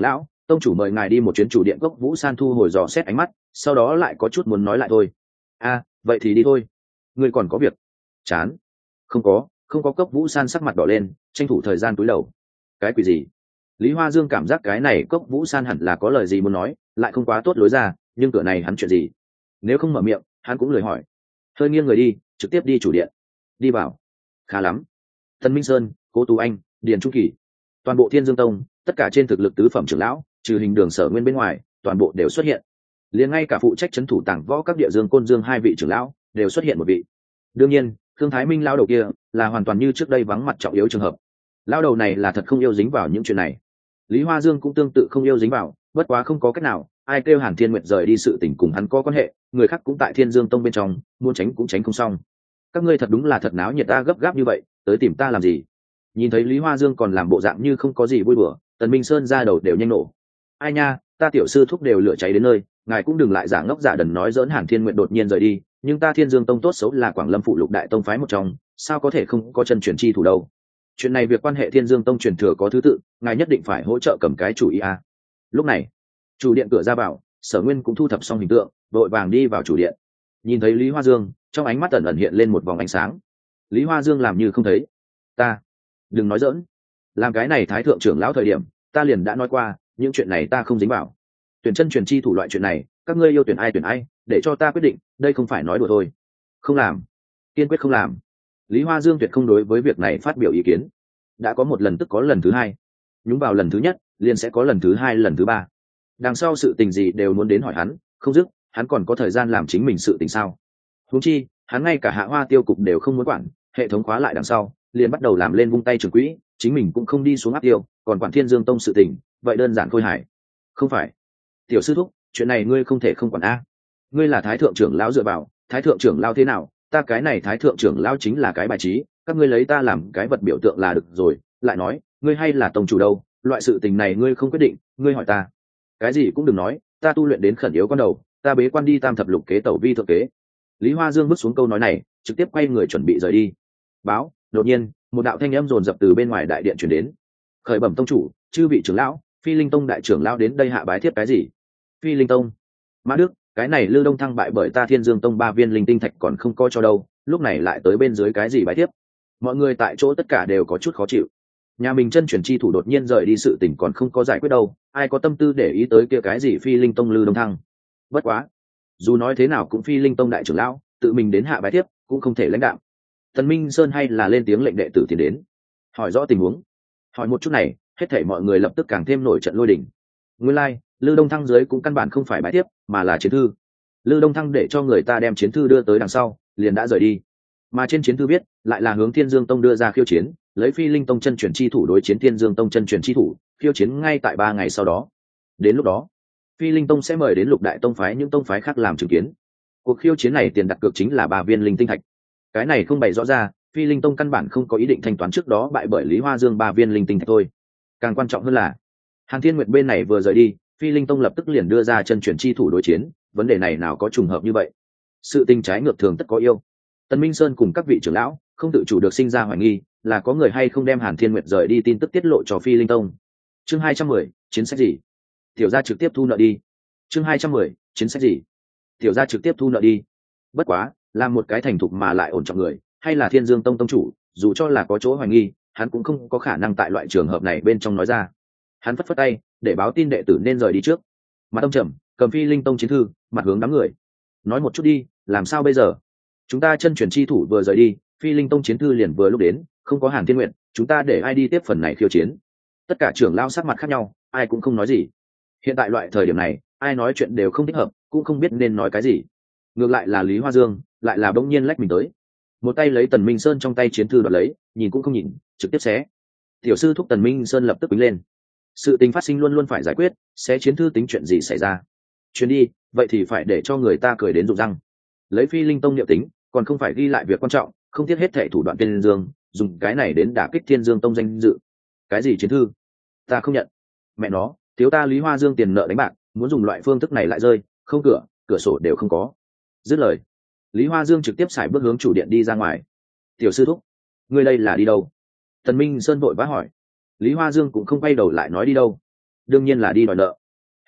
tông chủ mời ngài đi một chuyến chủ điện cốc vũ san thu hồi dò xét ánh mắt, sau đó lại có chút muốn nói lại thôi. A à, vậy thì đi thôi. Ngươi còn có việc? Chán. Không có, không có. Cốc vũ san sắc mặt đỏ lên, tranh thủ thời gian túi đầu. Cái quỷ gì? Lý Hoa Dương cảm giác cái này Cốc vũ san hẳn là có lời gì muốn nói, lại không quá tốt lối ra, nhưng cửa này hắn chuyện gì? Nếu không mở miệng, hắn cũng lười hỏi. Hơi nghiêng người đi, trực tiếp đi chủ điện. Đi vào. Khá lắm. Tần Minh Sơn, Cố Tú Anh, Điền Trung Kỳ, toàn bộ Thiên Dương Tông, tất cả trên thực lực tứ phẩm trưởng lão, trừ Hình Đường Sở Nguyên bên ngoài, toàn bộ đều xuất hiện. Liền ngay cả phụ trách trấn thủ tàng võ các địa dương côn dương hai vị trưởng lão đều xuất hiện một vị. Đương nhiên, Thương Thái Minh lão đầu kia là hoàn toàn như trước đây vắng mặt trọng yếu trường hợp. Lão đầu này là thật không yêu dính vào những chuyện này. Lý Hoa Dương cũng tương tự không yêu dính vào, bất quá không có cách nào, ai kêu Hàn Thiên Nguyệt rời đi sự tình cùng hắn có quan hệ, người khác cũng tại Thiên Dương Tông bên trong, muốn tránh cũng tránh không xong. Các ngươi thật đúng là thật náo nhiệt, ta gấp gáp như vậy, tới tìm ta làm gì? Nhìn thấy Lý Hoa Dương còn làm bộ dạng như không có gì vui bừa, Tần Minh Sơn ra đầu đều nhanh nổ. Ai nha, ta tiểu sư thúc đều lửa cháy đến nơi, ngài cũng đừng lại giả ngốc giả đần nói dỡn. Hàn Thiên Nguyệt đột nhiên rời đi, nhưng ta Thiên Dương Tông tốt xấu là Quảng Lâm phụ lục đại tông phái một trong, sao có thể không có chân truyền chi thủ đâu? Chuyện này việc quan hệ Thiên Dương Tông truyền thừa có thứ tự, ngài nhất định phải hỗ trợ cầm cái chủ ý a. À. Lúc này, chủ điện cửa ra vào, Sở Nguyên cũng thu thập xong hình tượng, đội vàng đi vào chủ điện. Nhìn thấy Lý Hoa Dương, trong ánh mắt ẩn ẩn hiện lên một vòng ánh sáng. Lý Hoa Dương làm như không thấy. Ta, đừng nói dỡn, làm cái này thái thượng trưởng lão thời điểm, ta liền đã nói qua, những chuyện này ta không dính vào. Tuyển chân truyền chi thủ loại chuyện này, các ngươi yêu tuyển ai tuyển ai, để cho ta quyết định, đây không phải nói đùa thôi. Không làm, kiên quyết không làm. Lý Hoa Dương tuyệt không đối với việc này phát biểu ý kiến. Đã có một lần tức có lần thứ hai, nhúng vào lần thứ nhất liền sẽ có lần thứ hai, lần thứ ba. Đằng sau sự tình gì đều muốn đến hỏi hắn, không dứt, hắn còn có thời gian làm chính mình sự tình sao? Huống chi, hắn ngay cả Hạ Hoa tiêu cục đều không muốn quản, hệ thống khóa lại đằng sau, liền bắt đầu làm lên vung tay trường quỹ, chính mình cũng không đi xuống áp tiêu, còn quản Thiên Dương Tông sự tình, vậy đơn giản khôi hài. Không phải, tiểu sư thúc, chuyện này ngươi không thể không quản a. Ngươi là thái thượng trưởng lão dựa vào, thái thượng trưởng lão thế nào, ta cái này thái thượng trưởng lão chính là cái bài trí, các ngươi lấy ta làm cái vật biểu tượng là được rồi. Lại nói, ngươi hay là tông chủ đâu, loại sự tình này ngươi không quyết định, ngươi hỏi ta cái gì cũng đừng nói, ta tu luyện đến khẩn yếu con đầu, ta bế quan đi tam thập lục kế tẩu vi thượng kế. Lý Hoa Dương bước xuống câu nói này, trực tiếp quay người chuẩn bị rời đi. Báo, đột nhiên, một đạo thanh âm dồn dập từ bên ngoài đại điện truyền đến. Khởi bẩm tông chủ, chư vị trưởng lão, Phi Linh Tông đại trưởng lão đến đây hạ bái thiếp. Cái gì? Phi Linh Tông? Mã Đức, cái này Lư Đông Thăng bại bởi ta Thiên Dương Tông ba viên linh tinh thạch còn không coi cho đâu, lúc này lại tới bên dưới cái gì bái thiếp? Mọi người tại chỗ tất cả đều có chút khó chịu. Nhà mình chân truyền chi thủ đột nhiên rời đi sự tình còn không có giải quyết đâu, ai có tâm tư để ý tới kia cái gì Phi Linh Tông Lư Đông Thăng? Bất quá, dù nói thế nào cũng Phi Linh Tông đại trưởng lão, tự mình đến hạ bái thiếp, cũng không thể lãnh đạo. Tần Minh Sơn hay là lên tiếng lệnh đệ tử tiến đến, hỏi rõ tình huống. Hỏi một chút này, hết thảy mọi người lập tức càng thêm nổi trận lôi đình. Nguyên lai, like, Lư Đông Thăng dưới cũng căn bản không phải bái tiếp, mà là chiến thư. Lư Đông Thăng để cho người ta đem chiến thư đưa tới đằng sau, liền đã rời đi. Mà trên chiến thư viết, lại là hướng Thiên Dương Tông đưa ra khiêu chiến, lấy Phi Linh Tông chân truyền chi thủ đối chiến Thiên Dương Tông chân truyền chi thủ, khiêu chiến ngay tại ba ngày sau đó. Đến lúc đó, Phi Linh Tông sẽ mời đến Lục đại tông phái những tông phái khác làm chứng kiến. Cuộc khiêu chiến này tiền đặt cược chính là ba viên linh tinh thạch. Cái này không bày rõ ra, Phi Linh Tông căn bản không có ý định thanh toán trước đó bại bởi Lý Hoa Dương ba viên linh tinh thạch thôi. Càng quan trọng hơn là, Hàn Thiên Nguyệt bên này vừa rời đi, Phi Linh Tông lập tức liền đưa ra chân truyền chi thủ đối chiến, vấn đề này nào có trùng hợp như vậy? Sự tình trái ngược thường tất có yêu. Tần Minh Sơn cùng các vị trưởng lão không tự chủ được sinh ra hoài nghi, là có người hay không đem Hàn Thiên Nguyệt rời đi tin tức tiết lộ cho Phi Linh Tông. Chương hai trăm mười, chiến sách gì? Tiểu gia trực tiếp thu nợ đi. Chương hai trăm mười, chiến sách gì? Tiểu gia trực tiếp thu nợ đi. Bất quá, là một cái thành thục mà lại ổn trọng người, hay là Thiên Dương Tông tông chủ, dù cho là có chỗ hoài nghi, hắn cũng không có khả năng tại loại trường hợp này bên trong nói ra. Hắn phất phất tay, để báo tin đệ tử nên rời đi trước. Mặt ông trầm, cầm Phi Linh Tông chiến thư, mặt hướng đám người. Nói một chút đi, làm sao bây giờ? Chúng ta chân truyền chi thủ vừa rời đi, Phi Linh Tông chiến thư liền vừa lúc đến, không có Hàn Thiên Nguyện, chúng ta để ai đi tiếp phần này khiêu chiến? Tất cả trưởng lao sắc mặt khác nhau, ai cũng không nói gì. Hiện tại loại thời điểm này, ai nói chuyện đều không thích hợp, cũng không biết nên nói cái gì. Ngược lại là Lý Hoa Dương, lại là bỗng nhiên lách mình tới, một tay lấy Tần Minh Sơn trong tay chiến thư đoạt lấy, nhìn cũng không nhìn, trực tiếp xé. Tiểu sư thúc Tần Minh Sơn lập tức quýnh lên. Sự tình phát sinh luôn luôn phải giải quyết, xé chiến thư tính chuyện gì xảy ra? Chuyến đi, vậy thì phải để cho người ta cười đến rụng răng. Lấy Phi Linh Tông niệm tính, còn không phải ghi lại việc quan trọng, không tiếc hết thảy thủ đoạn Thiên Dương, dùng cái này đến đả kích Thiên Dương Tông danh dự. Cái gì chiến thư? Ta không nhận. Mẹ nó, thiếu ta Lý Hoa Dương tiền nợ đánh bạc, muốn dùng loại phương thức này lại rơi, không cửa, cửa sổ đều không có. Dứt lời, Lý Hoa Dương trực tiếp xài bước hướng chủ điện đi ra ngoài. Tiểu sư thúc, ngươi đây là đi đâu? Tần Minh Sơn vội vã hỏi. Lý Hoa Dương cũng không quay đầu lại nói đi đâu. Đương nhiên là đi đòi nợ.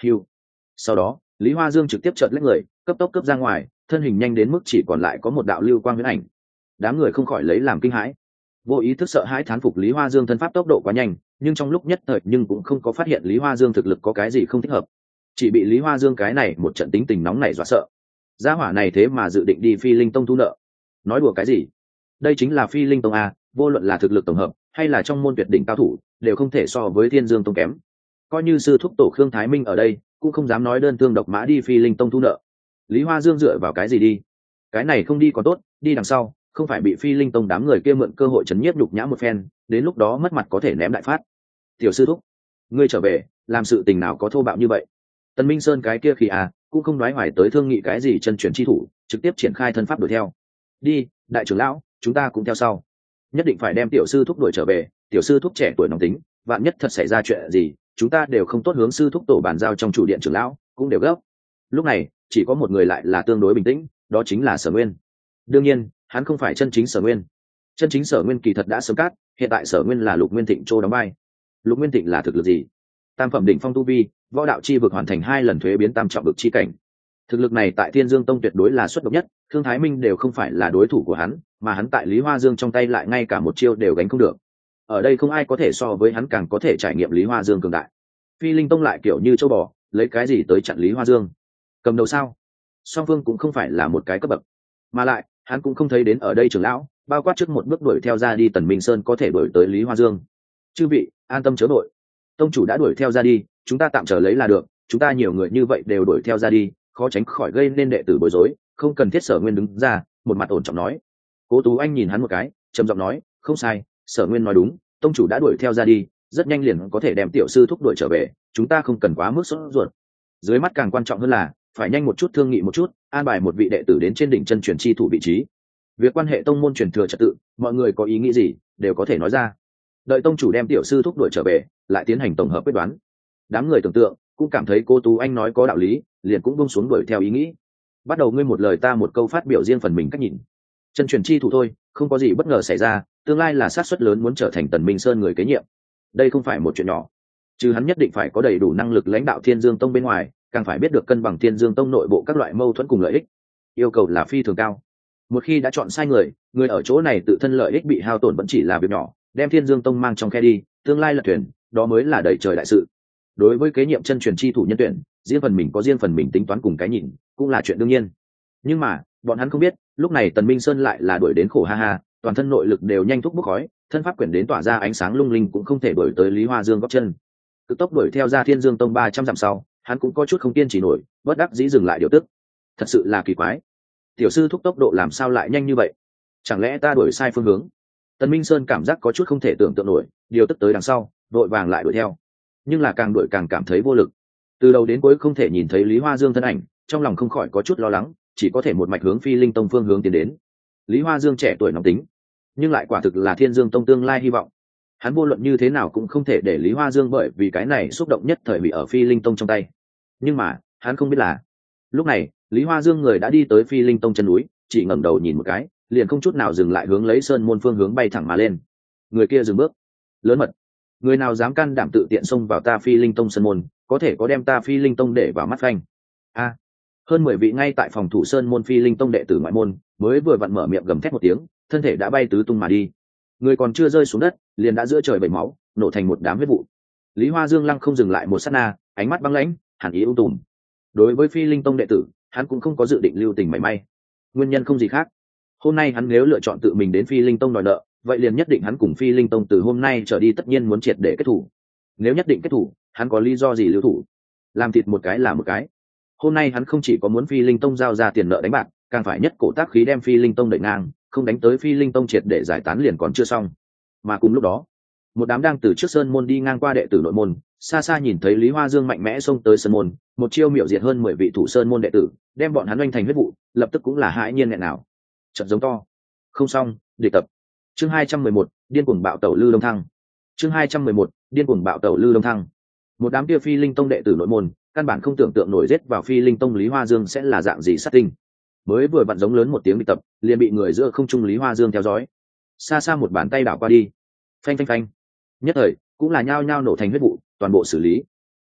Hưu. Sau đó Lý Hoa Dương trực tiếp chợt lách người, cấp tốc cướp ra ngoài, thân hình nhanh đến mức chỉ còn lại có một đạo lưu quang huyễn ảnh. Đám người không khỏi lấy làm kinh hãi, vô ý thức sợ hãi thán phục Lý Hoa Dương thân pháp tốc độ quá nhanh, nhưng trong lúc nhất thời nhưng cũng không có phát hiện Lý Hoa Dương thực lực có cái gì không thích hợp, chỉ bị Lý Hoa Dương cái này một trận tính tình nóng này dọa sợ. Gia hỏa này thế mà dự định đi Phi Linh Tông thu nợ, nói đùa cái gì? Đây chính là Phi Linh Tông a, vô luận là thực lực tổng hợp hay là trong môn tuyệt đỉnh cao thủ, đều không thể so với Thiên Dương Tông kém. Coi như sư thúc tổ Khương Thái Minh ở đây, cũng không dám nói đơn thương độc mã đi Phi Linh Tông thu nợ. Lý Hoa Dương dựa vào cái gì đi? Cái này không đi còn tốt, đi đằng sau không phải bị Phi Linh Tông đám người kia mượn cơ hội chấn nhiếp nhục nhã một phen, đến lúc đó mất mặt có thể ném đại phát. Tiểu sư thúc, ngươi trở về, làm sự tình nào có thô bạo như vậy? Tần Minh Sơn cái kia khi à, cũng không nói hoài tới thương nghị cái gì chân chuyển chi thủ, trực tiếp triển khai thân pháp đuổi theo. Đi, đại trưởng lão, chúng ta cũng theo sau. Nhất định phải đem tiểu sư thúc đuổi trở về, tiểu sư thúc trẻ tuổi nóng tính, vạn nhất thật xảy ra chuyện gì, chúng ta đều không tốt hướng sư thúc tổ bàn giao trong chủ điện trưởng lão, cũng đều gấp. Lúc này, chỉ có một người lại là tương đối bình tĩnh, đó chính là Sở Nguyên. Đương nhiên, hắn không phải chân chính Sở Nguyên. Chân chính Sở Nguyên kỳ thật đã sớm cát, hiện tại Sở Nguyên là Lục Nguyên Thịnh trô đóng vai. Lục Nguyên Thịnh là thực lực gì? Tam phẩm đỉnh phong tu vi, võ đạo chi vực hoàn thành hai lần thuế biến tam trọng vực chi cảnh. Thực lực này tại Thiên Dương Tông tuyệt đối là xuất độc nhất, Thương Thái Minh đều không phải là đối thủ của hắn, mà hắn tại Lý Hoa Dương trong tay lại ngay cả một chiêu đều gánh không được. Ở đây không ai có thể so với hắn càng có thể trải nghiệm Lý Hoa Dương cường đại. Phi Linh Tông lại kiểu như châu bò, lấy cái gì tới chặn Lý Hoa Dương? Cầm đầu sao? Song Phương cũng không phải là một cái cấp bậc, mà lại hắn cũng không thấy đến ở đây trưởng lão, bao quát trước một bước đuổi theo ra đi Tần Minh Sơn có thể đuổi tới Lý Hoa Dương. Chư vị, an tâm chớ đội. Tông chủ đã đuổi theo ra đi, chúng ta tạm chờ lấy là được, chúng ta nhiều người như vậy đều đuổi theo ra đi, khó tránh khỏi gây nên đệ tử bối rối, không cần thiết. Sở Nguyên đứng ra, một mặt ổn trọng nói. Cố Tú Anh nhìn hắn một cái, trầm giọng nói, không sai, Sở Nguyên nói đúng, tông chủ đã đuổi theo ra đi, rất nhanh liền có thể đem tiểu sư thúc đuổi trở về, chúng ta không cần quá mức sốt ruột. Dưới mắt càng quan trọng hơn là phải nhanh một chút thương nghị một chút, an bài một vị đệ tử đến trên đỉnh chân truyền chi thủ vị trí. Việc quan hệ tông môn truyền thừa trật tự, mọi người có ý nghĩ gì đều có thể nói ra. Đợi tông chủ đem tiểu sư thúc đuổi trở về, lại tiến hành tổng hợp quyết đoán. Đám người tưởng tượng cũng cảm thấy cô Tú Anh nói có đạo lý, liền cũng buông xuống đuổi theo ý nghĩ. Bắt đầu ngươi một lời ta một câu phát biểu riêng phần mình cách nhìn. Chân truyền chi thủ thôi, không có gì bất ngờ xảy ra, tương lai là sát suất lớn muốn trở thành Tần Minh Sơn người kế nhiệm. Đây không phải một chuyện nhỏ. Chứ hắn nhất định phải có đầy đủ năng lực lãnh đạo Thiên Dương Tông bên ngoài, càng phải biết được cân bằng Thiên Dương Tông nội bộ các loại mâu thuẫn cùng lợi ích. Yêu cầu là phi thường cao. Một khi đã chọn sai người, người ở chỗ này tự thân lợi ích bị hao tổn vẫn chỉ là việc nhỏ, đem Thiên Dương Tông mang trong khe đi, tương lai lật thuyền, đó mới là đẩy trời đại sự. Đối với kế nhiệm chân truyền chi thủ nhân tuyển, riêng phần mình có riêng phần mình tính toán cùng cái nhìn, cũng là chuyện đương nhiên. Nhưng mà bọn hắn không biết, lúc này Tần Minh Sơn lại là đuổi đến khổ ha ha, toàn thân nội lực đều nhanh thúc bốc khói, thân pháp quyển đến tỏa ra ánh sáng lung linh cũng không thể đuổi tới Lý Hoa Dương gót chân. Cực tốc đuổi theo ra Thiên Dương Tông ba trăm dặm sau, hắn cũng có chút không kiên trì nổi, bất đắc dĩ dừng lại điều tức. Thật sự là kỳ quái, tiểu sư thúc tốc độ làm sao lại nhanh như vậy? Chẳng lẽ ta đuổi sai phương hướng? Tần Minh Sơn cảm giác có chút không thể tưởng tượng nổi, điều tức tới đằng sau, đội vàng lại đuổi theo, nhưng là càng đuổi càng cảm thấy vô lực. Từ đầu đến cuối không thể nhìn thấy Lý Hoa Dương thân ảnh, trong lòng không khỏi có chút lo lắng, chỉ có thể một mạch hướng Phi Linh Tông phương hướng tiến đến. Lý Hoa Dương trẻ tuổi nóng tính, nhưng lại quả thực là Thiên Dương Tông tương lai hy vọng. Hắn vô luận như thế nào cũng không thể để Lý Hoa Dương bởi vì cái này xúc động nhất thời bị ở Phi Linh Tông trong tay. Nhưng mà hắn không biết là, lúc này Lý Hoa Dương người đã đi tới Phi Linh Tông chân núi, chỉ ngẩng đầu nhìn một cái, liền không chút nào dừng lại hướng lấy sơn môn phương hướng bay thẳng mà lên. Người kia dừng bước, lớn mật, người nào dám can đảm tự tiện xông vào ta Phi Linh Tông sơn môn, có thể có đem ta Phi Linh Tông để vào mắt phanh. A, hơn mười vị ngay tại phòng thủ sơn môn Phi Linh Tông đệ tử ngoại môn mới vừa vặn mở miệng gầm thét một tiếng, thân thể đã bay tứ tung mà đi. Người còn chưa rơi xuống đất, liền đã giữa trời vẩy máu, nổ thành một đám huyết vụ. Lý Hoa Dương lăng không dừng lại một sát na, ánh mắt băng lãnh, hàn ý u tùm. Đối với Phi Linh Tông đệ tử, hắn cũng không có dự định lưu tình mảy may. Nguyên nhân không gì khác, hôm nay hắn nếu lựa chọn tự mình đến Phi Linh Tông đòi nợ, vậy liền nhất định hắn cùng Phi Linh Tông từ hôm nay trở đi tất nhiên muốn triệt để kết thủ. Nếu nhất định kết thủ, hắn có lý do gì lưu thủ? Làm thịt một cái là một cái. Hôm nay hắn không chỉ có muốn Phi Linh Tông giao ra tiền nợ đánh bạc, càng phải nhất cổ tác khí đem Phi Linh Tông đẩy ngang, không đánh tới Phi Linh Tông triệt để giải tán liền còn chưa xong. Mà cùng lúc đó, một đám đang từ trước sơn môn đi ngang qua đệ tử nội môn, xa xa nhìn thấy Lý Hoa Dương mạnh mẽ xông tới sơn môn, một chiêu miểu diệt hơn mười vị thủ sơn môn đệ tử, đem bọn hắn oanh thành huyết vụ, lập tức cũng là hãi nhiên nghẹn nào. Trận giống to. Không xong, địch tập. Chương hai trăm mười một, điên cuồng bạo tẩu Lư Đông Thăng. Chương hai trăm mười một, điên cuồng bạo tẩu Lư Đông Thăng. Một đám kia Phi Linh Tông đệ tử nội môn, căn bản không tưởng tượng nổi giết vào Phi Linh Tông Lý Hoa Dương sẽ là dạng gì sát tinh. Mới vừa vặn giống lớn một tiếng địch tập, liền bị người giữa không trung Lý Hoa Dương theo dõi. Xa xa một bàn tay đảo qua đi. Phanh phanh phanh. Nhất thời, cũng là nhao nhao nổ thành huyết vụ, toàn bộ xử lý.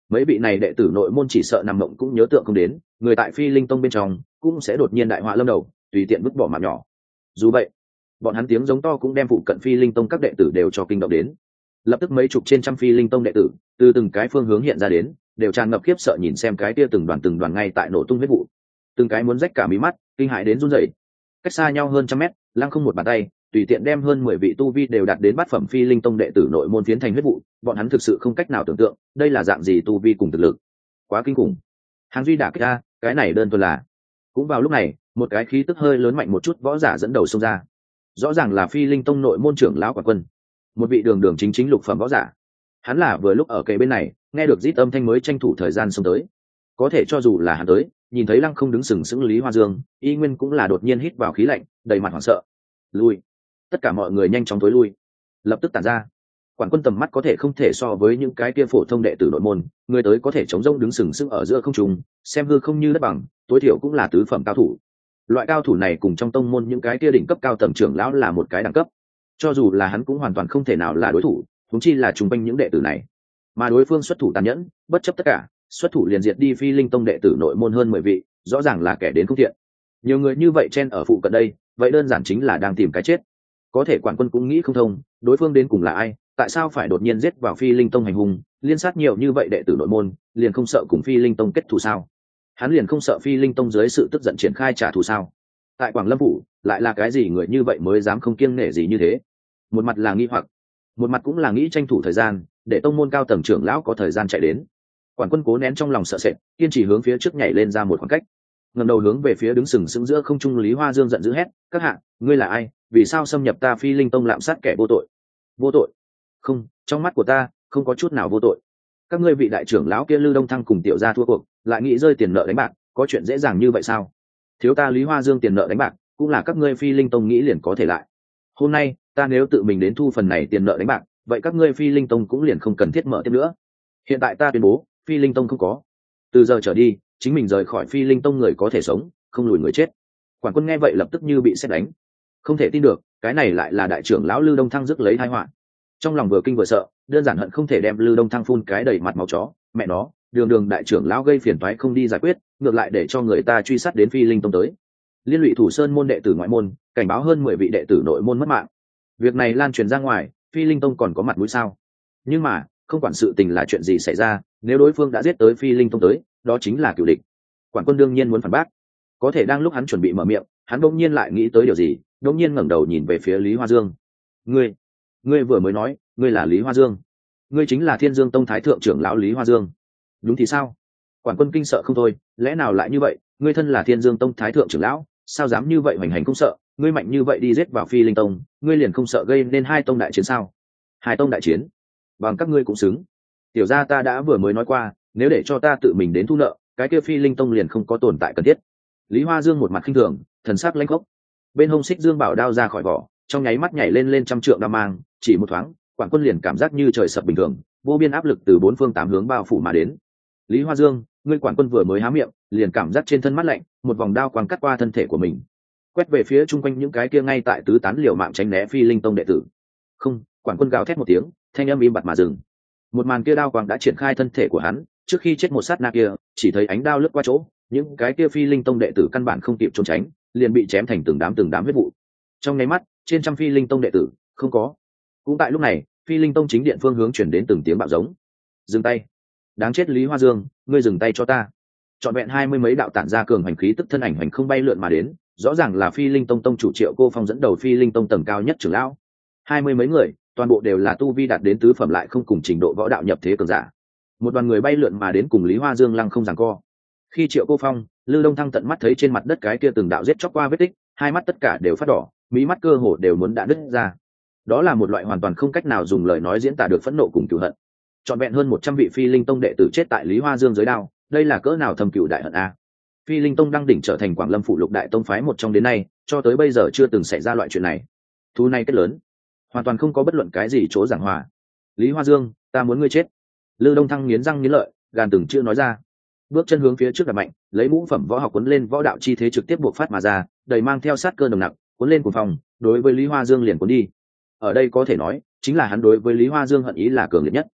mấy vị này đệ tử nội môn chỉ sợ nằm mộng cũng nhớ tượng không đến, người tại Phi Linh Tông bên trong cũng sẽ đột nhiên đại họa lâm đầu, tùy tiện vứt bỏ mạng nhỏ. Dù vậy, bọn hắn tiếng giống to cũng đem phụ cận Phi Linh Tông các đệ tử đều cho kinh động đến. Lập tức mấy chục trên trăm Phi Linh Tông đệ tử từ từng cái phương hướng hiện ra đến, đều tràn ngập khiếp sợ nhìn xem cái kia từng đoàn từng đoàn ngay tại nổ tung huyết vụ, từng cái muốn rách cả mí mắt, kinh hãi đến run rẩy. Cách xa nhau hơn trăm mét, Lăng Không một bàn tay tùy tiện đem hơn mười vị tu vi đều đạt đến bát phẩm Phi Linh Tông đệ tử nội môn phiến thành huyết vụ, bọn hắn thực sự không cách nào tưởng tượng đây là dạng gì tu vi cùng thực lực, quá kinh khủng. Hàng duy đả kích ra, cái này đơn thuần là. Cũng vào lúc này, một cái khí tức hơi lớn mạnh một chút võ giả dẫn đầu xông ra, rõ ràng là Phi Linh Tông nội môn trưởng lão Quản Quân, một vị đường đường chính chính lục phẩm võ giả. Hắn là vừa lúc ở kề bên này nghe được rít âm thanh mới tranh thủ thời gian xông tới. Có thể cho dù là hắn tới, nhìn thấy Lăng Không đứng sừng sững Lý Hoa Dương, y nguyên cũng là đột nhiên hít vào khí lạnh, đầy mặt hoảng sợ. Lui! Tất cả mọi người nhanh chóng tối lui, lập tức tản ra. Quản Quân tầm mắt có thể không thể so với những cái kia phổ thông đệ tử nội môn, người tới có thể chống rông đứng sừng sững ở giữa không trung, xem hư không như đất bằng, tối thiểu cũng là tứ phẩm cao thủ. Loại cao thủ này cùng trong tông môn những cái kia đỉnh cấp cao tầng trưởng lão là một cái đẳng cấp, cho dù là hắn cũng hoàn toàn không thể nào là đối thủ, huống chi là chung quanh những đệ tử này. Mà đối phương xuất thủ tàn nhẫn, bất chấp tất cả, xuất thủ liền diệt đi Phi Linh Tông đệ tử nội môn hơn mười vị, rõ ràng là kẻ đến không thiện. Nhiều người như vậy chen ở phụ cận đây, vậy đơn giản chính là đang tìm cái chết. Có thể Quản Quân cũng nghĩ không thông, đối phương đến cùng là ai, tại sao phải đột nhiên giết vào Phi Linh Tông hành hung, liên sát nhiều như vậy đệ tử nội môn, liền không sợ cùng Phi Linh Tông kết thù sao? Hắn liền không sợ Phi Linh Tông dưới sự tức giận triển khai trả thù sao? Tại Quảng Lâm phủ, lại là cái gì người như vậy mới dám không kiêng nể gì như thế? Một mặt là nghi hoặc, một mặt cũng là nghĩ tranh thủ thời gian, để tông môn cao tầng trưởng lão có thời gian chạy đến. Quản Quân cố nén trong lòng sợ sệt, kiên trì hướng phía trước nhảy lên ra một khoảng cách, ngẩng đầu hướng về phía đứng sừng sững giữa không trung Lý Hoa Dương giận dữ hét: "Các hạ, ngươi là ai? Vì sao xâm nhập ta Phi Linh Tông lạm sát kẻ vô tội?" "Vô tội? Không, trong mắt của ta không có chút nào vô tội. Các ngươi vị đại trưởng lão kia Lư Đông Thăng cùng tiểu gia thua cuộc, lại nghĩ rơi tiền nợ đánh bạc, có chuyện dễ dàng như vậy sao? Thiếu ta Lý Hoa Dương tiền nợ đánh bạc, cũng là các ngươi Phi Linh Tông nghĩ liền có thể lại. Hôm nay, ta nếu tự mình đến thu phần này tiền nợ đánh bạc, vậy các ngươi Phi Linh Tông cũng liền không cần thiết mở tiếp nữa. Hiện tại ta tuyên bố, Phi Linh Tông không có. Từ giờ trở đi, chính mình rời khỏi Phi Linh Tông người có thể sống, không lùi người chết." Quản Quân nghe vậy lập tức như bị sét đánh, không thể tin được, cái này lại là đại trưởng lão Lư Đông Thăng rước lấy tai họa. Trong lòng vừa kinh vừa sợ, đơn giản hận không thể đem Lư Đông Thăng phun cái đầy mặt máu chó, mẹ nó, đường đường đại trưởng lão gây phiền toái không đi giải quyết, ngược lại để cho người ta truy sát đến Phi Linh Tông tới. Liên lụy Thủ Sơn môn đệ tử ngoại môn, cảnh báo hơn mười vị đệ tử nội môn mất mạng. Việc này lan truyền ra ngoài, Phi Linh Tông còn có mặt mũi sao? Nhưng mà, không quản sự tình là chuyện gì xảy ra, nếu đối phương đã giết tới Phi Linh Tông tới, đó chính là cửu địch. Quản Quân đương nhiên muốn phản bác, có thể đang lúc hắn chuẩn bị mở miệng, hắn đột nhiên lại nghĩ tới điều gì, đột nhiên ngẩng đầu nhìn về phía Lý Hoa Dương. "Ngươi, ngươi vừa mới nói, ngươi là Lý Hoa Dương? Ngươi chính là Thiên Dương Tông thái thượng trưởng lão Lý Hoa Dương?" "Đúng thì sao?" Quản Quân kinh sợ không thôi, lẽ nào lại như vậy, ngươi thân là Thiên Dương Tông thái thượng trưởng lão, sao dám như vậy hoành hành không sợ, ngươi mạnh như vậy đi giết vào Phi Linh Tông, ngươi liền không sợ gây nên hai tông đại chiến sao? Hai tông đại chiến? Bằng các ngươi cũng xứng. Tiểu gia ta đã vừa mới nói qua, nếu để cho ta tự mình đến thu nợ, cái kia Phi Linh Tông liền không có tồn tại cần thiết. Lý Hoa Dương một mặt khinh thường, thần sắc lãnh khốc. Bên hông xích dương bảo đao ra khỏi vỏ, trong nháy mắt nhảy lên lên trăm trượng đao mang, chỉ một thoáng, Quản Quân liền cảm giác như trời sập bình thường, vô biên áp lực từ bốn phương tám hướng bao phủ mà đến. "Lý Hoa Dương, ngươi..." Quản Quân vừa mới há miệng, liền cảm giác trên thân mát lạnh, một vòng đao quang cắt qua thân thể của mình, quét về phía chung quanh những cái kia ngay tại tứ tán liều mạng tránh né Phi Linh Tông đệ tử. "Không!" Quản Quân gào thét một tiếng, thanh âm im bặt mà dừng. Một màn kia đao quang đã triển khai thân thể của hắn, trước khi chết một sát na kia, chỉ thấy ánh đao lướt qua chỗ, những cái kia Phi Linh Tông đệ tử căn bản không kịp trốn tránh, liền bị chém thành từng đám từng đám huyết vụ. Trong nháy mắt, trên trăm Phi Linh Tông đệ tử không có. Cũng tại lúc này, Phi Linh Tông chính điện phương hướng chuyển đến từng tiếng bạo giống. "Dừng tay! Đáng chết Lý Hoa Dương, ngươi dừng tay cho ta!" Trọn vẹn hai mươi mấy đạo tản ra cường hành khí tức thân ảnh hành không bay lượn mà đến, rõ ràng là Phi Linh Tông tông chủ Triệu Cô Phong dẫn đầu Phi Linh Tông tầng cao nhất trưởng lão. Hai mươi mấy người, toàn bộ đều là tu vi đạt đến tứ phẩm lại không cùng trình độ võ đạo nhập thế cường giả. Một đoàn người bay lượn mà đến cùng Lý Hoa Dương lăng không giằng co. Khi Triệu Cô Phong, Lư Đông Thăng tận mắt thấy trên mặt đất cái kia từng đạo giết chóc qua vết tích, hai mắt tất cả đều phát đỏ, mí mắt cơ hồ đều muốn đã đứt ra. Đó là một loại hoàn toàn không cách nào dùng lời nói diễn tả được phẫn nộ cùng cừu hận. Trọn vẹn hơn một trăm vị Phi Linh Tông đệ tử chết tại Lý Hoa Dương dưới đao, đây là cỡ nào thâm cừu đại hận a. Phi Linh Tông đang đỉnh trở thành Quảng Lâm phủ lục đại tông phái một trong đến nay, cho tới bây giờ chưa từng xảy ra loại chuyện này. Thú này kết lớn, hoàn toàn không có bất luận cái gì chỗ giảng hòa. "Lý Hoa Dương, ta muốn ngươi chết!" Lư Đông Thăng nghiến răng nghiến lợi, gàn từng chữ nói ra. Bước chân hướng phía trước đặt mạnh, lấy mũ phẩm võ học cuốn lên võ đạo chi thế trực tiếp buộc phát mà ra, đầy mang theo sát cơ nồng nặc, cuốn lên cuồng phòng, đối với Lý Hoa Dương liền cuốn đi. Ở đây có thể nói, chính là hắn đối với Lý Hoa Dương hận ý là cường liệt nhất.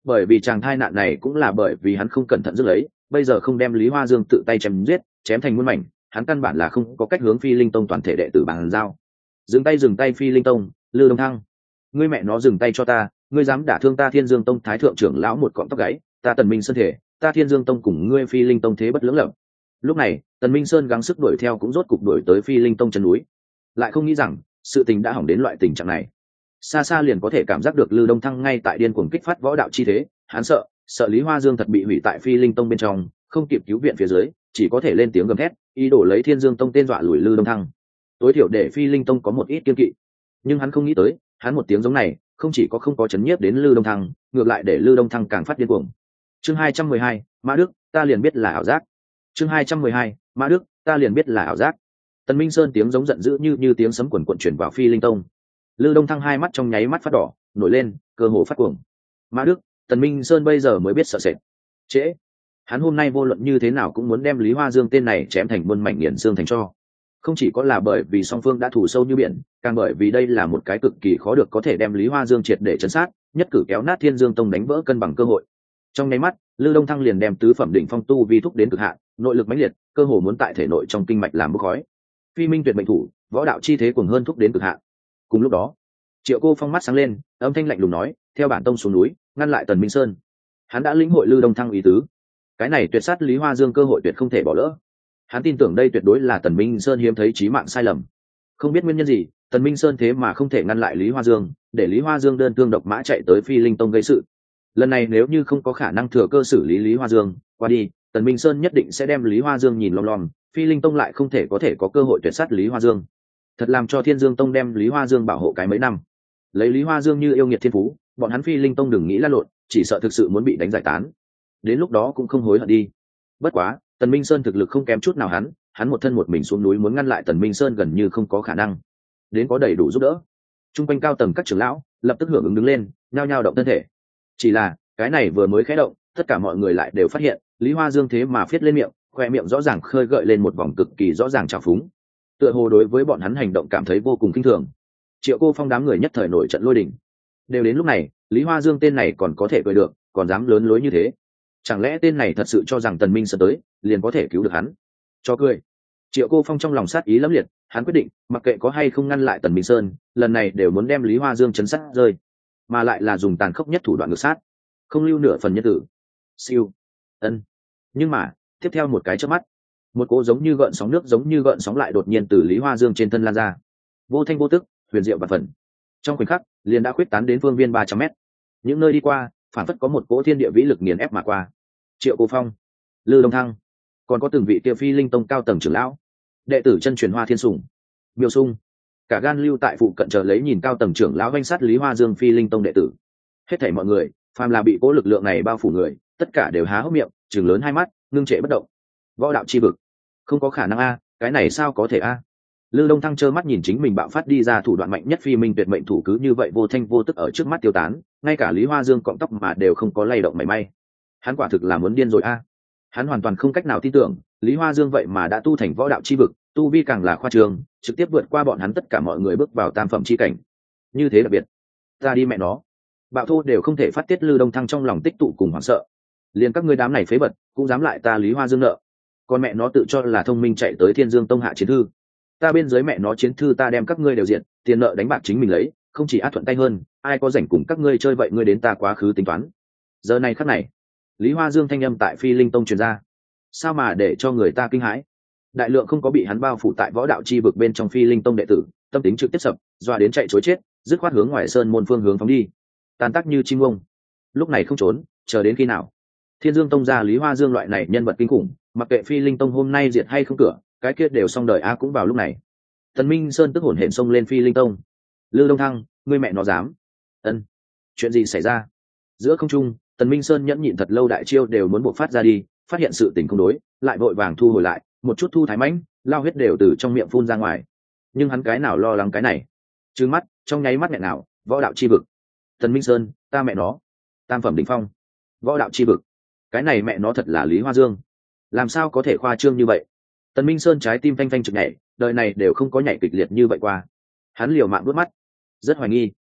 bởi vì chàng thai nạn này cũng là bởi vì hắn không cẩn thận rước lấy, bây giờ không đem Lý Hoa Dương tự tay chém giết, chém thành muôn mảnh, hắn căn bản là không có cách hướng Phi Linh Tông toàn thể đệ tử bàn giao. Dừng tay, dừng tay Phi Linh Tông, Lư Đông Thăng, ngươi mẹ nó dừng tay cho ta, ngươi dám đả thương ta Thiên Dương Tông thái thượng trưởng lão một cọng tóc gáy, ta Tần Minh Sơn thể, ta Thiên Dương Tông cùng ngươi Phi Linh Tông thế bất lưỡng lập. Lúc này, Tần Minh Sơn gắng sức đuổi theo cũng rốt cục đuổi tới Phi Linh Tông chân núi, lại không nghĩ rằng sự tình đã hỏng đến loại tình trạng này. Xa xa liền có thể cảm giác được Lư Đông Thăng ngay tại điên cuồng kích phát võ đạo chi thế, hắn sợ, sợ Lý Hoa Dương thật bị hủy tại Phi Linh Tông bên trong, không kịp cứu viện phía dưới, chỉ có thể lên tiếng gầm thét, ý đồ lấy Thiên Dương Tông tên dọa lùi Lư Đông Thăng. Tối thiểu để Phi Linh Tông có một ít kiên kỵ. Nhưng hắn không nghĩ tới, hắn một tiếng giống này, không chỉ có không có chấn nhiếp đến Lư Đông Thăng, ngược lại để Lư Đông Thăng càng phát điên cuồng. Chương hai trăm mười hai, Mã Đức, ta liền biết là ảo giác. Chương hai trăm mười hai, Mã Đức, ta liền biết là ảo giác. Tần Minh Sơn tiếng giống giận dữ như như tiếng sấm quần quần truyền vào Phi Linh Tông. Lư Đông Thăng hai mắt trong nháy mắt phát đỏ, nổi lên, cơ hồ phát cuồng. Mã Đức, Tần Minh Sơn bây giờ mới biết sợ sệt. Trễ, hắn hôm nay vô luận như thế nào cũng muốn đem Lý Hoa Dương tên này chém thành muôn mảnh nghiền xương thành tro. Không chỉ có là bởi vì song phương đã thù sâu như biển, càng bởi vì đây là một cái cực kỳ khó được có thể đem Lý Hoa Dương triệt để chấn sát, nhất cử kéo nát Thiên Dương Tông đánh vỡ cân bằng cơ hội. Trong nháy mắt, Lư Đông Thăng liền đem tứ phẩm đỉnh phong tu vi thúc đến cực hạn, nội lực mãnh liệt, cơ hồ muốn tại thể nội trong kinh mạch làm bốc khói. Phi minh tuyệt mệnh thủ, võ đạo chi thế cuồng hơn thúc đến cực hạn. Cùng lúc đó, Triệu Cô Phong mắt sáng lên, âm thanh lạnh lùng nói, theo bản tông xuống núi, ngăn lại Tần Minh Sơn. Hắn đã lĩnh hội Lư Đông Thăng ý tứ, cái này tuyệt sát Lý Hoa Dương cơ hội tuyệt không thể bỏ lỡ. Hắn tin tưởng đây tuyệt đối là Tần Minh Sơn hiếm thấy chí mạng sai lầm. Không biết nguyên nhân gì, Tần Minh Sơn thế mà không thể ngăn lại Lý Hoa Dương, để Lý Hoa Dương đơn thương độc mã chạy tới Phi Linh Tông gây sự. Lần này nếu như không có khả năng thừa cơ xử lý Lý Hoa Dương qua đi, Tần Minh Sơn nhất định sẽ đem Lý Hoa Dương nhìn lom lom, Phi Linh Tông lại không thể có thể có cơ hội tuyệt sát Lý Hoa Dương. Thật làm cho Thiên Dương Tông đem Lý Hoa Dương bảo hộ cái mấy năm. Lấy Lý Hoa Dương như yêu nghiệt thiên phú, bọn hắn Phi Linh Tông đừng nghĩ lăn lộn, chỉ sợ thực sự muốn bị đánh giải tán. Đến lúc đó cũng không hối hận đi. Bất quá, Tần Minh Sơn thực lực không kém chút nào hắn, hắn một thân một mình xuống núi muốn ngăn lại Tần Minh Sơn gần như không có khả năng. Đến có đầy đủ giúp đỡ. Trung quanh cao tầng các trưởng lão lập tức hưởng ứng đứng lên, nhao nhao động thân thể. Chỉ là, cái này vừa mới khẽ động, tất cả mọi người lại đều phát hiện, Lý Hoa Dương thế mà phiết lên miệng, khoe miệng rõ ràng khơi gợi lên một vòng cực kỳ rõ ràng trào phúng. Tựa hồ đối với bọn hắn hành động cảm thấy vô cùng kinh thường. Triệu Cô Phong đám người nhất thời nổi trận lôi đình. Đều đến lúc này, Lý Hoa Dương tên này còn có thể cười được, còn dám lớn lối như thế. Chẳng lẽ tên này thật sự cho rằng Tần Minh Sơn tới, liền có thể cứu được hắn? Cho cười. Triệu Cô Phong trong lòng sát ý lẫm liệt, hắn quyết định, mặc kệ có hay không ngăn lại Tần Minh Sơn, lần này đều muốn đem Lý Hoa Dương chấn sát rơi, mà lại là dùng tàn khốc nhất thủ đoạn ngược sát, không lưu nửa phần nhân tử. Siêu. Ân. Nhưng mà, tiếp theo một cái chớp mắt, một cỗ giống như gợn sóng nước giống như gợn sóng lại đột nhiên từ Lý Hoa Dương trên thân lan ra, vô thanh vô tức, huyền diệu và phần. Trong khoảnh khắc, liền đã khuyết tán đến phương viên ba trăm mét. Những nơi đi qua, phản phất có một cỗ thiên địa vĩ lực nghiền ép mà qua. Triệu Cô Phong, Lư Đông Thăng, còn có từng vị kia Phi Linh Tông cao tầng trưởng lão, đệ tử chân truyền Hoa Thiên Sủng, Miêu Sung, cả gan lưu tại phụ cận chờ lấy nhìn cao tầng trưởng lão vanh sát Lý Hoa Dương Phi Linh Tông đệ tử. Hết thảy mọi người, phàm là bị cỗ lực lượng này bao phủ người, tất cả đều há hốc miệng, trừng lớn hai mắt, ngưng trệ bất động. Võ đạo chi vực, không có khả năng a, cái này sao có thể a? Lư Đông Thăng trơ mắt nhìn chính mình bạo phát đi ra thủ đoạn mạnh nhất phi minh tuyệt mệnh thủ cứ như vậy vô thanh vô tức ở trước mắt tiêu tán, ngay cả Lý Hoa Dương cọng tóc mà đều không có lay động mảy may. Hắn quả thực là muốn điên rồi a. Hắn hoàn toàn không cách nào tin tưởng, Lý Hoa Dương vậy mà đã tu thành võ đạo chi vực, tu vi càng là khoa trương, trực tiếp vượt qua bọn hắn tất cả mọi người bước vào tam phẩm chi cảnh. Như thế đặc biệt. Ta đi mẹ nó. Bạo thô đều không thể phát tiết Lư Đông Thăng trong lòng tích tụ cùng hoảng sợ. Liền các ngươi đám này phế bật, cũng dám lại ta Lý Hoa Dương nợ. Còn mẹ nó tự cho là thông minh chạy tới Thiên Dương Tông hạ chiến thư. Ta bên dưới mẹ nó chiến thư ta đem các ngươi đều diện, tiền nợ đánh bạc chính mình lấy, không chỉ át thuận tay hơn, ai có rảnh cùng các ngươi chơi vậy ngươi đến ta quá khứ tính toán. Giờ này khắc này, Lý Hoa Dương thanh âm tại Phi Linh Tông truyền ra. Sao mà để cho người ta kinh hãi? Đại lượng không có bị hắn bao phủ tại võ đạo chi vực bên trong Phi Linh Tông đệ tử, tâm tính trực tiếp sập, doa đến chạy trối chết, dứt khoát hướng ngoài sơn môn phương hướng phóng đi. Tàn tác như chim ông. Lúc này không trốn, chờ đến khi nào? Thiên Dương Tông gia Lý Hoa Dương loại này nhân vật kinh khủng, mặc kệ Phi Linh Tông hôm nay diệt hay không cửa, cái kia đều xong đời a cũng vào lúc này. Tần Minh Sơn tức hổn hển xông lên Phi Linh Tông. Lư Đông Thăng, ngươi mẹ nó dám? Ân, chuyện gì xảy ra? Giữa không trung, Tần Minh Sơn nhẫn nhịn thật lâu đại chiêu đều muốn bộc phát ra đi, phát hiện sự tình không đối, lại vội vàng thu hồi lại, một chút thu thái mãnh, lao huyết đều từ trong miệng phun ra ngoài. Nhưng hắn cái nào lo lắng cái này? Trừng mắt, trong nháy mắt nghẹn nào, võ đạo chi vực. Tần Minh Sơn, ta mẹ nó, tam phẩm đỉnh phong, võ đạo chi vực. Cái này mẹ nó thật là Lý Hoa Dương. Làm sao có thể khoa trương như vậy? Tần Minh Sơn trái tim phanh phanh trực nhảy, đời này đều không có nhảy kịch liệt như vậy qua. Hắn liều mạng bước mắt, rất hoài nghi.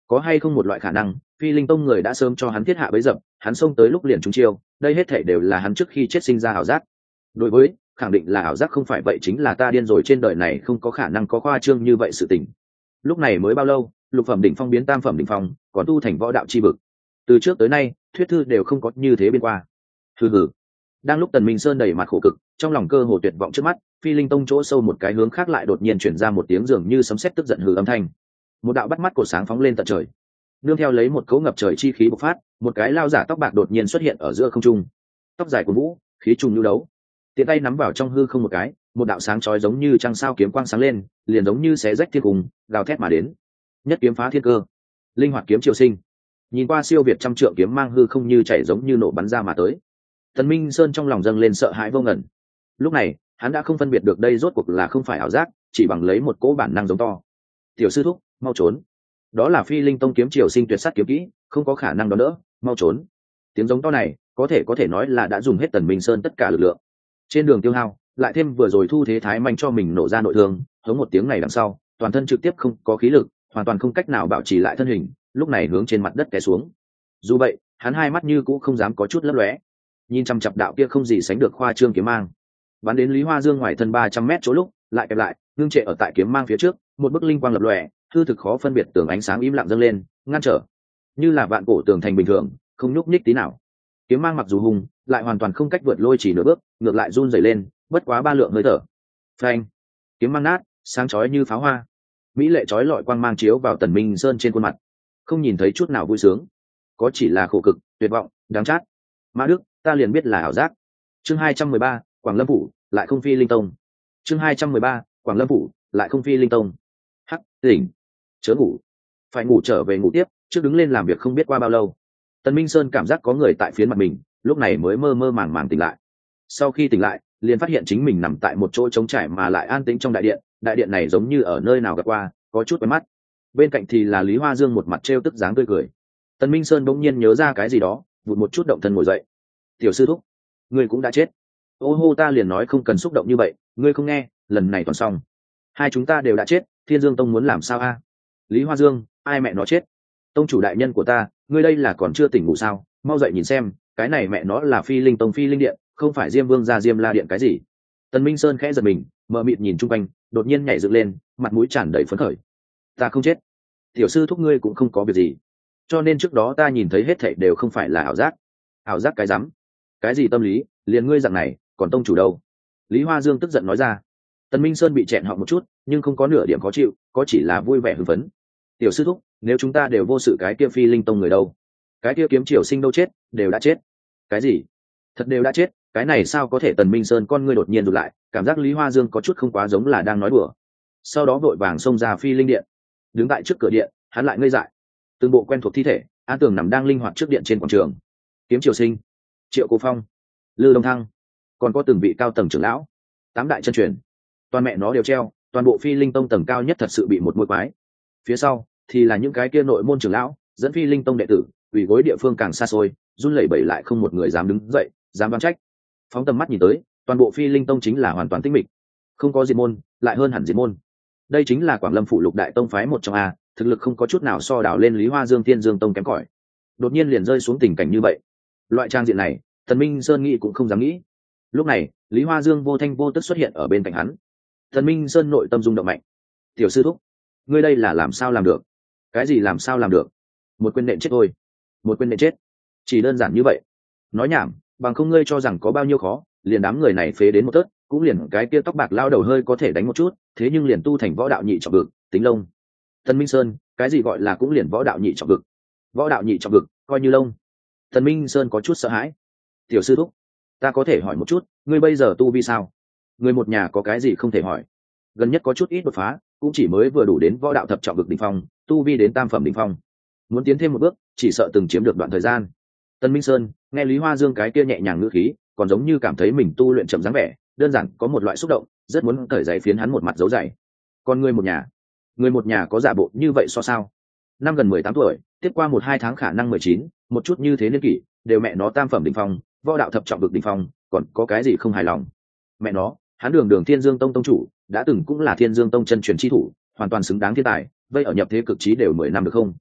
Có hay không một loại khả năng phi linh tông người đã sớm cho hắn thiết hạ bấy dập, hắn xông tới lúc liền trúng chiêu, đây hết thể đều là hắn trước khi chết sinh ra ảo giác. Đối với khẳng định là ảo giác, không phải vậy chính là ta điên rồi, trên đời này không có khả năng có khoa trương như vậy sự tình. Lúc này mới bao lâu, lục phẩm đỉnh phong biến tam phẩm đỉnh phong, còn tu thành võ đạo chi vực. Từ trước tới nay thuyết thư đều không có như thế biên qua. Hừ hừ. Đang lúc Tần Minh Sơn đầy mặt khổ cực, trong lòng cơ hồ tuyệt vọng trước mắt, phi linh tông chỗ sâu một cái hướng khác lại đột nhiên truyền ra một tiếng dường như sấm sét tức giận hừ âm thanh. Một đạo bắt mắt cổ sáng phóng lên tận trời, nương theo lấy một cỗ ngập trời chi khí bộc phát, một cái lao giả tóc bạc đột nhiên xuất hiện ở giữa không trung. Tóc dài của vũ, khí trùng lưu đấu, tiện tay nắm vào trong hư không một cái, một đạo sáng chói giống như trăng sao kiếm quang sáng lên, liền giống như xé rách thiên cung, gào thét mà đến. Nhất kiếm phá thiên cơ, linh hoạt kiếm triều sinh. Nhìn qua siêu việt trăm trượng kiếm mang hư không như chảy giống như nổ bắn ra mà tới. Tần Minh Sơn trong lòng dâng lên sợ hãi vô ngần. Lúc này, hắn đã không phân biệt được đây rốt cuộc là không phải ảo giác, chỉ bằng lấy một cỗ bản năng giống to. Tiểu sư thúc, mau trốn. Đó là phi linh tông kiếm triều sinh tuyệt sát kiếm kỹ, không có khả năng đó nữa, mau trốn. Tiếng giống to này, có thể có thể nói là đã dùng hết Tần Minh Sơn tất cả lực lượng. Trên đường tiêu hao, lại thêm vừa rồi thu thế thái manh cho mình nổ ra nội thương, hống một tiếng này đằng sau, toàn thân trực tiếp không có khí lực, hoàn toàn không cách nào bảo trì lại thân hình, lúc này hướng trên mặt đất té xuống. Dù vậy, hắn hai mắt như cũ không dám có chút lấp lóe, nhìn chăm chặp đạo kia không gì sánh được khoa trương kiếm mang, bắn đến Lý Hoa Dương ngoài thân ba trăm mét chỗ lúc, lại kẹp lại, ngưng trệ ở tại kiếm mang phía trước, một bức linh quang lập lòe, hư thực khó phân biệt tường ánh sáng im lặng dâng lên, ngăn trở, như là vạn cổ tường thành bình thường, không nhúc nhích tí nào. Kiếm mang mặc dù hùng, lại hoàn toàn không cách vượt lôi chỉ nửa bước, ngược lại run rẩy lên, bất quá ba lượng hơi thở. Phanh! Kiếm mang nát, sáng chói như pháo hoa. Mỹ lệ chói lọi quang mang chiếu vào Tần Minh Sơn trên khuôn mặt, không nhìn thấy chút nào vui sướng, có chỉ là khổ cực, tuyệt vọng, đáng chát. Mã Đức, ta liền biết là ảo giác. Chương hai trăm mười ba, Quảng Lâm phủ, lại không phi linh tông. Chương hai trăm mười ba, Quảng Lâm phủ, lại không phi linh tông. Hắc, tỉnh, chớ ngủ, phải ngủ trở về ngủ tiếp, trước đứng lên làm việc không biết qua bao lâu. Tần Minh Sơn cảm giác có người tại phía mặt mình, lúc này mới mơ mơ màng màng tỉnh lại. Sau khi tỉnh lại, liền phát hiện chính mình nằm tại một chỗ trống trải mà lại an tĩnh trong đại điện, đại điện này giống như ở nơi nào gặp qua, có chút quen mắt. Bên cạnh thì là Lý Hoa Dương một mặt trêu tức dáng tươi cười. Tần Minh Sơn bỗng nhiên nhớ ra cái gì đó, vụt một chút động thân ngồi dậy. Tiểu sư thúc, ngươi cũng đã chết. Ô hô, ta liền nói không cần xúc động như vậy, ngươi không nghe, lần này toàn xong. Hai chúng ta đều đã chết, Thiên Dương Tông muốn làm sao a? Lý Hoa Dương, ai mẹ nó chết? Tông chủ đại nhân của ta, ngươi đây là còn chưa tỉnh ngủ sao? Mau dậy nhìn xem, cái này mẹ nó là Phi Linh Tông Phi Linh Điện, không phải Diêm Vương gia Diêm La Điện cái gì? Tần Minh Sơn khẽ giật mình, mờ mịt nhìn chung quanh, đột nhiên nhảy dựng lên, mặt mũi tràn đầy phấn khởi. Ta không chết, tiểu sư thúc ngươi cũng không có việc gì. Cho nên trước đó ta nhìn thấy hết thảy đều không phải là ảo giác. Ảo giác cái rắm? Cái gì tâm lý, liền ngươi dạng này, còn tông chủ đâu? Lý Hoa Dương tức giận nói ra. Tần Minh Sơn bị chẹn họng một chút, nhưng không có nửa điểm khó chịu, có chỉ là vui vẻ hưng phấn. Tiểu sư thúc, nếu chúng ta đều vô sự, cái kia Phi Linh Tông người đâu? Cái kia kiếm triều sinh đâu chết, đều đã chết. Cái gì? Thật đều đã chết? Cái này sao có thể? Tần Minh Sơn con ngươi đột nhiên rụt lại, cảm giác Lý Hoa Dương có chút không quá giống là đang nói đùa. Sau đó vội vàng xông ra Phi Linh Điện, đứng tại trước cửa điện, hắn lại ngây dại. Từng bộ quen thuộc thi thể, An Tường nằm đang linh hoạt trước điện trên quảng trường. Kiếm triều sinh, Triệu Cố Phong, Lư Đông Thăng, còn có từng vị cao tầng trưởng lão, tám đại chân truyền, toàn mẹ nó đều treo, toàn bộ Phi Linh Tông tầng cao nhất thật sự bị một môi quái. Phía sau thì là những cái kia nội môn trưởng lão, dẫn Phi Linh Tông đệ tử, ủy gối địa phương càng xa xôi, run lẩy bẩy lại không một người dám đứng dậy, dám đoán trách. Phóng tầm mắt nhìn tới, toàn bộ Phi Linh Tông chính là hoàn toàn tĩnh mịch, không có diệt môn, lại hơn hẳn diệt môn. Đây chính là Quảng Lâm phủ lục đại tông phái một trong a, thực lực không có chút nào so đảo lên Lý Hoa Dương Thiên Dương Tông kém cỏi. Đột nhiên liền rơi xuống tình cảnh như vậy, loại trang diện này, Tần Minh Sơn nghĩ cũng không dám nghĩ. Lúc này, Lý Hoa Dương vô thanh vô tức xuất hiện ở bên cạnh hắn. Tần Minh Sơn nội tâm rung động mạnh. Tiểu sư thúc, ngươi đây là làm sao làm được? Cái gì làm sao làm được? Một quyền nện chết thôi, một quyền nện chết, chỉ đơn giản như vậy. Nói nhảm, bằng không ngươi cho rằng có bao nhiêu khó, liền đám người này phế đến một tớt, cũng liền cái kia tóc bạc lao đầu hơi có thể đánh một chút, thế nhưng liền tu thành võ đạo nhị trọng vực, tính lông. Tần Minh Sơn, cái gì gọi là cũng liền võ đạo nhị trọng vực? Võ đạo nhị trọng vực, coi như lông. Tần Minh Sơn có chút sợ hãi. Tiểu sư thúc, ta có thể hỏi một chút, ngươi bây giờ tu vi sao? Người một nhà có cái gì không thể hỏi? Gần nhất có chút ít đột phá, cũng chỉ mới vừa đủ đến võ đạo thập trọng vực đỉnh phong, tu vi đến tam phẩm đỉnh phong. Muốn tiến thêm một bước, chỉ sợ từng chiếm được đoạn thời gian. Tần Minh Sơn nghe Lý Hoa Dương cái kia nhẹ nhàng ngữ khí, còn giống như cảm thấy mình tu luyện chậm dáng vẻ, đơn giản có một loại xúc động, rất muốn cởi giày phiến hắn một mặt dấu dày. Còn người một nhà, người một nhà có giả bộ như vậy so sao? Năm gần mười tám tuổi, tiếp qua một hai tháng khả năng mười chín, một chút như thế niên kỷ, đều mẹ nó tam phẩm đỉnh phong, võ đạo thập trọng vực đỉnh phong, còn có cái gì không hài lòng? Mẹ nó, hắn đường đường Thiên Dương Tông tông chủ, đã từng cũng là Thiên Dương Tông chân truyền chi thủ, hoàn toàn xứng đáng thiên tài, vây ở nhập thế cực trí đều mười năm được không?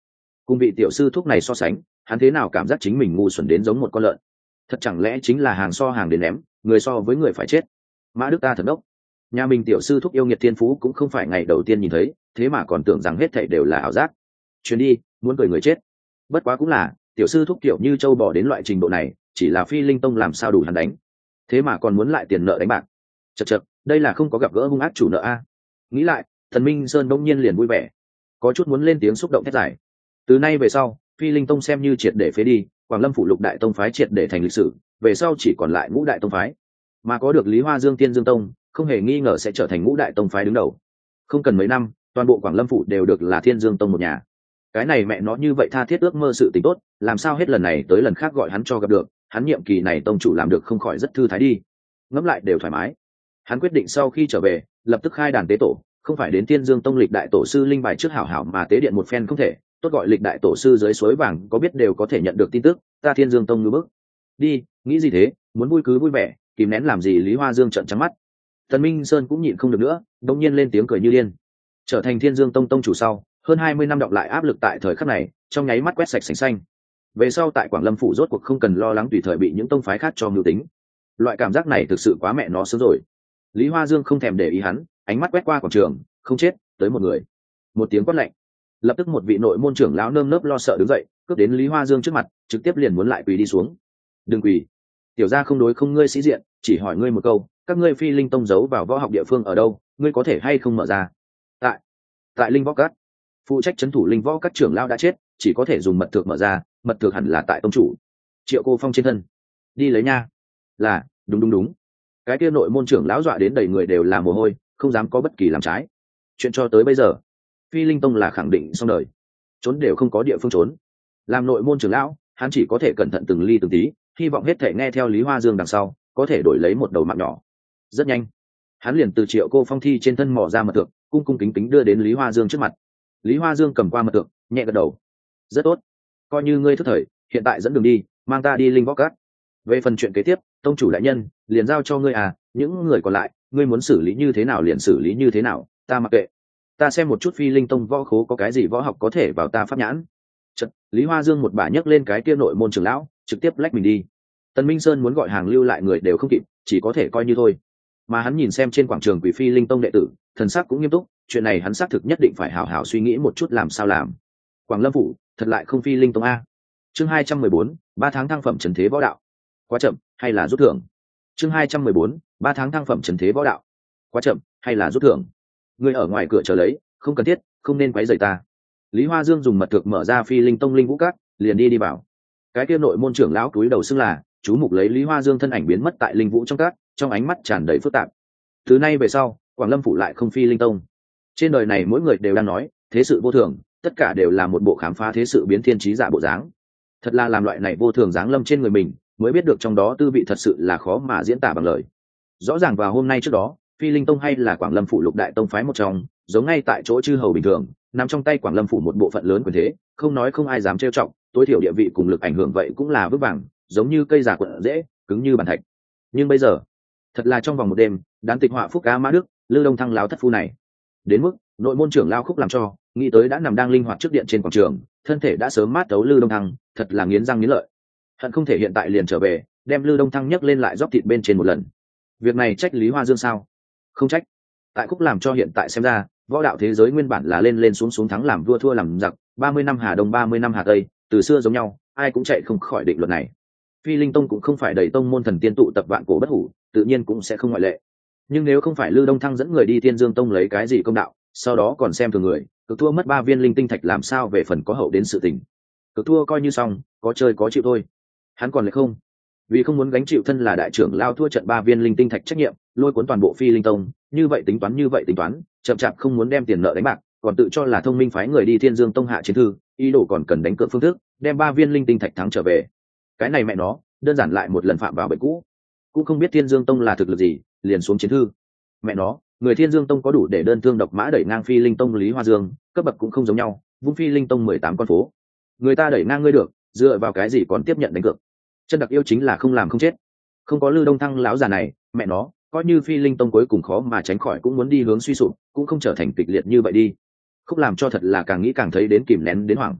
cùng vị tiểu sư thúc này so sánh, hắn thế nào cảm giác chính mình ngu xuẩn đến giống một con lợn. Thật chẳng lẽ chính là hàng so hàng đến ném, người so với người phải chết. Mã Đức ta thật đốc, nhà mình tiểu sư thúc yêu nghiệt thiên phú cũng không phải ngày đầu tiên nhìn thấy, thế mà còn tưởng rằng hết thảy đều là ảo giác. Chuyến đi muốn cười người chết. Bất quá cũng là tiểu sư thúc kiểu như châu bò đến loại trình độ này, chỉ là Phi Linh Tông làm sao đủ hắn đánh, thế mà còn muốn lại tiền nợ đánh bạc. Chật chật, đây là không có gặp gỡ hung ác chủ nợ a. Nghĩ lại, Thần Minh Sơn đông nhiên liền vui vẻ, có chút muốn lên tiếng xúc động thét giải. Từ nay về sau, Phi Linh Tông xem như triệt để phế đi, Quảng Lâm phủ lục đại tông phái triệt để thành lịch sử, về sau chỉ còn lại ngũ đại tông phái, mà có được Lý Hoa Dương Tiên Dương Tông, không hề nghi ngờ sẽ trở thành ngũ đại tông phái đứng đầu. Không cần mấy năm, toàn bộ Quảng Lâm phủ đều được là Thiên Dương Tông một nhà. Cái này mẹ nó như vậy tha thiết ước mơ sự tình tốt, làm sao hết lần này tới lần khác gọi hắn cho gặp được, hắn nhiệm kỳ này tông chủ làm được không khỏi rất thư thái đi. Ngẫm lại đều thoải mái. Hắn quyết định sau khi trở về, lập tức khai đàn tế tổ, không phải đến Thiên Dương Tông lịch đại tổ sư linh bài trước hảo hảo mà tế điện một phen không thể, tốt gọi lịch đại tổ sư dưới suối vàng có biết đều có thể nhận được tin tức, ta Thiên Dương Tông như bước. Đi, nghĩ gì thế, muốn vui cứ vui vẻ, kìm nén làm gì. Lý Hoa Dương trợn trắng mắt. Tần Minh Sơn cũng nhịn không được nữa, đột nhiên lên tiếng cười như điên. Trở thành Thiên Dương Tông tông chủ sau, hơn hai mươi năm đọng lại áp lực tại thời khắc này, trong nháy mắt quét sạch sành xanh. Về sau tại Quảng Lâm phủ rốt cuộc không cần lo lắng tùy thời bị những tông phái khác cho mưu tính. Loại cảm giác này thực sự quá mẹ nó sướng rồi. Lý Hoa Dương không thèm để ý hắn, ánh mắt quét qua quảng trường, không chết, tới một người. Một tiếng quát lạnh, lập tức một vị nội môn trưởng lão nơm nớp lo sợ đứng dậy, cướp đến Lý Hoa Dương trước mặt, trực tiếp liền muốn lại quỳ đi xuống. Đừng quỳ, tiểu gia không đối không ngươi sĩ diện, chỉ hỏi ngươi một câu, các ngươi Phi Linh Tông giấu vào võ học địa phương ở đâu, ngươi có thể hay không mở ra? Tại, tại Linh Võ Các. Phụ trách trấn thủ Linh Võ Các trưởng lão đã chết, chỉ có thể dùng mật thược mở ra, mật thược hẳn là tại tông chủ Triệu Cô Phong trên thân. Đi lấy nha. Là, đúng đúng đúng. Cái kia nội môn trưởng lão dọa đến đầy người đều là mồ hôi, không dám có bất kỳ làm trái. Chuyện cho tới bây giờ, Phi Linh Tông là khẳng định xong đời, trốn đều không có địa phương trốn. Làm nội môn trưởng lão, hắn chỉ có thể cẩn thận từng ly từng tí, hy vọng hết thể nghe theo Lý Hoa Dương đằng sau, có thể đổi lấy một đầu mạng nhỏ. Rất nhanh, hắn liền từ Triệu Cô Phong thi trên thân mò ra mật thượng, cung cung kính kính đưa đến Lý Hoa Dương trước mặt. Lý Hoa Dương cầm qua mật thượng, nhẹ gật đầu. Rất tốt, coi như ngươi thức thời, hiện tại dẫn đường đi, mang ta đi Linh Võ Các. Về phần chuyện kế tiếp, tông chủ đại nhân liền giao cho ngươi à, những người còn lại, ngươi muốn xử lý như thế nào liền xử lý như thế nào, ta mặc kệ. Ta xem một chút Phi Linh Tông võ khố có cái gì võ học có thể vào ta pháp nhãn. Chật, Lý Hoa Dương một bà nhấc lên cái kia nội môn trưởng lão, trực tiếp lách mình đi. Tần Minh Sơn muốn gọi hàng lưu lại người đều không kịp, chỉ có thể coi như thôi. Mà hắn nhìn xem trên quảng trường Quỷ Phi Linh Tông đệ tử, thần sắc cũng nghiêm túc, chuyện này hắn xác thực nhất định phải hảo hảo suy nghĩ một chút làm sao làm. Quảng Lâm phủ, thật lại không Phi Linh Tông a. Chương hai trăm mười bốn, ba tháng thăng phẩm trần thế võ đạo. Quá chậm, hay là rút thưởng? Chương hai trăm mười bốn, ba tháng thăng phẩm trần thế võ đạo. Quá chậm, hay là rút thưởng? Người ở ngoài cửa chờ lấy, không cần thiết, không nên quấy rầy ta. Lý Hoa Dương dùng mật thực mở ra Phi Linh Tông Linh Vũ Các, liền đi đi vào. Cái kia nội môn trưởng lão cúi đầu xưng là, chú mục lấy Lý Hoa Dương thân ảnh biến mất tại Linh Vũ trong các, trong ánh mắt tràn đầy phức tạp. Từ nay về sau, Quảng Lâm phủ lại không Phi Linh Tông. Trên đời này mỗi người đều đang nói, thế sự vô thường, tất cả đều là một bộ khám phá thế sự biến thiên trí giả bộ dáng. Thật là làm loại này vô thường giáng lâm trên người mình, mới biết được trong đó tư vị thật sự là khó mà diễn tả bằng lời. Rõ ràng vào hôm nay trước đó, Phi Linh Tông hay là Quảng Lâm phủ lục đại tông phái một trong, giống ngay tại chỗ chư hầu bình thường, nằm trong tay Quảng Lâm phủ một bộ phận lớn quyền thế, không nói không ai dám trêu chọc, tối thiểu địa vị cùng lực ảnh hưởng vậy cũng là vững vàng, giống như cây giả quận dễ, cứng như bàn thạch. Nhưng bây giờ, thật là trong vòng một đêm, đán tịch họa phúc cá mã đức, Lư Đông Thăng láo thất phu này, đến mức nội môn trưởng lao khúc làm cho, nghĩ tới đã nằm đang linh hoạt trước điện trên quảng trường, thân thể đã sớm mát tấu Lư Đông Thăng, thật là nghiến răng nghiến lợi. Hận không thể hiện tại liền trở về, đem Lư Đông Thăng nhấc lên lại rót thịt bên trên một lần. Việc này trách Lý Hoa Dương sao? Không trách. Tại khúc làm cho hiện tại xem ra, võ đạo thế giới nguyên bản là lên lên xuống xuống thắng làm vua thua làm giặc, ba mươi năm Hà Đông ba mươi năm Hà Tây, từ xưa giống nhau, ai cũng chạy không khỏi định luật này. Phi Linh Tông cũng không phải đầy tông môn thần tiên tụ tập vạn cổ bất hủ, tự nhiên cũng sẽ không ngoại lệ. Nhưng nếu không phải Lư Đông Thăng dẫn người đi Tiên Dương Tông lấy cái gì công đạo, sau đó còn xem thường người, cực thua mất ba viên linh tinh thạch làm sao về phần có hậu đến sự tình. Cực thua coi như xong, có chơi có chịu thôi. Hắn còn lại không, vì không muốn gánh chịu thân là đại trưởng lao thua trận ba viên linh tinh thạch trách nhiệm, lôi cuốn toàn bộ Phi Linh Tông, như vậy tính toán như vậy tính toán, chậm chạp không muốn đem tiền nợ đánh bạc, còn tự cho là thông minh phái người đi Thiên Dương Tông hạ chiến thư, ý đồ còn cần đánh cược phương thức, đem ba viên linh tinh thạch thắng trở về. Cái này mẹ nó, đơn giản lại một lần phạm vào bệnh cũ. Cũng không biết Thiên Dương Tông là thực lực gì, liền xuống chiến thư. Mẹ nó, người Thiên Dương Tông có đủ để đơn thương độc mã đẩy ngang Phi Linh Tông Lý Hoa Dương, cấp bậc cũng không giống nhau, vung Phi Linh Tông mười tám con phố. Người ta đẩy ngang ngươi được, dựa vào cái gì còn tiếp nhận đánh cược? Chân đặc yêu chính là không làm không chết. Không có Lư Đông Thăng lão già này, mẹ nó, coi như Phi Linh Tông cuối cùng khó mà tránh khỏi cũng muốn đi hướng suy sụp, cũng không trở thành kịch liệt như vậy đi. Không làm cho thật là càng nghĩ càng thấy đến kìm nén đến hoảng.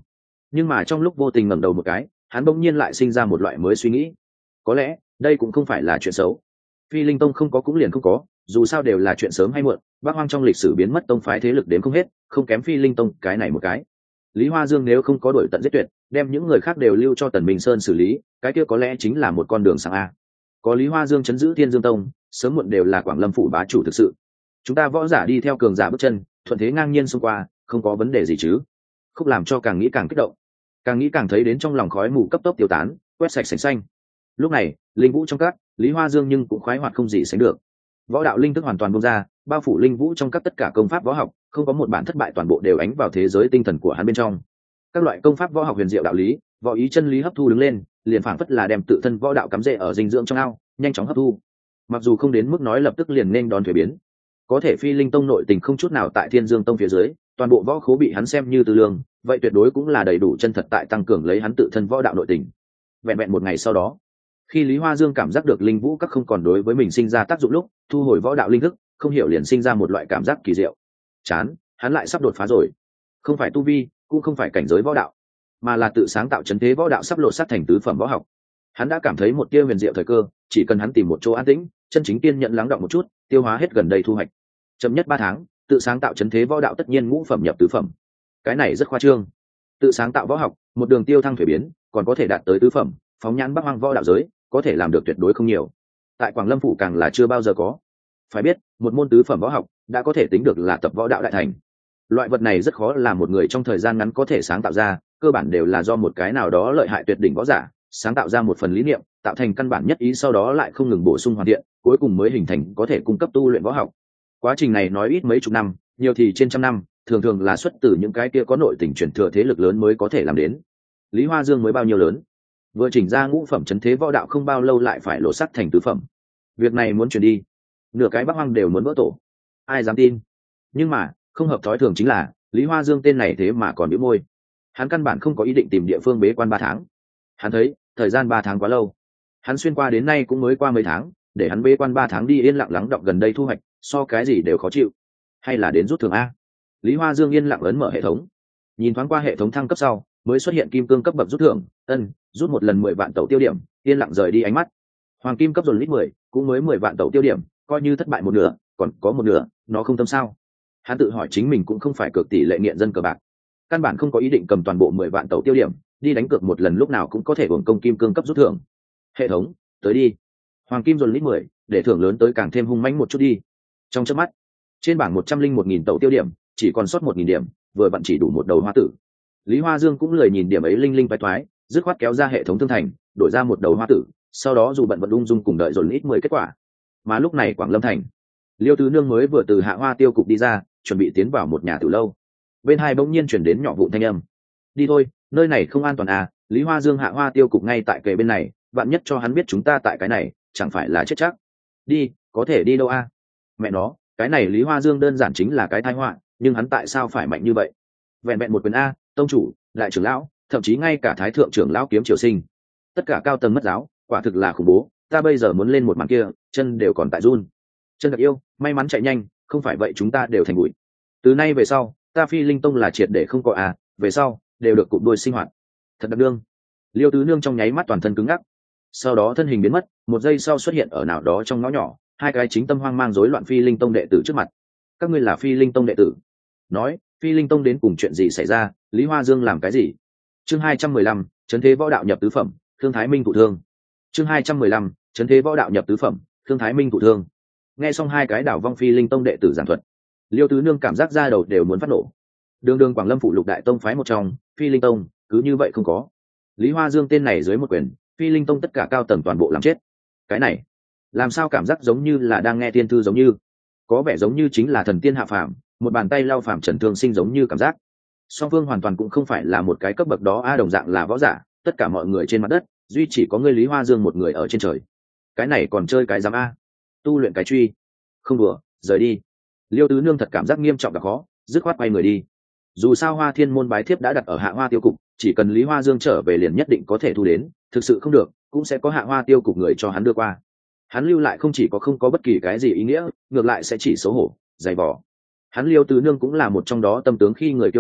Nhưng mà trong lúc vô tình ngẩng đầu một cái, hắn bỗng nhiên lại sinh ra một loại mới suy nghĩ. Có lẽ đây cũng không phải là chuyện xấu. Phi Linh Tông không có cũng liền không có, dù sao đều là chuyện sớm hay muộn. Bắc Hoang trong lịch sử biến mất tông phái thế lực đến không hết, không kém Phi Linh Tông cái này một cái. Lý Hoa Dương nếu không có đổi tận giết tuyệt, đem những người khác đều lưu cho Tần Minh Sơn xử lý, cái kia có lẽ chính là một con đường sang a. Có Lý Hoa Dương chấn giữ Thiên Dương Tông, sớm muộn đều là Quảng Lâm phủ bá chủ thực sự. Chúng ta võ giả đi theo cường giả bước chân, thuận thế ngang nhiên xông qua, không có vấn đề gì chứ? Không làm cho càng nghĩ càng kích động, càng nghĩ càng thấy đến trong lòng khói mù cấp tốc tiêu tán, quét sạch sành xanh. Lúc này, linh vũ trong các, Lý Hoa Dương nhưng cũng khoái hoạt không gì sánh được. Võ đạo linh thức hoàn toàn bung ra, bao phủ linh vũ trong các tất cả công pháp võ học, không có một bản thất bại, toàn bộ đều ánh vào thế giới tinh thần của hắn bên trong. Các loại công pháp võ học huyền diệu đạo lý, võ ý chân lý hấp thu đứng lên, liền phảng phất là đem tự thân võ đạo cắm rễ ở dinh dưỡng trong ao, nhanh chóng hấp thu. Mặc dù không đến mức nói lập tức liền nên đón thủy biến, có thể Phi Linh Tông nội tình không chút nào tại Thiên Dương Tông phía dưới, toàn bộ võ khố bị hắn xem như tư lương, vậy tuyệt đối cũng là đầy đủ chân thật tại tăng cường lấy hắn tự thân võ đạo nội tình. Vẹn vẹn một ngày sau đó, khi Lý Hoa Dương cảm giác được linh vũ các không còn đối với mình sinh ra tác dụng lúc, thu hồi võ đạo linh thức, không hiểu liền sinh ra một loại cảm giác kỳ diệu. Chán, hắn lại sắp đột phá rồi. Không phải tu vi, cũng không phải cảnh giới võ đạo, mà là tự sáng tạo chấn thế võ đạo sắp lột xác thành tứ phẩm võ học. Hắn đã cảm thấy một tia huyền diệu thời cơ, chỉ cần hắn tìm một chỗ an tĩnh, chân chính tiên nhận lắng đọng một chút, tiêu hóa hết gần đây thu hoạch. Chậm nhất ba tháng, tự sáng tạo chấn thế võ đạo tất nhiên ngũ phẩm nhập tứ phẩm. Cái này rất khoa trương. Tự sáng tạo võ học, một đường tiêu thăng thủy biến, còn có thể đạt tới tứ phẩm, phóng nhãn Bắc Hoang võ đạo giới, có thể làm được tuyệt đối không nhiều. Tại Quảng Lâm phủ càng là chưa bao giờ có. Phải biết, một môn tứ phẩm võ học đã có thể tính được là tập võ đạo đại thành. Loại vật này rất khó là một người trong thời gian ngắn có thể sáng tạo ra, cơ bản đều là do một cái nào đó lợi hại tuyệt đỉnh võ giả sáng tạo ra một phần lý niệm, tạo thành căn bản nhất ý, sau đó lại không ngừng bổ sung hoàn thiện, cuối cùng mới hình thành có thể cung cấp tu luyện võ học. Quá trình này nói ít mấy chục năm, nhiều thì trên trăm năm, thường thường là xuất từ những cái kia có nội tình truyền thừa thế lực lớn mới có thể làm đến. Lý Hoa Dương mới bao nhiêu lớn, vừa chỉnh ra ngũ phẩm chấn thế võ đạo không bao lâu lại phải lộ sắc thành tứ phẩm. Việc này muốn chuyển đi, nửa cái Bắc Hoang đều muốn vỡ tổ, ai dám tin. Nhưng mà không hợp thói thường chính là Lý Hoa Dương tên này thế mà còn bĩu môi. Hắn căn bản không có ý định tìm địa phương bế quan ba tháng. Hắn thấy thời gian ba tháng quá lâu, hắn xuyên qua đến nay cũng mới qua mấy tháng, để hắn bế quan ba tháng đi yên lặng lắng đọng gần đây thu hoạch, so cái gì đều khó chịu. Hay là đến rút thưởng a? Lý Hoa Dương yên lặng ấn mở hệ thống, nhìn thoáng qua hệ thống thăng cấp sau, mới xuất hiện kim cương cấp bậc rút thưởng, ân, rút một lần mười vạn tẩu tiêu điểm, yên lặng rời đi ánh mắt. Hoàng kim cấp dồn lít mười, cũng mới mười vạn tẩu tiêu điểm, coi như thất bại một nửa, còn có một nửa, nó không tâm sao? Hắn tự hỏi chính mình cũng không phải cược tỷ lệ nghiện dân cờ bạc, căn bản không có ý định cầm toàn bộ mười vạn tẩu tiêu điểm đi đánh cược một lần, lúc nào cũng có thể hưởng công kim cương cấp rút thưởng. Hệ thống, tới đi, hoàng kim dồn lít mười, để thưởng lớn tới càng thêm hung mãnh một chút đi. Trong chớp mắt, trên bảng một trăm linh một nghìn tẩu tiêu điểm chỉ còn sót một nghìn điểm, vừa vặn chỉ đủ một đầu hoa tử. Lý Hoa Dương cũng lười nhìn điểm ấy linh linh toái toái, dứt khoát kéo ra hệ thống thương thành, đổi ra một đầu hoa tử, sau đó dù bận vận ung dung cùng đợi dồn lít mười kết quả. Mà lúc này Quảng Lâm thành, Liêu Tứ Nương mới vừa từ Hạ Hoa tiêu cục đi ra, chuẩn bị tiến vào một nhà tử lâu. Bên hai bỗng nhiên chuyển đến nhỏ vụn thanh âm. Đi thôi, nơi này không an toàn à? Lý Hoa Dương Hạ Hoa tiêu cục ngay tại kề bên này, bạn nhất cho hắn biết chúng ta tại cái này, chẳng phải là chết chắc. Đi, có thể đi đâu à? Mẹ nó, cái này Lý Hoa Dương đơn giản chính là cái tai họa, nhưng hắn tại sao phải mạnh như vậy? Vẹn vẹn một quyền a, tông chủ, đại trưởng lão, thậm chí ngay cả thái thượng trưởng lão Kiếm Triều Sinh, tất cả cao tầng mất giáo, quả thực là khủng bố. Ta bây giờ muốn lên một màn kia, chân đều còn tại run. Chân đặc yêu, may mắn chạy nhanh, không phải vậy chúng ta đều thành bụi. Từ nay về sau, ta Phi Linh Tông là triệt để không có à, về sau đều được cụm đuôi sinh hoạt. Thật đặc đương. Liêu Tứ Nương trong nháy mắt toàn thân cứng ngắc, sau đó thân hình biến mất, một giây sau xuất hiện ở nào đó trong ngõ nhỏ, hai cái chính tâm hoang mang rối loạn Phi Linh Tông đệ tử trước mặt. Các ngươi là Phi Linh Tông đệ tử? Nói, Phi Linh Tông đến cùng chuyện gì xảy ra, Lý Hoa Dương làm cái gì? Chương hai trăm mười lăm, chấn thế võ đạo nhập tứ phẩm, Thương Thái Minh thụ thương. Chương hai trăm mười lăm, chấn thế võ đạo nhập tứ phẩm, Thương Thái Minh thụ thương. Nghe xong hai cái đảo vong Phi Linh Tông đệ tử giảng thuật, Liêu Tứ Nương cảm giác da đầu đều muốn phát nổ. Đường đường Quảng Lâm phụ lục đại tông phái một trong, Phi Linh Tông, cứ như vậy không có. Lý Hoa Dương tên này dưới một quyền, Phi Linh Tông tất cả cao tầng toàn bộ làm chết. Cái này, làm sao cảm giác giống như là đang nghe tiên thư, giống như có vẻ giống như chính là thần tiên hạ phàm, một bàn tay lao phàm trần thương sinh giống như cảm giác. Song phương hoàn toàn cũng không phải là một cái cấp bậc đó a, đồng dạng là võ giả, tất cả mọi người trên mặt đất, duy chỉ có ngươi Lý Hoa Dương một người ở trên trời. Cái này còn chơi cái giám a? Tu luyện cái truy? Không đùa, rời đi. Liêu Tứ Nương thật cảm giác nghiêm trọng và khó, dứt khoát quay người đi. Dù sao Hoa Thiên môn bái thiếp đã đặt ở Hạ Hoa tiêu cục, chỉ cần Lý Hoa Dương trở về liền nhất định có thể thu đến, thực sự không được cũng sẽ có Hạ Hoa tiêu cục người cho hắn đưa qua. Hắn lưu lại không chỉ có không có bất kỳ cái gì ý nghĩa, ngược lại sẽ chỉ xấu hổ, dày vò. Hắn Liêu Tứ Nương cũng là một trong đó tâm tướng khi người kiêu ngạo,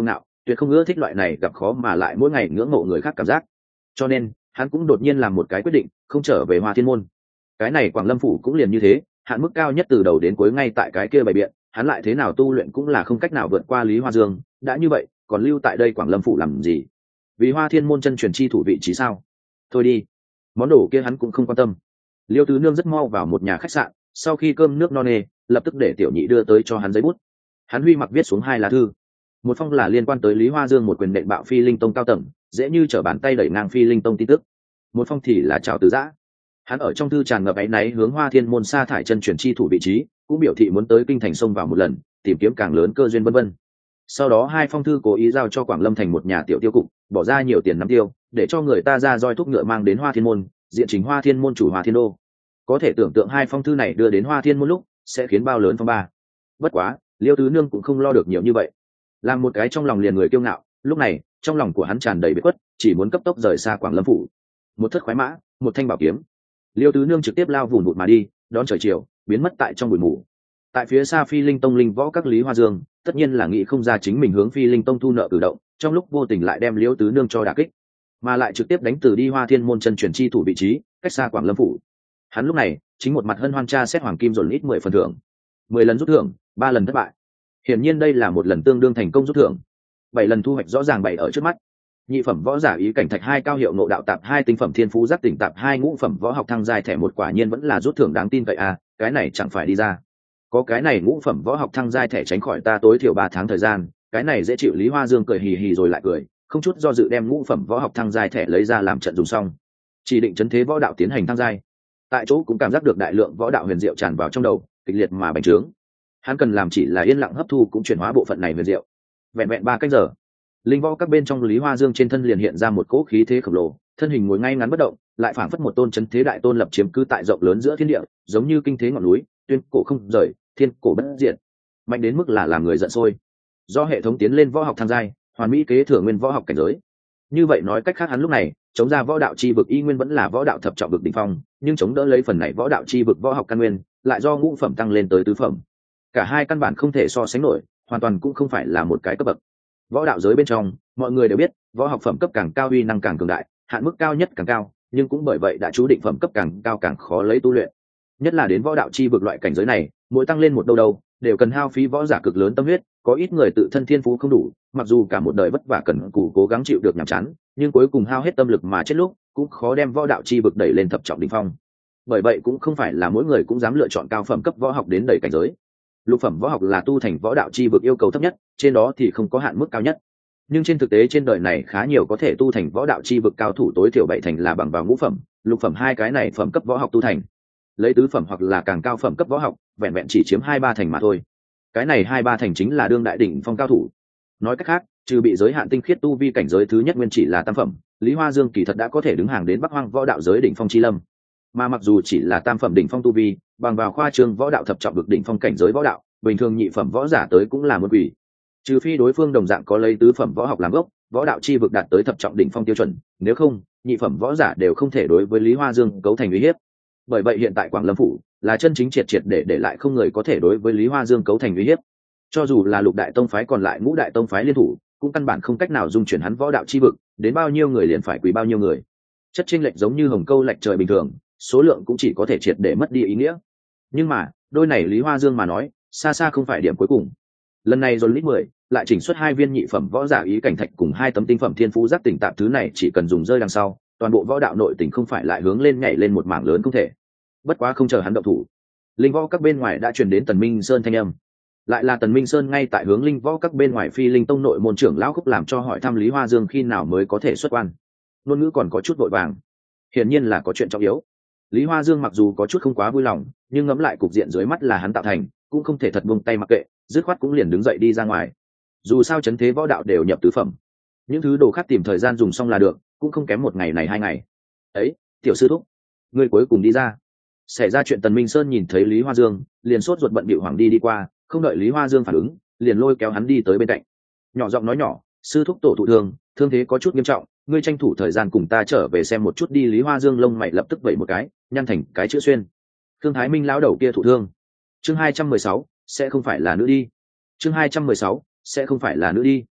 tuyệt không ưa thích loại này gặp khó mà lại mỗi ngày ngưỡng mộ người khác cảm giác. Cho nên hắn cũng đột nhiên làm một cái quyết định, không trở về Hoa Thiên môn. Cái này Quảng Lâm phủ cũng liền như thế, hạn mức cao nhất từ đầu đến cuối ngay tại cái kia bày biện, hắn lại thế nào tu luyện cũng là không cách nào vượt qua Lý Hoa Dương. Đã như vậy còn lưu tại đây Quảng Lâm phủ làm gì? Vì Hoa Thiên môn chân truyền chi thủ vị trí sao? Thôi đi, món đồ kia hắn cũng không quan tâm. Liêu Tứ Nương rất mau vào một nhà khách sạn, sau khi cơm nước no nê, lập tức để tiểu nhị đưa tới cho hắn giấy bút. Hắn huy mặc viết xuống hai lá thư. Một phong là liên quan tới Lý Hoa Dương một quyền nện bạo Phi Linh Tông cao tầng, dễ như trở bàn tay đẩy ngang Phi Linh Tông tin tức. Một phong thì là chào từ giã. Hắn ở trong thư tràn ngập áy náy hướng Hoa Thiên môn sa thải chân truyền chi thủ vị trí, cũng biểu thị muốn tới kinh thành sông vào một lần, tìm kiếm càng lớn cơ duyên vân vân. Sau đó hai phong thư cố ý giao cho Quảng Lâm thành một nhà tiểu tiêu cục, bỏ ra nhiều tiền nắm tiêu, để cho người ta ra roi thúc ngựa mang đến Hoa Thiên môn, diện chính Hoa Thiên môn chủ Hoa Thiên đô. Có thể tưởng tượng hai phong thư này đưa đến Hoa Thiên môn lúc sẽ khiến bao lớn phong ba. Bất quá Liêu Tứ Nương cũng không lo được nhiều như vậy, làm một cái trong lòng liền người kiêu ngạo. Lúc này trong lòng của hắn tràn đầy bế khuất, chỉ muốn cấp tốc rời xa Quảng Lâm phủ. Một thất khoái mã, một thanh bảo kiếm, Liêu Tứ Nương trực tiếp lao vùn vụt mà đi, đón trời chiều biến mất tại trong bụi mù. Tại phía xa Phi Linh Tông linh võ các Lý Hoa Dương tất nhiên là nghĩ không ra chính mình hướng Phi Linh Tông thu nợ cử động, trong lúc vô tình lại đem Liêu Tứ Nương cho đả kích, mà lại trực tiếp đánh từ đi Hoa Thiên môn chân truyền chi thủ vị trí, cách xa Quảng Lâm phủ. Hắn lúc này chính một mặt hân hoan tra xét hoàng kim dồn ít mười phần thưởng, mười lần rút thưởng, ba lần thất bại. Hiển nhiên đây là một lần tương đương thành công rút thưởng, bảy lần thu hoạch rõ ràng bày ở trước mắt. Nhị phẩm võ giả ý cảnh thạch hai cao hiệu nộ đạo tạp hai tinh phẩm thiên phú giác tỉnh tạp hai ngũ phẩm võ học thăng giai thẻ một, quả nhiên vẫn là rút thưởng đáng tin cậy à, cái này chẳng phải đi ra. Có cái này ngũ phẩm võ học thăng giai thẻ tránh khỏi ta tối thiểu ba tháng thời gian, cái này dễ chịu. Lý Hoa Dương cười hì hì rồi lại cười, không chút do dự đem ngũ phẩm võ học thăng giai thẻ lấy ra làm trận dùng xong, chỉ định chấn thế võ đạo tiến hành thăng giai. Tại chỗ cũng cảm giác được đại lượng võ đạo huyền diệu tràn vào trong đầu, kịch liệt mà bành trướng. Hắn cần làm chỉ là yên lặng hấp thu cũng chuyển hóa bộ phận này huyền diệu. Vẹn vẹn ba cách giờ, linh võ các bên trong Lý Hoa Dương trên thân liền hiện ra một cỗ khí thế khổng lồ, thân hình ngồi ngay ngắn bất động, lại phảng phất một tôn chấn thế đại tôn lập chiếm cư tại rộng lớn giữa thiên địa, giống như kinh thế ngọn núi, tuyên cổ không rời, thiên cổ bất diệt, mạnh đến mức là làm người giận sôi. Do hệ thống tiến lên võ học thăng giai, hoàn mỹ kế thừa nguyên võ học cảnh giới. Như vậy nói cách khác, hắn lúc này chống ra võ đạo chi vực y nguyên vẫn là võ đạo thập trọng vực đỉnh phong, nhưng chống đỡ lấy phần này võ đạo chi vực võ học căn nguyên lại do ngũ phẩm tăng lên tới tứ phẩm. Cả hai căn bản không thể so sánh nổi, hoàn toàn cũng không phải là một cái cấp bậc. Võ đạo giới bên trong mọi người đều biết, võ học phẩm cấp càng cao uy năng càng cường đại, hạn mức cao nhất càng cao, nhưng cũng bởi vậy đã chú định phẩm cấp càng cao càng khó lấy tu luyện. Nhất là đến võ đạo chi vực loại cảnh giới này, mỗi tăng lên một đâu đâu đều cần hao phí võ giả cực lớn tâm huyết. Có ít người tự thân thiên phú không đủ, mặc dù cả một đời vất vả cần cù cố gắng chịu được nhàm chán, nhưng cuối cùng hao hết tâm lực mà chết lúc cũng khó đem võ đạo chi vực đẩy lên thập trọng đỉnh phong. Bởi vậy cũng không phải là mỗi người cũng dám lựa chọn cao phẩm cấp võ học đến đẩy cảnh giới. Lục phẩm võ học là tu thành võ đạo chi vực yêu cầu thấp nhất, trên đó thì không có hạn mức cao nhất. Nhưng trên thực tế trên đời này khá nhiều có thể tu thành võ đạo chi vực cao thủ, tối thiểu bảy thành là bằng vào ngũ phẩm, lục phẩm hai cái này phẩm cấp võ học tu thành. Lấy tứ phẩm hoặc là càng cao phẩm cấp võ học, vẹn vẹn chỉ chiếm hai ba thành mà thôi. Cái này hai ba thành chính là đương đại đỉnh phong cao thủ. Nói cách khác, trừ bị giới hạn tinh khiết tu vi cảnh giới thứ nhất nguyên chỉ là tam phẩm, Lý Hoa Dương kỳ thật đã có thể đứng hàng đến Bắc Hoang võ đạo giới đỉnh phong chi lâm. Mà mặc dù chỉ là tam phẩm đỉnh phong tu vi, bằng vào khoa trương võ đạo thập trọng vực đỉnh phong cảnh giới võ đạo, bình thường nhị phẩm võ giả tới cũng là một quỷ. Trừ phi đối phương đồng dạng có lấy tứ phẩm võ học làm gốc, võ đạo chi vực đạt tới thập trọng đỉnh phong tiêu chuẩn, nếu không, nhị phẩm võ giả đều không thể đối với Lý Hoa Dương cấu thành uy hiếp. Bởi vậy hiện tại Quảng Lâm phủ là chân chính triệt triệt để để lại không người có thể đối với Lý Hoa Dương cấu thành uy hiếp. Cho dù là lục đại tông phái còn lại ngũ đại tông phái liên thủ, cũng căn bản không cách nào dung chuyển hắn võ đạo chi vực, đến bao nhiêu người liền phải quỳ bao nhiêu người. Chất chênh lệch giống như hồng câu lệch trời bình thường, số lượng cũng chỉ có thể triệt để mất đi ý nghĩa. Nhưng mà đôi này Lý Hoa Dương mà nói, xa xa không phải điểm cuối cùng. Lần này dồn lít mười lại chỉnh xuất hai viên nhị phẩm võ giả ý cảnh thạch cùng hai tấm tinh phẩm thiên phú giác tỉnh tạp, thứ này chỉ cần dùng rơi đằng sau, toàn bộ võ đạo nội tỉnh không phải lại hướng lên nhảy lên một mảng lớn không thể. Bất quá không chờ hắn động thủ, linh võ các bên ngoài đã truyền đến Tần Minh Sơn thanh âm. Lại là Tần Minh Sơn ngay tại hướng linh võ các bên ngoài Phi Linh Tông nội môn trưởng lão Khúc làm cho hỏi thăm Lý Hoa Dương khi nào mới có thể xuất quan. Ngôn ngữ còn có chút vội vàng, hiển nhiên là có chuyện trọng yếu. Lý Hoa Dương mặc dù có chút không quá vui lòng, nhưng ngẫm lại cục diện dưới mắt là hắn tạo thành, cũng không thể thật buông tay mặc kệ, dứt khoát cũng liền đứng dậy đi ra ngoài. Dù sao chấn thế võ đạo đều nhập tứ phẩm, những thứ đồ khác tìm thời gian dùng xong là được, cũng không kém một ngày này hai ngày. Ấy, tiểu sư thúc, ngươi cuối cùng đi ra. Xảy ra chuyện, Tần Minh Sơn nhìn thấy Lý Hoa Dương, liền sốt ruột bận bịu hoảng đi đi qua, không đợi Lý Hoa Dương phản ứng, liền lôi kéo hắn đi tới bên cạnh, nhỏ giọng nói nhỏ, sư thúc tổ thụ thương, thương thế có chút nghiêm trọng, ngươi tranh thủ thời gian cùng ta trở về xem một chút đi. Lý Hoa Dương lông mày lập tức vẩy một cái, nhăn thành cái chữ xuyên. Thương Thái Minh lão đầu kia thụ thương. Chương hai trăm mười sáu, sẽ không phải là nữ đi. Chương hai trăm mười sáu, sẽ không phải là nữ đi.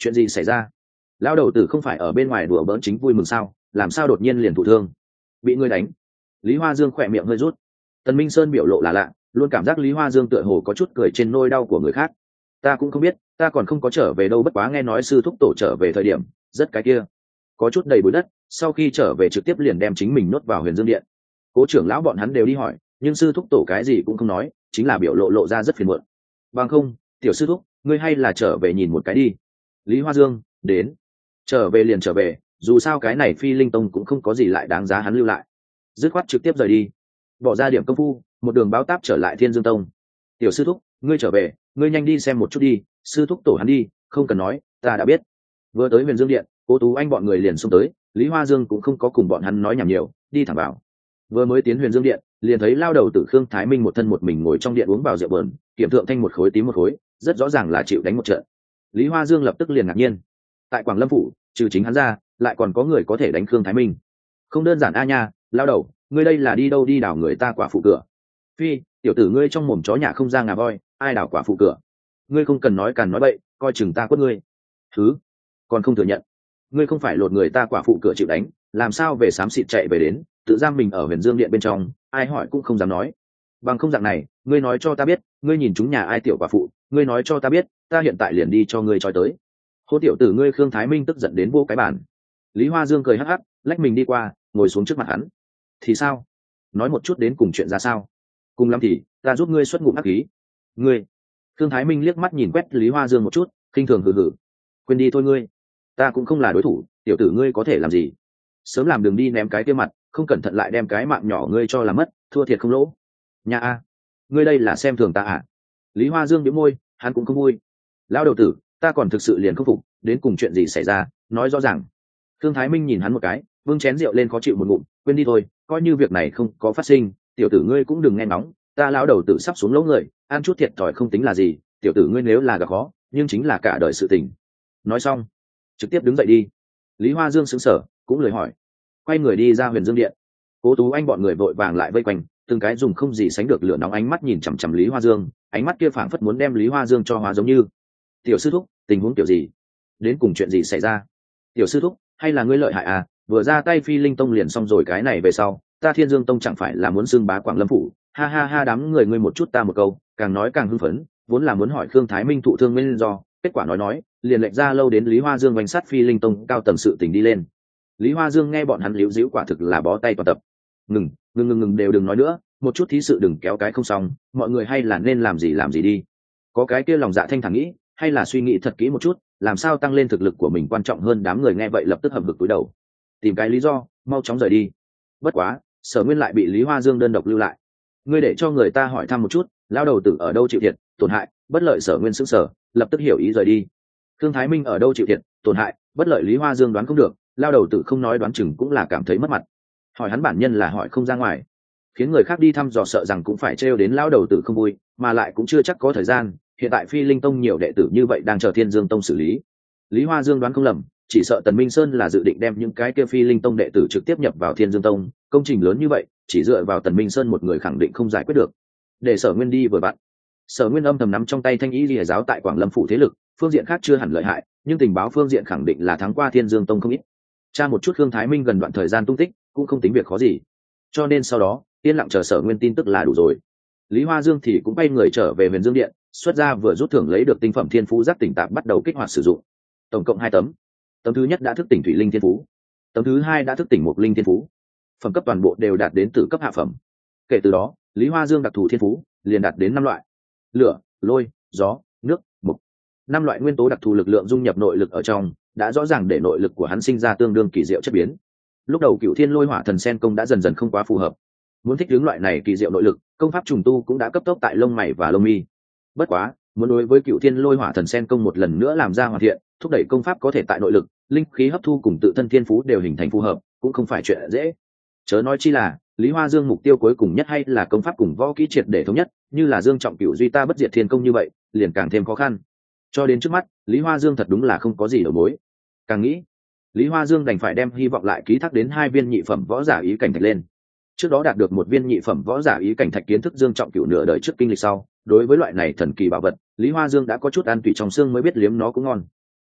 chuyện gì xảy ra? Lão đầu tử không phải ở bên ngoài đùa bỡn chính vui mừng sao, làm sao đột nhiên liền thụ thương? Bị ngươi đánh? Lý Hoa Dương khỏe miệng hơi rút. Tần Minh Sơn biểu lộ là lạ, luôn cảm giác Lý Hoa Dương tựa hồ có chút cười trên nỗi đau của người khác. Ta cũng không biết, ta còn không có trở về đâu, bất quá nghe nói sư thúc tổ trở về thời điểm rất cái kia có chút đầy bụi đất, sau khi trở về trực tiếp liền đem chính mình nuốt vào Huyền Dương Điện. Cố trưởng lão bọn hắn đều đi hỏi, nhưng sư thúc tổ cái gì cũng không nói, chính là biểu lộ lộ ra rất phiền muộn. Bằng không, tiểu sư thúc, ngươi hay là trở về nhìn một cái đi. Lý Hoa Dương, đến. Trở về liền trở về, dù sao cái này Phi Linh Tông cũng không có gì lại đáng giá hắn lưu lại. Dứt khoát trực tiếp rời đi, bỏ ra điểm công phu, một đường báo táp trở lại Thiên Dương Tông. Tiểu sư thúc, ngươi trở về, ngươi nhanh đi xem một chút đi, sư thúc tổ hắn đi, không cần nói, ta đã biết. Vừa tới Huyền Dương Điện, Cố Tú Anh bọn người liền xông tới, Lý Hoa Dương cũng không có cùng bọn hắn nói nhảm nhiều, đi thẳng vào. Vừa mới tiến Huyền Dương Điện, liền thấy lao đầu tử Khương Thái Minh một thân một mình ngồi trong điện uống vào rượu bờn, kiểm thượng thanh một khối tím một khối, rất rõ ràng là chịu đánh một trận. Lý Hoa Dương lập tức liền ngạc nhiên, tại Quảng Lâm phủ, trừ chính hắn ra, lại còn có người có thể đánh Khương Thái Minh, không đơn giản a nha. Lao đầu, ngươi đây là đi đâu đi đảo người ta quả phụ cửa? Phi, tiểu tử ngươi trong mồm chó nhà không ra ngà voi, ai đảo quả phụ cửa? Ngươi không cần nói càn nói bậy, coi chừng ta quất ngươi. Thứ, còn không thừa nhận, ngươi không phải lột người ta quả phụ cửa chịu đánh, làm sao về xám xịt chạy về đến, tự giam mình ở Huyền Dương Điện bên trong, ai hỏi cũng không dám nói. Bằng không dạng này, ngươi nói cho ta biết, ngươi nhìn chúng nhà ai tiểu quả phụ, ngươi nói cho ta biết, ta hiện tại liền đi cho ngươi trói tới. Hô tiểu tử ngươi Khương Thái Minh tức giận đến vô cái bàn. Lý Hoa Dương cười hắc hắc, lách mình đi qua, ngồi xuống trước mặt hắn. Thì sao? Nói một chút đến cùng chuyện ra sao? Cùng lắm thì ta giúp ngươi xuất ngụm ác khí. Ngươi? Khương Thái Minh liếc mắt nhìn quét Lý Hoa Dương một chút, khinh thường hừ hừ. Quên đi thôi ngươi, ta cũng không là đối thủ, tiểu tử ngươi có thể làm gì? Sớm làm đường đi ném cái kia mặt, không cẩn thận lại đem cái mạng nhỏ ngươi cho làm mất, thua thiệt không lỗ. Nhà a, ngươi đây là xem thường ta à? Lý Hoa Dương nhếch môi, hắn cũng không vui. Lão đầu tử, ta còn thực sự liền không phục, đến cùng chuyện gì xảy ra, nói rõ ràng. Khương Thái Minh nhìn hắn một cái, vương chén rượu lên khó chịu một ngụm, quên đi thôi, coi như việc này không có phát sinh, tiểu tử ngươi cũng đừng nghe nóng, ta lão đầu tử sắp xuống lỗ người, ăn chút thiệt thòi không tính là gì, tiểu tử ngươi nếu là gặp khó, nhưng chính là cả đời sự tình. Nói xong, trực tiếp đứng dậy đi. Lý Hoa Dương sững sờ, cũng lời hỏi, quay người đi ra Huyền Dương Điện. Cố Tú Anh bọn người vội vàng lại vây quanh, từng cái dùng không gì sánh được lửa nóng ánh mắt nhìn chằm chằm Lý Hoa Dương, ánh mắt kia phảng phất muốn đem Lý Hoa Dương cho hóa giống như. Tiểu sư thúc, tình huống kiểu gì? Đến cùng chuyện gì xảy ra? Tiểu sư thúc, hay là ngươi lợi hại à? Vừa ra tay Phi Linh Tông liền xong rồi, cái này về sau, ta Thiên Dương Tông chẳng phải là muốn xưng bá Quảng Lâm phủ? Ha ha ha, đám người ngươi một chút ta một câu, càng nói càng hưng phấn, vốn là muốn hỏi Khương Thái Minh thụ thương nguyên do, kết quả nói nói, liền lệch ra lâu đến Lý Hoa Dương vành sát Phi Linh Tông cao tầng sự tình đi lên. Lý Hoa Dương nghe bọn hắn liễu díu quả thực là bó tay toàn tập. Ngừng, ngừng ngừng ngừng đều đừng nói nữa, một chút thí sự đừng kéo cái không xong, mọi người hay là nên làm gì làm gì đi. Có cái kia lòng dạ thanh thản nghĩ, hay là suy nghĩ thật kỹ một chút, làm sao tăng lên thực lực của mình quan trọng hơn. Đám người nghe vậy lập tức hầm hực cúi đầu, tìm cái lý do, mau chóng rời đi. Bất quá, Sở Nguyên lại bị Lý Hoa Dương đơn độc lưu lại. Ngươi để cho người ta hỏi thăm một chút, lao đầu tử ở đâu chịu thiệt, tổn hại, bất lợi. Sở Nguyên sững sờ, lập tức hiểu ý rời đi. Khương Thái Minh ở đâu chịu thiệt, tổn hại, bất lợi. Lý Hoa Dương đoán không được, lao đầu tử không nói đoán chừng cũng là cảm thấy mất mặt. Hỏi hắn bản nhân là hỏi không ra ngoài, khiến người khác đi thăm dò sợ rằng cũng phải trêu đến lao đầu tử không vui, mà lại cũng chưa chắc có thời gian. Hiện tại Phi Linh Tông nhiều đệ tử như vậy đang chờ Thiên Dương Tông xử lý. Lý Hoa Dương đoán không lầm, chỉ sợ Tần Minh Sơn là dự định đem những cái kia Phi Linh Tông đệ tử trực tiếp nhập vào Thiên Dương Tông. Công trình lớn như vậy, chỉ dựa vào Tần Minh Sơn một người khẳng định không giải quyết được. Để Sở Nguyên đi vừa vặn. Sở Nguyên âm thầm nắm trong tay Thanh Ý Lìa giáo tại Quảng Lâm phủ thế lực, phương diện khác chưa hẳn lợi hại, nhưng tình báo phương diện khẳng định là thắng qua Thiên Dương Tông không ít. Tra một chút Khương Thái Minh gần đoạn thời gian tung tích, cũng không tính việc khó gì. Cho nên sau đó, yên lặng chờ Sở Nguyên tin tức là đủ rồi. Lý Hoa Dương thì cũng bay người trở về Huyền Dương Điện, xuất ra vừa rút thưởng lấy được tinh phẩm Thiên Phú Giác Tỉnh Tạp bắt đầu kích hoạt sử dụng. Tổng cộng hai tấm. Tấm thứ nhất đã thức tỉnh Thủy Linh Thiên Phú, tấm thứ hai đã thức tỉnh Mộc Linh Thiên Phú. Phẩm cấp toàn bộ đều đạt đến từ cấp hạ phẩm. Kể từ đó, Lý Hoa Dương đặc thù thiên phú liền đạt đến năm loại: lửa, lôi, gió, nước, mộc. Năm loại nguyên tố đặc thù lực lượng dung nhập nội lực ở trong, đã rõ ràng để nội lực của hắn sinh ra tương đương kỳ diệu chất biến. Lúc đầu Cửu Thiên Lôi Hỏa Thần Sen công đã dần dần không quá phù hợp, muốn thích ứng loại này kỳ diệu nội lực, công pháp trùng tu cũng đã cấp tốc tại lông mày và lông mi. Bất quá, muốn đối với Cửu Thiên Lôi Hỏa Thần Sen công một lần nữa làm ra hoàn thiện, thúc đẩy công pháp có thể tại nội lực, linh khí hấp thu cùng tự thân thiên phú đều hình thành phù hợp, cũng không phải chuyện dễ. Chớ nói chi là, Lý Hoa Dương mục tiêu cuối cùng nhất hay là công pháp cùng võ kỹ triệt để thống nhất, như là Dương Trọng Cửu Duy Ta Bất Diệt Thiên công như vậy, liền càng thêm khó khăn. Cho đến trước mắt, Lý Hoa Dương thật đúng là không có gì đầu mối. Càng nghĩ, Lý Hoa Dương đành phải đem hy vọng lại ký thác đến hai viên nhị phẩm võ giả ý cảnh thạch lên. Trước đó đạt được một viên nhị phẩm võ giả ý cảnh thạch kiến thức Dương Trọng Cửu nửa đời trước kinh lịch sau, đối với loại này thần kỳ bảo vật, Lý Hoa Dương đã có chút ăn tùy trong xương mới biết liếm nó cũng ngon.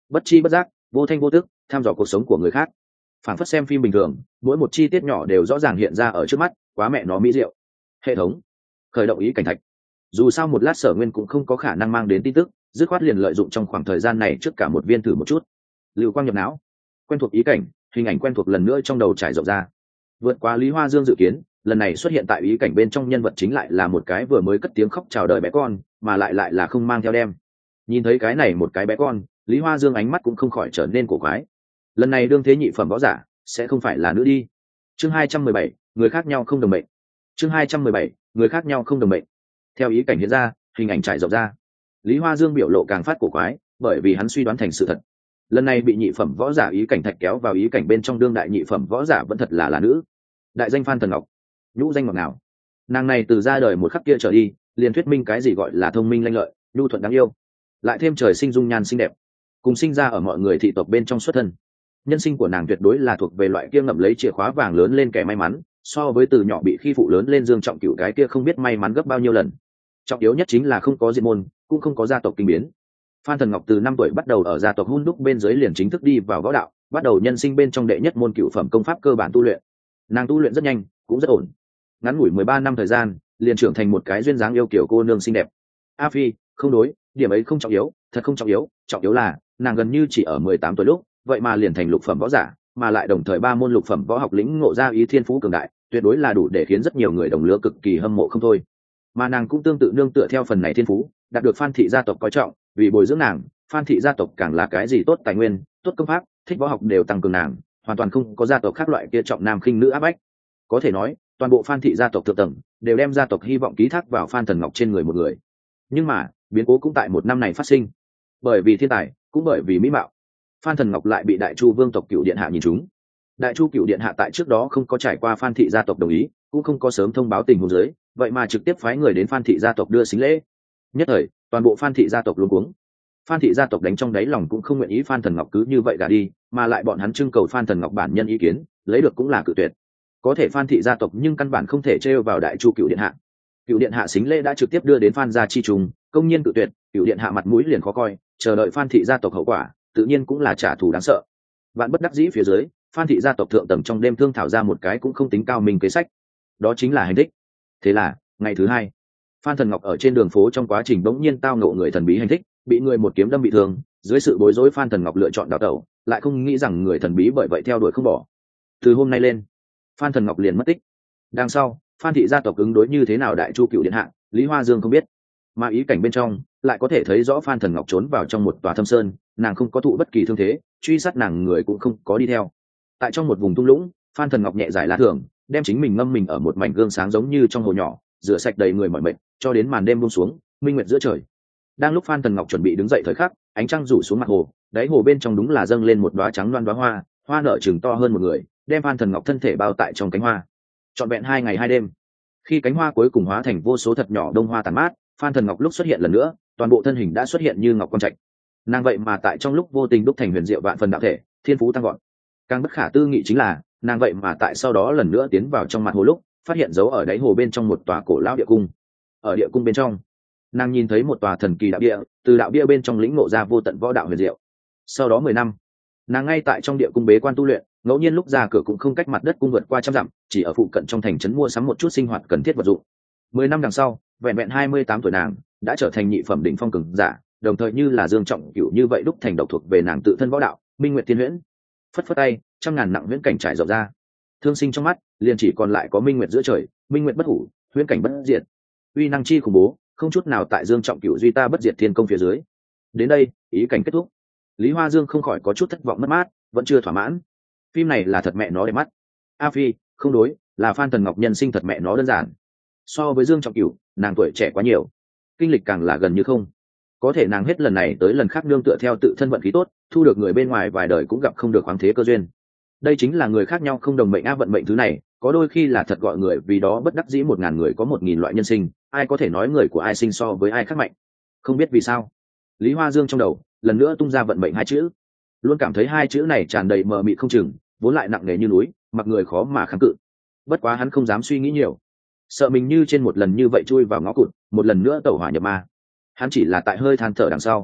bất chi bất giác, vô thanh vô tức tham dò cuộc sống của người khác, phản phất xem phim bình thường, mỗi một chi tiết nhỏ đều rõ ràng hiện ra ở trước mắt, quá mẹ nó mỹ diệu. Hệ thống khởi động ý cảnh thạch. Dù sao một lát Sở Nguyên cũng không có khả năng mang đến tin tức, dứt khoát liền lợi dụng trong khoảng thời gian này trước cả một viên thử một chút. Lưu quang nhập não, quen thuộc ý cảnh, hình ảnh quen thuộc lần nữa trong đầu trải rộng ra. Vượt qua Lý Hoa Dương dự kiến, lần này xuất hiện tại ý cảnh bên trong nhân vật chính lại là một cái vừa mới cất tiếng khóc chào đời bé con, mà lại lại là không mang theo đem. Nhìn thấy cái này một cái bé con, Lý Hoa Dương ánh mắt cũng không khỏi trở nên cổ quái. Lần này đương thế nhị phẩm võ giả sẽ không phải là nữ đi. Chương hai trăm mười bảy, người khác nhau không đồng mệnh. Chương hai trăm mười bảy, người khác nhau không đồng mệnh. Theo ý cảnh hiện ra, hình ảnh trải rộng ra, Lý Hoa Dương biểu lộ càng phát cổ quái, bởi vì hắn suy đoán thành sự thật. Lần này bị nhị phẩm võ giả ý cảnh thạch kéo vào ý cảnh bên trong đương đại nhị phẩm võ giả vẫn thật là là nữ. Đại danh Phan Thần Ngọc, nhũ danh ngọc nào. Nàng này từ ra đời một khắc kia trở đi, liền thuyết minh cái gì gọi là thông minh lanh lợi, nhu thuận đáng yêu, lại thêm trời sinh dung nhan xinh đẹp, cùng sinh ra ở mọi người thị tộc bên trong xuất thân. Nhân sinh của nàng tuyệt đối là thuộc về loại kia ngậm lấy chìa khóa vàng lớn lên kẻ may mắn, so với từ nhỏ bị khi phụ lớn lên Dương Trọng Cửu cái kia không biết may mắn gấp bao nhiêu lần. Trọng yếu nhất chính là không có diệt môn, cũng không có gia tộc kinh biến. Phan Thần Ngọc từ năm tuổi bắt đầu ở gia tộc Hun Đúc bên dưới liền chính thức đi vào võ đạo, bắt đầu nhân sinh bên trong đệ nhất môn cửu phẩm công pháp cơ bản tu luyện. Nàng tu luyện rất nhanh, cũng rất ổn. Ngắn ngủi mười ba năm thời gian, liền trưởng thành một cái duyên dáng yêu kiều cô nương xinh đẹp. A Phi, không đối, điểm ấy không trọng yếu, thật không trọng yếu, trọng yếu là nàng gần như chỉ ở mười tám tuổi lúc, vậy mà liền thành lục phẩm võ giả, mà lại đồng thời ba môn lục phẩm võ học lĩnh ngộ ra ý thiên phú cường đại, tuyệt đối là đủ để khiến rất nhiều người đồng lứa cực kỳ hâm mộ không thôi. Mà nàng cũng tương tự nương tựa theo phần này thiên phú, đạt được Phan thị gia tộc coi trọng, vì bồi dưỡng nàng, Phan thị gia tộc càng là cái gì tốt tài nguyên, tốt công pháp, thích võ học đều tăng cường nàng, hoàn toàn không có gia tộc khác loại kia trọng nam khinh nữ áp bách. Có thể nói, toàn bộ Phan thị gia tộc thượng tầng đều đem gia tộc hy vọng ký thác vào Phan Thần Ngọc trên người một người. Nhưng mà, biến cố cũng tại một năm này phát sinh. Bởi vì thiên tài, cũng bởi vì mỹ mạo, Phan Thần Ngọc lại bị Đại Chu Vương tộc Cửu điện hạ nhìn trúng. Đại Chu Cửu điện hạ tại trước đó không có trải qua Phan thị gia tộc đồng ý, cũng không có sớm thông báo tình huống dưới, vậy mà trực tiếp phái người đến Phan thị gia tộc đưa sính lễ. Nhất thời, toàn bộ Phan thị gia tộc luống cuống. Phan thị gia tộc đánh trong đáy lòng cũng không nguyện ý Phan Thần Ngọc cứ như vậy gả đi, mà lại bọn hắn trưng cầu Phan Thần Ngọc bản nhân ý kiến, lấy được cũng là cự tuyệt. Có thể Phan thị gia tộc nhưng căn bản không thể trêu vào Đại Chu Cửu điện hạ. Cửu điện hạ sính lễ đã trực tiếp đưa đến Phan gia chi trùng, công nhiên cự tuyệt, Cửu điện hạ mặt mũi liền khó coi, chờ đợi Phan thị gia tộc hậu quả, tự nhiên cũng là trả thù đáng sợ. Vạn bất đắc dĩ phía dưới, Phan thị gia tộc thượng tầng trong đêm thương thảo ra một cái cũng không tính cao minh kế sách, đó chính là hành thích. Thế là, ngày thứ hai, Phan Thần Ngọc ở trên đường phố trong quá trình bỗng nhiên tao ngộ người thần bí hành thích, bị người một kiếm đâm bị thương, dưới sự bối rối Phan Thần Ngọc lựa chọn đào tẩu, lại không nghĩ rằng người thần bí bởi vậy theo đuổi không bỏ. Từ hôm nay lên, Phan Thần Ngọc liền mất tích. Đằng sau, Phan thị gia tộc ứng đối như thế nào Đại Chu Cửu điện hạ, Lý Hoa Dương không biết, mà ý cảnh bên trong lại có thể thấy rõ Phan Thần Ngọc trốn vào trong một tòa thâm sơn, nàng không có thụ bất kỳ thương thế, truy sát nàng người cũng không có đi theo. Tại trong một vùng thung lũng, Phan Thần Ngọc nhẹ giải lá thường, đem chính mình ngâm mình ở một mảnh gương sáng giống như trong hồ nhỏ, rửa sạch đầy người mỏi mệt, cho đến màn đêm buông xuống, minh nguyệt giữa trời. Đang lúc Phan Thần Ngọc chuẩn bị đứng dậy thời khắc, ánh trăng rủ xuống mặt hồ, đáy hồ bên trong đúng là dâng lên một đóa trắng loan đóa hoa, hoa nở chừng to hơn một người, đem Phan Thần Ngọc thân thể bao tại trong cánh hoa. Trọn vẹn hai ngày hai đêm. Khi cánh hoa cuối cùng hóa thành vô số thật nhỏ đông hoa tàn mát, Phan Thần Ngọc lúc xuất hiện lần nữa, toàn bộ thân hình đã xuất hiện như ngọc quang trạch. Nàng vậy mà tại trong lúc vô tình đúc thành huyền diệu vạn phần đạo thể, thiên phú tăng gọn. Càng bất khả tư nghị chính là, nàng vậy mà tại sau đó lần nữa tiến vào trong mặt hồ lúc, phát hiện dấu ở đáy hồ bên trong một tòa cổ lão địa cung. Ở địa cung bên trong, nàng nhìn thấy một tòa thần kỳ đạo địa, từ đạo địa bên trong lĩnh ngộ ra vô tận võ đạo huyền diệu. Sau đó mười năm, nàng ngay tại trong địa cung bế quan tu luyện, ngẫu nhiên lúc ra cửa cũng không cách mặt đất cung vượt qua trăm dặm, chỉ ở phụ cận trong thành trấn mua sắm một chút sinh hoạt cần thiết vật dụng. Mười năm đằng sau, vẹn vẹn hai mươi tám tuổi nàng đã trở thành nhị phẩm đỉnh phong cường giả, đồng thời như là Dương Trọng Cửu như vậy đúc thành độc thuộc về nàng tự thân võ đạo, Minh Nguyệt Tiên Huyễn. Phất phất tay, trăm ngàn nặng huyễn cảnh trải rộng ra. Thương sinh trong mắt, liền chỉ còn lại có Minh Nguyệt giữa trời, Minh Nguyệt bất hủ, huyễn cảnh bất diệt. Uy năng chi khủng bố, không chút nào tại Dương Trọng Cửu duy ta bất diệt thiên công phía dưới. Đến đây, ý cảnh kết thúc. Lý Hoa Dương không khỏi có chút thất vọng mất mát, vẫn chưa thỏa mãn. Phim này là thật mẹ nó đẹp mắt. A Phi, không đối, là Phan Thần Ngọc nhân sinh thật mẹ nó đơn giản. So với Dương Trọng Cửu, nàng tuổi trẻ quá nhiều, kinh lịch càng là gần như không. Có thể nàng hết lần này tới lần khác nương tựa theo tự thân vận khí tốt, thu được người bên ngoài vài đời cũng gặp không được khoáng thế cơ duyên. Đây chính là người khác nhau không đồng mệnh a, vận mệnh thứ này, có đôi khi là thật gọi người vì đó bất đắc dĩ, một ngàn người có một nghìn loại nhân sinh, ai có thể nói người của ai sinh so với ai khác mạnh. Không biết vì sao, Lý Hoa Dương trong đầu lần nữa tung ra vận mệnh hai chữ, luôn cảm thấy hai chữ này tràn đầy mờ mịt không chừng, vốn lại nặng nề như núi, mặc người khó mà kháng cự. Bất quá hắn không dám suy nghĩ nhiều, sợ mình như trên một lần như vậy chui vào ngõ cụt, một lần nữa tẩu hỏa nhập ma. Hắn chỉ là tại hơi than thở đằng sau,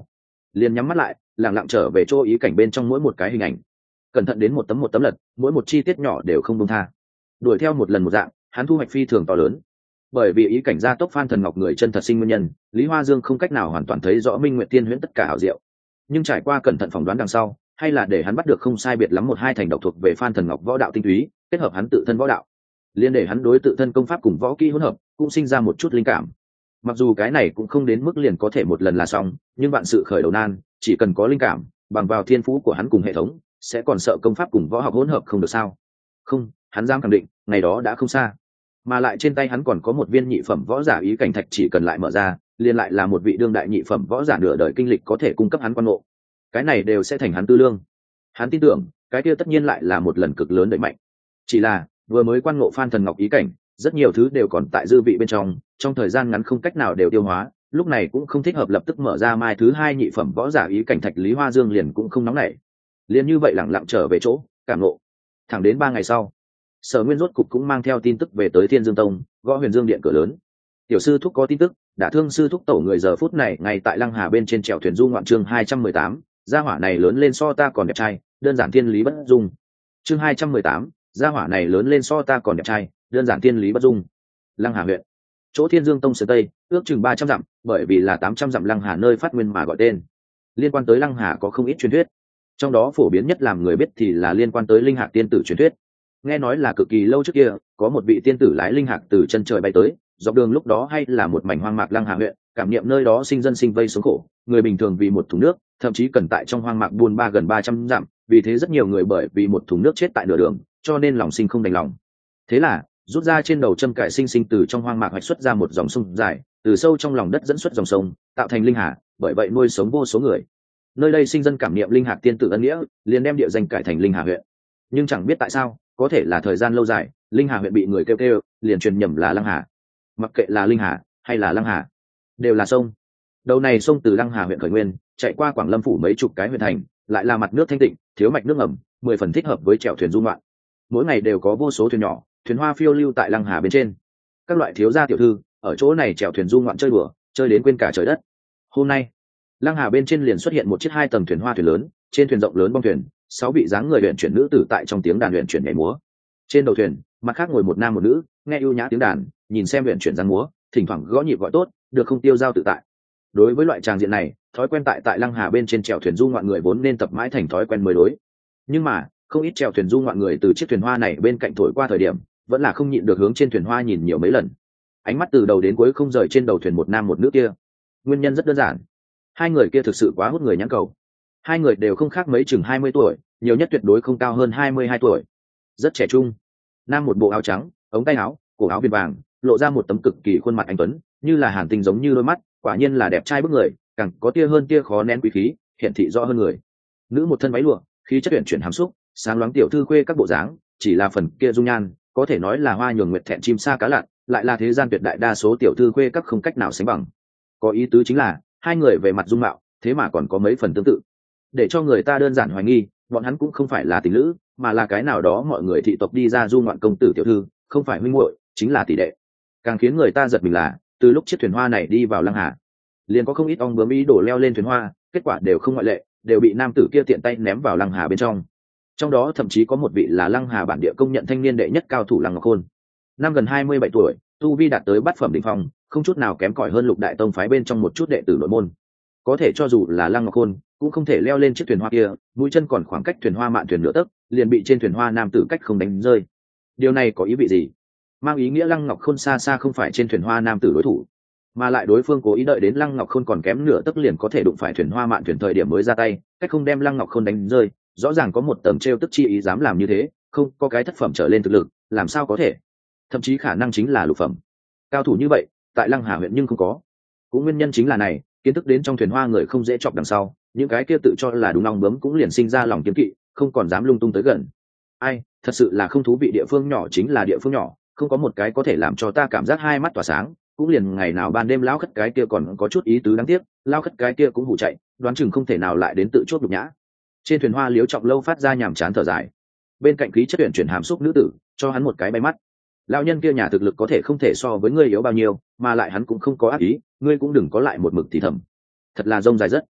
liền nhắm mắt lại lẳng lặng trở về chỗ ý cảnh bên trong mỗi một cái hình ảnh, cẩn thận đến một tấm một tấm lật, mỗi một chi tiết nhỏ đều không buông tha. Đuổi theo một lần một dạng, hắn thu hoạch phi thường to lớn. Bởi vì ý cảnh gia tốc Phan Thần Ngọc người chân thật sinh nguyên nhân, Lý Hoa Dương không cách nào hoàn toàn thấy rõ Minh Nguyệt Tiên Huyễn tất cả hảo diệu, nhưng trải qua cẩn thận phỏng đoán đằng sau, hay là để hắn bắt được không sai biệt lắm một hai thành độc thuộc về Phan Thần Ngọc võ đạo tinh túy, kết hợp hắn tự thân võ đạo, liên để hắn đối tự thân công pháp cùng võ kỹ hỗn hợp, cũng sinh ra một chút linh cảm. Mặc dù cái này cũng không đến mức liền có thể một lần là xong, nhưng vạn sự khởi đầu nan, chỉ cần có linh cảm, bằng vào thiên phú của hắn cùng hệ thống, sẽ còn sợ công pháp cùng võ học hỗn hợp không được sao? Không, hắn dám khẳng định, ngày đó đã không xa. Mà lại trên tay hắn còn có một viên nhị phẩm võ giả ý cảnh thạch, chỉ cần lại mở ra, liền lại là một vị đương đại nhị phẩm võ giả nửa đời kinh lịch có thể cung cấp hắn quan ngộ. Cái này đều sẽ thành hắn tư lương. Hắn tin tưởng, cái kia tất nhiên lại là một lần cực lớn đẩy mạnh. Chỉ là, vừa mới quan ngộ Phan Thần Ngọc ý cảnh, rất nhiều thứ đều còn tại dư vị bên trong, trong thời gian ngắn không cách nào đều tiêu hóa, lúc này cũng không thích hợp lập tức mở ra mai thứ hai nhị phẩm võ giả ý cảnh thạch. Lý Hoa Dương liền cũng không nóng nảy, liền như vậy lẳng lặng trở về chỗ cảm ngộ. Thẳng đến ba ngày sau, Sở Nguyên rốt cục cũng mang theo tin tức về tới Thiên Dương Tông, gõ Huyền Dương điện cửa lớn. Tiểu sư thúc có tin tức, đã thương sư thúc tổ người giờ phút này ngay tại Lăng Hà bên trên chèo thuyền du ngoạn. Chương hai trăm mười tám, gia hỏa này lớn lên so ta còn đẹp trai, đơn giản thiên lý bất dung. Chương hai trăm mười tám, gia hỏa này lớn lên so ta còn đẹp trai, đơn giản thiên lý bất dung. Lăng Hà huyện, chỗ Thiên Dương Tông sở tây, ước chừng ba trăm dặm, bởi vì là tám trăm dặm Lăng Hà nơi phát nguyên mà gọi tên. Liên quan tới Lăng Hà có không ít truyền thuyết, trong đó phổ biến nhất làm người biết thì là liên quan tới linh hạc tiên tử truyền thuyết. Nghe nói là cực kỳ lâu trước kia, có một vị tiên tử lái linh hạc từ chân trời bay tới, dọc đường lúc đó hay là một mảnh hoang mạc Lăng Hà huyện, cảm nghiệm nơi đó sinh dân sinh vây sống khổ, người bình thường vì một thùng nước, thậm chí cần tại trong hoang mạc buôn ba gần ba trăm dặm, vì thế rất nhiều người bởi vì một thùng nước chết tại nửa đường, cho nên lòng sinh không đành lòng. Thế là, rút ra trên đầu châm cải sinh sinh từ trong hoang mạc hoạch xuất ra một dòng sông dài, từ sâu trong lòng đất dẫn xuất dòng sông, tạo thành linh hà, bởi vậy nuôi sống vô số người. Nơi đây sinh dân cảm niệm linh hạc tiên tử ân nghĩa, liền đem địa danh cải thành Linh Hà huyện. Nhưng chẳng biết tại sao, có thể là thời gian lâu dài, Linh Hà huyện bị người kêu kêu, liền truyền nhầm là Lăng Hà. Mặc kệ là Linh Hà hay là Lăng Hà, đều là sông. Đầu này sông từ Lăng Hà huyện khởi nguyên, chạy qua Quảng Lâm phủ mấy chục cái huyện thành, lại là mặt nước thanh tịnh, thiếu mạch nước ngầm, mười phần thích hợp với chèo thuyền du ngoạn. Mỗi ngày đều có vô số thuyền nhỏ, thuyền hoa phiêu lưu tại Lăng Hà bên trên. Các loại thiếu gia tiểu thư ở chỗ này chèo thuyền du ngoạn chơi đùa, chơi đến quên cả trời đất. Hôm nay, Lăng Hà bên trên liền xuất hiện một chiếc hai tầng thuyền hoa thuyền lớn, trên thuyền rộng lớn bong thuyền, sáu vị dáng người luyện chuyển nữ tử tại trong tiếng đàn luyện chuyển nhảy múa. Trên đầu thuyền, mặt khác ngồi một nam một nữ, nghe ưu nhã tiếng đàn, nhìn xem luyện chuyển dáng múa, thỉnh thoảng gõ nhịp gọi tốt, được không tiêu dao tự tại. Đối với loại tràng diện này, thói quen tại tại Lăng Hà bên trên chèo thuyền du ngoạn người vốn nên tập mãi thành thói quen mới đối. Nhưng mà, không ít chèo thuyền du ngoạn người từ chiếc thuyền hoa này bên cạnh thổi qua thời điểm, vẫn là không nhịn được hướng trên thuyền hoa nhìn nhiều mấy lần. Ánh mắt từ đầu đến cuối không rời trên đầu thuyền một nam một nữ kia. Nguyên nhân rất đơn giản, hai người kia thực sự quá hút người nhãn cầu. Hai người đều không khác mấy chừng hai mươi tuổi, nhiều nhất tuyệt đối không cao hơn hai mươi hai tuổi, rất trẻ trung. Nam một bộ áo trắng, ống tay áo, cổ áo viền vàng, lộ ra một tấm cực kỳ khuôn mặt anh tuấn, như là hàn tinh giống như đôi mắt, quả nhiên là đẹp trai bức người, càng có tia hơn tia khó nén quý khí, hiện thị rõ hơn người. Nữ một thân váy lụa, khí chất uyển chuyển hàm xúc, sáng loáng tiểu thư khuê các bộ dáng, chỉ là phần kia dung nhan, có thể nói là hoa nhường nguyệt thẹn chim sa cá lặn, lại là thế gian tuyệt đại đa số tiểu thư khuê các không cách nào sánh bằng. Có ý tứ chính là, hai người về mặt dung mạo, thế mà còn có mấy phần tương tự, để cho người ta đơn giản hoài nghi bọn hắn cũng không phải là tình lữ, mà là cái nào đó mọi người thị tộc đi ra du ngoạn công tử tiểu thư, không phải huynh muội chính là tỷ đệ. Càng khiến người ta giật mình là, từ lúc chiếc thuyền hoa này đi vào Lăng Hà, liền có không ít ong bướm ý đổ leo lên thuyền hoa, kết quả đều không ngoại lệ, đều bị nam tử kia tiện tay ném vào Lăng Hà bên trong. Trong đó thậm chí có một vị là Lăng Hà bản địa công nhận thanh niên đệ nhất cao thủ Lăng Ngọc Khôn, năm gần hai mươi bảy tuổi, tu vi đạt tới bát phẩm đỉnh phong, không chút nào kém cỏi hơn lục đại tông phái bên trong một chút đệ tử nội môn. Có thể cho dù là Lăng Ngọc Khôn cũng không thể leo lên chiếc thuyền hoa kia, mũi chân còn khoảng cách thuyền hoa mạn thuyền nửa tấc, liền bị trên thuyền hoa nam tử cách không đánh rơi. Điều này có ý vị gì? Mang ý nghĩa Lăng Ngọc Khôn xa xa không phải trên thuyền hoa nam tử đối thủ, mà lại đối phương cố ý đợi đến Lăng Ngọc Khôn còn kém nửa tấc liền có thể đụng phải thuyền hoa mạn thuyền thời điểm mới ra tay, cách không đem Lăng Ngọc Khôn đánh rơi, rõ ràng có một tầng trêu tức chi ý, dám làm như thế, không có cái thất phẩm trở lên thực lực, làm sao có thể? Thậm chí khả năng chính là lục phẩm. Cao thủ như vậy, tại Lăng Hà huyện nhưng không có. Cũng nguyên nhân chính là này, kiến thức đến trong thuyền hoa người không dễ chọc đằng sau, những cái kia tự cho là đúng ong bướm cũng liền sinh ra lòng kiêng kỵ, không còn dám lung tung tới gần. Ai, thật sự là không thú vị, địa phương nhỏ chính là địa phương nhỏ, không có một cái có thể làm cho ta cảm giác hai mắt tỏa sáng, cũng liền ngày nào ban đêm lão khất cái kia còn có chút ý tứ, đáng tiếc lão khất cái kia cũng hù chạy, đoán chừng không thể nào lại đến tự chốt nhục nhã. Trên thuyền hoa Liếu Trọng Lâu phát ra nhàm chán thở dài, bên cạnh khí chất tuyển chuyển hàm xúc nữ tử cho hắn một cái bay mắt. Lão nhân kia nhà thực lực có thể không thể so với ngươi yếu bao nhiêu, mà lại hắn cũng không có ác ý, ngươi cũng đừng có lại một mực thì thầm. Thật là rông dài rất.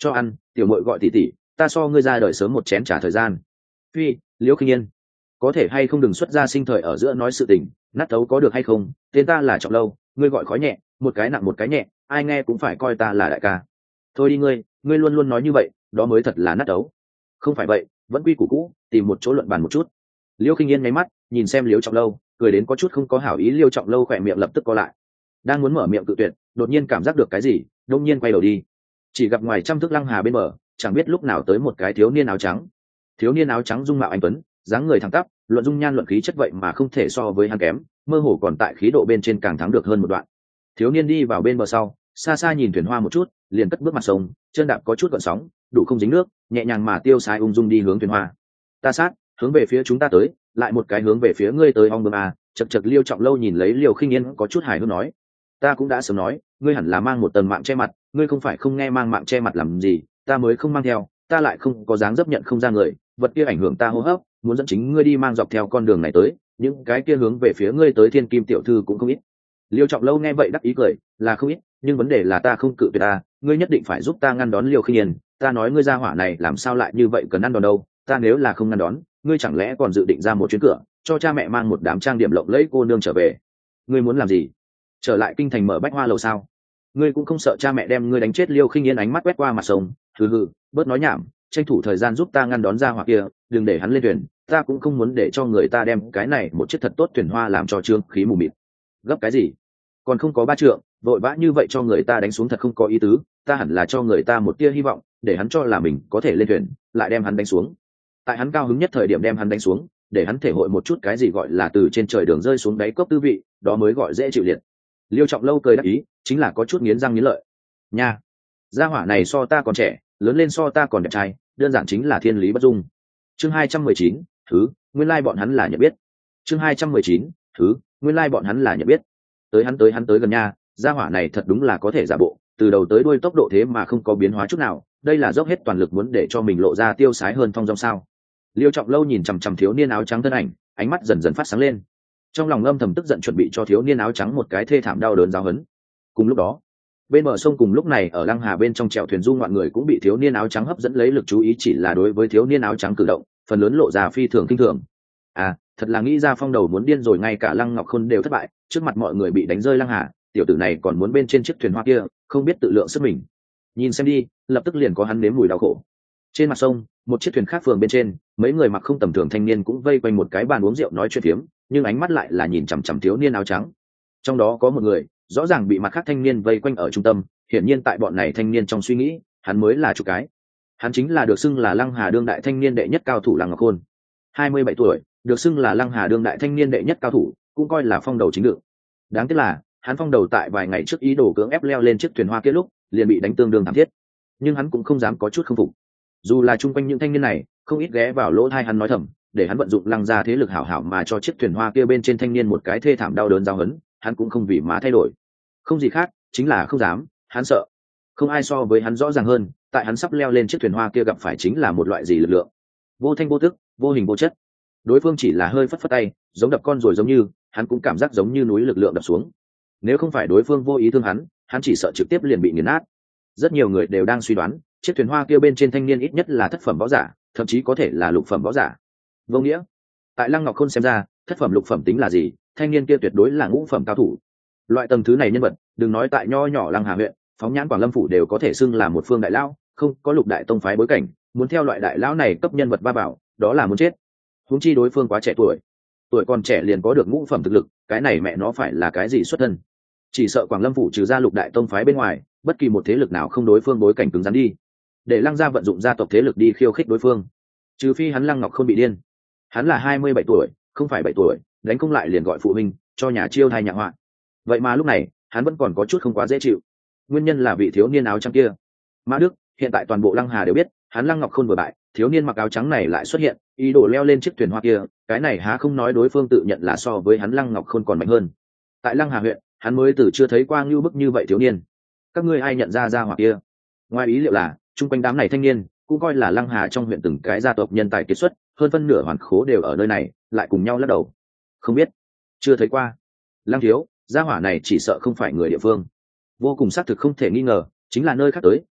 cho ăn, tiểu muội gọi tỷ tỷ, ta so ngươi ra đời sớm một chén trả thời gian. Phi, Liễu Khinh Yên, có thể hay không đừng xuất ra sinh thời ở giữa nói sự tình, nát thấu có được hay không? Tên ta là Trọng Lâu, ngươi gọi khói nhẹ, một cái nặng một cái nhẹ, ai nghe cũng phải coi ta là đại ca. Thôi đi ngươi, ngươi luôn luôn nói như vậy, đó mới thật là nát thấu. Không phải vậy, vẫn quy củ cũ, tìm một chỗ luận bàn một chút. Liễu Khinh Yên nháy mắt, nhìn xem Liễu Trọng Lâu, cười đến có chút không có hảo ý. Liễu Trọng Lâu khỏe miệng lập tức co lại, đang muốn mở miệng cự tuyệt, đột nhiên cảm giác được cái gì, đông nhiên quay đầu đi, chỉ gặp ngoài trăm thước lăng hà bên bờ, chẳng biết lúc nào tới một cái thiếu niên áo trắng. Thiếu niên áo trắng dung mạo anh tuấn, dáng người thẳng tắp, luận dung nhan luận khí chất vậy mà không thể so với hắn kém, mơ hồ còn tại khí độ bên trên càng thắng được hơn một đoạn. Thiếu niên đi vào bên bờ sau, xa xa nhìn thuyền hoa một chút, liền cất bước mặt sông, chân đạp có chút gợn sóng, đủ không dính nước, nhẹ nhàng mà tiêu sái ung dung đi hướng thuyền hoa. Ta sát, hướng về phía chúng ta tới, lại một cái hướng về phía ngươi tới ong bướm à? Chật chật. Liêu Trọng Lâu nhìn lấy Liêu Khinh Yên có chút hài hước nói, ta cũng đã sớm nói, ngươi hẳn là mang một tầng mạng che mặt, ngươi không phải không nghe mang mạng che mặt làm gì, ta mới không mang theo, ta lại không có dáng dấp nhận không ra người, vật kia ảnh hưởng ta hô hấp, muốn dẫn chính ngươi đi mang dọc theo con đường này tới, những cái kia hướng về phía ngươi tới thiên kim tiểu thư cũng không ít. Liêu Trọng Lâu nghe vậy đắc ý cười, là không ít, nhưng vấn đề là ta không cự tuyệt ta, ngươi nhất định phải giúp ta ngăn đón Liêu Khinh Yên, ta nói ngươi ra hỏa này làm sao lại như vậy cần ăn đòn đâu, ta nếu là không ngăn đón, ngươi chẳng lẽ còn dự định ra một chuyến cửa, cho cha mẹ mang một đám trang điểm lộng lẫy cô nương trở về? Ngươi muốn làm gì? Trở lại kinh thành mở bách hoa lầu sao? Ngươi cũng không sợ cha mẹ đem ngươi đánh chết? Liêu Khinh Yên ánh mắt quét qua mặt sông, hừ hừ, bớt nói nhảm, tranh thủ thời gian giúp ta ngăn đón ra hỏa kia, đừng để hắn lên thuyền, ta cũng không muốn để cho người ta đem cái này một chiếc thật tốt thuyền hoa làm cho trương khí mù mịt. Gấp cái gì? Còn không có ba trượng, vội vã như vậy cho người ta đánh xuống thật không có ý tứ, ta hẳn là cho người ta một tia hy vọng, để hắn cho là mình có thể lên thuyền, lại đem hắn đánh xuống. Tại hắn cao hứng nhất thời điểm đem hắn đánh xuống, để hắn thể hội một chút cái gì gọi là từ trên trời đường rơi xuống đáy cốc tư vị, đó mới gọi dễ chịu liệt. Liêu Trọng Lâu cười đắc ý, chính là có chút nghiến răng nghiến lợi. Nha, gia hỏa này so ta còn trẻ, lớn lên so ta còn đẹp trai, đơn giản chính là thiên lý bất dung. Chương hai trăm mười chín, thứ, nguyên lai bọn hắn là nhận biết. Chương hai trăm mười chín, thứ, nguyên lai bọn hắn là nhận biết. Tới hắn tới hắn tới gần nha, gia hỏa này thật đúng là có thể giả bộ, từ đầu tới đuôi tốc độ thế mà không có biến hóa chút nào, đây là dốc hết toàn lực muốn để cho mình lộ ra tiêu sái hơn thong dong sao? Liêu Trọng Lâu nhìn chằm chằm thiếu niên áo trắng thân ảnh, ánh mắt dần dần phát sáng lên, trong lòng âm thầm tức giận chuẩn bị cho thiếu niên áo trắng một cái thê thảm đau đớn giáo hấn. Cùng lúc đó, bên bờ sông cùng lúc này ở lăng hà bên trong chèo thuyền du ngoạn người cũng bị thiếu niên áo trắng hấp dẫn lấy lực chú ý, chỉ là đối với thiếu niên áo trắng cử động, phần lớn lộ ra phi thường kinh thường. À, thật là nghĩ ra phong đầu muốn điên rồi, ngay cả Lăng Ngọc Khôn đều thất bại, trước mặt mọi người bị đánh rơi lăng hà, tiểu tử này còn muốn bên trên chiếc thuyền hoa kia, không biết tự lượng sức mình. Nhìn xem đi, lập tức liền có hắn nếm mùi đau khổ. Trên mặt sông, một chiếc thuyền khác phường bên trên, mấy người mặc không tầm thường thanh niên cũng vây quanh một cái bàn uống rượu nói chuyện phiếm, nhưng ánh mắt lại là nhìn chằm chằm thiếu niên áo trắng. Trong đó có một người, rõ ràng bị mặt khác thanh niên vây quanh ở trung tâm, hiển nhiên tại bọn này thanh niên trong suy nghĩ, hắn mới là chủ cái. Hắn chính là được xưng là Lăng Hà đương đại thanh niên đệ nhất cao thủ Lăng Ngọc Khôn. hai mươi bảy tuổi, được xưng là Lăng Hà đương đại thanh niên đệ nhất cao thủ, cũng coi là phong đầu chính đựng. Đáng tiếc là, hắn phong đầu tại vài ngày trước ý đồ cưỡng ép leo lên chiếc thuyền hoa kia lúc, liền bị đánh tương đương thảm thiết. Nhưng hắn cũng không dám có chút không phục. Dù là chung quanh những thanh niên này, không ít ghé vào lỗ tai hắn nói thầm, để hắn vận dụng Lăng gia thế lực hảo hảo mà cho chiếc thuyền hoa kia bên trên thanh niên một cái thê thảm đau đớn giáo hấn, hắn cũng không vì má thay đổi. Không gì khác, chính là không dám, hắn sợ. Không ai so với hắn rõ ràng hơn, tại hắn sắp leo lên chiếc thuyền hoa kia gặp phải chính là một loại gì lực lượng. Vô thanh vô tức, vô hình vô chất. Đối phương chỉ là hơi phất phất tay, giống đập con rồi giống như, hắn cũng cảm giác giống như núi lực lượng đập xuống. Nếu không phải đối phương vô ý thương hắn, hắn chỉ sợ trực tiếp liền bị nghiền nát. Rất nhiều người đều đang suy đoán, chiếc thuyền hoa kia bên trên thanh niên ít nhất là thất phẩm võ giả, thậm chí có thể là lục phẩm võ giả. Vô nghĩa, tại Lăng Ngọc Khôn xem ra, thất phẩm lục phẩm tính là gì, thanh niên kia tuyệt đối là ngũ phẩm cao thủ. Loại tầng thứ này nhân vật, đừng nói tại nho nhỏ Lăng Hà huyện, phóng nhãn Quảng Lâm phủ đều có thể xưng là một phương đại lão, không có lục đại tông phái bối cảnh, muốn theo loại đại lão này cấp nhân vật ba bảo, đó là muốn chết. Huống chi đối phương quá trẻ tuổi, tuổi còn trẻ liền có được ngũ phẩm thực lực, cái này mẹ nó phải là cái gì xuất thân? Chỉ sợ Quảng Lâm phủ trừ ra lục đại tông phái bên ngoài, bất kỳ một thế lực nào không đối phương bối cảnh cứng rắn đi, để Lăng gia vận dụng gia tộc thế lực đi khiêu khích đối phương. Trừ phi hắn Lăng Ngọc không bị điên. Hắn là hai mươi bảy tuổi, không phải bảy tuổi, đánh không lại liền gọi phụ huynh, cho nhà chiêu thai nhạ họa. Vậy mà lúc này, hắn vẫn còn có chút không quá dễ chịu. Nguyên nhân là vị thiếu niên áo trắng kia. Mã Đức, hiện tại toàn bộ Lăng Hà đều biết, hắn Lăng Ngọc Khôn vừa bại, thiếu niên mặc áo trắng này lại xuất hiện, ý đồ leo lên chiếc thuyền hoa kia, cái này há không nói đối phương tự nhận là so với hắn Lăng Ngọc Khôn còn mạnh hơn. Tại Lăng Hà huyện, hắn mới từ chưa thấy qua ngưu bức như vậy thiếu niên. Các ngươi ai nhận ra ra hỏa kia? Ngoài ý liệu là, chung quanh đám này thanh niên cũng coi là Lăng Hà trong huyện từng cái gia tộc nhân tài kiệt xuất, hơn phân nửa hoàn khố đều ở nơi này, lại cùng nhau lắc đầu. Không biết, chưa thấy qua. Lăng thiếu, gia hỏa này chỉ sợ không phải người địa phương. Vô cùng xác thực không thể nghi ngờ, chính là nơi khác tới,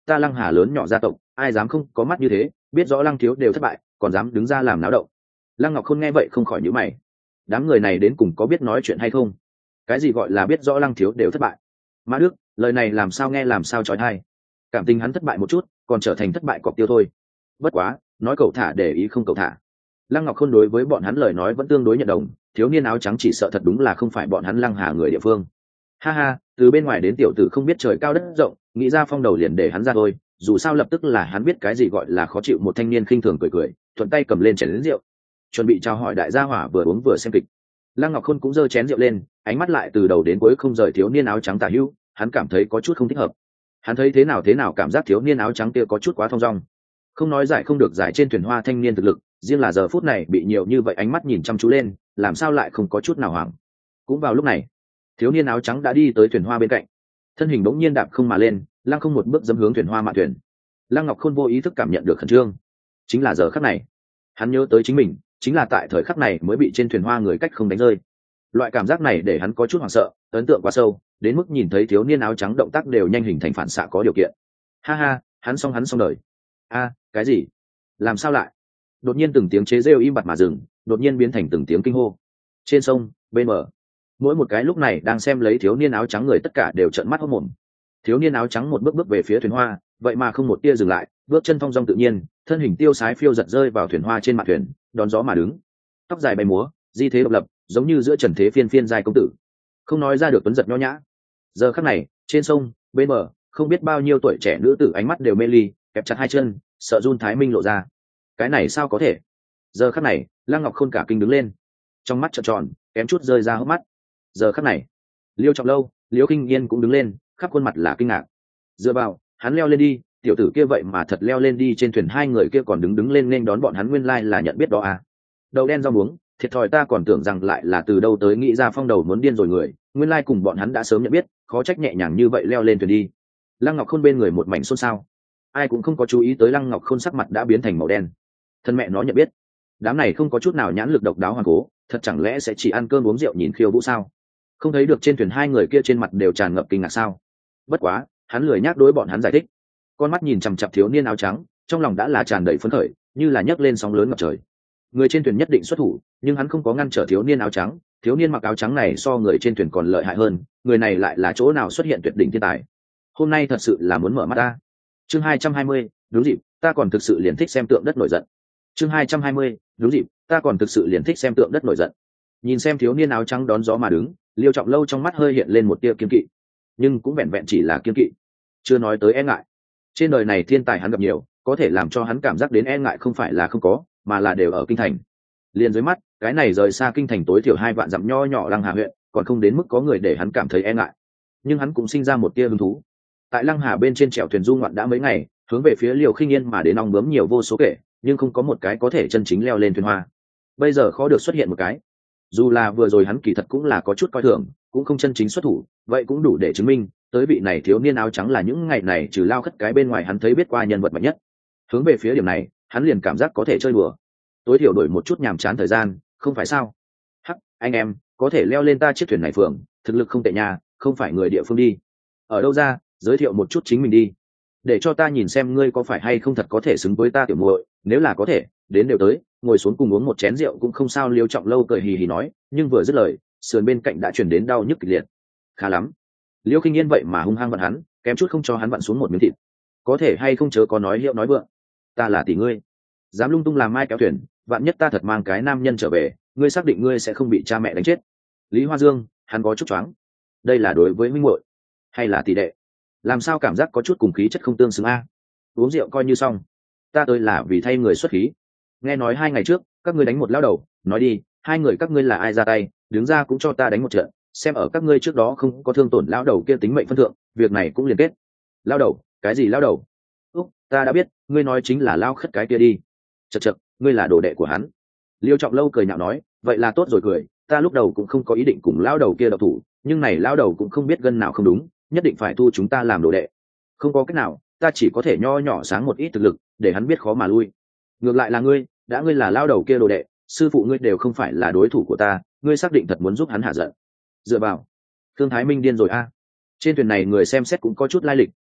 ta Lăng Hà lớn nhỏ gia tộc ai dám không có mắt như thế, biết rõ Lăng thiếu đều thất bại còn dám đứng ra làm náo động. Lăng Ngọc Khôn nghe vậy không khỏi nhíu mày, đám người này đến cùng có biết nói chuyện hay không? Cái gì gọi là biết rõ Lăng thiếu đều thất bại? Mã Đức, lời này làm sao nghe làm sao chói tai. Cảm tình hắn thất bại một chút còn trở thành thất bại cọc tiêu thôi. Bất quá nói cậu thả để ý không cậu thả. Lăng Ngọc Khôn đối với bọn hắn lời nói vẫn tương đối nhận đồng, thiếu niên áo trắng chỉ sợ thật đúng là không phải bọn hắn Lăng Hà người địa phương. Ha ha, từ bên ngoài đến tiểu tử không biết trời cao đất rộng, nghĩ ra phong đầu liền để hắn ra thôi, dù sao lập tức là hắn biết cái gì gọi là khó chịu. Một thanh niên khinh thường cười cười, thuận tay cầm lên chén lớn rượu, chuẩn bị chào hỏi đại gia hỏa vừa uống vừa xem kịch. Lăng Ngọc Khôn cũng giơ chén rượu lên, ánh mắt lại từ đầu đến cuối không rời thiếu niên áo trắng tả hữu, hắn cảm thấy có chút không thích hợp. Hắn thấy thế nào thế nào cảm giác thiếu niên áo trắng kia có chút quá thong dong, không nói giải không được giải trên thuyền hoa thanh niên thực lực, riêng là giờ phút này bị nhiều như vậy ánh mắt nhìn chăm chú lên, làm sao lại không có chút nào hoảng. Cũng vào lúc này, thiếu niên áo trắng đã đi tới thuyền hoa bên cạnh, thân hình bỗng nhiên đạp không mà lên, lăng không một bước dẫm hướng thuyền hoa mạn thuyền. Lăng Ngọc Khôn vô ý thức cảm nhận được khẩn trương, chính là giờ khắc này hắn nhớ tới chính mình chính là tại thời khắc này mới bị trên thuyền hoa người cách không đánh rơi. Loại cảm giác này để hắn có chút hoảng sợ, ấn tượng quá sâu đến mức nhìn thấy thiếu niên áo trắng động tác đều nhanh hình thành phản xạ có điều kiện. Ha ha, hắn xong hắn xong đời. A, cái gì? Làm sao lại? Đột nhiên từng tiếng chế rêu im bặt mà dừng, đột nhiên biến thành từng tiếng kinh hô. Trên sông bên bờ, mỗi một cái lúc này đang xem lấy thiếu niên áo trắng người tất cả đều trợn mắt hốt mồm. Thiếu niên áo trắng một bước bước về phía thuyền hoa, vậy mà không một tia dừng lại, bước chân thong dong tự nhiên, thân hình tiêu sái phiêu giật rơi vào thuyền hoa trên mặt thuyền, đón gió mà đứng, tóc dài bay múa, di thế độc lập, giống như giữa trần thế phiên phiên giai công tử, không nói ra được tuấn giật nho nhã. Giờ khắc này, trên sông bên bờ, không biết bao nhiêu tuổi trẻ nữ tử ánh mắt đều mê ly, kẹp chặt hai chân, sợ run thái minh lộ ra. Cái này sao có thể? Giờ khắc này, Lăng Ngọc Khôn cả kinh đứng lên, trong mắt trợn tròn, kém chút rơi ra hốc mắt. Giờ khắc này, Liêu Trọng Lâu, Liễu Kinh Yên cũng đứng lên, khắp khuôn mặt là kinh ngạc. Dựa vào, hắn leo lên đi, tiểu tử kia vậy mà thật leo lên đi. Trên thuyền hai người kia còn đứng đứng lên nên đón bọn hắn, nguyên lai là nhận biết đó à? Đầu đen rau muống, thiệt thòi ta còn tưởng rằng lại là từ đâu tới nghĩ ra phong đầu muốn điên rồi người, nguyên lai cùng bọn hắn đã sớm nhận biết, khó trách nhẹ nhàng như vậy leo lên thuyền đi. Lăng Ngọc Khôn bên người một mảnh xôn xao, ai cũng không có chú ý tới Lăng Ngọc Khôn sắc mặt đã biến thành màu đen. Thân mẹ nó nhận biết, đám này không có chút nào nhãn lực độc đáo hoàn cố, thật chẳng lẽ sẽ chỉ ăn cơm uống rượu nhìn khiêu vũ sao? Không thấy được trên thuyền hai người kia trên mặt đều tràn ngập kinh ngạc sao? Bất quá hắn lười nhắc đối bọn hắn giải thích, con mắt nhìn chằm chặp thiếu niên áo trắng, trong lòng đã là tràn đầy phấn khởi, như là nhấc lên sóng lớn ngập trời. Người trên thuyền nhất định xuất thủ, nhưng hắn không có ngăn trở thiếu niên áo trắng. Thiếu niên mặc áo trắng này so người trên thuyền còn lợi hại hơn, người này lại là chỗ nào xuất hiện tuyệt đỉnh thiên tài. Hôm nay thật sự là muốn mở mắt ta. Chương hai trăm hai mươi, đúng dịp, ta còn thực sự liền thích xem tượng đất nổi giận. Chương hai trăm hai mươi, đúng dịp, ta còn thực sự liền thích xem tượng đất nổi giận. Nhìn xem thiếu niên áo trắng đón gió mà đứng, Liêu Trọng Lâu trong mắt hơi hiện lên một tia kiên kỵ, nhưng cũng vẹn vẹn chỉ là kiên kỵ, chưa nói tới e ngại. Trên đời này thiên tài hắn gặp nhiều, có thể làm cho hắn cảm giác đến e ngại không phải là không có, mà là đều ở kinh thành. Liền dưới mắt, cái này rời xa kinh thành tối thiểu hai vạn dặm nho nhỏ Lăng Hà huyện, còn không đến mức có người để hắn cảm thấy e ngại. Nhưng hắn cũng sinh ra một tia hứng thú. Tại Lăng Hà bên trên chèo thuyền du ngoạn đã mấy ngày, hướng về phía Liều Khinh Yên mà đến ong bướm nhiều vô số kể, nhưng không có một cái có thể chân chính leo lên thuyền hoa. Bây giờ khó được xuất hiện một cái. Dù là vừa rồi hắn kỳ thật cũng là có chút coi thường, cũng không chân chính xuất thủ, vậy cũng đủ để chứng minh tới vị này thiếu niên áo trắng là những ngày này trừ Lao Khất cái bên ngoài hắn thấy biết qua nhân vật mạnh nhất. Hướng về phía điểm này, hắn liền cảm giác có thể chơi đùa, tối thiểu đổi một chút nhàm chán thời gian, không phải sao? Hắc, anh em, có thể leo lên ta chiếc thuyền này phường, thực lực không tệ nha, không phải người địa phương đi. Ở đâu ra, giới thiệu một chút chính mình đi, để cho ta nhìn xem ngươi có phải hay không thật có thể xứng với ta tiểu muội. Nếu là có thể, đến đều tới, ngồi xuống cùng uống một chén rượu cũng không sao. Liêu Trọng Lâu cười hì hì nói, nhưng vừa dứt lời, sườn bên cạnh đã chuyển đến đau nhức kịch liệt. Khá lắm, Liêu Khinh Yên vậy mà hung hăng vặn hắn, kém chút không cho hắn vặn xuống một miếng thịt. Có thể hay không chớ có nói hiệu nói vượng, ta là tỷ ngươi, dám lung tung làm mai kéo thuyền, vạn nhất ta thật mang cái nam nhân trở về, ngươi xác định ngươi sẽ không bị cha mẹ đánh chết. Lý Hoa Dương, hắn có chút choáng, đây là đối với minh muội hay là tỷ đệ? Làm sao cảm giác có chút cùng khí chất không tương xứng a? Uống rượu coi như xong, ta tới là vì thay người xuất khí. Nghe nói hai ngày trước các ngươi đánh một lão đầu, nói đi, hai người các ngươi là ai ra tay, đứng ra cũng cho ta đánh một trận, xem ở các ngươi trước đó không có thương tổn lão đầu kia tính mệnh phân thượng, việc này cũng liên kết. Lão đầu? Cái gì lão đầu? Úc, ta đã biết, ngươi nói chính là Lao Khất cái kia đi. Chậc chậc, ngươi là đồ đệ của hắn. Liêu Trọng Lâu cười nhạo nói, vậy là tốt rồi cười, ta lúc đầu cũng không có ý định cùng lão đầu kia độc thủ, nhưng này lão đầu cũng không biết gân nào không đúng, nhất định phải thu chúng ta làm đồ đệ. Không có cách nào, ta chỉ có thể nho nhỏ sáng một ít thực lực, để hắn biết khó mà lui. Ngược lại là ngươi, đã ngươi là lão đầu kia đồ đệ, sư phụ ngươi đều không phải là đối thủ của ta, ngươi xác định thật muốn giúp hắn hạ giận? Dựa vào, Thương Thái Minh điên rồi a. Trên thuyền này người xem xét cũng có chút lai lịch,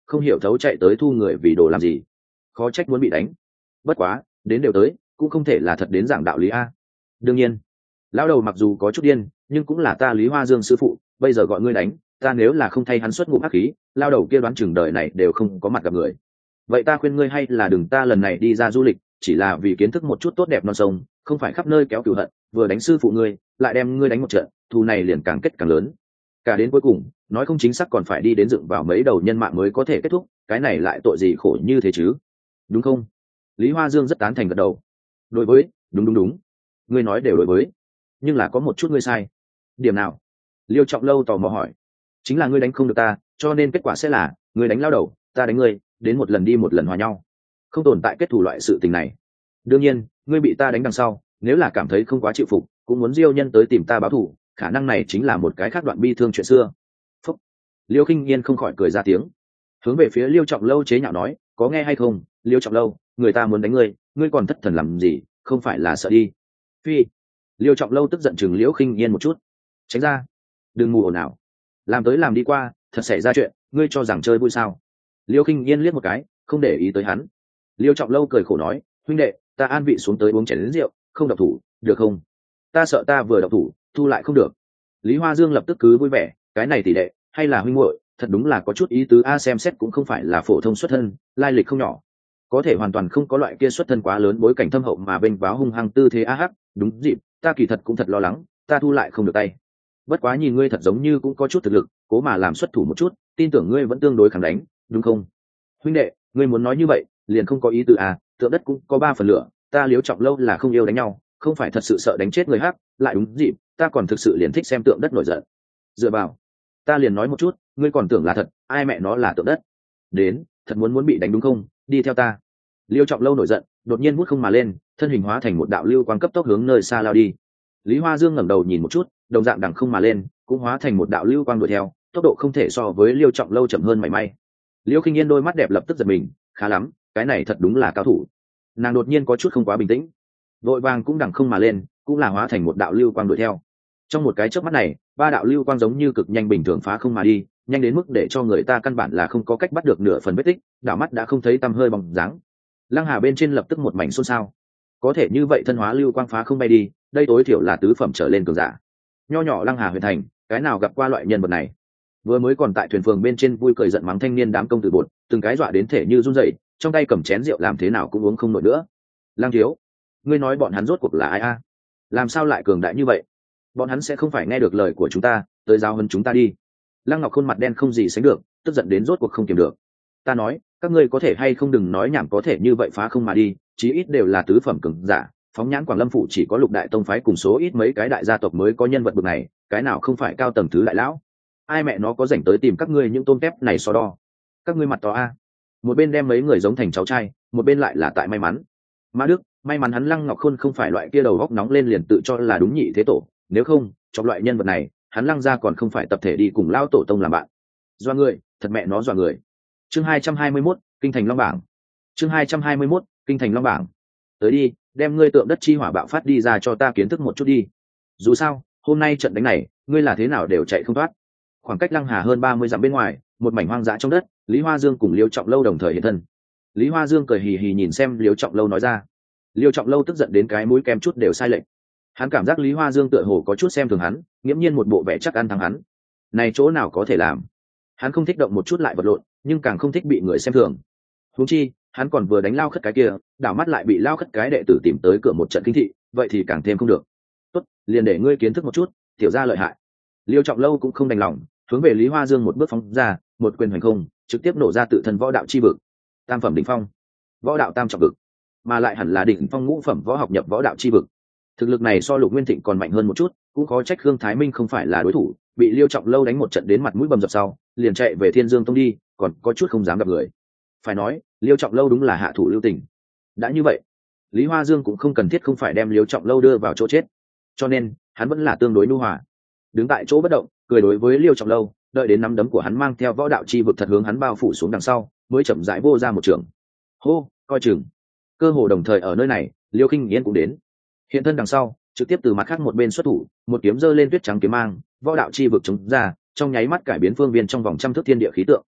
không hiểu thấu chạy tới thu người vì đồ làm gì, khó trách muốn bị đánh. Bất quá đến đều tới cũng không thể là thật đến giảng đạo lý a. Đương nhiên lão đầu mặc dù có chút điên nhưng cũng là ta Lý Hoa Dương sư phụ, bây giờ gọi ngươi đánh ta, nếu là không thay hắn xuất ngụm ác khí, lao đầu kia đoán chừng đời này đều không có mặt gặp người. Vậy ta khuyên ngươi hay là đừng ta lần này đi ra du lịch chỉ là vì kiến thức một chút tốt đẹp non sông, không phải khắp nơi kéo cửu hận, vừa đánh sư phụ ngươi lại đem ngươi đánh một trận, thù này liền càng kết càng lớn. Cả đến cuối cùng nói không chính xác còn phải đi đến dựng vào mấy đầu nhân mạng mới có thể kết thúc, cái này lại tội gì khổ như thế chứ, đúng không? Lý Hoa Dương rất tán thành gật đầu. Đối với, đúng đúng đúng, ngươi nói đều đối với, nhưng là có một chút ngươi sai. Điểm nào? Liêu Trọng Lâu tò mò hỏi. Chính là ngươi đánh không được ta, cho nên kết quả sẽ là ngươi đánh lao đầu, ta đánh ngươi, đến một lần đi một lần hòa nhau, không tồn tại kết thù loại sự tình này. Đương nhiên ngươi bị ta đánh đằng sau, nếu là cảm thấy không quá chịu phục cũng muốn diêu nhân tới tìm ta báo thù, khả năng này chính là một cái khác đoạn bi thương chuyện xưa. Phúc. Liêu Khinh Nhiên không khỏi cười ra tiếng, hướng về phía Liêu Trọng Lâu chế nhạo nói, có nghe hay không, Liêu Trọng Lâu, người ta muốn đánh ngươi ngươi còn thất thần làm gì, không phải là sợ đi? Phi. Liêu Trọng Lâu tức giận chừng Liêu Khinh Nhiên một chút, tránh ra, đừng mù ồn ào, làm tới làm đi qua thật xảy ra chuyện ngươi cho rằng chơi vui sao? Liêu Khinh Nhiên liếc một cái không để ý tới hắn. Liêu Trọng Lâu cười khổ nói, huynh đệ ta an vị xuống tới uống chén rượu, không độc thủ được không? Ta sợ ta vừa độc thủ thu lại không được. Lý Hoa Dương lập tức cứ vui vẻ, cái này tỷ đệ hay là huynh muội thật đúng là có chút ý tứ a, xem xét cũng không phải là phổ thông xuất thân, lai lịch không nhỏ, có thể hoàn toàn không có loại kia xuất thân quá lớn bối cảnh thâm hậu mà bênh váo hung hăng tư thế a hắc. Đúng dịp, ta kỳ thật cũng thật lo lắng ta thu lại không được tay, bất quá nhìn ngươi thật giống như cũng có chút thực lực, cố mà làm xuất thủ một chút, tin tưởng ngươi vẫn tương đối kháng đánh, đúng không? Huynh đệ ngươi muốn nói như vậy liền không có ý tứ à, tượng đất cũng có ba phần lửa, ta Liếu Trọng Lâu là không yêu đánh nhau, không phải thật sự sợ đánh chết người hắc, lại đúng dịp ta còn thực sự liền thích xem tượng đất nổi giận. Dựa vào, ta liền nói một chút ngươi còn tưởng là thật, ai mẹ nó là tượng đất? Đến thật muốn muốn bị đánh đúng không, đi theo ta. Liêu Trọng Lâu nổi giận đột nhiên vút không mà lên, thân hình hóa thành một đạo lưu quang cấp tốc hướng nơi xa lao đi. Lý Hoa Dương ngẩng đầu nhìn một chút, đồng dạng đằng không mà lên cũng hóa thành một đạo lưu quang đuổi theo, tốc độ không thể so với Liêu Trọng Lâu chậm hơn mảy may. Liêu Khinh Nhiên đôi mắt đẹp lập tức giật mình, khá lắm, cái này thật đúng là cao thủ. Nàng đột nhiên có chút không quá bình tĩnh, vội vàng cũng đằng không mà lên cũng là hóa thành một đạo lưu quang đuổi theo. Trong một cái chớp mắt này ba đạo lưu quang giống như cực nhanh bình thường phá không mà đi, nhanh đến mức để cho người ta căn bản là không có cách bắt được nửa phần vết tích, đảo mắt đã không thấy tăm hơi bóng dáng. Lăng Hà bên trên lập tức một mảnh xôn xao, có thể như vậy thân hóa lưu quang phá không bay đi, đây tối thiểu là tứ phẩm trở lên cường giả. Nho nhỏ Lăng Hà huyền thành cái nào gặp qua loại nhân vật này, vừa mới còn tại thuyền phường bên trên vui cười giận mắng thanh niên đám công tử bột, từng cái dọa đến thể như run rẩy, trong tay cầm chén rượu làm thế nào cũng uống không nổi nữa. Lăng thiếu, ngươi nói bọn hắn rốt cuộc là ai a? Làm sao lại cường đại như vậy? Bọn hắn sẽ không phải nghe được lời của chúng ta tới giao hơn chúng ta đi? Lăng Ngọc khuôn mặt đen không gì sánh được, tức giận đến rốt cuộc không kiềm được. Ta nói các ngươi có thể hay không đừng nói nhảm, có thể như vậy phá không mà đi, chí ít đều là tứ phẩm cường giả, phóng nhãn Quảng Lâm phủ chỉ có Lục đại tông phái cùng số ít mấy cái đại gia tộc mới có nhân vật bậc này, cái nào không phải cao tầng thứ đại lão? Ai mẹ nó có rảnh tới tìm các ngươi những tôm tép này so đo? Các ngươi mặt to a. Một bên đem mấy người giống thành cháu trai, một bên lại là tại may mắn. Mã Đức, may mắn hắn Lăng Ngọc Khôn không phải loại kia đầu góc nóng lên liền tự cho là đúng nhị thế tổ, nếu không trong loại nhân vật này hắn Lăng gia còn không phải tập thể đi cùng lao tổ tông làm bạn. Doa người, thật mẹ nó doa người. Chương hai trăm hai mươi mốt, kinh thành long bảng. Chương hai trăm hai mươi mốt, kinh thành long bảng. Tới đi, đem ngươi tượng đất chi hỏa bạo phát đi ra cho ta kiến thức một chút đi. Dù sao hôm nay trận đánh này ngươi là thế nào đều chạy không thoát. Khoảng cách Lăng Hà hơn ba mươi dặm bên ngoài, một mảnh hoang dã trong đất, Lý Hoa Dương cùng Liêu Trọng Lâu đồng thời hiện thân. Lý Hoa Dương cười hì hì nhìn xem Liêu Trọng Lâu nói ra. Liêu Trọng Lâu tức giận đến cái mũi kem chút đều sai lệch. Hắn cảm giác Lý Hoa Dương tựa hồ có chút xem thường hắn, nghiễm nhiên một bộ vẻ chắc ăn thắng hắn. Này chỗ nào có thể làm? Hắn không thích động một chút lại vật lộn, nhưng càng không thích bị người xem thường. Huống chi hắn còn vừa đánh lao khất cái kia, đảo mắt lại bị lao khất cái đệ tử tìm tới cửa một trận kinh thị, vậy thì càng thêm không được. Tốt, liền để ngươi kiến thức một chút tiểu gia lợi hại. Liêu Trọng Lâu cũng không đành lòng, hướng về Lý Hoa Dương một bước phóng ra, một quyền hoành không, trực tiếp nổ ra tự thân võ đạo chi vực, tam phẩm đỉnh phong, võ đạo tam trọng vực, mà lại hẳn là đỉnh phong ngũ phẩm võ học nhập võ đạo chi vực. Thực lực này so Lục Nguyên Thịnh còn mạnh hơn một chút, cũng có trách Khương Thái Minh không phải là đối thủ, bị Liêu Trọng Lâu đánh một trận đến mặt mũi bầm dập sau, liền chạy về Thiên Dương Tông đi, còn có chút không dám gặp người. Phải nói, Liêu Trọng Lâu đúng là hạ thủ lưu tình. Đã như vậy, Lý Hoa Dương cũng không cần thiết không phải đem Liêu Trọng Lâu đưa vào chỗ chết, cho nên hắn vẫn là tương đối nhu hòa, đứng tại chỗ bất động, cười đối với Liêu Trọng Lâu, đợi đến nắm đấm của hắn mang theo võ đạo chi vực thật hướng hắn bao phủ xuống đằng sau, mới chậm rãi vô ra một trường. Hô, coi chừng. Cơ hồ đồng thời ở nơi này, Liêu Khinh Yên cũng đến. Hiện thân đằng sau, trực tiếp từ mặt khác một bên xuất thủ, một kiếm giơ lên tuyết trắng kiếm mang, võ đạo chi vực chống ra, trong nháy mắt cải biến phương viên trong vòng trăm thước thiên địa khí tượng.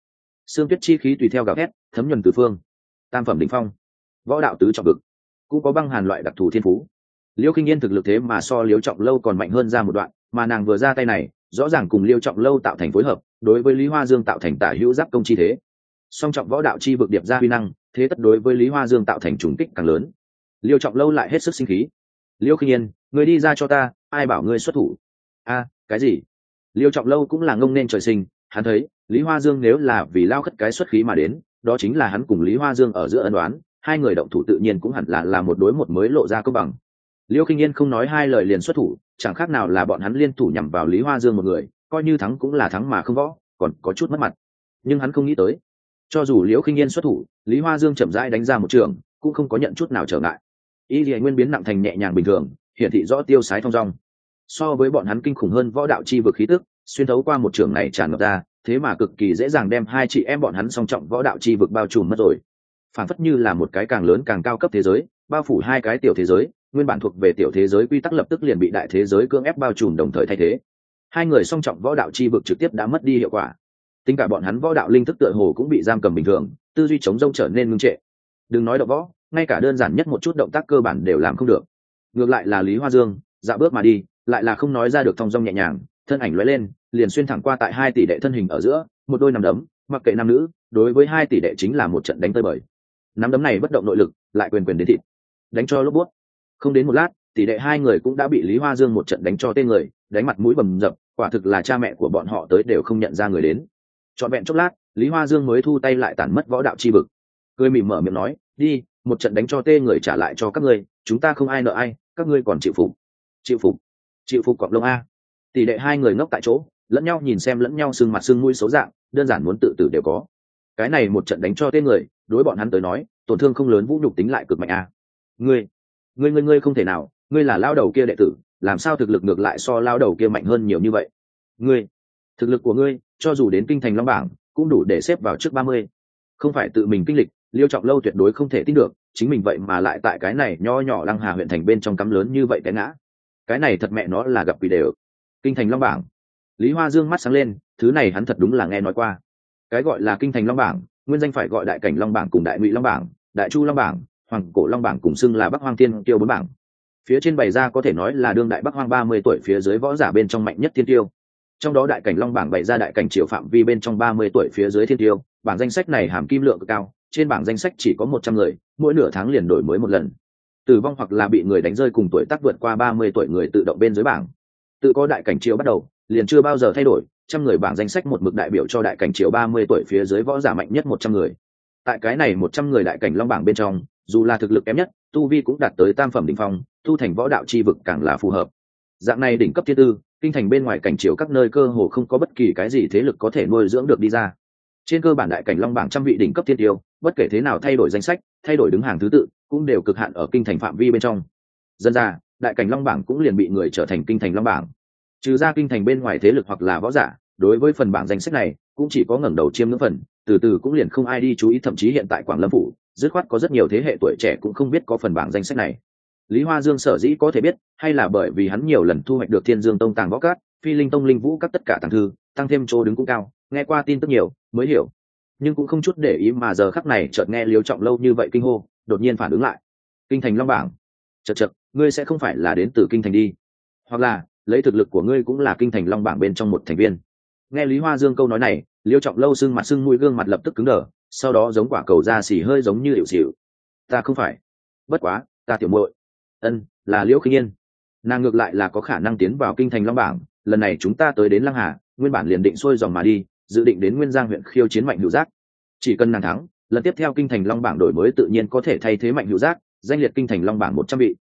Sương tuyết chi khí tùy theo gào thét thấm nhuần từ phương. Tam phẩm đỉnh phong, võ đạo tứ trọng vực, cũng có băng hàn loại đặc thù thiên phú. Liêu Khinh Yên thực lực thế mà so Liêu Trọng Lâu còn mạnh hơn ra một đoạn, mà nàng vừa ra tay này rõ ràng cùng Liêu Trọng Lâu tạo thành phối hợp, đối với Lý Hoa Dương tạo thành tả hữu giáp công chi thế. Song trọng võ đạo chi vực điệp ra huy năng, thế tất đối với Lý Hoa Dương tạo thành trùng kích càng lớn. Liêu Trọng Lâu lại hết sức sinh khí. Liêu Khinh Yên, người đi ra cho ta, ai bảo ngươi xuất thủ? A, cái gì? Liêu Trọng Lâu cũng là ngông nên trời sinh, hắn thấy Lý Hoa Dương nếu là vì lao khất cái xuất khí mà đến, đó chính là hắn cùng Lý Hoa Dương ở giữa ân đoán, hai người động thủ tự nhiên cũng hẳn là là một đối một mới lộ ra công bằng. Liêu Khinh Yên không nói hai lời liền xuất thủ, chẳng khác nào là bọn hắn liên thủ nhằm vào Lý Hoa Dương một người, coi như thắng cũng là thắng mà không võ, còn có chút mất mặt. Nhưng hắn không nghĩ tới, cho dù Liêu Khinh Yên xuất thủ, Lý Hoa Dương chậm rãi đánh ra một trường, cũng không có nhận chút nào trở ngại. Y Liễu Nguyên biến nặng thành nhẹ nhàng bình thường, hiển thị rõ tiêu sái thong dong. So với bọn hắn kinh khủng hơn võ đạo chi vực khí tức, xuyên thấu qua một trường này tràn ngập ra, thế mà cực kỳ dễ dàng đem hai chị em bọn hắn song trọng võ đạo chi vực bao trùm mất rồi. Phản phất như là một cái càng lớn càng cao cấp thế giới, bao phủ hai cái tiểu thế giới, nguyên bản thuộc về tiểu thế giới quy tắc lập tức liền bị đại thế giới cưỡng ép bao trùm đồng thời thay thế. Hai người song trọng võ đạo chi vực trực tiếp đã mất đi hiệu quả. Tính cả bọn hắn võ đạo linh thức tựa hồ cũng bị giam cầm bình thường, tư duy chống rông trở nên ngưng trệ. Đừng nói động võ, ngay cả đơn giản nhất một chút động tác cơ bản đều làm không được. Ngược lại là Lý Hoa Dương, dạo bước mà đi, lại là không nói ra được thong dong nhẹ nhàng, thân ảnh lóe lên, liền xuyên thẳng qua tại hai tỷ đệ thân hình ở giữa, một đôi nắm đấm, mặc kệ nam nữ, đối với hai tỷ đệ chính là một trận đánh tơi bời. Nắm đấm này bất động nội lực, lại quyền quyền đến thịt, đánh cho lốp bút. Không đến một lát, tỷ đệ hai người cũng đã bị Lý Hoa Dương một trận đánh cho tên người, đánh mặt mũi bầm dập, quả thực là cha mẹ của bọn họ tới đều không nhận ra người đến. Trọn vẹn chốc lát, Lý Hoa Dương mới thu tay lại tản mất võ đạo chi vực, cười mỉm mở miệng nói, đi, một trận đánh cho tê người trả lại cho các ngươi, chúng ta không ai nợ ai, các ngươi còn chịu phục? Chịu phục? Chịu phục cọp lông a? Tỷ đệ hai người ngốc tại chỗ, lẫn nhau nhìn xem lẫn nhau sưng mặt sưng mũi xấu dạng, đơn giản muốn tự tử đều có. Cái này một trận đánh cho tên người, đối bọn hắn tới nói, tổn thương không lớn, vũ nhục tính lại cực mạnh a. Ngươi, ngươi ngươi ngươi không thể nào, ngươi là lao đầu kia đệ tử, làm sao thực lực ngược lại so lao đầu kia mạnh hơn nhiều như vậy? Ngươi, thực lực của ngươi, cho dù đến kinh thành long bảng, cũng đủ để xếp vào trước ba mươi. Không phải tự mình kinh lịch, Liêu Trọng Lâu tuyệt đối không thể tin được, chính mình vậy mà lại tại cái này nho nhỏ Lăng Hà huyện thành bên trong cắm lớn như vậy té ngã. Cái này thật mẹ nó là gặp quỷ đều. Kinh thành long bảng. Lý Hoa Dương mắt sáng lên, thứ này hắn thật đúng là nghe nói qua. Cái gọi là kinh thành long bảng, nguyên danh phải gọi đại cảnh long bảng cùng đại ngụy long bảng, đại chu long bảng, hoàng cổ long bảng cùng xưng là Bắc Hoang Thiên Tiêu bốn bảng. Phía trên bày ra có thể nói là đương đại Bắc Hoang ba mươi tuổi phía dưới võ giả bên trong mạnh nhất thiên tiêu. Trong đó đại cảnh long bảng bày ra đại cảnh triệu phạm vi bên trong ba mươi tuổi phía dưới thiên tiêu, bảng danh sách này hàm kim lượng cực cao, trên bảng danh sách chỉ có một trăm người, mỗi nửa tháng liền đổi mới một lần. Tử vong hoặc là bị người đánh rơi cùng tuổi tác vượt qua ba mươi tuổi người tự động bên dưới bảng. Tự có đại cảnh triệu bắt đầu, liền chưa bao giờ thay đổi, trăm người bảng danh sách một mực đại biểu cho đại cảnh triệu ba mươi tuổi phía dưới võ giả mạnh nhất một trăm người. Tại cái này một trăm người đại cảnh long bảng bên trong, dù là thực lực kém nhất, tu vi cũng đạt tới tam phẩm đỉnh phong, tu thành võ đạo chi vực càng là phù hợp. Dạng này đỉnh cấp thiên tư, kinh thành bên ngoài cảnh triệu các nơi cơ hồ không có bất kỳ cái gì thế lực có thể nuôi dưỡng được đi ra. Trên cơ bản đại cảnh long bảng trăm vị đỉnh cấp thiên tiêu, bất kể thế nào thay đổi danh sách, thay đổi đứng hàng thứ tự, cũng đều cực hạn ở kinh thành phạm vi bên trong. Dân ra, đại cảnh long bảng cũng liền bị người trở thành kinh thành long bảng. Trừ ra kinh thành bên ngoài thế lực hoặc là võ giả, đối với phần bảng danh sách này, cũng chỉ có ngẩng đầu chiêm ngưỡng phần, từ từ cũng liền không ai đi chú ý, thậm chí hiện tại Quảng Lâm phủ, dứt khoát có rất nhiều thế hệ tuổi trẻ cũng không biết có phần bảng danh sách này. Lý Hoa Dương sở dĩ có thể biết, hay là bởi vì hắn nhiều lần thu hoạch được Thiên Dương Tông tàng võ cát, Phi Linh Tông linh vũ các tất cả tàng thư, tăng thêm chỗ đứng cũng cao, nghe qua tin tức nhiều, mới hiểu. Nhưng cũng không chút để ý mà giờ khắc này chợt nghe Liêu Trọng Lâu như vậy kinh hô, đột nhiên phản ứng lại. Kinh thành long bảng. Chậc chậc, ngươi sẽ không phải là đến từ kinh thành đi? Hoặc là, lấy thực lực của ngươi cũng là kinh thành long bảng bên trong một thành viên? Nghe Lý Hoa Dương câu nói này, Liêu Trọng Lâu sưng mặt sưng mũi, gương mặt lập tức cứng đờ, sau đó giống quả cầu da xỉ hơi giống như hiệu xỉu. Ta không phải. Bất quá, ta tiểu muội. Ân, là Liễu Khinh Yên. Nàng ngược lại là có khả năng tiến vào kinh thành long bảng, lần này chúng ta tới đến Lăng Hà, nguyên bản liền định xuôi dòng mà đi, dự định đến Nguyên Giang huyện khiêu chiến Mạnh Hữu Giác. Chỉ cần nàng thắng, lần tiếp theo kinh thành long bảng đổi mới tự nhiên có thể thay thế Mạnh Hữu Giác, danh liệt kinh thành long bảng một trăm vị.